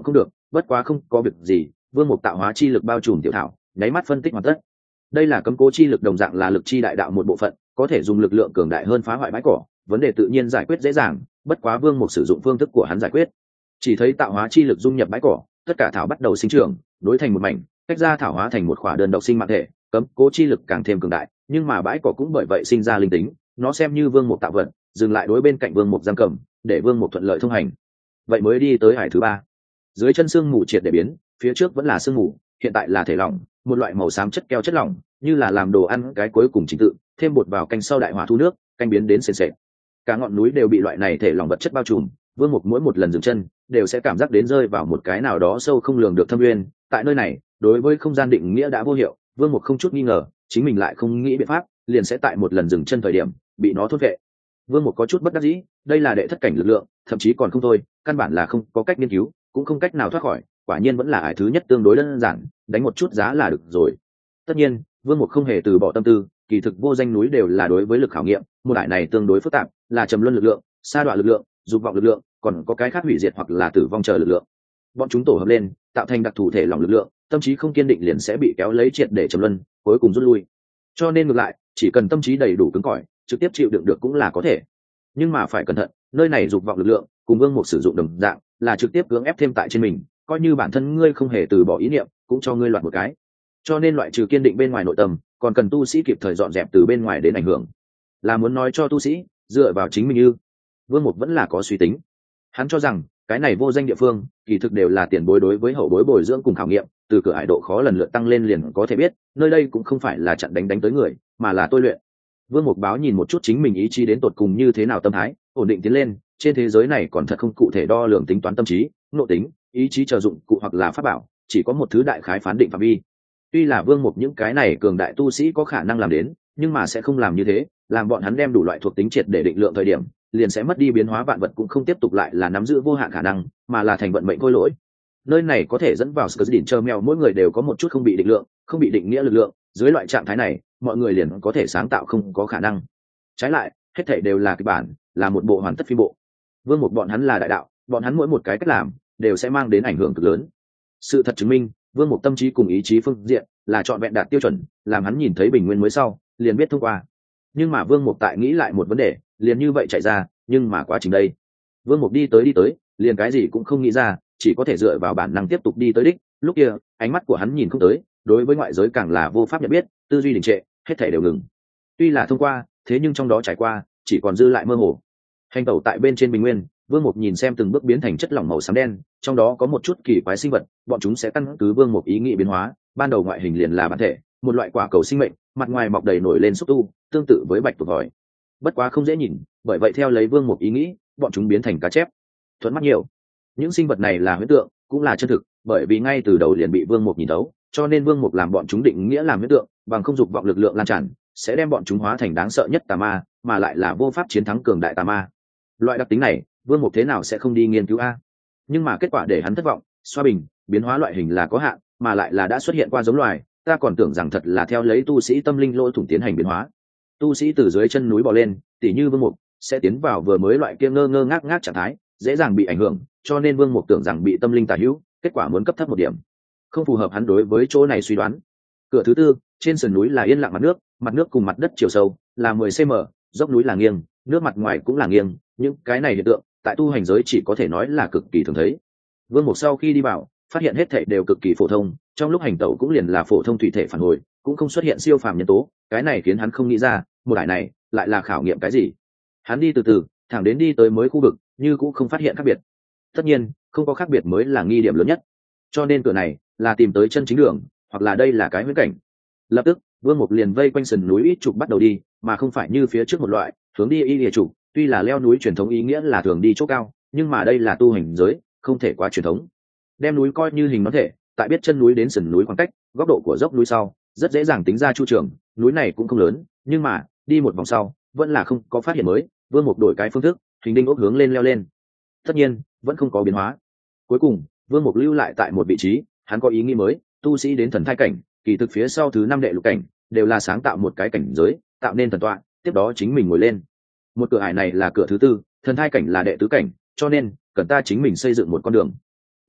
bất quá không có việc gì. Vương Mục tạo hóa chi lực bao trùm tiểu thảo, nháy mắt phân tích hoàn tất. Đây là cấm cố chi lực, đồng dạng là lực chi đại đạo một bộ phận, có thể dùng lực lượng cường đại hơn phá hoại bãi cỏ, vấn đề tự nhiên giải quyết dễ dàng. Bất quá Vương Mục sử dụng phương thức của hắn giải quyết, chỉ thấy tạo hóa chi lực dung nhập bãi cỏ, tất cả thảo bắt đầu sinh trưởng, đối thành một mảnh, tách ra thảo hóa thành một khỏa đơn độc sinh mạng thể. Cấm cố chi lực càng thêm cường đại, nhưng mà bãi cỏ cũng bởi vậy sinh ra linh tính, nó xem như Vương Mục tạo vật, dừng lại đối bên cạnh Vương Mục giam cầm, để Vương Mục thuận lợi thông hành. Vậy mới đi tới hải thứ ba. Dưới chân sương mù triệt để biến, phía trước vẫn là sương mù, hiện tại là thể lỏng, một loại màu xám chất keo chất lỏng, như là làm đồ ăn cái cuối cùng trình tự, thêm bột vào canh sau đại hỏa thu nước, canh biến đến sền sệt. Cả ngọn núi đều bị loại này thể lỏng vật chất bao trùm, Vương Mục mỗi một lần dừng chân, đều sẽ cảm giác đến rơi vào một cái nào đó sâu không lường được thâm nguyên. Tại nơi này, đối với không gian định nghĩa đã vô hiệu, Vương Mục không chút nghi ngờ, chính mình lại không nghĩ biện pháp, liền sẽ tại một lần dừng chân thời điểm bị nó thôn vệ. Vương Mục có chút bất đắc dĩ, đây là đệ thất cảnh lực lượng, thậm chí còn không thôi, căn bản là không có cách nghiên cứu, cũng không cách nào thoát khỏi, quả nhiên vẫn là ải thứ nhất tương đối đơn giản, đánh một chút giá là được rồi. Tất nhiên, Vương Mục không hề từ bỏ tâm tư, kỳ thực vô danh núi đều là đối với lực khảo nghiệm, một ải này tương đối phức tạp, là trầm luân lực lượng, sa đoạn lực lượng, dục vọng lực lượng, còn có cái khác hủy diệt hoặc là tử vong chờ lực lượng. Bọn chúng tổ hợp lên, tạo thành đặc thù thể lỏng lực lượng, tâm trí không kiên định liền sẽ bị kéo lấy triệt để trầm luân, cuối cùng rút lui. Cho nên ngược lại, chỉ cần tâm trí đầy đủ cứng cỏi, trực tiếp chịu đựng được cũng là có thể. Nhưng mà phải cẩn thận, nơi này dục vọng lực lượng, cùng Vương Mục sử dụng đồng dạng, là trực tiếp cưỡng ép thêm tại trên mình, coi như bản thân ngươi không hề từ bỏ ý niệm, cũng cho ngươi loạn một cái. Cho nên loại trừ kiên định bên ngoài nội tâm, còn cần tu sĩ kịp thời dọn dẹp từ bên ngoài đến ảnh hưởng. Là muốn nói cho tu sĩ, dựa vào chính mình ư? Vương Mục vẫn là có suy tính. Hắn cho rằng, cái này vô danh địa phương, kỳ thực đều là tiền bối đối với hậu bối bồi dưỡng cùng khảo nghiệm, từ cửa ải độ khó lần lượt tăng lên liền có thể biết, nơi đây cũng không phải là chặn đánh đánh tới người, mà là tôi luyện. Vương Mục báo nhìn một chút chính mình ý chí đến tột cùng như thế nào, tâm thái ổn định tiến lên. Trên thế giới này còn thật không cụ thể đo lường tính toán tâm trí, nội tính, ý chí chờ dụng cụ hoặc là pháp bảo, chỉ có một thứ đại khái phán định phạm vi. Tuy là Vương Mục những cái này cường đại tu sĩ có khả năng làm đến, nhưng mà sẽ không làm như thế, làm bọn hắn đem đủ loại thuộc tính triệt để định lượng thời điểm, liền sẽ mất đi biến hóa vạn vật, cũng không tiếp tục lại là nắm giữ vô hạn khả năng, mà là thành vận mệnh khôi lỗi. Nơi này có thể dẫn vào Skzdin chờ mèo, mỗi người đều có một chút không bị định lượng, không bị định nghĩa lực lượng, dưới loại trạng thái này, mọi người liền có thể sáng tạo không có khả năng. Trái lại, hết thảy đều là kịch bản, là một bộ hoàn tất phim bộ. Vương Mục bọn hắn là đại đạo, bọn hắn mỗi một cái cách làm đều sẽ mang đến ảnh hưởng cực lớn. Sự thật chứng minh, Vương Mục tâm trí cùng ý chí phương diện là trọn vẹn đạt tiêu chuẩn, làm hắn nhìn thấy bình nguyên mới sau, liền biết thông qua. Nhưng mà Vương Mục tại nghĩ lại một vấn đề, liền như vậy chạy ra, nhưng mà quá trình đây, Vương Mục đi tới đi tới, liền cái gì cũng không nghĩ ra, chỉ có thể dựa vào bản năng tiếp tục đi tới đích. Lúc kia, ánh mắt của hắn nhìn không tới, đối với ngoại giới càng là vô pháp nhận biết, tư duy đình trệ, hết thảy đều ngừng. Tuy là thông qua, thế nhưng trong đó trải qua, chỉ còn dư lại mơ hồ. Hành tẩu tại bên trên bình nguyên, Vương Mục nhìn xem từng bước biến thành chất lỏng màu xám đen, trong đó có một chút kỳ quái sinh vật, bọn chúng sẽ căn cứ Vương Mục ý nghĩ biến hóa, ban đầu ngoại hình liền là bản thể, một loại quả cầu sinh mệnh, mặt ngoài mọc đầy nổi lên xúc tu, tương tự với bạch tuộc vòi. Bất quá không dễ nhìn, bởi vậy theo lấy Vương Mục ý nghĩ, bọn chúng biến thành cá chép. Thuận mắt nhiều. Những sinh vật này là huyễn tượng, cũng là chân thực, bởi vì ngay từ đầu liền bị Vương Mục nhìn thấu, cho nên Vương Mục làm bọn chúng định nghĩa làm huyễn tượng, bằng không dục vọng lực lượng lan tràn, sẽ đem bọn chúng hóa thành đáng sợ nhất tà ma, mà lại là vô pháp chiến thắng cường đại tà ma. Loại đặc tính này, Vương Mục thế nào sẽ không đi nghiên cứu a? Nhưng mà kết quả để hắn thất vọng, xoa bình, biến hóa loại hình là có hạn, mà lại là đã xuất hiện qua giống loài, ta còn tưởng rằng thật là theo lấy tu sĩ tâm linh lỗ thủng tiến hành biến hóa. Tu sĩ từ dưới chân núi bò lên, tỉ như Vương Mục, sẽ tiến vào vừa mới loại kia ngơ ngơ ngác ngác trạng thái, dễ dàng bị ảnh hưởng, cho nên Vương Mục tưởng rằng bị tâm linh tà hữu, kết quả muốn cấp thấp một điểm. Không phù hợp hắn đối với chỗ này suy đoán. Cửa thứ tư, trên sườn núi là yên lặng mặt nước, mặt nước cùng mặt đất chiều sâu là mười xăng-ti-mét, dốc núi là nghiêng, nước mặt ngoài cũng là nghiêng, những cái này hiện tượng tại tu hành giới chỉ có thể nói là cực kỳ thường thấy. Vương Mục sau khi đi vào, phát hiện hết thảy đều cực kỳ phổ thông, trong lúc hành tẩu cũng liền là phổ thông thủy thể phản hồi, cũng không xuất hiện siêu phàm nhân tố, cái này khiến hắn không nghĩ ra, một đại này lại là khảo nghiệm cái gì. Hắn đi từ từ, thẳng đến đi tới mới khu vực, như cũng không phát hiện khác biệt. Tất nhiên, không có khác biệt mới là nghi điểm lớn nhất. Cho nên cửa này là tìm tới chân chính đường, hoặc là đây là cái huyễn cảnh. Lập tức, Vương Mục liền vây quanh sườn núi ít trục bắt đầu đi, mà không phải như phía trước một loại hướng đi y địa trục. Tuy là leo núi truyền thống ý nghĩa là thường đi chỗ cao, nhưng mà đây là tu hành giới, không thể quá truyền thống. Đem núi coi như hình nó thể, tại biết chân núi đến sườn núi khoảng cách, góc độ của dốc núi sau, rất dễ dàng tính ra chu trường. Núi này cũng không lớn, nhưng mà đi một vòng sau, vẫn là không có phát hiện mới. Vương Mục đổi cái phương thức, hình đinh ốc hướng lên leo lên. Tất nhiên, vẫn không có biến hóa. Cuối cùng, Vương Mục lưu lại tại một vị trí, hắn có ý nghĩ mới, tu sĩ đến thần thai cảnh, kỳ thực phía sau thứ năm đệ lục cảnh, đều là sáng tạo một cái cảnh giới, tạo nên thần tọa, tiếp đó chính mình ngồi lên. Một cửa ải này là cửa thứ tư, thần thai cảnh là đệ tứ cảnh, cho nên cần ta chính mình xây dựng một con đường.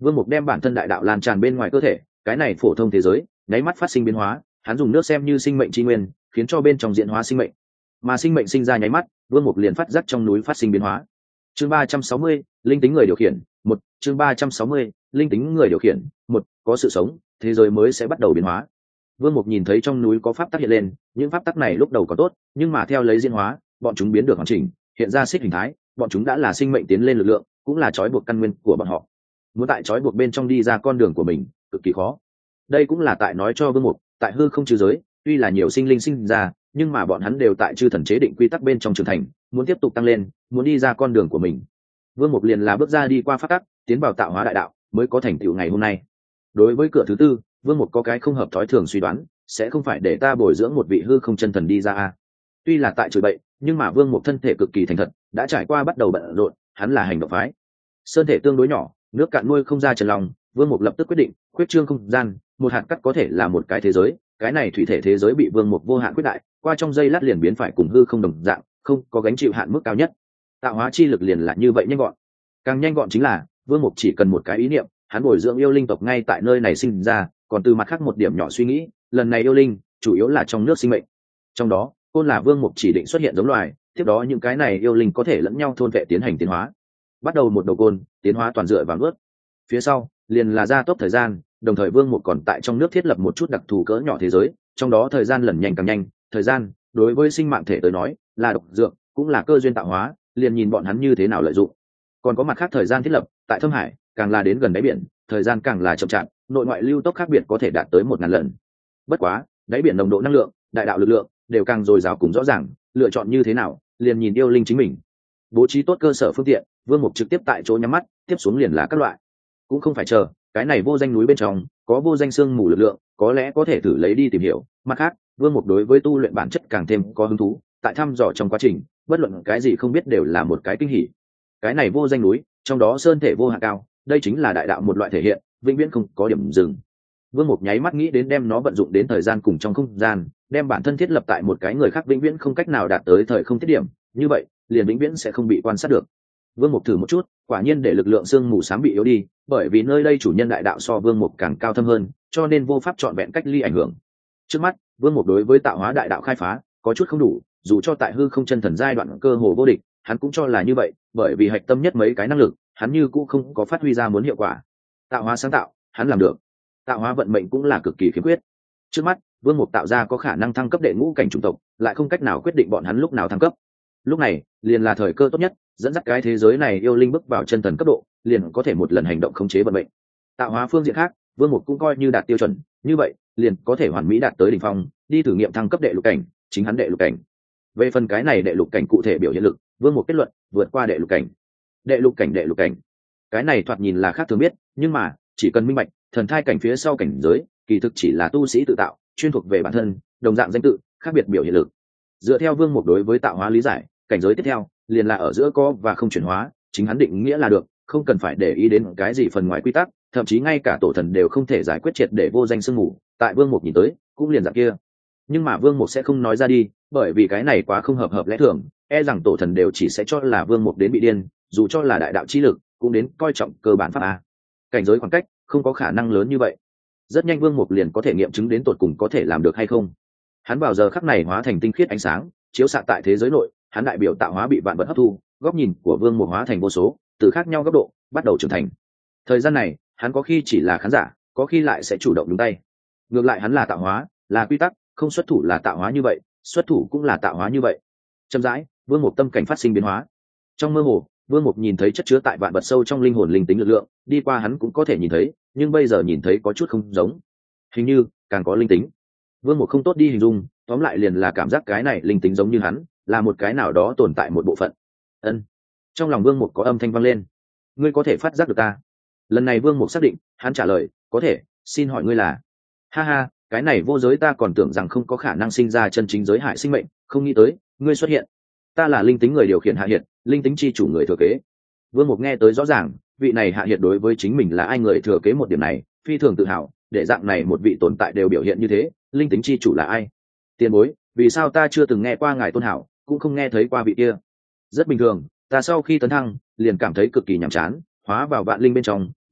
Vương Mục đem bản thân đại đạo lan tràn bên ngoài cơ thể, cái này phổ thông thế giới nháy mắt phát sinh biến hóa, hắn dùng nước xem như sinh mệnh chi nguyên, khiến cho bên trong diễn hóa sinh mệnh. Mà sinh mệnh sinh ra nháy mắt, Vương Mục liền phát giác trong núi phát sinh biến hóa. Chương ba trăm sáu mươi, linh tính người điều khiển, một, chương ba trăm sáu mươi, linh tính người điều khiển, một, có sự sống, thế giới mới sẽ bắt đầu biến hóa. Vương Mục nhìn thấy trong núi có pháp tắc hiện lên, những pháp tắc này lúc đầu có tốt, nhưng mà theo lấy diễn hóa, bọn chúng biến được hoàn chỉnh, hiện ra xích hình thái, bọn chúng đã là sinh mệnh tiến lên lực lượng, cũng là trói buộc căn nguyên của bọn họ. Muốn tại trói buộc bên trong đi ra con đường của mình, cực kỳ khó. Đây cũng là tại nói cho Vương Mục, tại hư không trừ giới, tuy là nhiều sinh linh sinh ra, nhưng mà bọn hắn đều tại chư thần chế định quy tắc bên trong trưởng thành, muốn tiếp tục tăng lên, muốn đi ra con đường của mình. Vương Mục liền là bước ra đi qua pháp tắc, tiến vào tạo hóa đại đạo, mới có thành tựu ngày hôm nay. Đối với cửa thứ tư, Vương Mục có cái không hợp thói thường suy đoán, sẽ không phải để ta bồi dưỡng một vị hư không chân thần đi ra a. Tuy là tại chửi bậy, nhưng mà Vương Mục thân thể cực kỳ thành thật, đã trải qua bắt đầu bận rộn, hắn là hành động phái. Sơn thể tương đối nhỏ, nước cạn nuôi không ra trần lòng, Vương Mục lập tức quyết định, khuyết trương không gian, một hạt cắt có thể là một cái thế giới, cái này thủy thể thế giới bị Vương Mục vô hạn quyết đại, qua trong giây lát liền biến phải cùng hư không đồng dạng, không có gánh chịu hạn mức cao nhất. Tạo hóa chi lực liền là như vậy nhanh gọn. Càng nhanh gọn chính là, Vương Mục chỉ cần một cái ý niệm, hắn bồi dưỡng yêu linh tộc ngay tại nơi này sinh ra, còn từ mặt khác một điểm nhỏ suy nghĩ, lần này yêu linh chủ yếu là trong nước sinh mệnh. Trong đó, côn là Vương Mục chỉ định xuất hiện giống loài, tiếp đó những cái này yêu linh có thể lẫn nhau thôn vệ tiến hành tiến hóa. Bắt đầu một đầu côn, tiến hóa toàn dựa vào nước. Phía sau, liền là gia tốc thời gian, đồng thời Vương Mục còn tại trong nước thiết lập một chút đặc thù cỡ nhỏ thế giới, trong đó thời gian lần nhanh càng nhanh, thời gian đối với sinh mạng thể tới nói là độc dược, cũng là cơ duyên tạo hóa, liền nhìn bọn hắn như thế nào lợi dụng. Còn có mặt khác thời gian thiết lập, tại Thâm Hải, càng là đến gần đáy biển, thời gian càng là chậm chạp, nội ngoại lưu tốc khác biệt có thể đạt tới một ngàn lần. Bất quá, đáy biển nồng độ năng lượng, đại đạo lực lượng đều càng dồi dào cùng rõ ràng, lựa chọn như thế nào, liền nhìn yêu linh chính mình. Bố trí tốt cơ sở phương tiện, Vương Mục trực tiếp tại chỗ nhắm mắt, tiếp xuống liền là các loại. Cũng không phải chờ, cái này vô danh núi bên trong có vô danh xương mù lực lượng, có lẽ có thể thử lấy đi tìm hiểu. Mặt khác, Vương Mục đối với tu luyện bản chất càng thêm có hứng thú, tại thăm dò trong quá trình, bất luận cái gì không biết đều là một cái kinh hỉ. Cái này vô danh núi, trong đó sơn thể vô hạn cao, đây chính là đại đạo một loại thể hiện, vĩnh viễn không có điểm dừng. Vương Mục nháy mắt nghĩ đến đem nó vận dụng đến thời gian cùng trong không gian, đem bản thân thiết lập tại một cái người khác vĩnh viễn không cách nào đạt tới thời không tiết điểm, như vậy, liền vĩnh viễn sẽ không bị quan sát được. Vương Mục thử một chút, quả nhiên để lực lượng sương mù xám bị yếu đi, bởi vì nơi đây chủ nhân đại đạo so Vương Mục càng cao thâm hơn, cho nên vô pháp trọn vẹn cách ly ảnh hưởng. Trước mắt, Vương Mục đối với tạo hóa đại đạo khai phá có chút không đủ, dù cho tại hư không chân thần giai đoạn cơ hồ vô địch, hắn cũng cho là như vậy, bởi vì hạch tâm nhất mấy cái năng lực, hắn như cũng không có phát huy ra muốn hiệu quả. Tạo hóa sáng tạo, hắn làm được. Tạo hóa vận mệnh cũng là cực kỳ khiếm khuyết. Trước mắt, Vương Mục tạo ra có khả năng thăng cấp đệ ngũ cảnh chủng tộc, lại không cách nào quyết định bọn hắn lúc nào thăng cấp. Lúc này, liền là thời cơ tốt nhất, dẫn dắt cái thế giới này yêu linh bước vào chân thần cấp độ, liền có thể một lần hành động khống chế vận mệnh. Tạo hóa phương diện khác, Vương Mục cũng coi như đạt tiêu chuẩn, như vậy, liền có thể hoàn mỹ đạt tới đỉnh phong, đi thử nghiệm thăng cấp đệ lục cảnh, chính hắn đệ lục cảnh. Về phần cái này đệ lục cảnh cụ thể biểu hiện lực, Vương Mục kết luận, vượt qua đệ lục cảnh. Đệ lục cảnh đệ lục cảnh. Cái này thoạt nhìn là khác thường biết, nhưng mà, chỉ cần minh bạch, thần thai cảnh phía sau cảnh giới, kỳ thực chỉ là tu sĩ tự tạo, chuyên thuộc về bản thân, đồng dạng danh tự, khác biệt biểu hiện lực. Dựa theo Vương Mục đối với tạo hóa lý giải, cảnh giới tiếp theo liền là ở giữa có và không chuyển hóa, chính hắn định nghĩa là được, không cần phải để ý đến cái gì phần ngoài quy tắc, thậm chí ngay cả tổ thần đều không thể giải quyết triệt để vô danh sương mù, tại Vương Mục nhìn tới, cũng liền dạng kia. Nhưng mà Vương Mục sẽ không nói ra đi, bởi vì cái này quá không hợp hợp lẽ thường, e rằng tổ thần đều chỉ sẽ cho là Vương Mục đến bị điên, dù cho là đại đạo chi lực, cũng đến coi trọng cơ bản pháp a. Cảnh giới khoảng cách, không có khả năng lớn như vậy. Rất nhanh Vương Mục liền có thể nghiệm chứng đến tột cùng có thể làm được hay không. Hắn vào giờ khắc này hóa thành tinh khiết ánh sáng, chiếu xạ tại thế giới nội, hắn đại biểu tạo hóa bị vạn vật hấp thu, góc nhìn của Vương Mục hóa thành vô số, từ khác nhau góc độ, bắt đầu trưởng thành. Thời gian này, hắn có khi chỉ là khán giả, có khi lại sẽ chủ động nhúng tay. Ngược lại hắn là tạo hóa, là quy tắc, không xuất thủ là tạo hóa như vậy, xuất thủ cũng là tạo hóa như vậy. Chậm rãi, Vương Mục tâm cảnh phát sinh biến hóa. Trong mơ hồ, Vương Mục nhìn thấy chất chứa tại vạn vật sâu trong linh hồn linh tính lực lượng, đi qua hắn cũng có thể nhìn thấy, nhưng bây giờ nhìn thấy có chút không giống. Hình như càng có linh tính. Vương Mục không tốt đi hình dung, tóm lại liền là cảm giác cái này linh tính giống như hắn, là một cái nào đó tồn tại một bộ phận. Ân. Trong lòng Vương Mục có âm thanh vang lên. Ngươi có thể phát giác được ta? Lần này Vương Mục xác định, hắn trả lời, có thể, xin hỏi ngươi là? Ha ha, cái này vô giới ta còn tưởng rằng không có khả năng sinh ra chân chính giới hại sinh mệnh, không nghĩ tới, ngươi xuất hiện. Ta là linh tính người điều khiển Hạ Hiệt, linh tính chi chủ người thừa kế. Vương Mục nghe tới rõ ràng, vị này Hạ Hiệt đối với chính mình là ai người thừa kế một điểm này, phi thường tự hào, để dạng này một vị tồn tại đều biểu hiện như thế, linh tính chi chủ là ai? Tiền bối, vì sao ta chưa từng nghe qua ngài tôn hảo, cũng không nghe thấy qua vị kia? Rất bình thường, ta sau khi tấn thăng, liền cảm thấy cực kỳ nhàm chán, hóa vào vạn linh bên trong,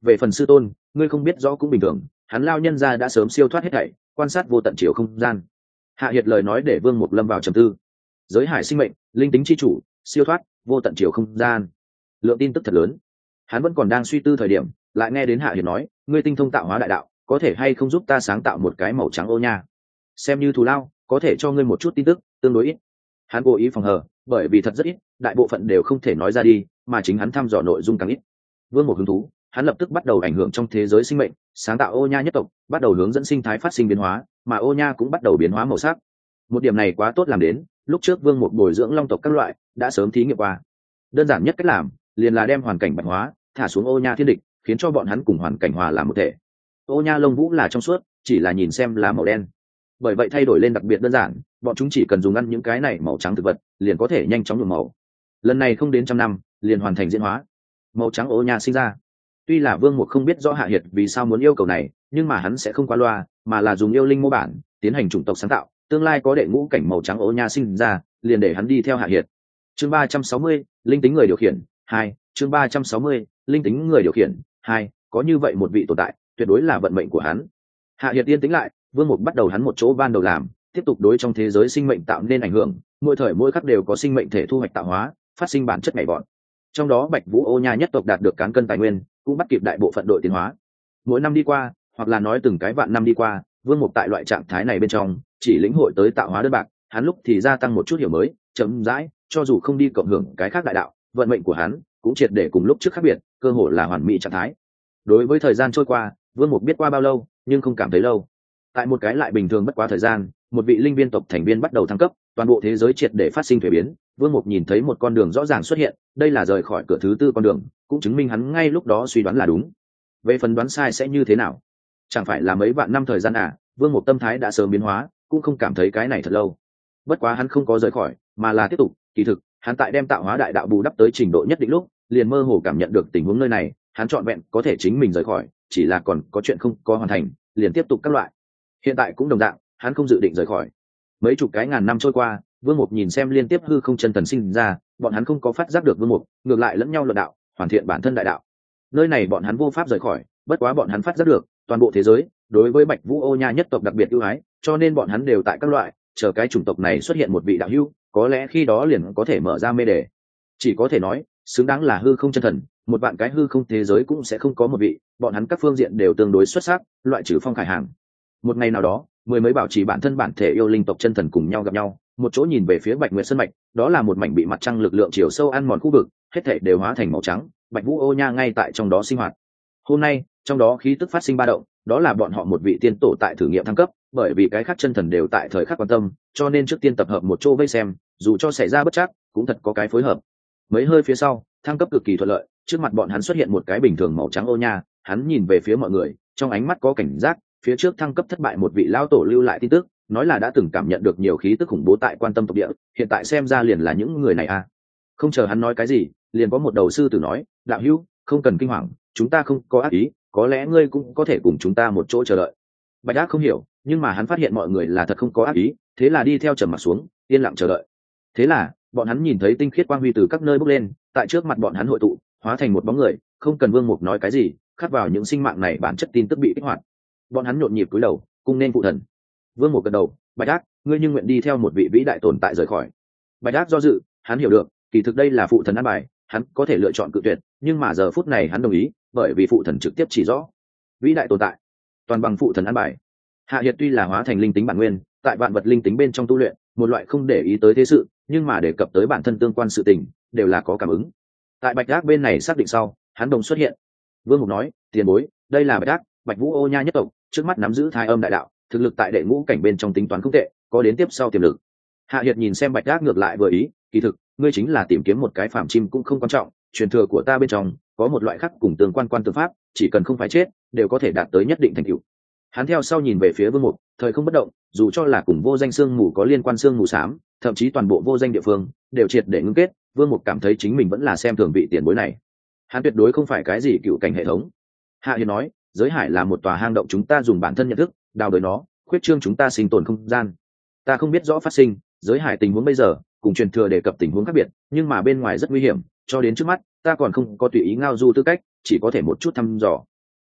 về phần sư tôn ngươi không biết rõ cũng bình thường, hắn lao nhân ra đã sớm siêu thoát hết thảy, quan sát vô tận chiều không gian. Hạ Hiệt lời nói để Vương Mục lâm vào trầm tư. Giới hải sinh mệnh, linh tính chi chủ, siêu thoát vô tận chiều không gian, lượng tin tức thật lớn. Hắn vẫn còn đang suy tư thời điểm, lại nghe đến Hạ Hiệt nói, ngươi tinh thông tạo hóa đại đạo, có thể hay không giúp ta sáng tạo một cái màu trắng ô nha, xem như thù lao, có thể cho ngươi một chút tin tức tương đối ít. Hắn cố ý phòng hờ, bởi vì thật rất ít, đại bộ phận đều không thể nói ra đi, mà chính hắn thăm dò nội dung càng ít. Vương Mục hứng thú, hắn lập tức bắt đầu ảnh hưởng trong thế giới sinh mệnh, sáng tạo ô nha nhất tộc, bắt đầu hướng dẫn sinh thái phát sinh biến hóa, mà ô nha cũng bắt đầu biến hóa màu sắc. Một điểm này quá tốt làm đến, lúc trước Vương Mục bồi dưỡng long tộc các loại đã sớm thí nghiệm qua. Đơn giản nhất cách làm liền là đem hoàn cảnh bạch hóa, thả xuống ô nha thiên địch, khiến cho bọn hắn cùng hoàn cảnh hòa làm một thể. Ô nha lông vũ là trong suốt, chỉ là nhìn xem là màu đen, bởi vậy thay đổi lên đặc biệt đơn giản, bọn chúng chỉ cần dùng ăn những cái này màu trắng thực vật liền có thể nhanh chóng nhuộm màu. Lần này không đến trăm năm liền hoàn thành diễn hóa, màu trắng ô nha sinh ra. Tuy là Vương Mục không biết rõ Hạ Hiệt vì sao muốn yêu cầu này, nhưng mà hắn sẽ không qua loa, mà là dùng yêu linh mô bản tiến hành chủng tộc sáng tạo, tương lai có đệ ngũ cảnh màu trắng ô nha sinh ra, liền để hắn đi theo Hạ Hiệt. Chương ba trăm sáu mươi, linh tính người điều khiển hai. Chương ba trăm sáu mươi, linh tính người điều khiển hai. Có như vậy một vị tồn tại, tuyệt đối là vận mệnh của hắn. Hạ Hiệt yên tĩnh lại, Vương Mục bắt đầu hắn một chỗ ban đầu làm, tiếp tục đối trong thế giới sinh mệnh tạo nên ảnh hưởng, mỗi thời mỗi khắc đều có sinh mệnh thể thu hoạch tạo hóa, phát sinh bản chất nhảy vọt. Trong đó Bạch Vũ ô nha nhất tộc đạt được cán cân tài nguyên, cũng bắt kịp đại bộ phận đội tiến hóa. Mỗi năm đi qua, hoặc là nói từng cái vạn năm đi qua, Vương Mục tại loại trạng thái này bên trong, chỉ lĩnh hội tới tạo hóa đơn bạc, hắn lúc thì gia tăng một chút hiểu mới, chậm rãi, cho dù không đi cộng hưởng cái khác đại đạo, vận mệnh của hắn cũng triệt để cùng lúc trước khác biệt, cơ hội là hoàn mỹ trạng thái. Đối với thời gian trôi qua, Vương Mục biết qua bao lâu, nhưng không cảm thấy lâu. Tại một cái lại bình thường bất quá thời gian, một vị linh viên tộc thành viên bắt đầu thăng cấp, toàn bộ thế giới triệt để phát sinh thay biến. Vương Mục nhìn thấy một con đường rõ ràng xuất hiện, đây là rời khỏi cửa thứ tư con đường, cũng chứng minh hắn ngay lúc đó suy đoán là đúng. Về phần đoán sai sẽ như thế nào, chẳng phải là mấy vạn năm thời gian à? Vương Mục tâm thái đã sớm biến hóa, cũng không cảm thấy cái này thật lâu. Bất quá hắn không có rời khỏi, mà là tiếp tục. Kỳ thực, hắn tại đem tạo hóa đại đạo bù đắp tới trình độ nhất định lúc, liền mơ hồ cảm nhận được tình huống nơi này, hắn trọn vẹn có thể chính mình rời khỏi, chỉ là còn có chuyện không có hoàn thành, liền tiếp tục các loại. Hiện tại cũng đồng dạng, hắn không dự định rời khỏi. Mấy chục cái ngàn năm trôi qua, Vương Mục nhìn xem liên tiếp hư không chân thần sinh ra, bọn hắn không có phát giác được Vương Mục, ngược lại lẫn nhau luận đạo, hoàn thiện bản thân đại đạo. Nơi này bọn hắn vô pháp rời khỏi, bất quá bọn hắn phát giác được, toàn bộ thế giới đối với Bạch Vũ ô nha nhất tộc đặc biệt ưu ái, cho nên bọn hắn đều tại các loại, chờ cái chủng tộc này xuất hiện một vị đạo hữu, có lẽ khi đó liền có thể mở ra mê đề. Chỉ có thể nói, xứng đáng là hư không chân thần, một vạn cái hư không thế giới cũng sẽ không có một vị, bọn hắn các phương diện đều tương đối xuất sắc, loại trừ Phong Khải Hàng. Một ngày nào đó, mười mấy bảo trì bản thân bản thể yêu linh tộc chân thần cùng nhau gặp nhau, một chỗ nhìn về phía Bạch Nguyệt Sơn mạch, đó là một mảnh bị mặt trăng lực lượng chiều sâu ăn mòn khu vực, hết thảy đều hóa thành màu trắng, Bạch Vũ ô nha ngay tại trong đó sinh hoạt. Hôm nay, trong đó khí tức phát sinh ba động, đó là bọn họ một vị tiên tổ tại thử nghiệm thăng cấp, bởi vì cái khác chân thần đều tại thời khắc quan tâm, cho nên trước tiên tập hợp một chỗ vây xem, dù cho xảy ra bất trắc, cũng thật có cái phối hợp. Mấy hơi phía sau, thăng cấp cực kỳ thuận lợi, trước mặt bọn hắn xuất hiện một cái bình thường màu trắng ô nha, hắn nhìn về phía mọi người, trong ánh mắt có cảnh giác. Phía trước thăng cấp thất bại một vị lão tổ lưu lại tin tức, nói là đã từng cảm nhận được nhiều khí tức khủng bố tại quan tâm tộc địa, hiện tại xem ra liền là những người này à. Không chờ hắn nói cái gì, liền có một đầu sư tử nói, đạo hữu, không cần kinh hoàng, chúng ta không có ác ý, có lẽ ngươi cũng có thể cùng chúng ta một chỗ chờ đợi. Bạch Ác không hiểu, nhưng mà hắn phát hiện mọi người là thật không có ác ý, thế là đi theo trầm mặt xuống, yên lặng chờ đợi. Thế là, bọn hắn nhìn thấy tinh khiết quang huy từ các nơi bốc lên, tại trước mặt bọn hắn hội tụ, hóa thành một bóng người, không cần Vương Mục nói cái gì, khắc vào những sinh mạng này bản chất tin tức bị kích hoạt. Bọn hắn nhộn nhịp cúi đầu, cung nên phụ thần. Vương Mục gật đầu, Bạch Ác, ngươi nhưng nguyện đi theo một vị vĩ đại tồn tại rời khỏi. Bạch Ác do dự, hắn hiểu được, kỳ thực đây là phụ thần an bài, hắn có thể lựa chọn cự tuyệt, nhưng mà giờ phút này hắn đồng ý, bởi vì phụ thần trực tiếp chỉ rõ, vĩ đại tồn tại, toàn bằng phụ thần an bài. Hạ Hiệt tuy là hóa thành linh tính bản nguyên, tại vạn vật linh tính bên trong tu luyện, một loại không để ý tới thế sự, nhưng mà đề cập tới bản thân tương quan sự tình, đều là có cảm ứng. Tại Bạch Ác bên này xác định sau, hắn đồng xuất hiện. Vương Mục nói, tiền bối, đây là Bạch Ác, Bạch Vũ ô nha nhất tộc, trước mắt nắm giữ Thái Âm đại đạo, thực lực tại đệ ngũ cảnh bên trong tính toán không tệ, có đến tiếp sau tiềm lực. Hạ Hiệt nhìn xem Bạch Ác ngược lại vừa ý, kỳ thực, ngươi chính là tìm kiếm một cái phàm chim cũng không quan trọng, truyền thừa của ta bên trong có một loại khác cùng tương quan quan tư pháp, chỉ cần không phải chết, đều có thể đạt tới nhất định thành tựu. Hắn theo sau nhìn về phía Vương Mục, thời không bất động, dù cho là cùng vô danh xương mù có liên quan xương mù xám, thậm chí toàn bộ vô danh địa phương đều triệt để ngưng kết. Vương Mục cảm thấy chính mình vẫn là xem thường vị tiền bối này, hắn tuyệt đối không phải cái gì cựu cảnh hệ thống. Hạ Hiệt nói, giới hải là một tòa hang động, chúng ta dùng bản thân nhận thức đào đời nó, khuyết trương chúng ta sinh tồn không gian. Ta không biết rõ phát sinh giới hải tình huống bây giờ cùng truyền thừa đề cập tình huống khác biệt, nhưng mà bên ngoài rất nguy hiểm, cho đến trước mắt ta còn không có tùy ý ngao du tư cách, chỉ có thể một chút thăm dò.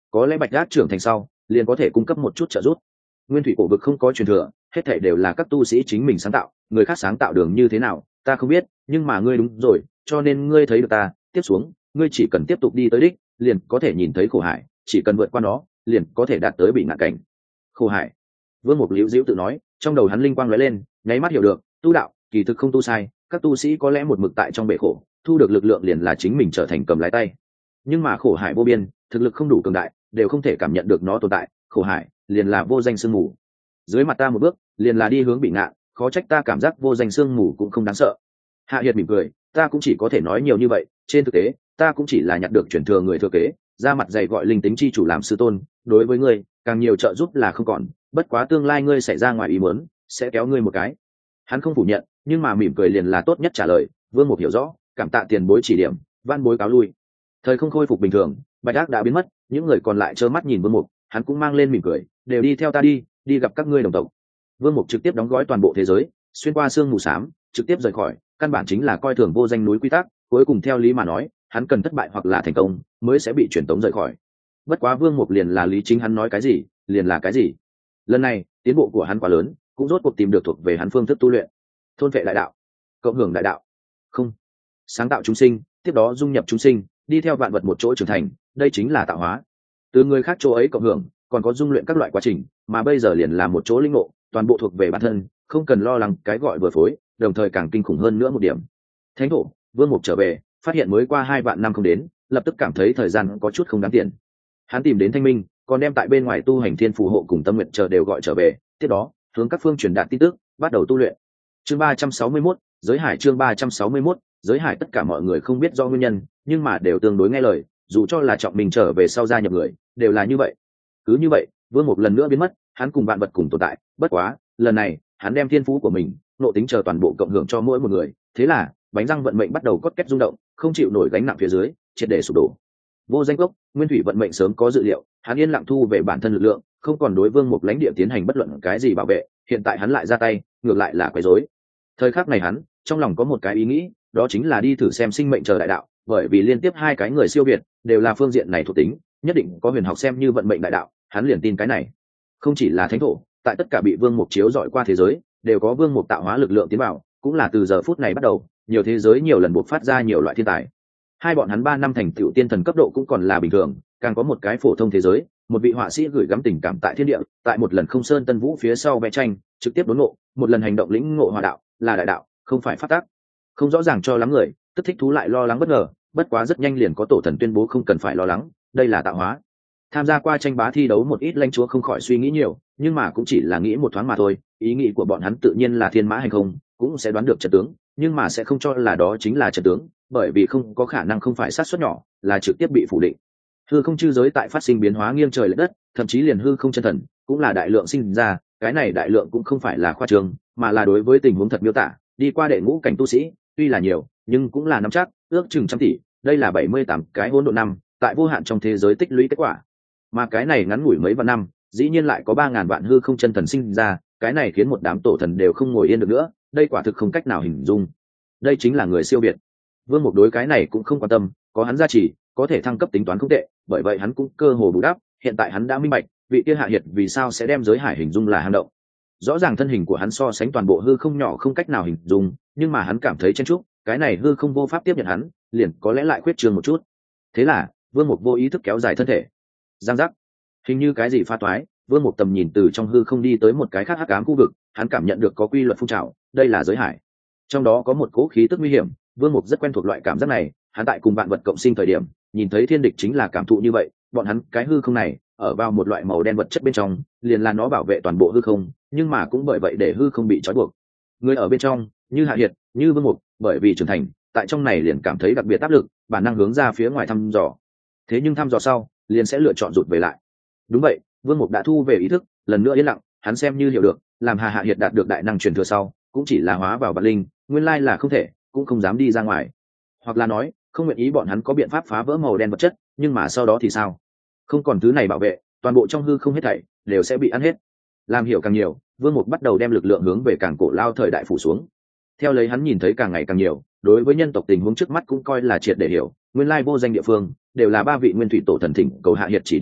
có lẽ bạch gác trưởng thành sau liền có thể cung cấp một chút trợ giúp. Nguyên thủy cổ vực không có truyền thừa, hết thảy đều là các tu sĩ chính mình sáng tạo, người khác sáng tạo đường như thế nào ta không biết, nhưng mà ngươi đúng rồi, cho nên ngươi thấy được ta, tiếp xuống ngươi chỉ cần tiếp tục đi tới đích, liền có thể nhìn thấy khổ hải, chỉ cần vượt qua nó liền có thể đạt tới bị ngạn cảnh. Khổ hải. Vương Mục liễu diễu tự nói, trong đầu hắn linh quang lóe lên, nháy mắt hiểu được, tu đạo kỳ thực không tu sai, các tu sĩ có lẽ một mực tại trong bể khổ, thu được lực lượng liền là chính mình trở thành cầm lái tay. Nhưng mà khổ hải vô biên, thực lực không đủ cường đại, đều không thể cảm nhận được nó tồn tại, khổ hải liền là vô danh sương mù. Dưới mặt ta một bước, liền là đi hướng bị ngạn, khó trách ta cảm giác vô danh sương mù cũng không đáng sợ. Hạ Hiệt mỉm cười, ta cũng chỉ có thể nói nhiều như vậy, trên thực tế, ta cũng chỉ là nhặt được truyền thừa người thừa kế, ra mặt dày gọi linh tính chi chủ làm sư tôn, đối với ngươi, càng nhiều trợ giúp là không còn, bất quá tương lai ngươi xảy ra ngoài ý muốn, sẽ kéo ngươi một cái. Hắn không phủ nhận, nhưng mà mỉm cười liền là tốt nhất trả lời. Vương Mục hiểu rõ, cảm tạ tiền bối chỉ điểm, van bối cáo lui. Thời không khôi phục bình thường, bạch ác đã biến mất, những người còn lại trơ mắt nhìn Vương Mục, hắn cũng mang lên mỉm cười, đều đi theo ta đi, đi gặp các ngươi đồng tộc. Vương Mục trực tiếp đóng gói toàn bộ thế giới, xuyên qua sương mù xám, trực tiếp rời khỏi, căn bản chính là coi thường vô danh núi quy tắc, cuối cùng theo lý mà nói, hắn cần thất bại hoặc là thành công, mới sẽ bị truyền tống rời khỏi. Bất quá Vương Mục liền là lý chính, hắn nói cái gì, liền là cái gì. Lần này, tiến bộ của hắn quá lớn, cũng rốt cuộc tìm được thuộc về hắn phương thức tu luyện. Thôn vệ đại đạo, cộng hưởng đại đạo, không sáng tạo chúng sinh, tiếp đó dung nhập chúng sinh, đi theo vạn vật một chỗ trưởng thành, đây chính là tạo hóa. Từ người khác chỗ ấy cộng hưởng, còn có dung luyện các loại quá trình, mà bây giờ liền là một chỗ linh ngộ, toàn bộ thuộc về bản thân, không cần lo lắng cái gọi vừa phối, đồng thời càng kinh khủng hơn nữa một điểm. Thánh thổ, Vương Mục trở về, phát hiện mới qua hai vạn năm không đến, lập tức cảm thấy thời gian có chút không đáng tiền. Hắn tìm đến Thanh Minh, còn đem tại bên ngoài tu hành thiên phù hộ cùng tâm nguyện chờ đều gọi trở về, tiếp đó hướng các phương truyền đạt tin tức, bắt đầu tu luyện. Chương ba trăm sáu mươi mốt, giới hải. Chương ba trăm sáu mươi mốt, giới hải. Tất cả mọi người không biết do nguyên nhân, nhưng mà đều tương đối nghe lời, dù cho là Trọng Minh trở về sau gia nhập người, đều là như vậy. Cứ như vậy, Vương Mục lần nữa biến mất, hắn cùng bạn vật cùng tồn tại, bất quá, lần này, hắn đem thiên phú của mình, nộ tính chờ toàn bộ cộng hưởng cho mỗi một người, thế là, bánh răng vận mệnh bắt đầu cốt kết rung động, không chịu nổi gánh nặng phía dưới, triệt để sụp đổ. Vô danh gốc, Nguyên Thủy vận mệnh sớm có dự liệu, hắn yên lặng thu về bản thân lực lượng, không còn đối Vương Mục lãnh địa tiến hành bất luận cái gì bảo vệ, hiện tại hắn lại ra tay, ngược lại là quấy rối. Thời khắc này hắn, trong lòng có một cái ý nghĩ, đó chính là đi thử xem sinh mệnh chờ đại đạo, bởi vì liên tiếp hai cái người siêu việt, đều là phương diện này thuộc tính, nhất định có huyền học xem như vận mệnh đại đạo, hắn liền tin cái này. Không chỉ là thánh thổ, tại tất cả bị Vương Mục chiếu dọi qua thế giới, đều có Vương Mục tạo hóa lực lượng tiến vào, cũng là từ giờ phút này bắt đầu, nhiều thế giới nhiều lần buộc phát ra nhiều loại thiên tài. Hai bọn hắn ba năm thành tựu tiên thần cấp độ cũng còn là bình thường, càng có một cái phổ thông thế giới, một vị họa sĩ gửi gắm tình cảm tại thiên địa, tại một lần không sơn tân vũ phía sau vẽ tranh, trực tiếp đốn ngộ, một lần hành động lĩnh ngộ hòa đạo, là đại đạo, không phải pháp tắc. Không rõ ràng cho lắm người, tức thích thú lại lo lắng bất ngờ, bất quá rất nhanh liền có tổ thần tuyên bố không cần phải lo lắng, đây là tạo hóa. Tham gia qua tranh bá thi đấu một ít lãnh chúa không khỏi suy nghĩ nhiều, nhưng mà cũng chỉ là nghĩ một thoáng mà thôi, ý nghĩ của bọn hắn tự nhiên là thiên mã hành không, cũng sẽ đoán được trận tướng, nhưng mà sẽ không cho là đó chính là trận tướng, bởi vì không có khả năng không phải sát suất nhỏ, là trực tiếp bị phủ định. Hư không chư giới tại phát sinh biến hóa nghiêng trời lệch đất, thậm chí liền hư không chân thần cũng là đại lượng sinh ra, cái này đại lượng cũng không phải là khoa trương, mà là đối với tình huống thật miêu tả, đi qua đệ ngũ cảnh tu sĩ, tuy là nhiều, nhưng cũng là nắm chắc, ước chừng trăm tỷ, đây là bảy mươi tám cái hỗn độn năm, tại vô hạn trong thế giới tích lũy kết quả. Mà cái này ngắn ngủi mấy vạn năm, dĩ nhiên lại có ba ngàn vạn hư không chân thần sinh ra, cái này khiến một đám tổ thần đều không ngồi yên được nữa, đây quả thực không cách nào hình dung. Đây chính là người siêu việt. Vương Mục đối cái này cũng không quan tâm, có hắn gia trì, có thể thăng cấp tính toán không tệ, bởi vậy hắn cũng cơ hồ bù đắp, hiện tại hắn đã minh bạch, vị kia Hạ Hiệt vì sao sẽ đem giới hải hình dung là hang động. Rõ ràng thân hình của hắn so sánh toàn bộ hư không nhỏ không cách nào hình dung, nhưng mà hắn cảm thấy chen chúc, cái này hư không vô pháp tiếp nhận hắn, liền có lẽ lại khuyết trương một chút. Thế là, Vương Mục vô ý thức kéo dài thân thể. Giang giác, hình như cái gì pha toái, Vương Mục tầm nhìn từ trong hư không đi tới một cái khác hắc ám khu vực, hắn cảm nhận được có quy luật phun trào, đây là giới hải. Trong đó có một cỗ khí tức nguy hiểm, Vương Mục rất quen thuộc loại cảm giác này, hắn tại cùng bạn vật cộng sinh thời điểm, nhìn thấy thiên địch chính là cảm thụ như vậy, bọn hắn cái hư không này ở vào một loại màu đen vật chất bên trong, liền là nó bảo vệ toàn bộ hư không, nhưng mà cũng bởi vậy để hư không bị trói buộc. Người ở bên trong, như Hạ Hiệt, như Vương Mục, bởi vì trưởng thành, tại trong này liền cảm thấy đặc biệt áp lực, bản năng hướng ra phía ngoài thăm dò. Thế nhưng thăm dò sau, liền sẽ lựa chọn rụt về lại. Đúng vậy, Vương Mục đã thu về ý thức, lần nữa yên lặng, hắn xem như hiểu được, làm Hà Hạ Hiệt đạt được đại năng truyền thừa sau, cũng chỉ là hóa vào bản linh, nguyên lai là không thể, cũng không dám đi ra ngoài. Hoặc là nói, không nguyện ý bọn hắn có biện pháp phá vỡ màu đen vật chất, nhưng mà sau đó thì sao? Không còn thứ này bảo vệ, toàn bộ trong hư không hết thảy đều sẽ bị ăn hết. Làm hiểu càng nhiều, Vương Mục bắt đầu đem lực lượng hướng về càng cổ lao thời đại phủ xuống. Theo lấy hắn nhìn thấy càng ngày càng nhiều, đối với nhân tộc tình huống trước mắt cũng coi là triệt để hiểu, nguyên lai vô danh địa phương đều là ba vị nguyên thủy tổ thần thỉnh cầu Hạ Hiệt chỉ điểm,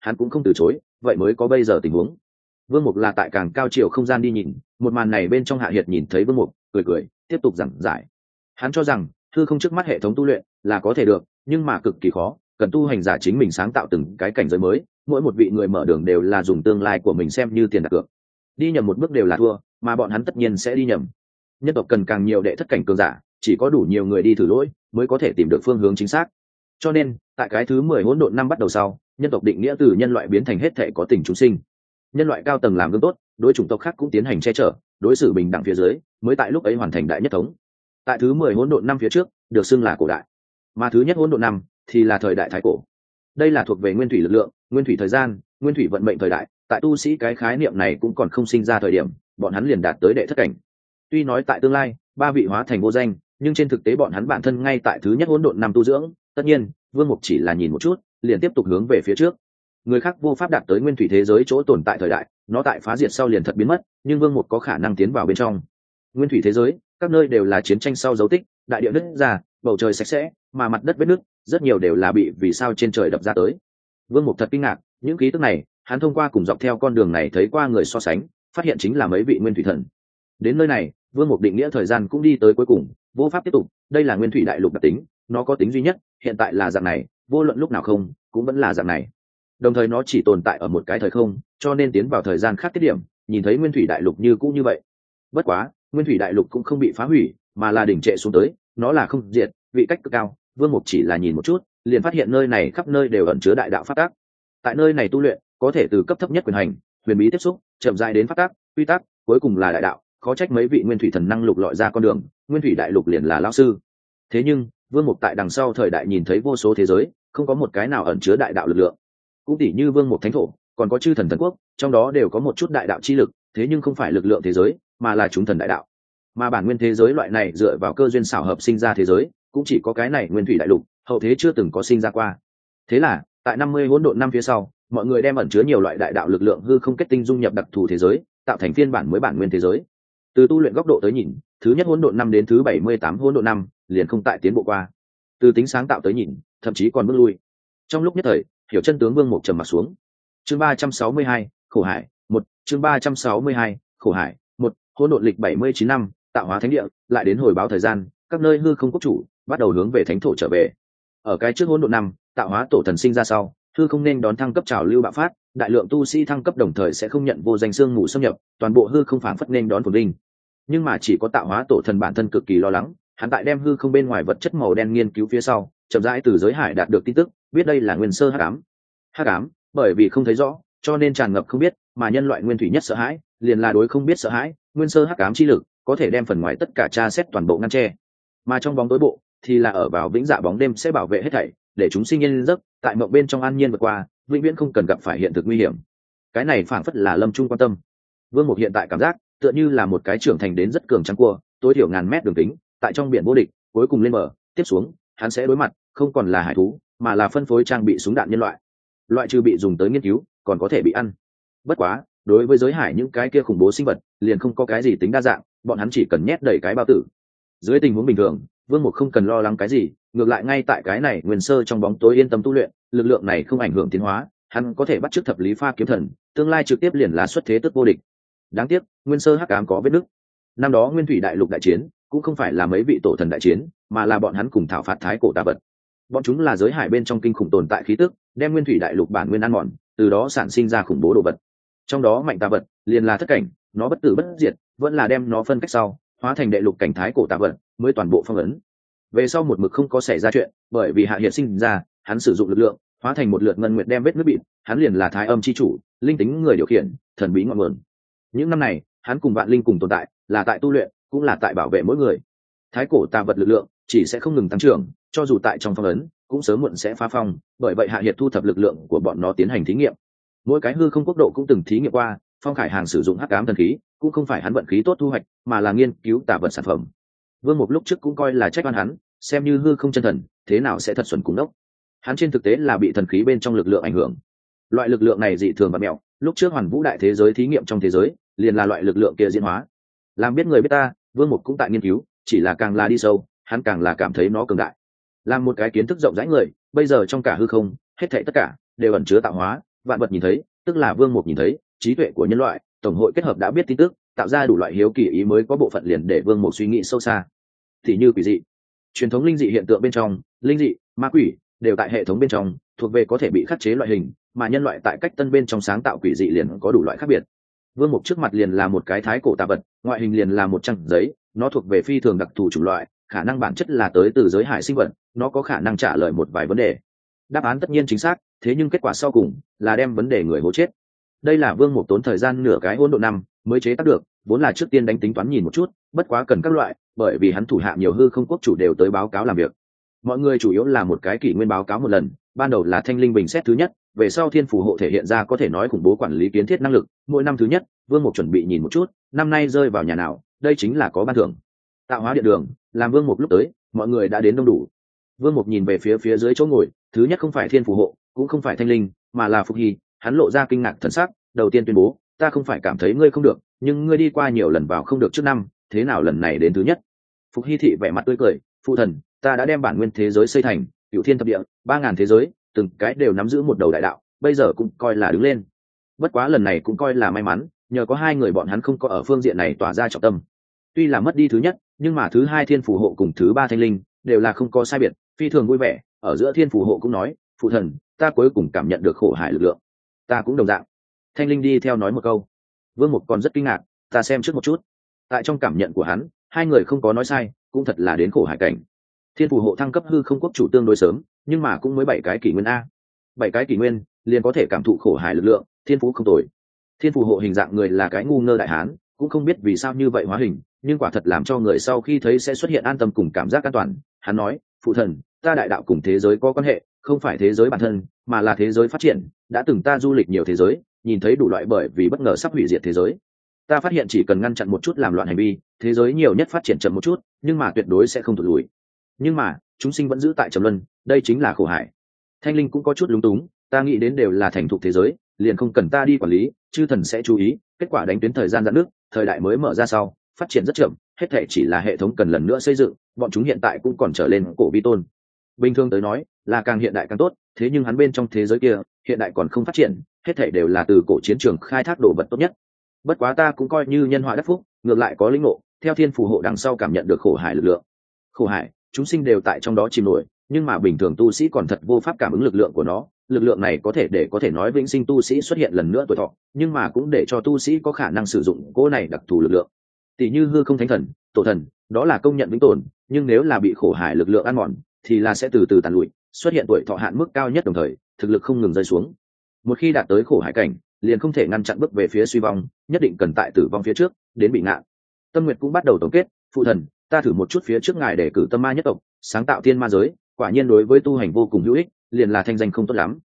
hắn cũng không từ chối, vậy mới có bây giờ tình huống. Vương Mục là tại càng cao chiều không gian đi nhìn, một màn này bên trong Hạ Hiệt nhìn thấy Vương Mục, cười cười, tiếp tục giảng giải. Hắn cho rằng, hư không trước mắt hệ thống tu luyện là có thể được, nhưng mà cực kỳ khó, cần tu hành giả chính mình sáng tạo từng cái cảnh giới mới, mỗi một vị người mở đường đều là dùng tương lai của mình xem như tiền đặt cược. Đi nhầm một bước đều là thua, mà bọn hắn tất nhiên sẽ đi nhầm. Nhân tộc cần càng nhiều đệ thất cảnh cường giả, chỉ có đủ nhiều người đi thử lỗi mới có thể tìm được phương hướng chính xác. Cho nên, tại cái thứ mười hỗn độn năm bắt đầu sau, nhân tộc định nghĩa từ nhân loại biến thành hết thể có tình chúng sinh. Nhân loại cao tầng làm gương tốt, đối chủng tộc khác cũng tiến hành che chở, đối xử bình đẳng phía dưới, mới tại lúc ấy hoàn thành đại nhất thống. Tại thứ mười hỗn độn năm phía trước, được xưng là cổ đại, mà thứ nhất hỗn độn năm thì là thời đại thái cổ. Đây là thuộc về nguyên thủy lực lượng, nguyên thủy thời gian, nguyên thủy vận mệnh thời đại. Tại tu sĩ cái khái niệm này cũng còn không sinh ra thời điểm, bọn hắn liền đạt tới đệ thất cảnh. Tuy nói tại tương lai, ba vị hóa thành vô danh, nhưng trên thực tế bọn hắn bản thân ngay tại thứ nhất hỗn độn năm tu dưỡng. Tất nhiên, Vương Mục chỉ là nhìn một chút, liền tiếp tục hướng về phía trước. Người khác vô pháp đạt tới nguyên thủy thế giới chỗ tồn tại thời đại, nó tại phá diệt sau liền thật biến mất, nhưng Vương Mục có khả năng tiến vào bên trong. Nguyên thủy thế giới, các nơi đều là chiến tranh sau dấu tích, đại địa nứt ra, bầu trời sạch sẽ, mà mặt đất vết nứt, rất nhiều đều là bị vì sao trên trời đập ra tới. Vương Mục thật kinh ngạc, những ký tức này, hắn thông qua cùng dọc theo con đường này thấy qua người so sánh, phát hiện chính là mấy vị nguyên thủy thần. Đến nơi này, Vương Mục định nghĩa thời gian cũng đi tới cuối cùng, vô pháp tiếp tục, đây là nguyên thủy đại lục đặc tính, nó có tính duy nhất, hiện tại là dạng này, vô luận lúc nào không, cũng vẫn là dạng này. Đồng thời nó chỉ tồn tại ở một cái thời không, cho nên tiến vào thời gian khác tiết điểm, nhìn thấy nguyên thủy đại lục như cũ như vậy. Bất quá, nguyên thủy đại lục cũng không bị phá hủy, mà là đỉnh trệ xuống tới, nó là không diệt, vị cách cực cao. Vương Mục chỉ là nhìn một chút, liền phát hiện nơi này khắp nơi đều ẩn chứa đại đạo pháp tắc. Tại nơi này tu luyện, có thể từ cấp thấp nhất quyền hành, huyền bí tiếp xúc, chậm rãi đến pháp tắc, quy tắc, cuối cùng là đại đạo. Khó trách mấy vị nguyên thủy thần năng lục lọi ra con đường, nguyên thủy đại lục liền là lão sư. Thế nhưng, Vương Mục tại đằng sau thời đại nhìn thấy vô số thế giới, không có một cái nào ẩn chứa đại đạo lực lượng. Cũng tỉ như Vương Mục thánh thổ, còn có chư thần thần quốc, trong đó đều có một chút đại đạo chi lực, thế nhưng không phải lực lượng thế giới, mà là chúng thần đại đạo. Mà bản nguyên thế giới loại này dựa vào cơ duyên xảo hợp sinh ra thế giới, cũng chỉ có cái này nguyên thủy đại lục, hậu thế chưa từng có sinh ra qua. Thế là, tại năm mươi hỗn độn năm phía sau, mọi người đem ẩn chứa nhiều loại đại đạo lực lượng hư không kết tinh dung nhập đặc thù thế giới, tạo thành phiên bản mới bản nguyên thế giới. Từ tu luyện góc độ tới nhìn, thứ nhất hỗn độn năm đến thứ bảy mươi tám hỗn độn năm, liền không tại tiến bộ qua. Từ tính sáng tạo tới nhìn, thậm chí còn bước lui. Trong lúc nhất thời, hiểu chân tướng Vương Mục trầm mặt xuống. Chương ba trăm sáu mươi hai, khổ hải, một, chương ba trăm sáu mươi hai, khổ hải, một, hỗn độn lịch bảy mươi chín năm, tạo hóa thánh địa, lại đến hồi báo thời gian, các nơi hư không quốc chủ bắt đầu hướng về thánh thổ trở về. Ở cái trước hỗn độn năm, tạo hóa tổ thần sinh ra sau, hư không nên đón thăng cấp trào lưu bạo phát, đại lượng tu sĩ thăng cấp đồng thời sẽ không nhận vô danh xương ngủ xâm nhập, toàn bộ hư không phản phất nên đón phồn vinh. Nhưng mà chỉ có tạo hóa tổ thần bản thân cực kỳ lo lắng, hắn tại đem hư không bên ngoài vật chất màu đen nghiên cứu phía sau, chậm rãi từ giới hải đạt được tin tức, biết đây là nguyên sơ hắc ám. Hắc ám, bởi vì không thấy rõ, cho nên tràn ngập không biết, mà nhân loại nguyên thủy nhất sợ hãi, liền là đối không biết sợ hãi, nguyên sơ hắc ám chi lực, có thể đem phần ngoài tất cả tra xét toàn bộ ngăn che. Mà trong bóng tối bộ, thì là ở vào vĩnh dạ bóng đêm sẽ bảo vệ hết thảy, để chúng sinh yên giấc, tại mộng bên trong an nhiên vượt qua, vĩnh viễn không cần gặp phải hiện thực nguy hiểm. Cái này phảng phất là Lâm Trung quan tâm. Vương Mục hiện tại cảm giác, tựa như là một cái trưởng thành đến rất cường trắng cua, tối thiểu ngàn mét đường kính, tại trong biển vô địch, cuối cùng lên bờ, tiếp xuống, hắn sẽ đối mặt, không còn là hải thú, mà là phân phối trang bị súng đạn nhân loại. Loại trừ bị dùng tới nghiên cứu, còn có thể bị ăn. Bất quá, đối với giới hải những cái kia khủng bố sinh vật, liền không có cái gì tính đa dạng, bọn hắn chỉ cần nhét đầy cái bao tử. Dưới tình huống bình thường, Vương Mục không cần lo lắng cái gì, ngược lại ngay tại cái này nguyên sơ trong bóng tối yên tâm tu luyện, lực lượng này không ảnh hưởng tiến hóa, hắn có thể bắt chước thập lý pha kiếm thần, tương lai trực tiếp liền là xuất thế tức vô địch. Đáng tiếc, nguyên sơ hắc ám có vết nứt. Năm đó nguyên thủy đại lục đại chiến, cũng không phải là mấy vị tổ thần đại chiến, mà là bọn hắn cùng thảo phạt thái cổ tà vật. Bọn chúng là giới hải bên trong kinh khủng tồn tại khí tức, đem nguyên thủy đại lục bản nguyên ăn mòn, từ đó sản sinh ra khủng bố đồ vật. Trong đó mạnh tà vật, liền là thất cảnh, nó bất tử bất diệt, vẫn là đem nó phân cách sau, hóa thành đệ lục cảnh thái cổ tà vật, mới toàn bộ phong ấn. Về sau một mực không có xảy ra chuyện, bởi vì Hạ Hiệt sinh ra, hắn sử dụng lực lượng, hóa thành một lượt ngân nguyệt đem vết nước bịt, hắn liền là thái âm chi chủ, linh tính người điều khiển, thần bí ngọn nguồn. Những năm này, hắn cùng vạn linh cùng tồn tại, là tại tu luyện, cũng là tại bảo vệ mỗi người. Thái cổ tà vật lực lượng chỉ sẽ không ngừng tăng trưởng, cho dù tại trong phong ấn, cũng sớm muộn sẽ phá phong, bởi vậy Hạ Hiệt thu thập lực lượng của bọn nó tiến hành thí nghiệm. Mỗi cái hư không quốc độ cũng từng thí nghiệm qua, Phong Khải Hàng sử dụng hắc ám thần khí, cũng không phải hắn vận khí tốt thu hoạch, mà là nghiên cứu tà vật sản phẩm. Vương Mục lúc trước cũng coi là trách oan hắn, xem như hư không chân thần, thế nào sẽ thật xuẩn cùng đốc. Hắn trên thực tế là bị thần khí bên trong lực lượng ảnh hưởng. Loại lực lượng này dị thường và mẹo, lúc trước Hoàn Vũ đại thế giới thí nghiệm trong thế giới, liền là loại lực lượng kia diễn hóa. Làm biết người biết ta, Vương Mục cũng tại nghiên cứu, chỉ là càng là đi sâu, hắn càng là cảm thấy nó cường đại. Làm một cái kiến thức rộng rãi người, bây giờ trong cả hư không, hết thảy tất cả đều ẩn chứa tạo hóa, vạn vật nhìn thấy tức là Vương Mục nhìn thấy trí tuệ của nhân loại tổng hội kết hợp đã biết tin tức tạo ra đủ loại hiếu kỳ ý mới có bộ phận liền để Vương Mục suy nghĩ sâu xa. Thì như quỷ dị, truyền thống linh dị hiện tượng bên trong, linh dị, ma quỷ đều tại hệ thống bên trong thuộc về có thể bị khắc chế loại hình, mà nhân loại tại cách tân bên trong sáng tạo quỷ dị liền có đủ loại khác biệt. Vương Mục trước mặt liền là một cái thái cổ tà vật, ngoại hình liền là một trang giấy, nó thuộc về phi thường đặc thù chủng loại, khả năng bản chất là tới từ giới hải sinh vật, nó có khả năng trả lời một vài vấn đề. Đáp án tất nhiên chính xác, thế nhưng kết quả sau cùng là đem vấn đề người hố chết. Đây là Vương Mục tốn thời gian nửa cái hỗn độn năm mới chế tác được, vốn là trước tiên đánh tính toán nhìn một chút, bất quá cần các loại, bởi vì hắn thủ hạ nhiều hư không quốc chủ đều tới báo cáo làm việc. Mọi người chủ yếu là một cái kỷ nguyên báo cáo một lần, ban đầu là Thanh Linh bình xét thứ nhất, về sau Thiên Phù hộ thể hiện ra có thể nói khủng bố quản lý kiến thiết năng lực, mỗi năm thứ nhất, Vương Mục chuẩn bị nhìn một chút, năm nay rơi vào nhà nào, đây chính là có ban thưởng. Tạo hóa điện đường, làm Vương Mục lúc tới, mọi người đã đến đông đủ. Vương Mục nhìn về phía phía dưới chỗ ngồi, thứ nhất không phải Thiên Phù hộ, cũng không phải Thanh Linh, mà là Phục Hy, hắn lộ ra kinh ngạc thần sắc, đầu tiên tuyên bố, ta không phải cảm thấy ngươi không được, nhưng ngươi đi qua nhiều lần vào không được trước năm, thế nào lần này đến thứ nhất? Phục Hy thị vẻ mặt tươi cười, phụ thần, ta đã đem bản nguyên thế giới xây thành cửu thiên thập địa, ba ngàn thế giới, từng cái đều nắm giữ một đầu đại đạo, bây giờ cũng coi là đứng lên. Bất quá lần này cũng coi là may mắn, nhờ có hai người bọn hắn không có ở phương diện này tỏa ra trọng tâm. Tuy là mất đi thứ nhất, nhưng mà thứ hai Thiên Phù hộ cùng thứ ba Thanh Linh đều là không có sai biệt, phi thường vui vẻ. Ở giữa Thiên Phù hộ cũng nói, phụ thần, ta cuối cùng cảm nhận được khổ hải lực lượng. Ta cũng đồng dạng. Thanh Linh đi theo nói một câu. Vương Mục còn rất kinh ngạc, ta xem trước một chút. Tại trong cảm nhận của hắn, hai người không có nói sai, cũng thật là đến khổ hải cảnh. Thiên Phù hộ thăng cấp hư không quốc chủ tương đối sớm, nhưng mà cũng mới bảy cái kỷ nguyên a. Bảy cái kỷ nguyên, liền có thể cảm thụ khổ hải lực lượng, thiên phú không tồi. Thiên Phù hộ hình dạng người là cái ngu ngơ đại hán, cũng không biết vì sao như vậy hóa hình, nhưng quả thật làm cho người sau khi thấy sẽ xuất hiện an tâm cùng cảm giác an toàn. Hắn nói, phụ thần, ta đại đạo cùng thế giới có quan hệ, không phải thế giới bản thân, mà là thế giới phát triển. Đã từng ta du lịch nhiều thế giới, nhìn thấy đủ loại bởi vì bất ngờ sắp hủy diệt thế giới. Ta phát hiện chỉ cần ngăn chặn một chút làm loạn hành vi, thế giới nhiều nhất phát triển chậm một chút, nhưng mà tuyệt đối sẽ không tụt lùi. Nhưng mà chúng sinh vẫn giữ tại trầm luân, đây chính là khổ hải. Thanh Linh cũng có chút lúng túng, ta nghĩ đến đều là thành thục thế giới, liền không cần ta đi quản lý, chư thần sẽ chú ý. Kết quả đánh tuyến thời gian giãn nước, thời đại mới mở ra sau, phát triển rất chậm, hết thảy chỉ là hệ thống cần lần nữa xây dựng, bọn chúng hiện tại cũng còn trở lên cổ vi tôn. Bình thường tới nói, là càng hiện đại càng tốt, thế nhưng hắn bên trong thế giới kia, hiện đại còn không phát triển, hết thảy đều là từ cổ chiến trường khai thác đồ vật tốt nhất. Bất quá ta cũng coi như nhân họa đắc phúc, ngược lại có linh ngộ, theo Thiên Phù hộ đằng sau cảm nhận được khổ hải lực lượng. Khổ hải, chúng sinh đều tại trong đó chìm nổi, nhưng mà bình thường tu sĩ còn thật vô pháp cảm ứng lực lượng của nó. Lực lượng này có thể để có thể nói vĩnh sinh tu sĩ xuất hiện lần nữa tuổi thọ, nhưng mà cũng để cho tu sĩ có khả năng sử dụng cỗ này đặc thù lực lượng. Tỷ như hư không thánh thần, tổ thần, đó là công nhận vĩnh tồn, nhưng nếu là bị khổ hải lực lượng ăn mòn, thì là sẽ từ từ tàn lụi, xuất hiện tuổi thọ hạn mức cao nhất đồng thời, thực lực không ngừng rơi xuống. Một khi đạt tới khổ hải cảnh, liền không thể ngăn chặn bước về phía suy vong, nhất định cần tại tử vong phía trước đến bị ngạn. Tâm Nguyệt cũng bắt đầu tổng kết, phụ thần, ta thử một chút phía trước ngài để cử tâm ma nhất tộc, sáng tạo thiên ma giới, quả nhiên đối với tu hành vô cùng hữu ích, liền là thanh danh không tốt lắm.